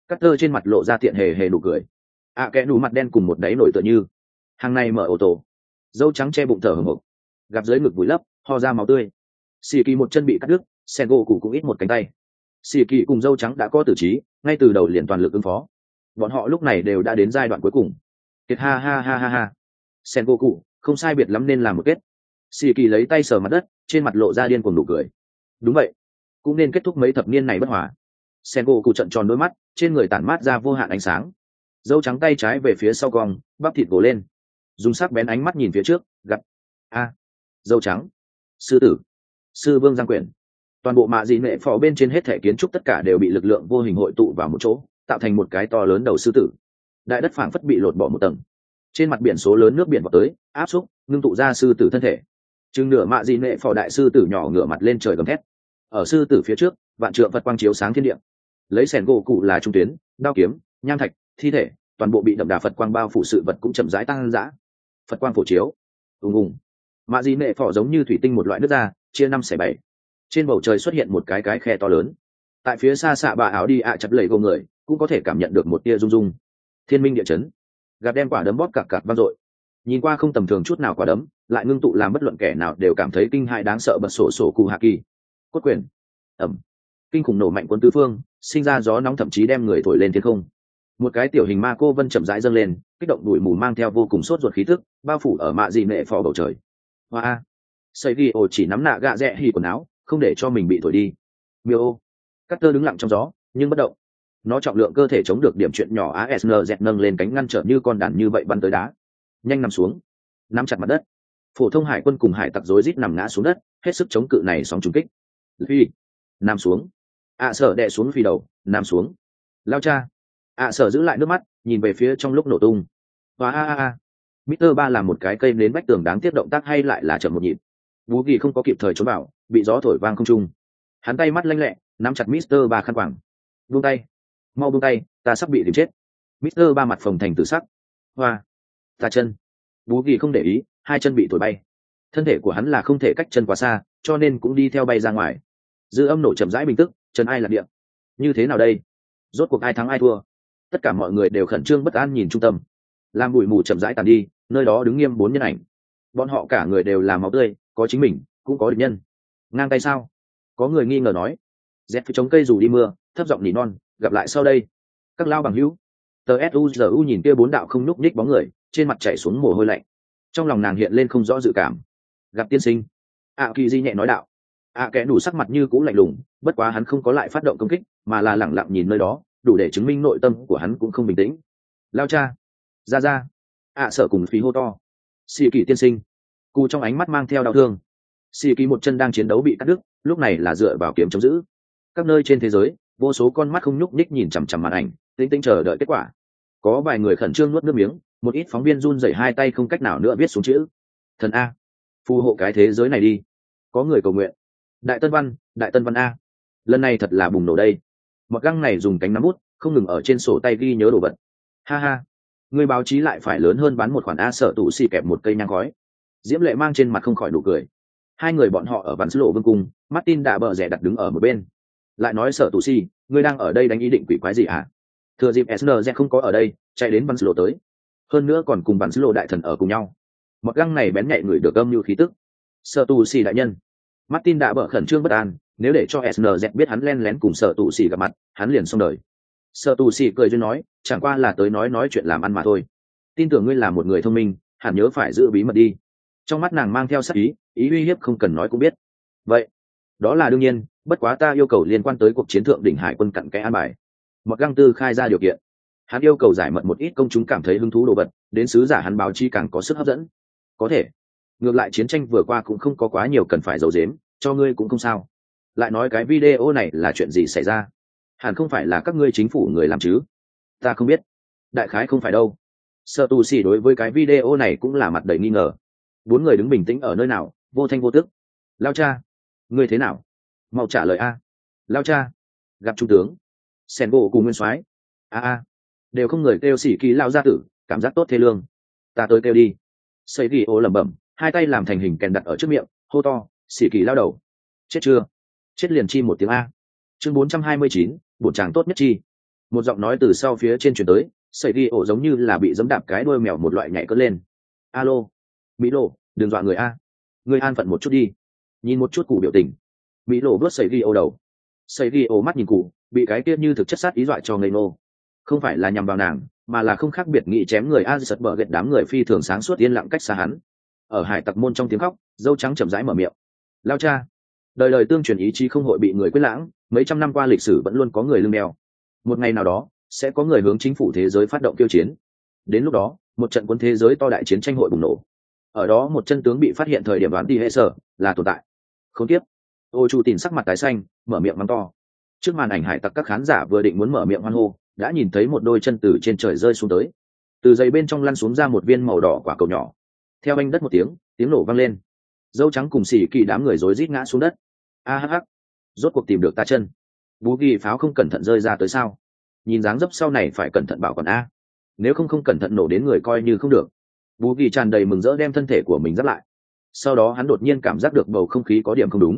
S1: Carter trên mặt lộ ra tiện hề hề nụ cười. Kẽ nụ mặt đen cùng một đáy nổi tựa như hàng này mở ô tô, dâu trắng che bụng thở hổn hộc, gặp dưới ngực vùi lấp, ho ra máu tươi. Xì Kỳ một chân bị cắt đứt, Sengoku cũng ít một cánh tay. Xì Kỳ cùng dâu trắng đã có tử trí, ngay từ đầu liền toàn lực ứng phó. Bọn họ lúc này đều đã đến giai đoạn cuối cùng. Kiệt ha ha ha ha ha. Sengoku, không sai biệt lắm nên làm một kết. Xì Kỳ lấy tay sờ mặt đất, trên mặt lộ ra điên cuồng nụ cười. Đúng vậy, cũng nên kết thúc mấy thập niên này bất hòa. Sengoku trợn tròn đôi mắt, trên người tản mát ra vô hạn ánh sáng. Dâu trắng tay trái về phía sau cong, bắp thịt gồ lên, dùng sắc bén ánh mắt nhìn phía trước, gặp dâu trắng, sư tử, sư vương giang quyển, toàn bộ mạ dị nệ phò bên trên hết thể kiến trúc tất cả đều bị lực lượng vô hình hội tụ vào một chỗ, tạo thành một cái to lớn đầu sư tử. Đại đất phảng phất bị lột bỏ một tầng, trên mặt biển số lớn nước biển vào tới, áp xúc ngưng tụ ra sư tử thân thể. Chừng nửa mạ dị nệ phò đại sư tử nhỏ ngửa mặt lên trời gầm thét. Ở sư tử phía trước, vạn trượng Phật quang chiếu sáng thiên địa, lấy sẻn gỗ cụ là trung tuyến, đao kiếm, nham thạch, thi thể, toàn bộ bị đậm đà Phật quang bao phủ, sự vật cũng chậm rãi tăng dã. Phật quang phổ chiếu, ùng ùng, mạ dị nệ phò giống như thủy tinh một loại nước ra, chia năm xẻ bảy. Trên bầu trời xuất hiện một cái khe to lớn. Tại phía xa xạ bà áo đi chặt lầy gông người, cũng có thể cảm nhận được một tia rung rung. Thiên minh địa chấn, gạt đem quả đấm bóp cặc cặc vang dội. Nhìn qua không tầm thường chút nào quả đấm, lại ngưng tụ làm bất luận kẻ nào đều cảm thấy kinh hãi đáng sợ. Bật sổ sổ cụ hạ kỳ, cốt quyền, ẩm, kinh khủng nổ mạnh quân tứ phương, sinh ra gió nóng thậm chí đem người thổi lên thiên không. Một cái tiểu hình ma cô vân chậm rãi dâng lên, kích động đuổi mù mang theo vô cùng sốt ruột khí tức, bao phủ ở mạ dị nệ phò bầu trời. Hoa, xây ghi ổ chỉ nắm nạ gạ rẽ hì quần áo, không để cho mình bị thổi đi. Miêu ô, Carter đứng lặng trong gió, nhưng bất động. Nó trọng lượng cơ thể chống được điểm chuyện nhỏ. ASNZ nâng lên cánh ngăn trở như con đàn như vậy bắn tới đá. Nhanh nằm xuống, nắm chặt mặt đất. Phổ thông hải quân cùng hải tặc rối rít nằm ngã xuống đất, hết sức chống cự này sóng trùng kích. Phi, nằm xuống. Sở đè xuống phi đầu, nằm xuống. Lao cha. Sở giữ lại nước mắt, nhìn về phía trong lúc nổ tung. Và Mr. Ba làm một cái cây nến vách tường đáng tiếc, động tác hay lại là chậm một nhịp. Vũ Kỳ không có kịp thời trốn vào, bị gió thổi vang không trung. Hắn tay mắt lanh lẹ, nắm chặt Mr. Ba khăn quàng. Buông tay, mau buông tay, ta sắp bị điểm chết. Mr. Ba mặt phồng thành tự sắc. Hoa, ta chân. Vũ Kỳ không để ý, hai chân bị thổi bay. Thân thể của hắn là không thể cách chân quá xa, cho nên cũng đi theo bay ra ngoài. Dư âm nổ chậm rãi bình tức, chân ai lạc địa. Như thế nào đây? Rốt cuộc ai thắng ai thua? Tất cả mọi người đều khẩn trương bất an nhìn trung tâm. Làm bụi mù chậm rãi tàn đi, nơi đó đứng nghiêm bốn nhân ảnh. Bọn họ cả người đều là máu tươi, có chính mình, cũng có địch nhân. Ngang tay sao? Có người nghi ngờ nói. Dẹp chống cây dù đi mưa, thấp giọng nỉ non, gặp lại sau đây. Các lao bằng hữu. Tờ suzu nhìn kia bốn đạo không nhúc nhích bóng người, trên mặt chảy xuống mồ hôi lạnh. Trong lòng nàng hiện lên không rõ dự cảm. Gặp tiên sinh. Kỳ di nhẹ nói đạo. Kẻ đủ sắc mặt như cũ lạnh lùng, bất quá hắn không có lại phát động công kích, mà là lẳng lặng nhìn nơi đó, đủ để chứng minh nội tâm của hắn cũng không bình tĩnh. Lao cha, ra sợ cùng phí hô to. Xì Kỳ tiên sinh. Cụ trong ánh mắt mang theo đau thương. Xì Kỳ một chân đang chiến đấu bị cắt đứt, lúc này là dựa vào kiếm chống giữ. Các nơi trên thế giới, vô số con mắt không nhúc nhích nhìn chằm chằm màn ảnh, tĩnh tĩnh chờ đợi kết quả. Có vài người khẩn trương nuốt nước miếng, một ít phóng viên run rẩy hai tay không cách nào nữa viết xuống chữ. Thần a, phù hộ cái thế giới này đi. Có người cầu nguyện. Đại Tân Văn a, lần này thật là bùng nổ đây. Một găng này dùng cánh nắm bút, không ngừng ở trên sổ tay ghi nhớ đồ vật. Ha ha, người báo chí lại phải lớn hơn bán một khoản. Sở tụ xì kẹp một cây nhang khói. Diễm Lệ mang trên mặt không khỏi nụ cười. Hai người bọn họ ở ván lộ vương cung, Martin đã bờ rẻ đặt đứng ở một bên. Lại nói Sở tụ xì, ngươi đang ở đây đánh ý định quỷ quái gì hả? Thừa dịp SNZ không có ở đây, chạy đến ván lộ tới. Hơn nữa còn cùng ván lộ đại thần ở cùng nhau. Một găng này bén nhạy người được âm như khí tức. Sở tụ xì đại nhân. Martin đã bở khẩn trương bất an, nếu để cho SNZ biết hắn len lén cùng Sở tụ xì gặp mặt, hắn liền xong đời. Sở tụ xì cười duyên nói, chẳng qua là tới nói chuyện làm ăn mà thôi. Tin tưởng ngươi là một người thông minh, hẳn nhớ phải giữ bí mật đi. Trong mắt nàng mang theo sắc ý uy hiếp không cần nói cũng biết. Vậy, đó là đương nhiên, bất quá ta yêu cầu liên quan tới cuộc chiến thượng đỉnh hải quân cặn kẽ an bài. Một găng tư khai ra điều kiện. Hắn yêu cầu giải mật một ít công chúng cảm thấy hứng thú đồ vật, đến sứ giả hắn báo chi càng có sức hấp dẫn. Có thể. Ngược lại chiến tranh vừa qua cũng không có quá nhiều cần phải giấu giếm, cho ngươi cũng không sao. Lại nói cái video này là chuyện gì xảy ra? Hẳn không phải là các ngươi chính phủ người làm chứ? Ta không biết. Đại khái không phải đâu. Sở tù xỉ đối với cái video này cũng là mặt đầy nghi ngờ. Bốn người đứng bình tĩnh ở nơi nào, vô thanh vô tức. Lao cha, ngươi thế nào? Mau trả lời a. Lao cha, gặp trung tướng. Sen gỗ cùng nguyên soái. Đều không người kêu xỉ kỳ lao gia tử, cảm giác tốt thê lương. Ta tới kêu đi. Xây ghi ô lẩm bẩm, hai tay làm thành hình kèn đặt ở trước miệng, hô to, xỉ kỳ lao đầu. Chết chưa? Chết liền chi một tiếng a. Chương 429, bổn chàng tốt nhất chi. Một giọng nói từ sau phía trên chuyển tới, sẩy đi ổ giống như là bị giẫm đạp cái đuôi mèo một loại nhảy cất lên. Alo, mỹ lộ, đừng dọa người a, người an phận một chút đi, nhìn một chút cụ biểu tình. Mỹ lộ vớt sẩy đi ổ đầu. Sẩy đi ổ mắt nhìn cụ, bị cái kia như thực chất sát ý dọa cho ngây ngô. Không phải là nhằm vào nàng, mà là không khác biệt nghĩ chém người a giật bờ gệt đám người phi thường sáng suốt yên lặng cách xa hắn. Ở hải tặc môn trong tiếng khóc, dâu trắng chậm rãi mở miệng. Lao cha, đời đời tương truyền ý chí không hội bị người quên lãng, mấy trăm năm qua lịch sử vẫn luôn có người lưng đeo. Một ngày nào đó sẽ có người hướng chính phủ thế giới phát động tiêu chiến, đến lúc đó một trận quân thế giới to đại chiến tranh hội bùng nổ. Ở đó một chân tướng bị phát hiện thời điểm đoán đi hệ sở là tồn tại. Không tiếp. Ô Chu Tìm sắc mặt tái xanh, mở miệng mắng to. Trước màn ảnh hải tặc các khán giả vừa định muốn mở miệng hoan hô, đã nhìn thấy một đôi chân từ trên trời rơi xuống tới, từ dây bên trong lăn xuống ra một viên màu đỏ quả cầu nhỏ. Theo anh đất một tiếng, tiếng nổ vang lên, dâu trắng cùng xỉ kỳ đám người rối rít ngã xuống đất. A hắc hắc, rốt cuộc tìm được ta chân. Bú ghi pháo không cẩn thận rơi ra tới sao? Nhìn dáng dấp sau này phải cẩn thận bảo quản a, nếu không cẩn thận nổ đến người coi như không được. Bú ghi tràn đầy mừng rỡ đem thân thể của mình giáp lại. Sau đó hắn đột nhiên cảm giác được bầu không khí có điểm không đúng.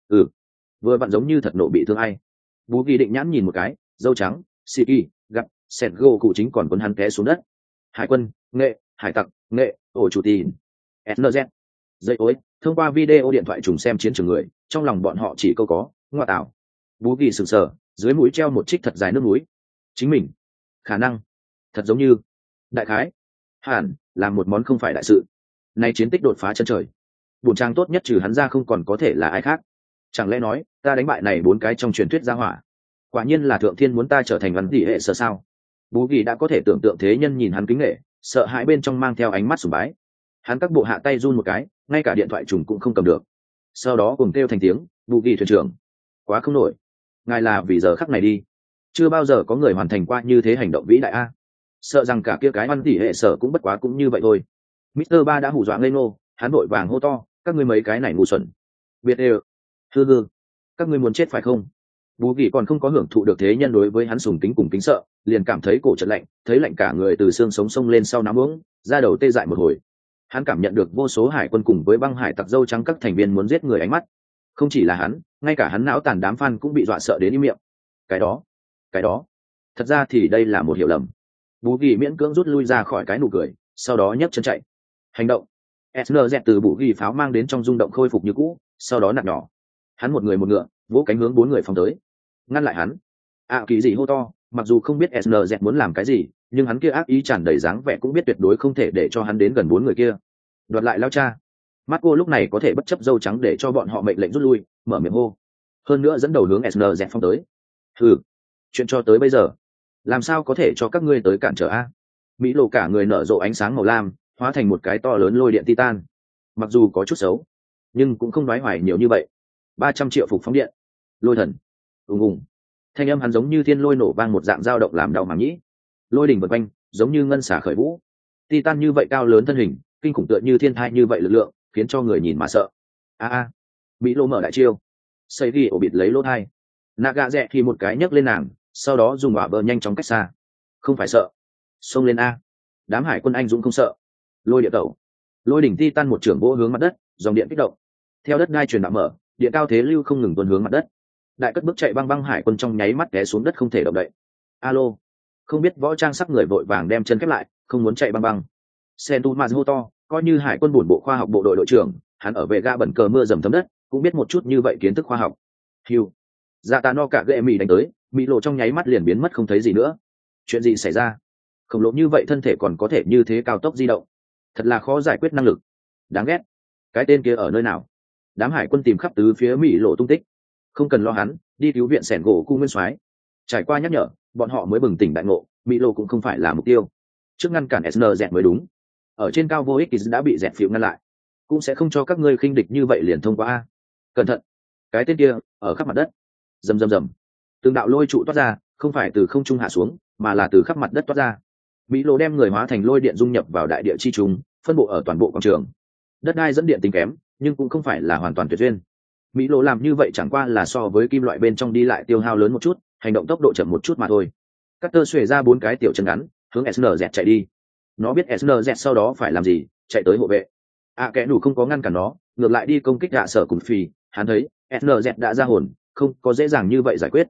S1: Vừa vặn giống như thật nổ bị thương ai. Bú ghi định nhãn nhìn một cái, dâu trắng, xì kỳ gặp sẹt gỗ cụ chính còn cuốn hắn té xuống đất. Hải quân nghệ, hải tặc nghệ, ổ chủ tin snz dây ối. Thông qua video điện thoại trùng xem chiến trường người, trong lòng bọn họ chỉ câu có ngoại tạo. Bú ghi sừng sờ, dưới mũi treo một trích thật dài nước mũi. Chính mình khả năng thật giống như đại khái hẳn làm một món không phải đại sự. Nay chiến tích đột phá chân trời, bổn trang tốt nhất trừ hắn ra không còn có thể là ai khác. Chẳng lẽ nói ta đánh bại này 4 cái trong truyền thuyết gia hỏa, quả nhiên là thượng thiên muốn ta trở thành văn tỷ hệ sở sao? Bú ghi đã có thể tưởng tượng thế nhân nhìn hắn kính nghệ, sợ hãi bên trong mang theo ánh mắt sùng bái. Hắn các bộ hạ tay run một cái, ngay cả điện thoại trùng cũng không cầm được. Sau đó cùng kêu thành tiếng, Bú ghi thuyền trưởng, quá không nổi, ngài là vì giờ khắc này đi, chưa bao giờ có người hoàn thành qua như thế hành động vĩ đại a. Sợ rằng cả kia cái văn tỷ hệ sở cũng bất quá cũng như vậy thôi. Mister Ba đã hù dọa ngây ngô, hắn vội vàng hô to, các ngươi mấy cái này ngu xuẩn, biệt đều, hư, các ngươi muốn chết phải không? Bú ghi còn không có hưởng thụ được thế nhân đối với hắn sùng kính cùng kính sợ, liền cảm thấy cổ chợt lạnh, thấy lạnh cả người từ xương sống sông lên sau nắm uống, ra đầu tê dại một hồi. Hắn cảm nhận được vô số hải quân cùng với băng hải tặc dâu trắng các thành viên muốn giết người ánh mắt. Không chỉ là hắn, ngay cả hắn não tàn đám fan cũng bị dọa sợ đến im miệng. Cái đó, thật ra thì đây là một hiểu lầm. Bú ghi miễn cưỡng rút lui ra khỏi cái nụ cười, sau đó nhấc chân chạy. Hành động. SNZ từ bú ghi pháo mang đến trong rung động khôi phục như cũ, sau đó nặng nhỏ. Hắn một người một ngựa, vỗ cánh hướng 4 người phóng tới. Ngăn lại hắn. Kỳ gì hô to, mặc dù không biết SNZ muốn làm cái gì, nhưng hắn kia ác ý tràn đầy dáng vẻ cũng biết tuyệt đối không thể để cho hắn đến gần 4 người kia. Đoạt lại lao cha. Marco lúc này có thể bất chấp dâu trắng để cho bọn họ mệnh lệnh rút lui, mở miệng hô. Hơn nữa dẫn đầu hướng SNZ phóng tới. Chuyện cho tới bây giờ, làm sao có thể cho các ngươi tới cản trở a? Mỹ lộ cả người nở rộ ánh sáng màu lam, hóa thành một cái to lớn lôi điện titan. Mặc dù có chút xấu, nhưng cũng không nói hoài nhiều như vậy. 300 triệu phục phóng điện, lôi thần, ùng. Thanh âm hắn giống như thiên lôi nổ vang một dạng dao động làm đau màng nhĩ. Lôi đỉnh vần quanh, giống như ngân xả khởi vũ. Titan như vậy cao lớn thân hình, kinh khủng tựa như thiên thai như vậy lực lượng, khiến cho người nhìn mà sợ. Mỹ lô mở đại chiêu, xây ghi ổ bịt lấy lỗ thai. Naga rẽ thì một cái nhấc lên nàng, sau đó dùng hỏa bờ nhanh chóng cách xa. Không phải sợ, xông lên a. Đám hải quân anh dũng không sợ. Lôi địa tẩu, lôi đỉnh Titan một trưởng vỗ hướng mặt đất, dòng điện kích động. Theo đất đai truyền đạo mở, điện cao thế lưu không ngừng tuôn hướng mặt đất. Đại cất bước chạy băng hải quân trong nháy mắt té xuống đất không thể động đậy. Alo, không biết võ trang sắc người vội vàng đem chân khép lại, không muốn chạy băng. Sentumaz hô to, coi như hải quân bổn bộ khoa học bộ đội đội trưởng, hắn ở vệ ga bẩn cờ mưa dầm thấm đất, cũng biết một chút như vậy kiến thức khoa học. Hưu, dạ ta no cả ghệ mì đánh tới, mỹ lộ trong nháy mắt liền biến mất không thấy gì nữa. Chuyện gì xảy ra? Khổng lồ như vậy thân thể còn có thể như thế cao tốc di động, thật là khó giải quyết năng lực. Đáng ghét. Cái tên kia ở nơi nào? Đám hải quân tìm khắp tứ phía mỹ lộ tung tích. Không cần lo hắn, đi cứu viện sẻn gỗ cu nguyên soái. Trải qua nhắc nhở, bọn họ mới bừng tỉnh đại ngộ, mỹ lộ cũng không phải là mục tiêu. Trước ngăn cản SNZ mới đúng. Ở trên cao vô ích đã bị dẹt phiệu ngăn lại, cũng sẽ không cho các ngươi khinh địch như vậy liền thông qua a. Cẩn thận, cái tên kia ở khắp mặt đất. Rầm. Từng đạo lôi trụ toát ra, không phải từ không trung hạ xuống, mà là từ khắp mặt đất toát ra. Mỹ lộ đem người hóa thành lôi điện dung nhập vào đại địa chi trùng, phân bộ ở toàn bộ quảng trường. Đất đai dẫn điện tính kém, nhưng cũng không phải là hoàn toàn tuyệt duyên. Mỹ lộ làm như vậy chẳng qua là so với kim loại bên trong đi lại tiêu hao lớn một chút, hành động tốc độ chậm một chút mà thôi. Carter xuề ra 4 cái tiểu chân ngắn, hướng SNZ chạy đi. Nó biết SNZ sau đó phải làm gì, chạy tới hộ vệ. Kẻ đủ không có ngăn cản nó, ngược lại đi công kích Gạ Sở cùng Phi. Hắn thấy SNZ đã ra hồn, không có dễ dàng như vậy giải quyết.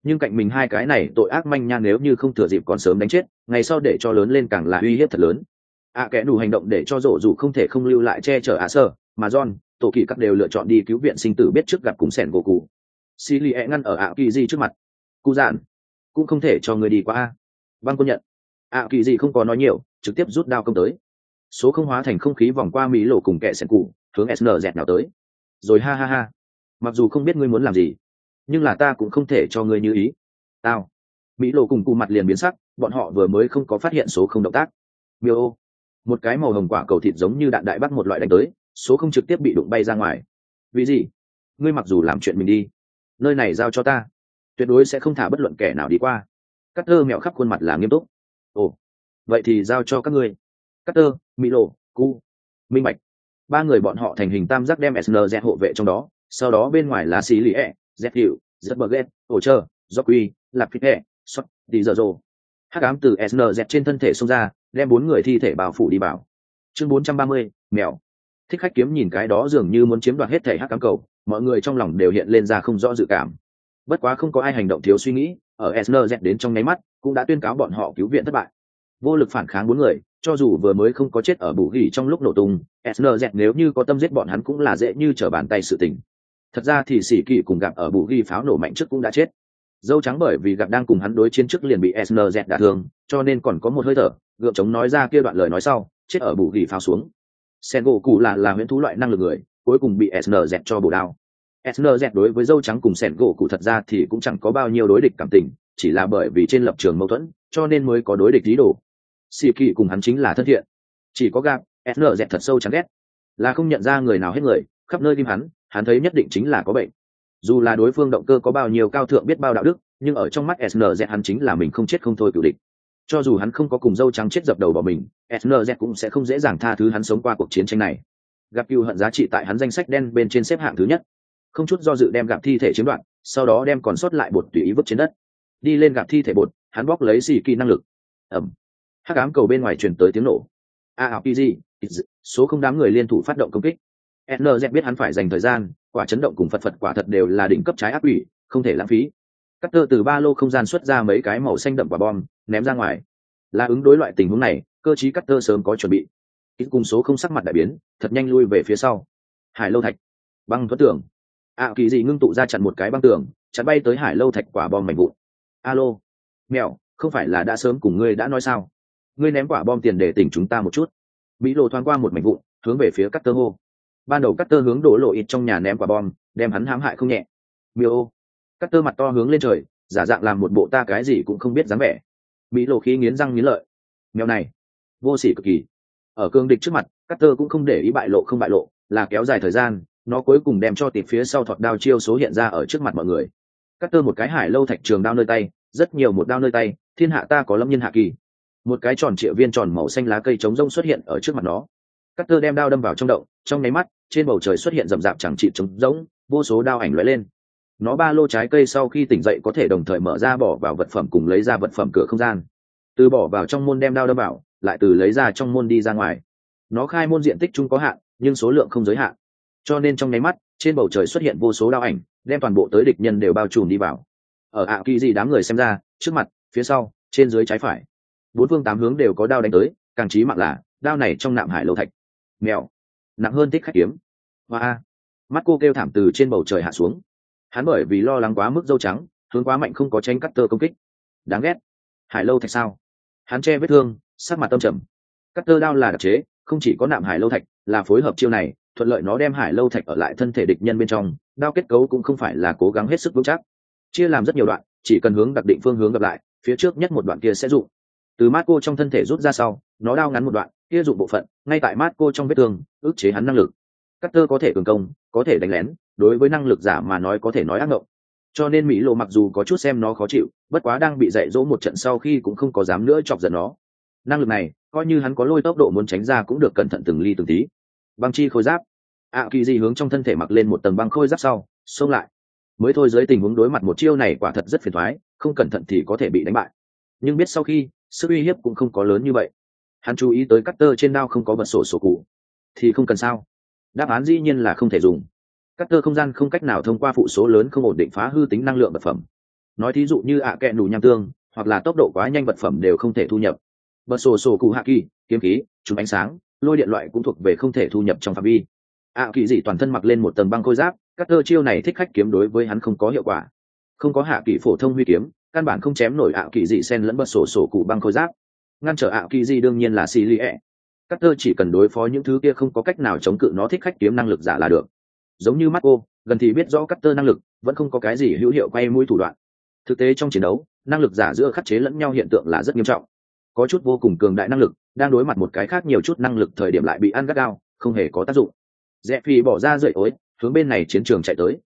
S1: nhưng cạnh mình hai cái này tội ác manh nha nếu như không thừa dịp còn sớm đánh chết, ngày sau để cho lớn lên càng là uy hiếp thật lớn. Kẻ đủ hành động để cho rổ dù không thể không lưu lại che chở sơ, mà John, tổ kỳ các đều lựa chọn đi cứu viện sinh tử biết trước gặp cùng sẻn gỗ cụ. Xì lì ngăn ở kỳ di trước mặt. Cụ dạn, cũng không thể cho người đi qua. Băng công nhận. Kỳ di không có nói nhiều, trực tiếp rút đao công tới. Số không hóa thành không khí vòng qua mỹ lộ cùng kẻ sẻn cụ, hướng SNZ nào tới. Rồi ha ha ha. Mặc dù không biết ngươi muốn làm gì, nhưng là ta cũng không thể cho ngươi như ý. Tao. Mỹ lộ cùng cụ mặt liền biến sắc, bọn họ vừa mới không có phát hiện số không động tác. Miêu, một cái màu hồng quả cầu thịt giống như đạn đại bác một loại đánh tới, số không trực tiếp bị đụng bay ra ngoài. Vì gì? Ngươi mặc dù làm chuyện mình đi, nơi này giao cho ta, tuyệt đối sẽ không thả bất luận kẻ nào đi qua. Cắt tơ mẹo khắp khuôn mặt là nghiêm túc. Ồ, vậy thì giao cho các ngươi. Cắt tơ, Mỹ lộ, cu, minh bạch. Ba người bọn họ thành hình tam giác đem SNZ hộ vệ trong đó, sau đó bên ngoài là xí lì z hiệu, rất bờ ghét, ổ trơ, Jockey, lạp phít xuất, đi giờ rồ. Hắc ám từ SNZ trên thân thể xông ra, đem 4 người thi thể bao phủ đi bảo. Chương 430, mèo. Thích khách kiếm nhìn cái đó dường như muốn chiếm đoạt hết thể hắc ám cầu, mọi người trong lòng đều hiện lên ra không rõ dự cảm. Bất quá không có ai hành động thiếu suy nghĩ, ở SNZ đến trong nháy mắt, cũng đã tuyên cáo bọn họ cứu viện thất bại. Vô lực phản kháng 4 người, cho dù vừa mới không có chết ở bù gỉ trong lúc nổ tung, SNZ nếu như có tâm giết bọn hắn cũng là dễ như trở bàn tay sự tình. Thật ra thì sĩ kỳ cùng gặp ở bù ghi pháo nổ mạnh trước cũng đã chết. Dâu trắng bởi vì gặp đang cùng hắn đối chiến trước liền bị SNZ đả thương, cho nên còn có một hơi thở, gượng chống nói ra kia đoạn lời nói sau, chết ở bù ghi pháo xuống. Sen gỗ cụ là huyễn thú loại năng lực người, cuối cùng bị SNZ cho bổ đao. SNZ đối với dâu trắng cùng Sen gỗ cụ thật ra thì cũng chẳng có bao nhiêu đối địch cảm tình, chỉ là bởi vì trên lập trường mâu thuẫn, cho nên mới có đối địch ý đồ. Sĩ kỳ cùng hắn chính là thân thiện, chỉ có gặp SNZ thật sâu chán ghét, là không nhận ra người nào hết người, khắp nơi tim hắn thấy nhất định chính là có bệnh. Dù là đối phương động cơ có bao nhiêu cao thượng biết bao đạo đức, nhưng ở trong mắt SNZ hắn chính là mình không chết không thôi cựu địch. Cho dù hắn không có cùng dâu trắng chết dập đầu bỏ mình, SNZ cũng sẽ không dễ dàng tha thứ hắn sống qua cuộc chiến tranh này. Gặp cừu hận giá trị tại hắn danh sách đen bên trên xếp hạng thứ nhất. Không chút do dự đem gặp thi thể chiếm đoạt, sau đó đem còn sót lại bột tùy ý vứt trên đất. Đi lên gặp thi thể bột, hắn bóc lấy xì kỳ năng lực. Ẩm. Hắc ám cầu bên ngoài truyền tới tiếng nổ. RPG, số không đám người liên thủ phát động công kích. SNZ biết hắn phải dành thời gian, quả chấn động cùng phật quả thật đều là đỉnh cấp trái ác quỷ, không thể lãng phí. Cutter từ ba lô không gian xuất ra mấy cái màu xanh đậm quả bom, ném ra ngoài. Là ứng đối loại tình huống này, cơ trí Cutter sớm có chuẩn bị. Ít cùng số không sắc mặt đại biến, thật nhanh lui về phía sau. Hải lâu thạch, băng thuẫn tường. Kỳ gì ngưng tụ ra chặn một cái băng tường, chặn bay tới hải lâu thạch quả bom mảnh vụn. Alo, mèo, không phải là đã sớm cùng ngươi đã nói sao? Ngươi ném quả bom tiền để tỉnh chúng ta một chút. Mỹ lộ thoáng qua một mảnh vụn, hướng về phía Cutter hô. Ban đầu Cutter hướng đổ lộ ít trong nhà ném quả bom, đem hắn hãm hại không nhẹ. Miêu, Cutter mặt to hướng lên trời, giả dạng làm một bộ ta cái gì cũng không biết dáng vẻ. Mỹ lộ khí nghiến răng nghiến lợi. Mèo này, vô sỉ cực kỳ. Ở cương địch trước mặt, Cutter cũng không để ý bại lộ không bại lộ, là kéo dài thời gian, nó cuối cùng đem cho tịp phía sau thọt đao chiêu số hiện ra ở trước mặt mọi người. Cutter một cái hải lâu thạch trường đao nơi tay, rất nhiều một đao nơi tay, thiên hạ ta có lâm nhân hạ kỳ. Một cái tròn trịa viên tròn màu xanh lá cây trống rông xuất hiện ở trước mặt nó. Cutter đem đao đâm vào trong động, trong nháy mắt, trên bầu trời xuất hiện rậm rạp chẳng trị trống rỗng, vô số đao ảnh lóe lên. Nó ba lô trái cây sau khi tỉnh dậy có thể đồng thời mở ra bỏ vào vật phẩm cùng lấy ra vật phẩm cửa không gian. Từ bỏ vào trong môn đem đao đâm vào, lại từ lấy ra trong môn đi ra ngoài. Nó khai môn diện tích chung có hạn, nhưng số lượng không giới hạn. Cho nên trong nháy mắt, trên bầu trời xuất hiện vô số đao ảnh, đem toàn bộ tới địch nhân đều bao trùm đi vào. Ở kỳ gì đám người xem ra, trước mặt, phía sau, trên dưới trái phải, bốn phương tám hướng đều có đao đánh tới, càng chí mạng là đao này trong nạm hải lâu thạch. Mèo, nặng hơn thích khách kiếm. Hoa, mắt cô kêu thảm từ trên bầu trời hạ xuống. Hắn bởi vì lo lắng quá mức dâu trắng, hướng quá mạnh không có tránh Cutter công kích. Đáng ghét. Hải lâu thạch sao? Hắn che vết thương, sắc mặt tâm trầm. Cutter đao là đặc chế, không chỉ có nạm hải lâu thạch, là phối hợp chiêu này, thuận lợi nó đem hải lâu thạch ở lại thân thể địch nhân bên trong. Đao kết cấu cũng không phải là cố gắng hết sức vững chắc, chia làm rất nhiều đoạn, chỉ cần hướng đặc định phương hướng gặp lại, phía trước nhất một đoạn kia sẽ dụng. Từ Marco trong thân thể rút ra sau, nó đao ngắn một đoạn, kia dụng bộ phận, ngay tại Marco trong vết thương, ức chế hắn năng lực. Cutter có thể cường công, có thể đánh lén, đối với năng lực giả mà nói có thể nói ác mộng. Cho nên Mỹ Lộ mặc dù có chút xem nó khó chịu, bất quá đang bị dạy dỗ một trận sau khi cũng không có dám nữa chọc giận nó. Năng lực này, coi như hắn có lôi tốc độ muốn tránh ra cũng được cẩn thận từng ly từng tí. Băng chi khôi giáp. Kỳ gì hướng trong thân thể mặc lên một tầng băng khôi giáp sau, xông lại. Mới thôi dưới tình huống đối mặt một chiêu này quả thật rất phiền toái, không cẩn thận thì có thể bị đánh bại. Nhưng biết sau khi, sức uy hiếp cũng không có lớn như vậy. Hắn chú ý tới Cutter trên đao không có bật sổ cụ, thì không cần sao. Đáp án dĩ nhiên là không thể dùng. Cutter không gian không cách nào thông qua phụ số lớn không ổn định phá hư tính năng lượng vật phẩm. nói thí dụ như ạ kẹ nủ nham tương hoặc là tốc độ quá nhanh vật phẩm đều không thể thu nhập. Bật sổ sổ cụ hạ kỳ, kiếm khí, chúng ánh sáng, lôi điện loại cũng thuộc về không thể thu nhập trong phạm vi. ạ kỳ dị toàn thân mặc lên một tầng băng khôi giáp, các tơ chiêu này thích khách kiếm đối với hắn không có hiệu quả. Không có hạ kỳ phổ thông huy kiếm, căn bản không chém nổi ạ kỳ dị sen lẫn bật sổ sổ cụ băng khôi giáp. Ngăn trở ạ kỳ dị đương nhiên là xì li ẹ. Các tơ chỉ cần đối phó những thứ kia không có cách nào chống cự nó thích khách kiếm năng lực giả là được. Giống như Marco, gần thì biết rõ cắt tơ năng lực, vẫn không có cái gì hữu hiệu quay mũi thủ đoạn. Thực tế trong chiến đấu, năng lực giả giữa khắc chế lẫn nhau hiện tượng là rất nghiêm trọng. Có chút vô cùng cường đại năng lực, đang đối mặt một cái khác nhiều chút năng lực thời điểm lại bị ăn gắt gao, không hề có tác dụng. Rẽ Phi bỏ ra rời ối, hướng bên này chiến trường chạy tới.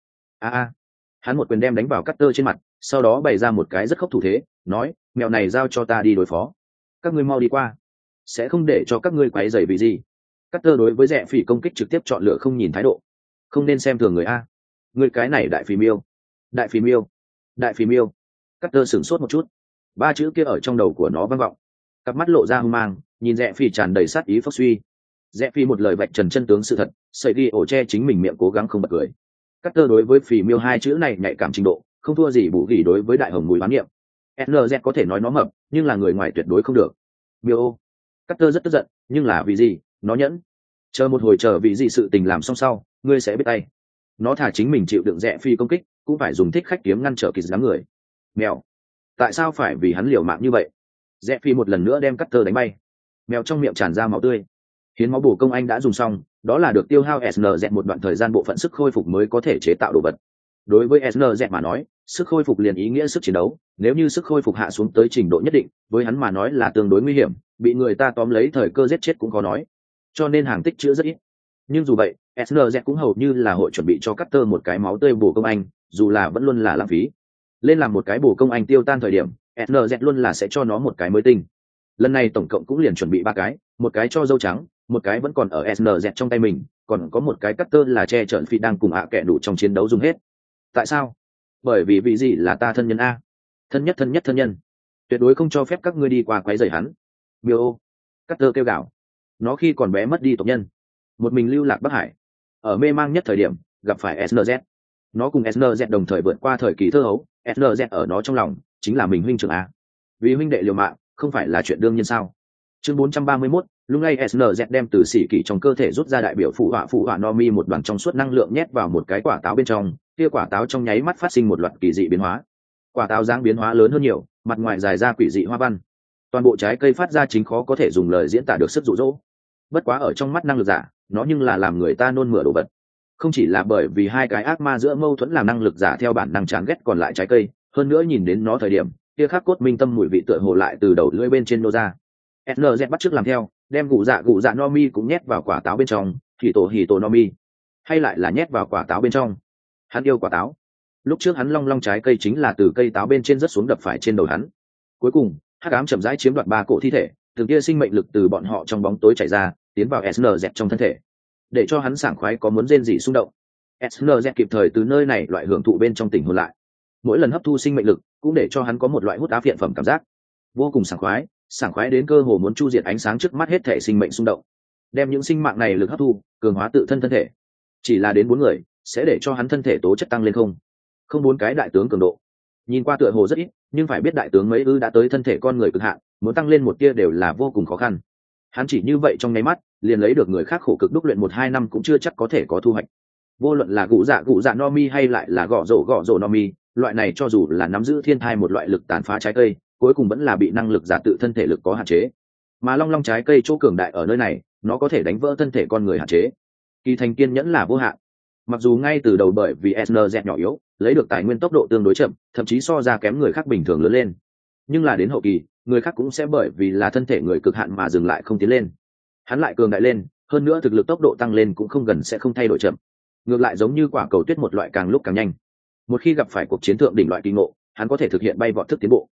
S1: Hắn một quyền đem đánh vào cắt tơ trên mặt, sau đó bày ra một cái rất khốc thủ thế, nói: mèo này giao cho ta đi đối phó, các ngươi mau đi qua, sẽ không để cho các ngươi quấy rầy vì gì. Cắt tơ đối với Rẽ Phi công kích trực tiếp chọn lựa không nhìn thái độ, không nên xem thường người a. Người cái này đại phì miêu, đại phì miêu, đại phì miêu. Cắt tơ sửng sốt một chút, ba chữ kia ở trong đầu của nó vang vọng, cặp mắt lộ ra hung mang, nhìn Rẽ Phi tràn đầy sát ý phốc suy. Rẽ Phi một lời vạch trần chân tướng sự thật, sợi đi ổ che chính mình miệng cố gắng không bật cười. Cắt tơ đối với phì miêu hai chữ này nhạy cảm trình độ, không thua gì bù gỉ đối với đại hồng mùi bán niệm. NZ có thể nói nó mập, nhưng là người ngoài tuyệt đối không được. Miêu. Cắt tơ rất tức giận, nhưng là vì gì? Nó nhẫn. Chờ một hồi chờ vì gì sự tình làm xong sau, ngươi sẽ biết tay. Nó thả chính mình chịu đựng Rẽ Phi công kích, cũng phải dùng thích khách kiếm ngăn trở kỳ đám người. Mèo. Tại sao phải vì hắn liều mạng như vậy? Rẽ Phi một lần nữa đem cắt tơ đánh bay. Mèo trong miệng tràn ra máu tươi. Hiến máu bổ công anh đã dùng xong, đó là được tiêu hao SNZ một đoạn thời gian bộ phận sức khôi phục mới có thể chế tạo đồ vật. Đối với SNZ mà nói, sức khôi phục liền ý nghĩa sức chiến đấu, nếu như sức khôi phục hạ xuống tới trình độ nhất định, với hắn mà nói là tương đối nguy hiểm, bị người ta tóm lấy thời cơ giết chết cũng có nói. Cho nên hàng tích chữa rất ít. Nhưng dù vậy, SNZ cũng hầu như là hội chuẩn bị cho Cutter một cái máu tươi bổ công anh, dù là vẫn luôn là lãng phí. Lên làm một cái bổ công anh tiêu tan thời điểm, SNZ luôn là sẽ cho nó một cái mới tinh. Lần này tổng cộng cũng liền chuẩn bị 3 cái, một cái cho dâu trắng, một cái vẫn còn ở SNZ trong tay mình, còn có một cái Cutter là che chở phi đang cùng kẻ đủ trong chiến đấu dùng hết. Tại sao? Bởi vì vị gì là ta thân nhân a, thân nhất thân nhân, tuyệt đối không cho phép các ngươi đi qua quấy rầy hắn. Miêu. Cutter kêu gào. Nó khi còn bé mất đi tộc nhân, một mình lưu lạc Bắc Hải, ở mê mang nhất thời điểm gặp phải SNZ. Nó cùng SNZ đồng thời vượt qua thời kỳ thơ hấu, SNZ ở nó trong lòng chính là mình huynh trưởng a. Vì huynh đệ liều mạng không phải là chuyện đương nhiên sao? Chương 431, lúc này SNZ đem từ xỉ kỳ trong cơ thể rút ra đại biểu phụ họa Nomi một đoàn trong suốt năng lượng nhét vào một cái quả táo bên trong, kia quả táo trong nháy mắt phát sinh một loạt kỳ dị biến hóa. Quả táo dáng biến hóa lớn hơn nhiều, mặt ngoài dài ra quỷ dị hoa văn. Toàn bộ trái cây phát ra chính khó có thể dùng lời diễn tả được sức dụ dỗ. Bất quá ở trong mắt năng lực giả, nó nhưng là làm người ta nôn mửa đồ vật. Không chỉ là bởi vì hai cái ác ma giữa mâu thuẫn làm năng lực giả theo bản năng chán ghét còn lại trái cây, hơn nữa nhìn đến nó thời điểm, kia khắc cốt minh tâm mùi vị tựa hồ lại từ đầu lưỡi bên trên nô ra. SNZ bắt chước làm theo, đem gụ dạ Nomi cũng nhét vào quả táo bên trong, hỉ tổ Nomi, hay lại là nhét vào quả táo bên trong. Hắn yêu quả táo. Lúc trước hắn long trái cây chính là từ cây táo bên trên rớt xuống đập phải trên đầu hắn. Cuối cùng, hắc ám chậm rãi chiếm đoạt 3 cổ thi thể, từng kia sinh mệnh lực từ bọn họ trong bóng tối chảy ra, tiến vào SNZ trong thân thể, để cho hắn sảng khoái có muốn rên rỉ xung động. SNZ kịp thời từ nơi này loại hưởng thụ bên trong tỉnh hồn lại. Mỗi lần hấp thu sinh mệnh lực, cũng để cho hắn có một loại hút á phiện phẩm cảm giác, vô cùng sảng khoái đến cơ hồ muốn chu diệt ánh sáng trước mắt hết thể sinh mệnh xung động. Đem những sinh mạng này lực hấp thu, cường hóa tự thân thân thể. Chỉ là đến 4 người, sẽ để cho hắn thân thể tố chất tăng lên không 4 cái đại tướng cường độ. Nhìn qua tựa hồ rất ít, nhưng phải biết đại tướng mấy đã tới thân thể con người cực hạn, muốn tăng lên một tia đều là vô cùng khó khăn. Hắn chỉ như vậy trong nháy mắt, liền lấy được người khác khổ cực đúc luyện 1-2 năm cũng chưa chắc có thể có thu hoạch. Vô luận là gụ dạ Nomi hay lại là gõ rổ Nomi, loại này cho dù là nắm giữ thiên thai một loại lực tàn phá trái cây, cuối cùng vẫn là bị năng lực giả tự thân thể lực có hạn chế. Mà long trái cây chỗ cường đại ở nơi này, nó có thể đánh vỡ thân thể con người hạn chế. Kỳ thành kiên nhẫn là vô hạn. Mặc dù ngay từ đầu bởi vì SNZ nhỏ yếu, lấy được tài nguyên tốc độ tương đối chậm, thậm chí so ra kém người khác bình thường lớn lên, nhưng là đến hậu kỳ, người khác cũng sẽ bởi vì là thân thể người cực hạn mà dừng lại không tiến lên. Hắn lại cường đại lên, hơn nữa thực lực tốc độ tăng lên cũng không gần sẽ không thay đổi chậm, ngược lại giống như quả cầu tuyết một loại càng lúc càng nhanh. Một khi gặp phải cuộc chiến thượng đỉnh loại kỳ ngộ, hắn có thể thực hiện bay vọt thức tiến bộ.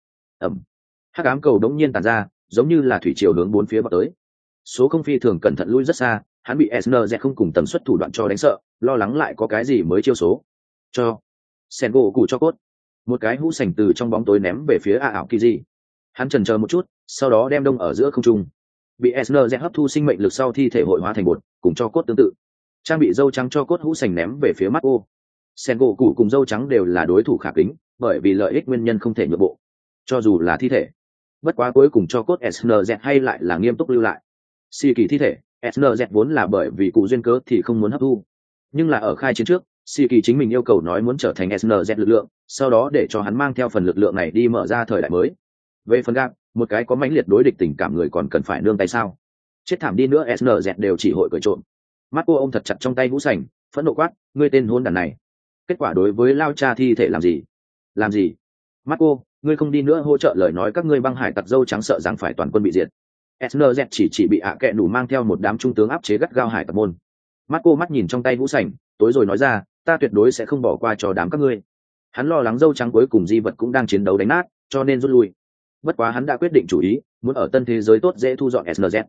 S1: Hắc ám cầu đống nhiên tàn ra, giống như là thủy triều hướng 4 phía vọt tới. Số không phi thường cẩn thận lui rất xa, hắn bị SNZ không cùng tần suất thủ đoạn cho đánh sợ, lo lắng lại có cái gì mới chiêu số. Cho sen gỗ cụ cho cốt, một cái hũ sành từ trong bóng tối ném về phía ảo Kiji. Hắn chần chờ một chút, sau đó đem đông ở giữa không trung. Bị SNZ hấp thu sinh mệnh lực sau thi thể hội hóa thành bột, cùng cho cốt tương tự. Trang bị dâu trắng cho cốt hũ sành ném về phía mắt ô. Sen gỗ cụ cùng dâu trắng đều là đối thủ khả kính, bởi vì lợi ích nguyên nhân không thể nhượng bộ, cho dù là thi thể. Bất quá cuối cùng cho cốt SNZ hay lại là nghiêm túc lưu lại. Xì kỳ thi thể, SNZ vốn là bởi vì cụ duyên cớ thì không muốn hấp thu, nhưng là ở khai chiến trước, xì kỳ chính mình yêu cầu nói muốn trở thành SNZ lực lượng, sau đó để cho hắn mang theo phần lực lượng này đi mở ra thời đại mới. Về phần Gap, một cái có mãnh liệt đối địch tình cảm người còn cần phải nương tay sao? Chết thảm đi nữa SNZ đều chỉ hội cởi trộm. Marco ôm thật chặt trong tay vũ sành, phẫn nộ quát, ngươi tên hôn đàn này, kết quả đối với lao cha thi thể làm gì? Làm gì? Marco, ngươi không đi nữa hỗ trợ lời nói các ngươi băng hải tặc dâu trắng sợ rằng phải toàn quân bị diệt. SNZ chỉ bị ạ kệ đủ mang theo một đám trung tướng áp chế gắt gao hải tặc môn. Marco mắt nhìn trong tay vũ sành, tối rồi nói ra, ta tuyệt đối sẽ không bỏ qua cho đám các ngươi. Hắn lo lắng dâu trắng cuối cùng di vật cũng đang chiến đấu đánh nát, cho nên rút lui. Bất quá hắn đã quyết định chủ ý, muốn ở tân thế giới tốt dễ thu dọn SNZ.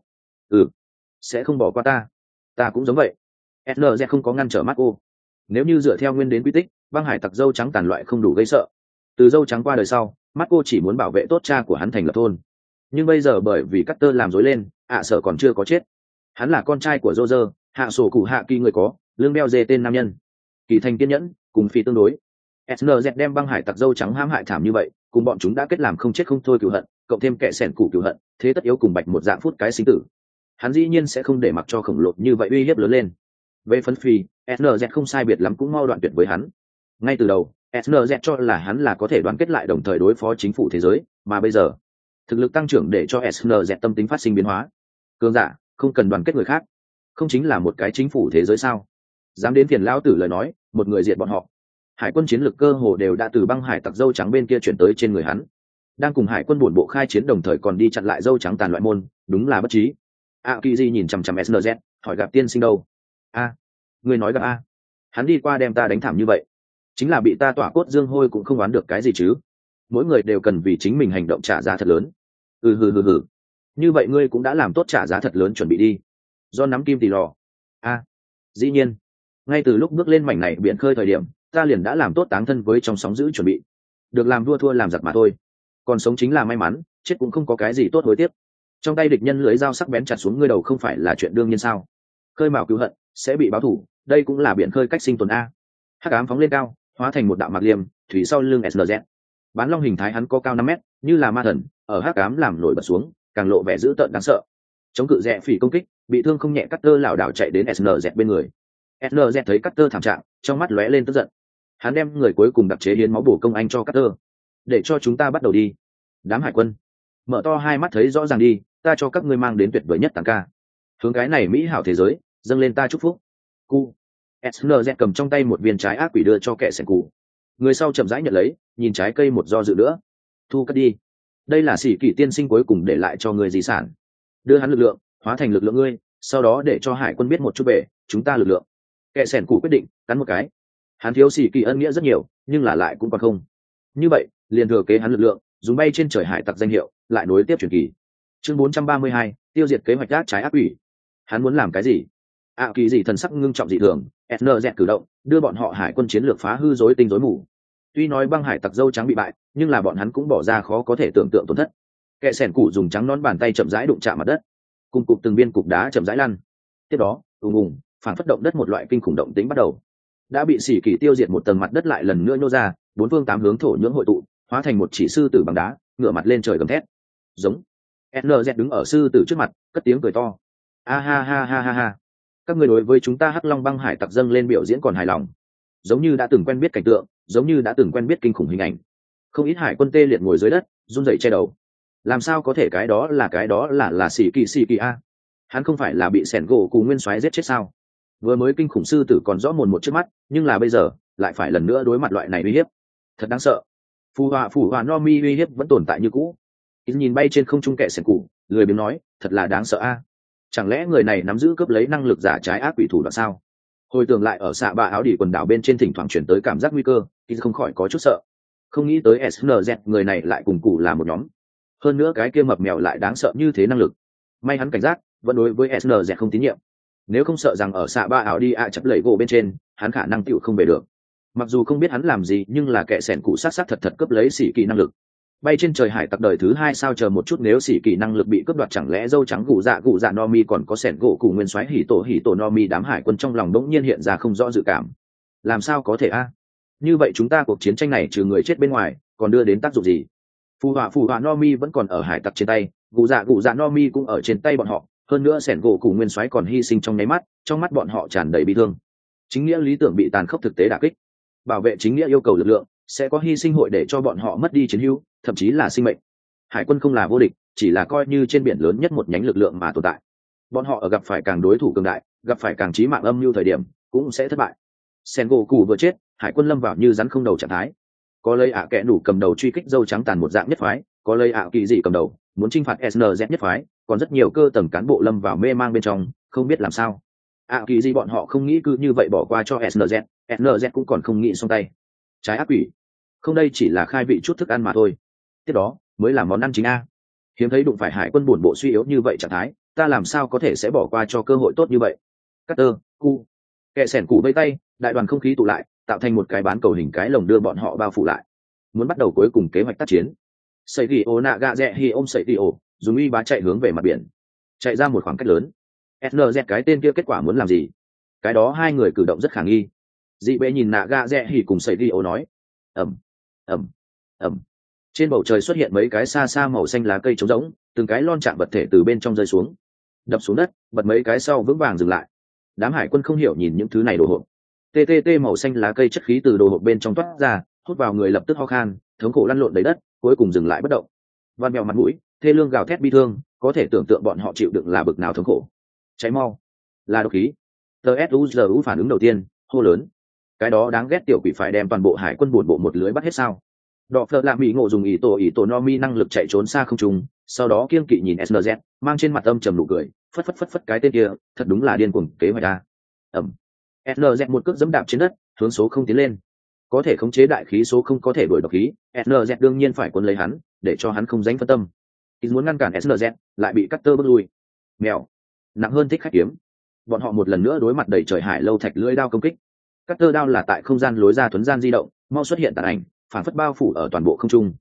S1: Sẽ không bỏ qua ta cũng giống vậy. SNZ không có ngăn trở Marco. Nếu như dựa theo nguyên đến quy tích, băng hải tặc dâu trắng tàn loại không đủ gây sợ. Từ dâu trắng qua đời sau, Marco chỉ muốn bảo vệ tốt cha của hắn thành lập thôn. Nhưng bây giờ bởi vì Carter làm rối lên, sợ còn chưa có chết. Hắn là con trai của Roger, hạ sổ cụ hạ kỳ người có, lương đeo dê tên nam nhân. Kỳ thành kiên nhẫn, cùng phi tương đối. SNZ đem băng hải tặc dâu trắng hãm hại thảm như vậy, cùng bọn chúng đã kết làm không chết không thôi cửu hận, cộng thêm kẻ sẻn củ cửu hận, thế tất yếu cùng bạch một dạng phút cái sinh tử. Hắn dĩ nhiên sẽ không để mặc cho khổng lồ như vậy uy hiếp lớn lên. Về phân phi, SNZ không sai biệt lắm cũng mau đoạn tuyệt với hắn. Ngay từ đầu, SNZ cho là hắn là có thể đoàn kết lại đồng thời đối phó chính phủ thế giới, mà bây giờ, thực lực tăng trưởng để cho SNZ tâm tính phát sinh biến hóa. Cường giả, không cần đoàn kết người khác. Không chính là một cái chính phủ thế giới sao? Dám đến phiền lão tử lời nói, một người diệt bọn họ. Hải quân chiến lược cơ hồ đều đã từ băng hải tặc dâu trắng bên kia chuyển tới trên người hắn. Đang cùng hải quân buồn bộ khai chiến đồng thời còn đi chặn lại dâu trắng tàn loại môn, đúng là bất trí. Kizi nhìn chằm chằm SNZ, hỏi gặp tiên sinh đâu? Người nói gặp a? Hắn đi qua đem ta đánh thảm như vậy, chính là bị ta tỏa cốt dương hôi cũng không đoán được cái gì chứ. Mỗi người đều cần vì chính mình hành động trả giá thật lớn. Hừ. Như vậy ngươi cũng đã làm tốt trả giá thật lớn chuẩn bị đi. Do nắm kim tỳ lò. Dĩ nhiên. Ngay từ lúc bước lên mảnh này biển khơi thời điểm, ta liền đã làm tốt táng thân với trong sóng dữ chuẩn bị. Được làm vua thua làm giặc mà thôi. Còn sống chính là may mắn, chết cũng không có cái gì tốt hối tiếc. Trong tay địch nhân lưới dao sắc bén chặt xuống ngươi đầu không phải là chuyện đương nhiên sao? Khơi mào cứu hận, sẽ bị báo thù, đây cũng là biển khơi cách sinh tồn a. Hắc ám phóng lên cao, hóa thành một đạo mạc liêm, thủy sau lưng SNZ. Bán long hình thái hắn có cao 5 mét, như là ma thần, ở hắc ám làm nổi bật xuống, càng lộ vẻ dữ tợn đáng sợ. Chống cự rẽ phỉ công kích, bị thương không nhẹ Carter lảo đảo chạy đến SNZ bên người. SNZ thấy Carter thảm trạng, trong mắt lóe lên tức giận. Hắn đem người cuối cùng đặc chế hiến máu bổ công anh cho Carter. Để cho chúng ta bắt đầu đi. Đám hải quân, mở to hai mắt thấy rõ ràng đi, ta cho các ngươi mang đến tuyệt vời nhất tàng ca. Hướng cái này mỹ hảo thế giới, dâng lên ta chúc phúc. Cu. SNZ cầm trong tay một viên trái ác quỷ đưa cho kẻ sẻn cụ. Người sau chậm rãi nhận lấy, nhìn trái cây một do dự nữa. Thu cất đi. Đây là sĩ kỷ tiên sinh cuối cùng để lại cho người di sản. Đưa hắn lực lượng, hóa thành lực lượng ngươi, sau đó để cho hải quân biết một chút về chúng ta lực lượng. Kẻ sẻn cụ quyết định, cắn một cái. Hắn thiếu sĩ kỷ ân nghĩa rất nhiều, nhưng là lại cũng còn không. Như vậy, liền thừa kế hắn lực lượng, dùng bay trên trời hải tặc danh hiệu, lại nối tiếp truyền kỳ. Chương 432, tiêu diệt kế hoạch ác trái ác quỷ. Hắn muốn làm cái gì? Kỳ gì thần sắc ngưng trọng dị thường, SNZ cử động, đưa bọn họ hải quân chiến lược phá hư rối tinh rối mù. Tuy nói băng hải tặc dâu trắng bị bại, nhưng là bọn hắn cũng bỏ ra khó có thể tưởng tượng tổn thất. Kẻ sẻn cụ dùng trắng nón bàn tay chậm rãi đụng chạm mặt đất, cùng cục từng viên cục đá chậm rãi lăn. Tiếp đó, ùng, phản phất động đất một loại kinh khủng động tĩnh bắt đầu. Đã bị xỉ kỳ tiêu diệt một tầng mặt đất lại lần nữa nhô ra, bốn phương tám hướng thổ nhưỡng hội tụ, hóa thành một chỉ sư tử bằng đá, ngửa mặt lên trời gầm thét. Giống. NZ đứng ở sư tử trước mặt, cất tiếng cười to. Ha. Các người đối với chúng ta Hắc Long băng hải tặc dâng lên biểu diễn còn hài lòng. Giống như đã từng quen biết cảnh tượng, giống như đã từng quen biết kinh khủng hình ảnh. Không ít hải quân tê liệt ngồi dưới đất, run rẩy che đầu. Làm sao có thể cái đó là xỉ kỳ a? Hắn không phải là bị sẻn gỗ cù nguyên soái giết chết sao? Vừa mới kinh khủng sư tử còn rõ mồn một trước mắt, nhưng là bây giờ lại phải lần nữa đối mặt loại này uy hiếp. Thật đáng sợ. Phủ họa Nomi uy hiếp vẫn tồn tại như cũ. Nhìn bay trên không trung kẻ sẻn cụ, lười biếng nói, thật là đáng sợ a. Chẳng lẽ người này nắm giữ cướp lấy năng lực giả trái ác quỷ thủ đoạn sao? Hồi tưởng lại ở xạ bạ áo đỉ quần đảo bên trên thỉnh thoảng chuyển tới cảm giác nguy cơ, thì không khỏi có chút sợ. Không nghĩ tới SNZ người này lại cùng cụ là một nhóm. Hơn nữa cái kia mập mèo lại đáng sợ như thế năng lực. May hắn cảnh giác, vẫn đối với SNZ không tín nhiệm. Nếu không sợ rằng ở xạ bạ áo đi chập lẩy gỗ bên trên, hắn khả năng tựu không về được. Mặc dù không biết hắn làm gì, nhưng là kẻ sẻn cụ sát thật cướp lấy xỉ kỳ năng lực. Bay trên trời hải tặc đời thứ 2 sao, chờ một chút, nếu xỉ kỳ năng lực bị cướp đoạt chẳng lẽ dâu trắng gù dạ Nomi còn có sẻn gỗ cụ nguyên soái hỉ tổ Nomi, đám hải quân trong lòng đống nhiên hiện ra không rõ dự cảm. Làm sao có thể a? như vậy chúng ta cuộc chiến tranh này trừ người chết bên ngoài còn đưa đến tác dụng gì? Phù họa no mi vẫn còn ở hải tặc trên tay, cụ dạ no mi cũng ở trên tay bọn họ, hơn nữa sẻn gỗ cụ nguyên soái còn hy sinh trong nháy mắt, trong mắt bọn họ tràn đầy bi thương. Chính nghĩa lý tưởng bị tàn khốc thực tế đả kích, bảo vệ chính nghĩa yêu cầu lực lượng sẽ có hy sinh hội để cho bọn họ mất đi chiến hữu, thậm chí là sinh mệnh. Hải quân không là vô địch, chỉ là coi như trên biển lớn nhất một nhánh lực lượng mà tồn tại. Bọn họ ở gặp phải càng đối thủ cường đại, gặp phải càng chí mạng âm mưu thời điểm cũng sẽ thất bại. Sen gỗ cụ vừa chết, hải quân lâm vào như rắn không đầu trạng thái. Có lấy kẻ đủ cầm đầu truy kích dâu trắng tàn một dạng nhất phái, có lấy kỳ dị cầm đầu muốn chinh phạt snz nhất phái, còn rất nhiều cơ tầng cán bộ lâm vào mê mang bên trong, không biết làm sao. Kỳ dị bọn họ không nghĩ cứ như vậy bỏ qua cho snz cũng còn không nghĩ xong tay. Trái ác quỷ, không, đây chỉ là khai vị chút thức ăn mà thôi. Tiếp đó mới là món ăn chính a. Hiếm thấy đụng phải hải quân buồn bộ suy yếu như vậy trạng thái, ta làm sao có thể sẽ bỏ qua cho cơ hội tốt như vậy. Carter, cu, kẹ sẻn cụ vây tay, đại đoàn không khí tụ lại, tạo thành một cái bán cầu hình cái lồng đưa bọn họ bao phủ lại. Muốn bắt đầu cuối cùng kế hoạch tác chiến. Sẩy ghi ô nạ gạ rẽ hi ôm sẩy ghi ô, dùng uy bá chạy hướng về mặt biển, chạy ra một khoảng cách lớn. snz cái tên kia kết quả muốn làm gì? Cái đó hai người cử động rất khả nghi. Dị bệ nhìn nạ gạ rẽ hi cùng sẩy ghi ô nói, ẩm ẩm ẩm. Trên bầu trời xuất hiện mấy cái xa xa màu xanh lá cây trống rỗng, từng cái lon chạm vật thể từ bên trong rơi xuống, đập xuống đất, bật mấy cái sau vững vàng dừng lại. Đám hải quân không hiểu nhìn những thứ này đồ hộp. TTT màu xanh lá cây chất khí từ đồ hộp bên trong toát ra, hút vào người lập tức ho khan, thống khổ lăn lộn đầy đất, cuối cùng dừng lại bất động. Văn mèo mặt mũi, thê lương gào thét bi thương, có thể tưởng tượng bọn họ chịu đựng là bực nào thống khổ. Cháy mau, là độc khí. TSUZU phản ứng đầu tiên, hô lớn. Cái đó đáng ghét tiểu quỷ phải đem toàn bộ hải quân buồn bộ một lưới bắt hết sao? Đọ phợ lạ mỹ ngộ dùng ý tổ no mi năng lực chạy trốn xa không trung, sau đó kiêng kỵ nhìn snz, mang trên mặt âm trầm nụ cười, phất cái tên kia, thật đúng là điên cuồng kế hoạch a. Ẩm. snz một cước dẫm đạp trên đất, hướng số không tiến lên. Có thể khống chế đại khí số không có thể đuổi độc khí, snz đương nhiên phải cuốn lấy hắn, để cho hắn không dánh phân tâm. Ý muốn ngăn cản snz, lại bị Carter bước lui. Mèo, nặng hơn thích khách kiếm. Bọn họ một lần nữa đối mặt đầy trời hải lâu thạch lưỡi đao công kích. Carter đao là tại không gian lối ra thuấn gian di động, mau xuất hiện tàn ảnh, phản phất bao phủ ở toàn bộ không trung.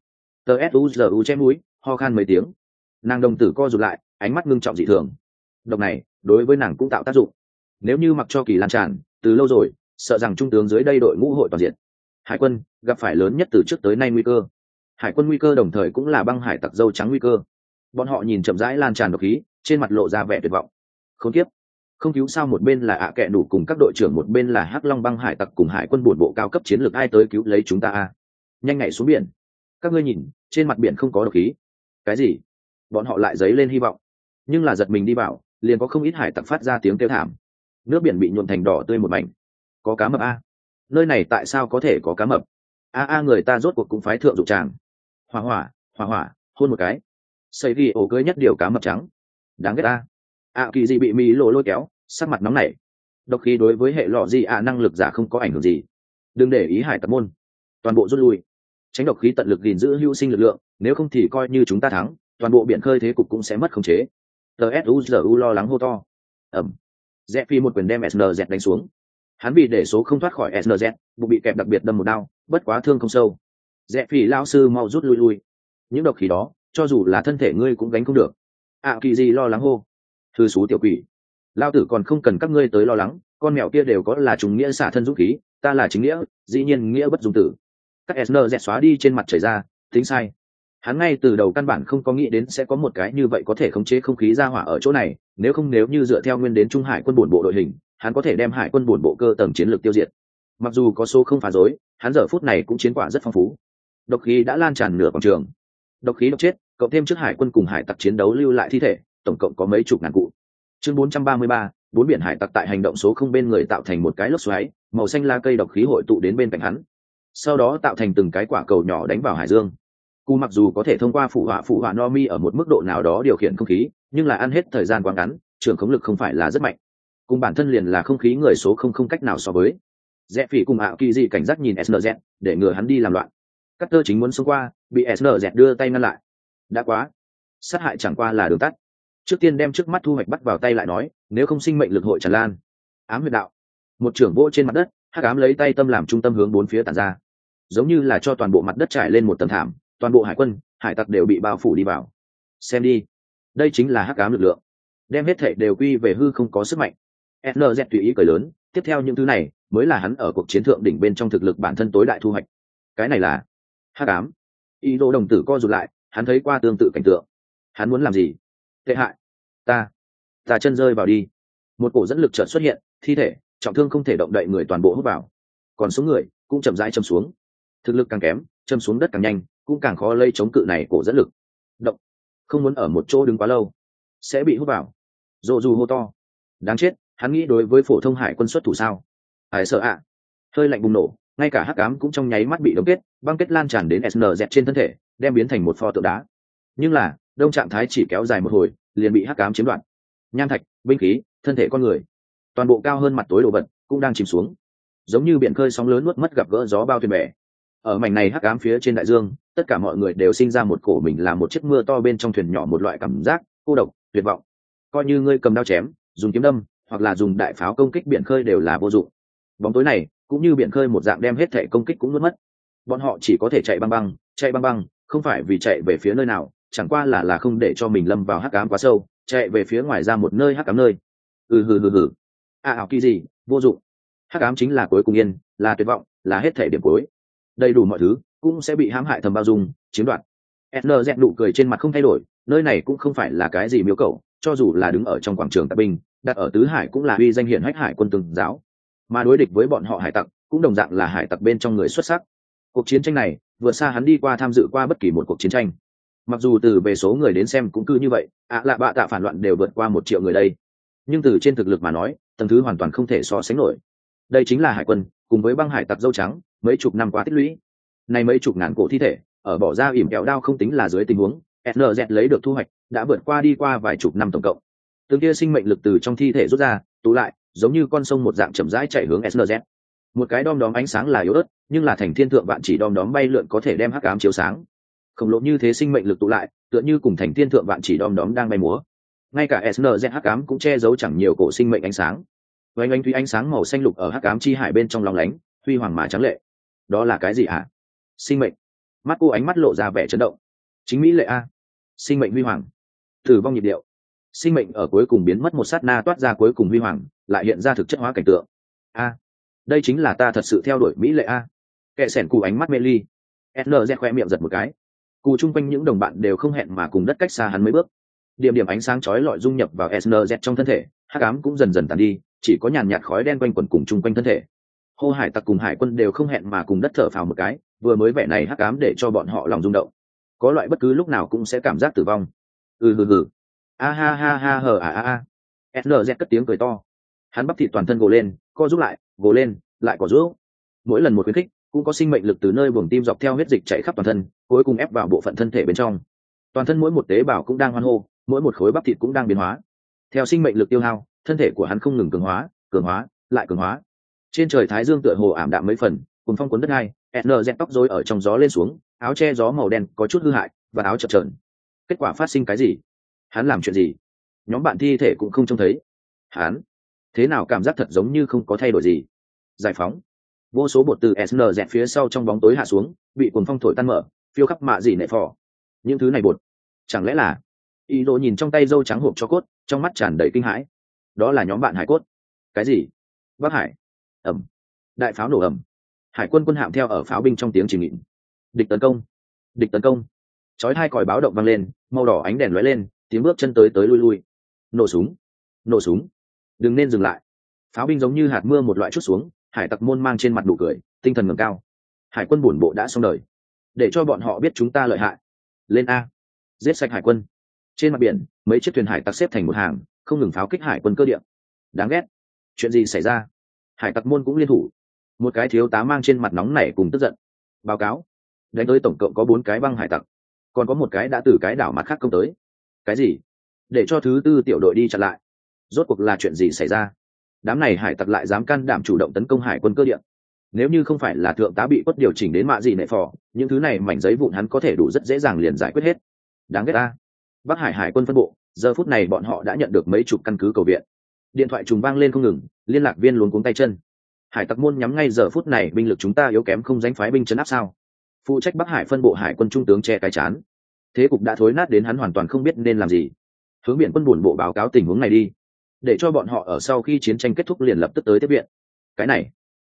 S1: TSUZU che mũi, ho khan mấy tiếng. Nàng đồng tử co rụt lại, ánh mắt ngưng trọng dị thường. Độc này đối với nàng cũng tạo tác dụng. Nếu như mặc cho kỳ lan tràn, từ lâu rồi, sợ rằng trung tướng dưới đây đội ngũ hội toàn diện. Hải quân gặp phải lớn nhất từ trước tới nay nguy cơ. Hải quân nguy cơ đồng thời cũng là băng hải tặc dâu trắng nguy cơ. Bọn họ nhìn chậm rãi lan tràn độc khí, trên mặt lộ ra vẻ tuyệt vọng. Khốn kiếp, không cứu sao, một bên là kẹ đủ cùng các đội trưởng, một bên là hắc long băng hải tặc cùng hải quân buồn bộ cao cấp chiến lược, ai tới cứu lấy chúng ta a? Nhanh nhảy xuống biển. Các ngươi nhìn, trên mặt biển không có độc khí. Cái gì? Bọn họ lại dấy lên hy vọng, nhưng là giật mình đi vào, liền có không ít hải tặc phát ra tiếng kêu thảm. Nước biển bị nhuộm thành đỏ tươi một mảnh. Có cá mập a? Nơi này tại sao có thể có cá mập? Người ta rốt cuộc cũng phái thượng dụng tràng. Hỏa hôn một cái. Xây ghi ổ cưới nhất điều cá mập trắng. Đáng ghét a. Kỳ gì bị mỹ lộ lôi kéo, sắc mặt nóng nảy. Độc khí đối với hệ lọ gì năng lực giả không có ảnh hưởng gì. Đừng để ý hải tặc môn, toàn bộ rút lui, tránh độc khí tận lực gìn giữ hữu sinh lực lượng, nếu không thì coi như chúng ta thắng, toàn bộ biển khơi thế cục cũng sẽ mất khống chế. TSUZU lo lắng hô to. Ẩm. Rẽ phi một quyền đem snz đánh xuống. Hắn bị để số không thoát khỏi snz, bụng bị kẹp đặc biệt đâm một đao, bất quá thương không sâu. Rẽ phi lão sư mau rút lui. Những độc khí đó, cho dù là thân thể ngươi cũng gánh không được. Kỳ gì lo lắng hô. Thư xú tiểu quỷ, lao tử còn không cần các ngươi tới lo lắng, con mèo kia đều có là trùng nghĩa xả thân dũng khí, ta là chính nghĩa, dĩ nhiên nghĩa bất dung tử. Các snz xóa đi trên mặt chảy ra, tính sai. Hắn ngay từ đầu căn bản không có nghĩ đến sẽ có một cái như vậy có thể khống chế không khí ra hỏa ở chỗ này, nếu như dựa theo nguyên đến Trung Hải quân buồn bộ đội hình, hắn có thể đem hải quân buồn bộ cơ tầng chiến lược tiêu diệt. Mặc dù có số không phá rối, hắn giờ phút này cũng chiến quả rất phong phú. Độc khí đã lan tràn nửa quảng trường. Độc khí độc chết, cộng thêm trước hải quân cùng hải tặc chiến đấu lưu lại thi thể, tổng cộng có mấy chục ngàn cụ. Chương 433, bốn biển hải tặc tại hành động số không bên người tạo thành một cái lốc xoáy, màu xanh lá cây độc khí hội tụ đến bên cạnh hắn, sau đó tạo thành từng cái quả cầu nhỏ đánh vào hải dương. Cụ mặc dù có thể thông qua phụ họa no mi ở một mức độ nào đó điều khiển không khí, nhưng là ăn hết thời gian quá ngắn, trường khống lực không phải là rất mạnh. Cùng bản thân liền là không khí người số không cách nào so với. Rẽ phỉ cùng kỳ dị cảnh giác nhìn snz, để ngừa hắn đi làm loạn. Carter chính muốn xông qua, bị snz đưa tay ngăn lại. Đã quá, sát hại chẳng qua là đường tắt. Trước tiên đem trước mắt thu hoạch bắt vào tay lại nói, nếu không sinh mệnh lực hội tràn lan. Ám huyệt đạo. Một trưởng vỗ trên mặt đất, hắc ám lấy tay tâm làm trung tâm hướng bốn phía tản ra, giống như là cho toàn bộ mặt đất trải lên một tầng thảm, toàn bộ hải quân, hải tặc đều bị bao phủ đi vào. Xem đi, đây chính là hắc ám lực lượng, đem hết thảy đều quy về hư không có sức mạnh. snz tùy ý cười lớn, tiếp theo những thứ này mới là hắn ở cuộc chiến thượng đỉnh bên trong thực lực bản thân tối đại thu hoạch. Cái này là hắc ám. Ý đồ đồng tử co rụt lại, hắn thấy qua tương tự cảnh tượng. Hắn muốn làm gì? Tệ hại. Ta chân rơi vào đi. Một cổ dẫn lực chợt xuất hiện, thi thể trọng thương không thể động đậy người toàn bộ hút vào, còn số người cũng chậm rãi châm xuống. Thực lực càng kém, châm xuống đất càng nhanh, cũng càng khó lây chống cự này cổ dẫn lực. Động, không muốn ở một chỗ đứng quá lâu, sẽ bị hút vào. Dỗ dù hô to, đáng chết, hắn nghĩ đối với phổ thông hải quân xuất thủ sao? Hải sợ ạ. Hơi lạnh bùng nổ, ngay cả hắc ám cũng trong nháy mắt bị đông kết, băng kết lan tràn đến SNZ trên thân thể, đem biến thành một pho tượng đá. Nhưng là đông trạng thái chỉ kéo dài một hồi, liền bị hắc ám chiếm đoạt. Nham thạch, binh khí, thân thể con người, toàn bộ cao hơn mặt tối đồ vật cũng đang chìm xuống, giống như biển khơi sóng lớn nuốt mất gặp gỡ gió bao thuyền bè. Ở mảnh này hắc ám phía trên đại dương, tất cả mọi người đều sinh ra một cổ mình là một chiếc mưa to bên trong thuyền nhỏ, một loại cảm giác cô độc, tuyệt vọng. Coi như ngươi cầm đao chém, dùng kiếm đâm, hoặc là dùng đại pháo công kích biển khơi đều là vô dụng. Bóng tối này cũng như biển khơi một dạng, đem hết thể công kích cũng nuốt mất. Bọn họ chỉ có thể chạy băng băng, không phải vì chạy về phía nơi nào, chẳng qua là không để cho mình lâm vào hắc ám quá sâu, chạy về phía ngoài ra một nơi hắc ám nơi. Hừ. Ảo kỳ gì, vô dụng. Hắc ám chính là cuối cùng yên, là tuyệt vọng, là hết thể điểm cuối. Đầy đủ mọi thứ cũng sẽ bị hãm hại thầm bao dung, chiếm đoạt. SNZ nụ cười trên mặt không thay đổi, nơi này cũng không phải là cái gì miếu cầu, cho dù là đứng ở trong quảng trường Tạ Binh, đặt ở tứ hải cũng là uy danh hiển hách hải quân từng giáo, mà đối địch với bọn họ hải tặc cũng đồng dạng là hải tặc bên trong người xuất sắc. Cuộc chiến tranh này vượt xa hắn đi qua tham dự qua bất kỳ một cuộc chiến tranh. Mặc dù từ về số người đến xem cũng cứ như vậy, lạ bạ tạ phản loạn đều vượt qua 1 triệu người đây, nhưng từ trên thực lực mà nói, tầng thứ hoàn toàn không thể so sánh nổi. Đây chính là hải quân cùng với băng hải tặc dâu trắng mấy chục năm qua tích lũy. Này mấy chục ngàn cổ thi thể ở bỏ ra ỉm kẹo đao không tính là dưới tình huống, SNZ lấy được thu hoạch đã vượt qua đi qua vài chục năm tổng cộng. Từng kia sinh mệnh lực từ trong thi thể rút ra, tụ lại, giống như con sông một dạng chậm rãi chạy hướng SNZ. Một cái đom đóm ánh sáng là yếu ớt, nhưng là thành thiên thượng vạn chỉ đom đóm bay lượn có thể đem hắc ám chiếu sáng. Khổng lồ như thế sinh mệnh lực tụ lại, tựa như cùng thành thiên thượng vạn chỉ đom đóm đang bay múa. Ngay cả SNZ hắc ám cũng che giấu chẳng nhiều cổ sinh mệnh ánh sáng. Vành ánh thủy ánh sáng màu xanh lục ở hắc ám chi hải bên trong long lánh, huy hoàng mà trắng lệ. Đó là cái gì hả? Sinh mệnh. Mắt cô ánh mắt lộ ra vẻ chấn động. Chính mỹ lệ a. Sinh mệnh huy hoàng. Tử vong nhịp điệu. Sinh mệnh ở cuối cùng biến mất một sát na toát ra cuối cùng huy hoàng, lại hiện ra thực chất hóa cảnh tượng. A, đây chính là ta thật sự theo đuổi mỹ lệ a. Kẻ sẻn cù ánh mắt mê ly. SNZ khoe miệng giật một cái. Cù chung quanh những đồng bạn đều không hẹn mà cùng đất cách xa hắn mấy bước. Điểm điểm ánh sáng chói lọi dung nhập vào SNZ trong thân thể, hắc ám cũng dần dần tàn đi, chỉ có nhàn nhạt khói đen quanh quẩn cùng chung quanh thân thể. Hô hải tặc cùng hải quân đều không hẹn mà cùng đất thở phào một cái, vừa mới vẻ này hắc ám để cho bọn họ lòng rung động, có loại bất cứ lúc nào cũng sẽ cảm giác tử vong. Hừ. A ha hờ a. SNZ cất tiếng cười to. Hắn bắp thịt toàn thân gồ lên, co rút lại, gồ lên, lại co rút. Mỗi lần một khuyến khích, cũng có sinh mệnh lực từ nơi buồng tim dọc theo huyết dịch chạy khắp toàn thân, cuối cùng ép vào bộ phận thân thể bên trong. Toàn thân mỗi một tế bào cũng đang hoan hô, mỗi một khối bắp thịt cũng đang biến hóa. Theo sinh mệnh lực tiêu hao, thân thể của hắn không ngừng cường hóa, lại cường hóa. Trên trời thái dương tựa hồ ảm đạm mấy phần, cùng phong cuốn đất hai, SNZ tóc rối ở trong gió lên xuống, áo che gió màu đen có chút hư hại, và áo chập chờn. Kết quả phát sinh cái gì? Hắn làm chuyện gì? Nhóm bạn thi thể cũng không trông thấy. Hắn thế nào cảm giác thật giống như không có thay đổi gì? Giải phóng. Vô số bột từ SNZ phía sau trong bóng tối hạ xuống, bị cuồng phong thổi tan mở, phiêu khắp mạ gì nệ phò. Những thứ này bột, chẳng lẽ là? Ý đồ nhìn trong tay dâu trắng hộp cho cốt, trong mắt tràn đầy kinh hãi. Đó là nhóm bạn hải cốt. Cái gì? Bắc Hải. Ầm. Đại pháo nổ ầm. Hải quân quân hạm theo ở pháo binh trong tiếng chìm nghịm. Địch tấn công. Chói hai còi báo động vang lên, màu đỏ ánh đèn lóe lên, tiếng bước chân tới lui. Nổ súng. Đừng nên dừng lại. Pháo binh giống như hạt mưa một loại chút xuống, hải tặc môn mang trên mặt nụ cười, tinh thần ngẩng cao. Hải quân bổn bộ đã xong đời, để cho bọn họ biết chúng ta lợi hại. Lên a, giết sạch hải quân. Trên mặt biển, mấy chiếc thuyền hải tặc xếp thành một hàng, không ngừng pháo kích hải quân cơ địa. Đáng ghét. Chuyện gì xảy ra? Hải tặc môn cũng liên thủ. Một cái thiếu tá mang trên mặt nóng nảy cùng tức giận. Báo cáo, đánh tới tổng cộng có 4 cái băng hải tặc, còn có một cái đã từ cái đảo mặt khác công tới. Cái gì? Để cho thứ tư tiểu đội đi chặn lại. Rốt cuộc là chuyện gì xảy ra? Đám này hải tặc lại dám can đảm chủ động tấn công hải quân cơ địa. Nếu như không phải là thượng tá bị quất điều chỉnh đến mạ gì nệ phò, những thứ này mảnh giấy vụn hắn có thể đủ rất dễ dàng liền giải quyết hết. Đáng ghét ta. Bắc Hải hải quân phân bộ, giờ phút này bọn họ đã nhận được mấy chục căn cứ cầu viện. Điện thoại trùng vang lên không ngừng, liên lạc viên luống cuống tay chân. Hải tặc môn nhắm ngay giờ phút này binh lực chúng ta yếu kém, không dánh phái binh trấn áp sao? Phụ trách Bắc Hải phân bộ hải quân trung tướng che cái chán. Thế cục đã thối nát đến hắn hoàn toàn không biết nên làm gì. Hướng biển quân buồn bộ báo cáo tình huống này đi, để cho bọn họ ở sau khi chiến tranh kết thúc liền lập tức tới tiếp viện. Cái này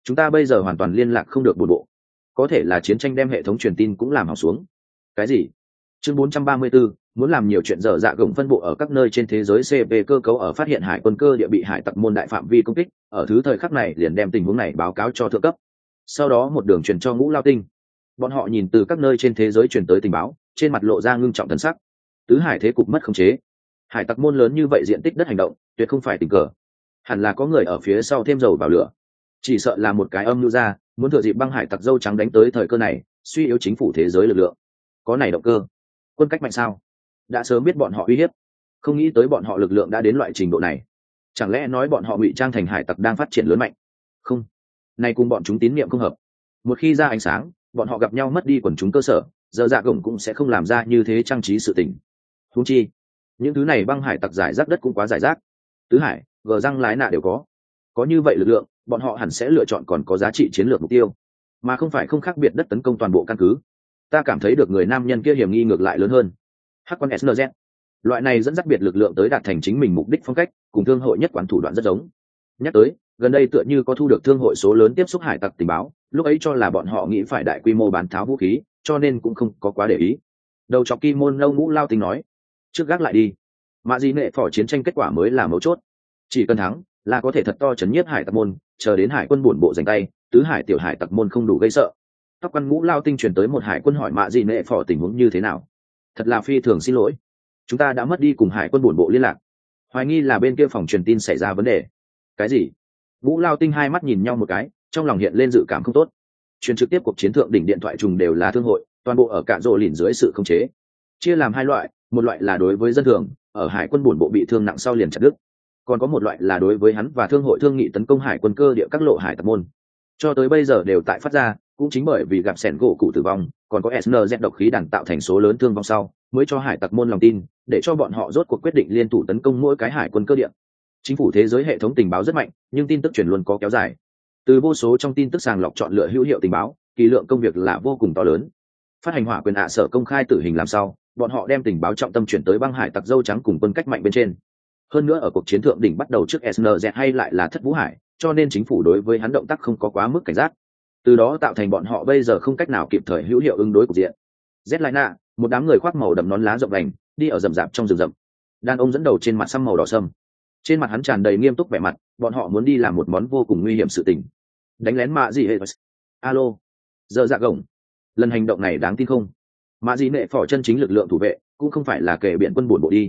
S1: chúng ta bây giờ hoàn toàn liên lạc không được bổn bộ, có thể là chiến tranh đem hệ thống truyền tin cũng làm hỏng xuống. Cái gì? Chương 434, muốn làm nhiều chuyện dở dạ gồng phân bộ ở các nơi trên thế giới. CP cơ cấu ở phát hiện hải quân cơ địa bị hải tặc môn đại phạm vi công kích, ở thứ thời khắc này liền đem tình huống này báo cáo cho thượng cấp, sau đó một đường truyền cho Ngũ Lao Tinh. Bọn họ nhìn từ các nơi trên thế giới truyền tới tình báo, trên mặt lộ ra ngưng trọng thần sắc. Tứ hải thế cục mất khống chế, hải tặc môn lớn như vậy diện tích đất hành động tuyệt không phải tình cờ, hẳn là có người ở phía sau thêm dầu vào lửa, chỉ sợ là một cái âm mưu ra, muốn thừa dịp băng hải tặc dâu trắng đánh tới thời cơ này suy yếu chính phủ thế giới lực lượng. Có này động cơ, quân cách mạnh sao? Đã sớm biết bọn họ uy hiếp, không nghĩ tới bọn họ lực lượng đã đến loại trình độ này. Chẳng lẽ nói bọn họ ngụy trang thành hải tặc đang phát triển lớn mạnh? Không, này cùng bọn chúng tín niệm không hợp. Một khi ra ánh sáng, bọn họ gặp nhau mất đi quần chúng cơ sở, giờ dạ gồng cũng sẽ không làm ra như thế trang trí sự tình. Huống chi những thứ này băng hải tặc giải rác đất cũng quá giải rác, tứ hải gờ răng lái nạ đều có như vậy lực lượng, bọn họ hẳn sẽ lựa chọn còn có giá trị chiến lược mục tiêu, mà không phải không khác biệt đất tấn công toàn bộ căn cứ. Ta cảm thấy được người nam nhân kia hiểm nghi ngược lại lớn hơn. Hắc quan SNZ, loại này dẫn dắt biệt lực lượng tới đạt thành chính mình mục đích phong cách, cùng thương hội nhất quán thủ đoạn rất giống. Nhắc tới, gần đây tựa như có thu được thương hội số lớn tiếp xúc hải tặc tình báo, lúc ấy cho là bọn họ nghĩ phải đại quy mô bán tháo vũ khí, cho nên cũng không có quá để ý. Đầu chọc Kimono Ngũ Lao Tinh nói, trước gác lại đi, mạ gì nệ phỏ chiến tranh kết quả mới là mấu chốt, chỉ cần thắng là có thể thật to chấn nhiếp hải tặc môn, chờ đến hải quân buồn bộ giành tay, tứ hải tiểu hải tặc môn không đủ gây sợ. Tóc quan Ngũ Lao Tinh truyền tới một hải quân hỏi mạ gì nệ phỏ tình huống như thế nào. Thật là phi thường xin lỗi, chúng ta đã mất đi cùng hải quân buồn bộ liên lạc, hoài nghi là bên kia phòng truyền tin xảy ra vấn đề. Cái gì? Ngũ Lao Tinh hai mắt nhìn nhau một cái, trong lòng hiện lên dự cảm không tốt. Truyền trực tiếp cuộc chiến thượng đỉnh điện thoại trùng đều là thương hội, toàn bộ ở cạn rộ lìn dưới sự khống chế, chia làm hai loại, một loại là đối với dân thường, ở hải quân buồn bộ bị thương nặng sau liền chặt đứt, còn có một loại là đối với hắn và thương hội thương nghị tấn công hải quân cơ địa các lộ hải tặc môn, cho tới bây giờ đều tại phát ra. Cũng chính bởi vì gặp sẻn gỗ cụ tử vong, còn có SNZ độc khí đạn tạo thành số lớn thương vong sau, mới cho hải tặc môn lòng tin, để cho bọn họ rốt cuộc quyết định liên thủ tấn công mỗi cái hải quân cơ địa. Chính phủ thế giới hệ thống tình báo rất mạnh, nhưng tin tức truyền luôn có kéo dài, từ vô số trong tin tức sàng lọc chọn lựa hữu hiệu tình báo, kỳ lượng công việc là vô cùng to lớn. Phát hành hỏa quyền sở công khai tử hình làm sao, bọn họ đem tình báo trọng tâm chuyển tới băng hải tặc dâu trắng cùng quân cách mạnh bên trên. Hơn nữa ở cuộc chiến thượng đỉnh bắt đầu trước SNZ hay lại là Thất Vũ Hải, cho nên chính phủ đối với hắn động tác không có quá mức cảnh giác, từ đó tạo thành bọn họ bây giờ không cách nào kịp thời hữu hiệu ứng đối cục diện. Zetlina, một đám người khoác màu đậm nón lá rộng vành, đi ở rậm rạp trong rừng rậm. Đàn ông dẫn đầu trên mặt xăm màu đỏ sâm, trên mặt hắn tràn đầy nghiêm túc vẻ mặt, bọn họ muốn đi làm một món vô cùng nguy hiểm sự tình, đánh lén mạ gì hệ. Alo, giờ dạ gồng, lần hành động này đáng tin không? Mạ gì nệ phỏ chân chính lực lượng thủ vệ cũng không phải là kể biện quân buồn bộ đi,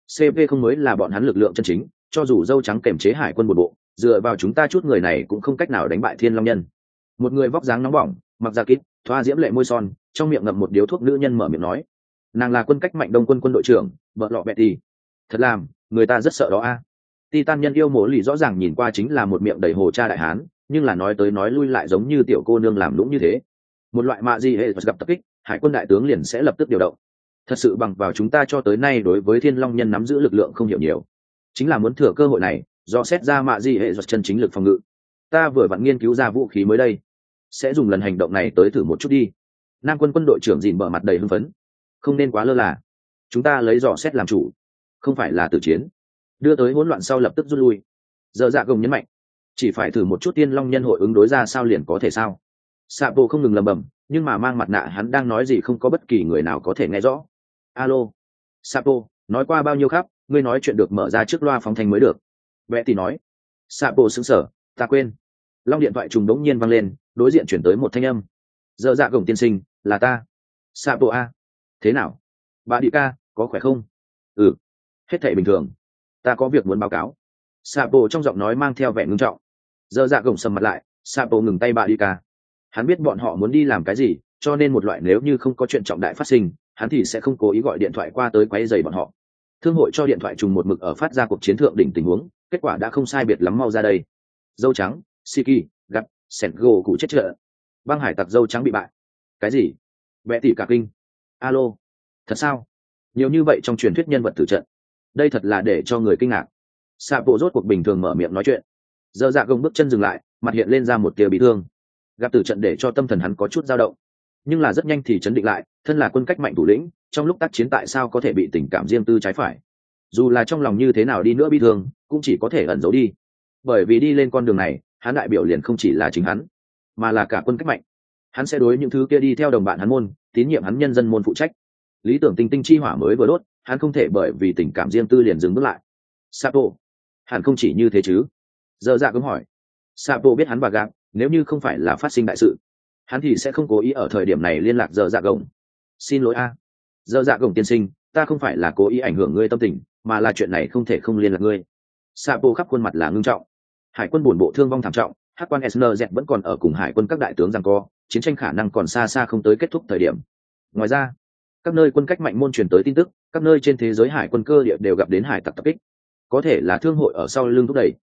S1: CP không mới là bọn hắn lực lượng chân chính, cho dù dâu trắng kềm chế hải quân buồn bộ, dựa vào chúng ta chút người này cũng không cách nào đánh bại Thiên Long Nhân. Một người vóc dáng nóng bỏng, mặc da kít, thoa diễm lệ môi son, trong miệng ngậm một điếu thuốc nữ nhân mở miệng nói, nàng là quân cách mạnh đông quân quân đội trưởng vợ lọ Betty. Thật làm người ta rất sợ đó a. Titan nhân yêu mổ lì rõ ràng nhìn qua chính là một miệng đầy hồ cha đại hán, nhưng là nói tới nói lui lại giống như tiểu cô nương làm lũng như thế. Một loại mạ gì hệ gặp tập kích, hải quân đại tướng liền sẽ lập tức điều động. Thật sự bằng vào chúng ta cho tới nay đối với Thiên Long Nhân nắm giữ lực lượng không hiểu nhiều, chính là muốn thừa cơ hội này do xét ra mạ gì hệ chân chính lực phòng ngự. Ta vừa vặn nghiên cứu ra vũ khí mới đây, sẽ dùng lần hành động này tới thử một chút đi. Nam quân quân đội trưởng dìn bờ mặt đầy hưng phấn, không nên quá lơ là, chúng ta lấy dò xét làm chủ, không phải là tử chiến, đưa tới hỗn loạn sau lập tức rút lui. Giờ dạ gồng nhấn mạnh, chỉ phải thử một chút Thiên Long Nhân hội ứng đối ra sao liền có thể sao. Sạ bộ không ngừng lầm bầm, nhưng mà mang mặt nạ hắn đang nói gì không có bất kỳ người nào có thể nghe rõ. Alo, Sapo, nói qua bao nhiêu khắp, ngươi nói chuyện được mở ra trước loa phóng thanh mới được. Vẽ thì nói. Sapo sững sờ, ta quên. Long điện thoại trùng đống nhiên vang lên, đối diện chuyển tới một thanh âm. Giờ dạ gồng tiên sinh, là ta. Sapo a, thế nào? Bà đi ca, có khỏe không? Ừ, hết thảy bình thường. Ta có việc muốn báo cáo. Sapo trong giọng nói mang theo vẻ ngưng trọng. Giờ dạ gồng sầm mặt lại, Sapo ngừng tay bà đi ca. Hắn biết bọn họ muốn đi làm cái gì, cho nên một loại nếu như không có chuyện trọng đại phát sinh, hắn thì sẽ không cố ý gọi điện thoại qua tới quấy rầy bọn họ. Thương hội cho điện thoại trùng một mực ở phát ra cuộc chiến thượng đỉnh tình huống, kết quả đã không sai biệt lắm, mau ra đây. Dâu trắng, Siki, gặp, Sengo cụ chết trợ. Băng hải tặc dâu trắng bị bại. Cái gì? Bẽ tỷ cả kinh. Alo, thật sao? Nhiều như vậy trong truyền thuyết nhân vật tử trận. Đây thật là để cho người kinh ngạc. Sạ bộ rốt cuộc bình thường mở miệng nói chuyện. Giờ dạ gồng bước chân dừng lại, mặt hiện lên ra một tia bị thương. Gặp tử trận để cho tâm thần hắn có chút dao động, nhưng là rất nhanh thì chấn định lại, thân là quân cách mạnh thủ lĩnh, trong lúc tác chiến tại sao có thể bị tình cảm riêng tư trái phải. Dù là trong lòng như thế nào đi nữa bi thương, cũng chỉ có thể ẩn giấu đi, bởi vì đi lên con đường này hắn đại biểu liền không chỉ là chính hắn mà là cả quân cách mạnh. Hắn sẽ đối những thứ kia đi theo đồng bạn hắn môn, tín nhiệm hắn nhân dân môn phụ trách. Lý tưởng tinh tinh chi hỏa mới vừa đốt, hắn không thể bởi vì tình cảm riêng tư liền dừng bước lại. Sapo, hẳn không chỉ như thế chứ? Giờ dạ cũng hỏi. Sapo biết hắn và gạt, nếu như không phải là phát sinh đại sự, hắn thì sẽ không cố ý ở thời điểm này liên lạc giờ dạ gồng. Xin lỗi a, giờ dạ gồng tiên sinh, ta không phải là cố ý ảnh hưởng ngươi tâm tình, mà là chuyện này không thể không liên lạc ngươi. Sapo khắp khuôn mặt là ngưng trọng. Hải quân buồn bộ thương vong thảm trọng, hắc quan SNZ vẫn còn ở cùng hải quân các đại tướng giằng co, chiến tranh khả năng còn xa xa không tới kết thúc thời điểm. Ngoài ra, các nơi quân cách mạnh môn truyền tới tin tức, các nơi trên thế giới hải quân cơ địa đều gặp đến hải tặc tập kích, có thể là thương hội ở sau lưng thúc đẩy.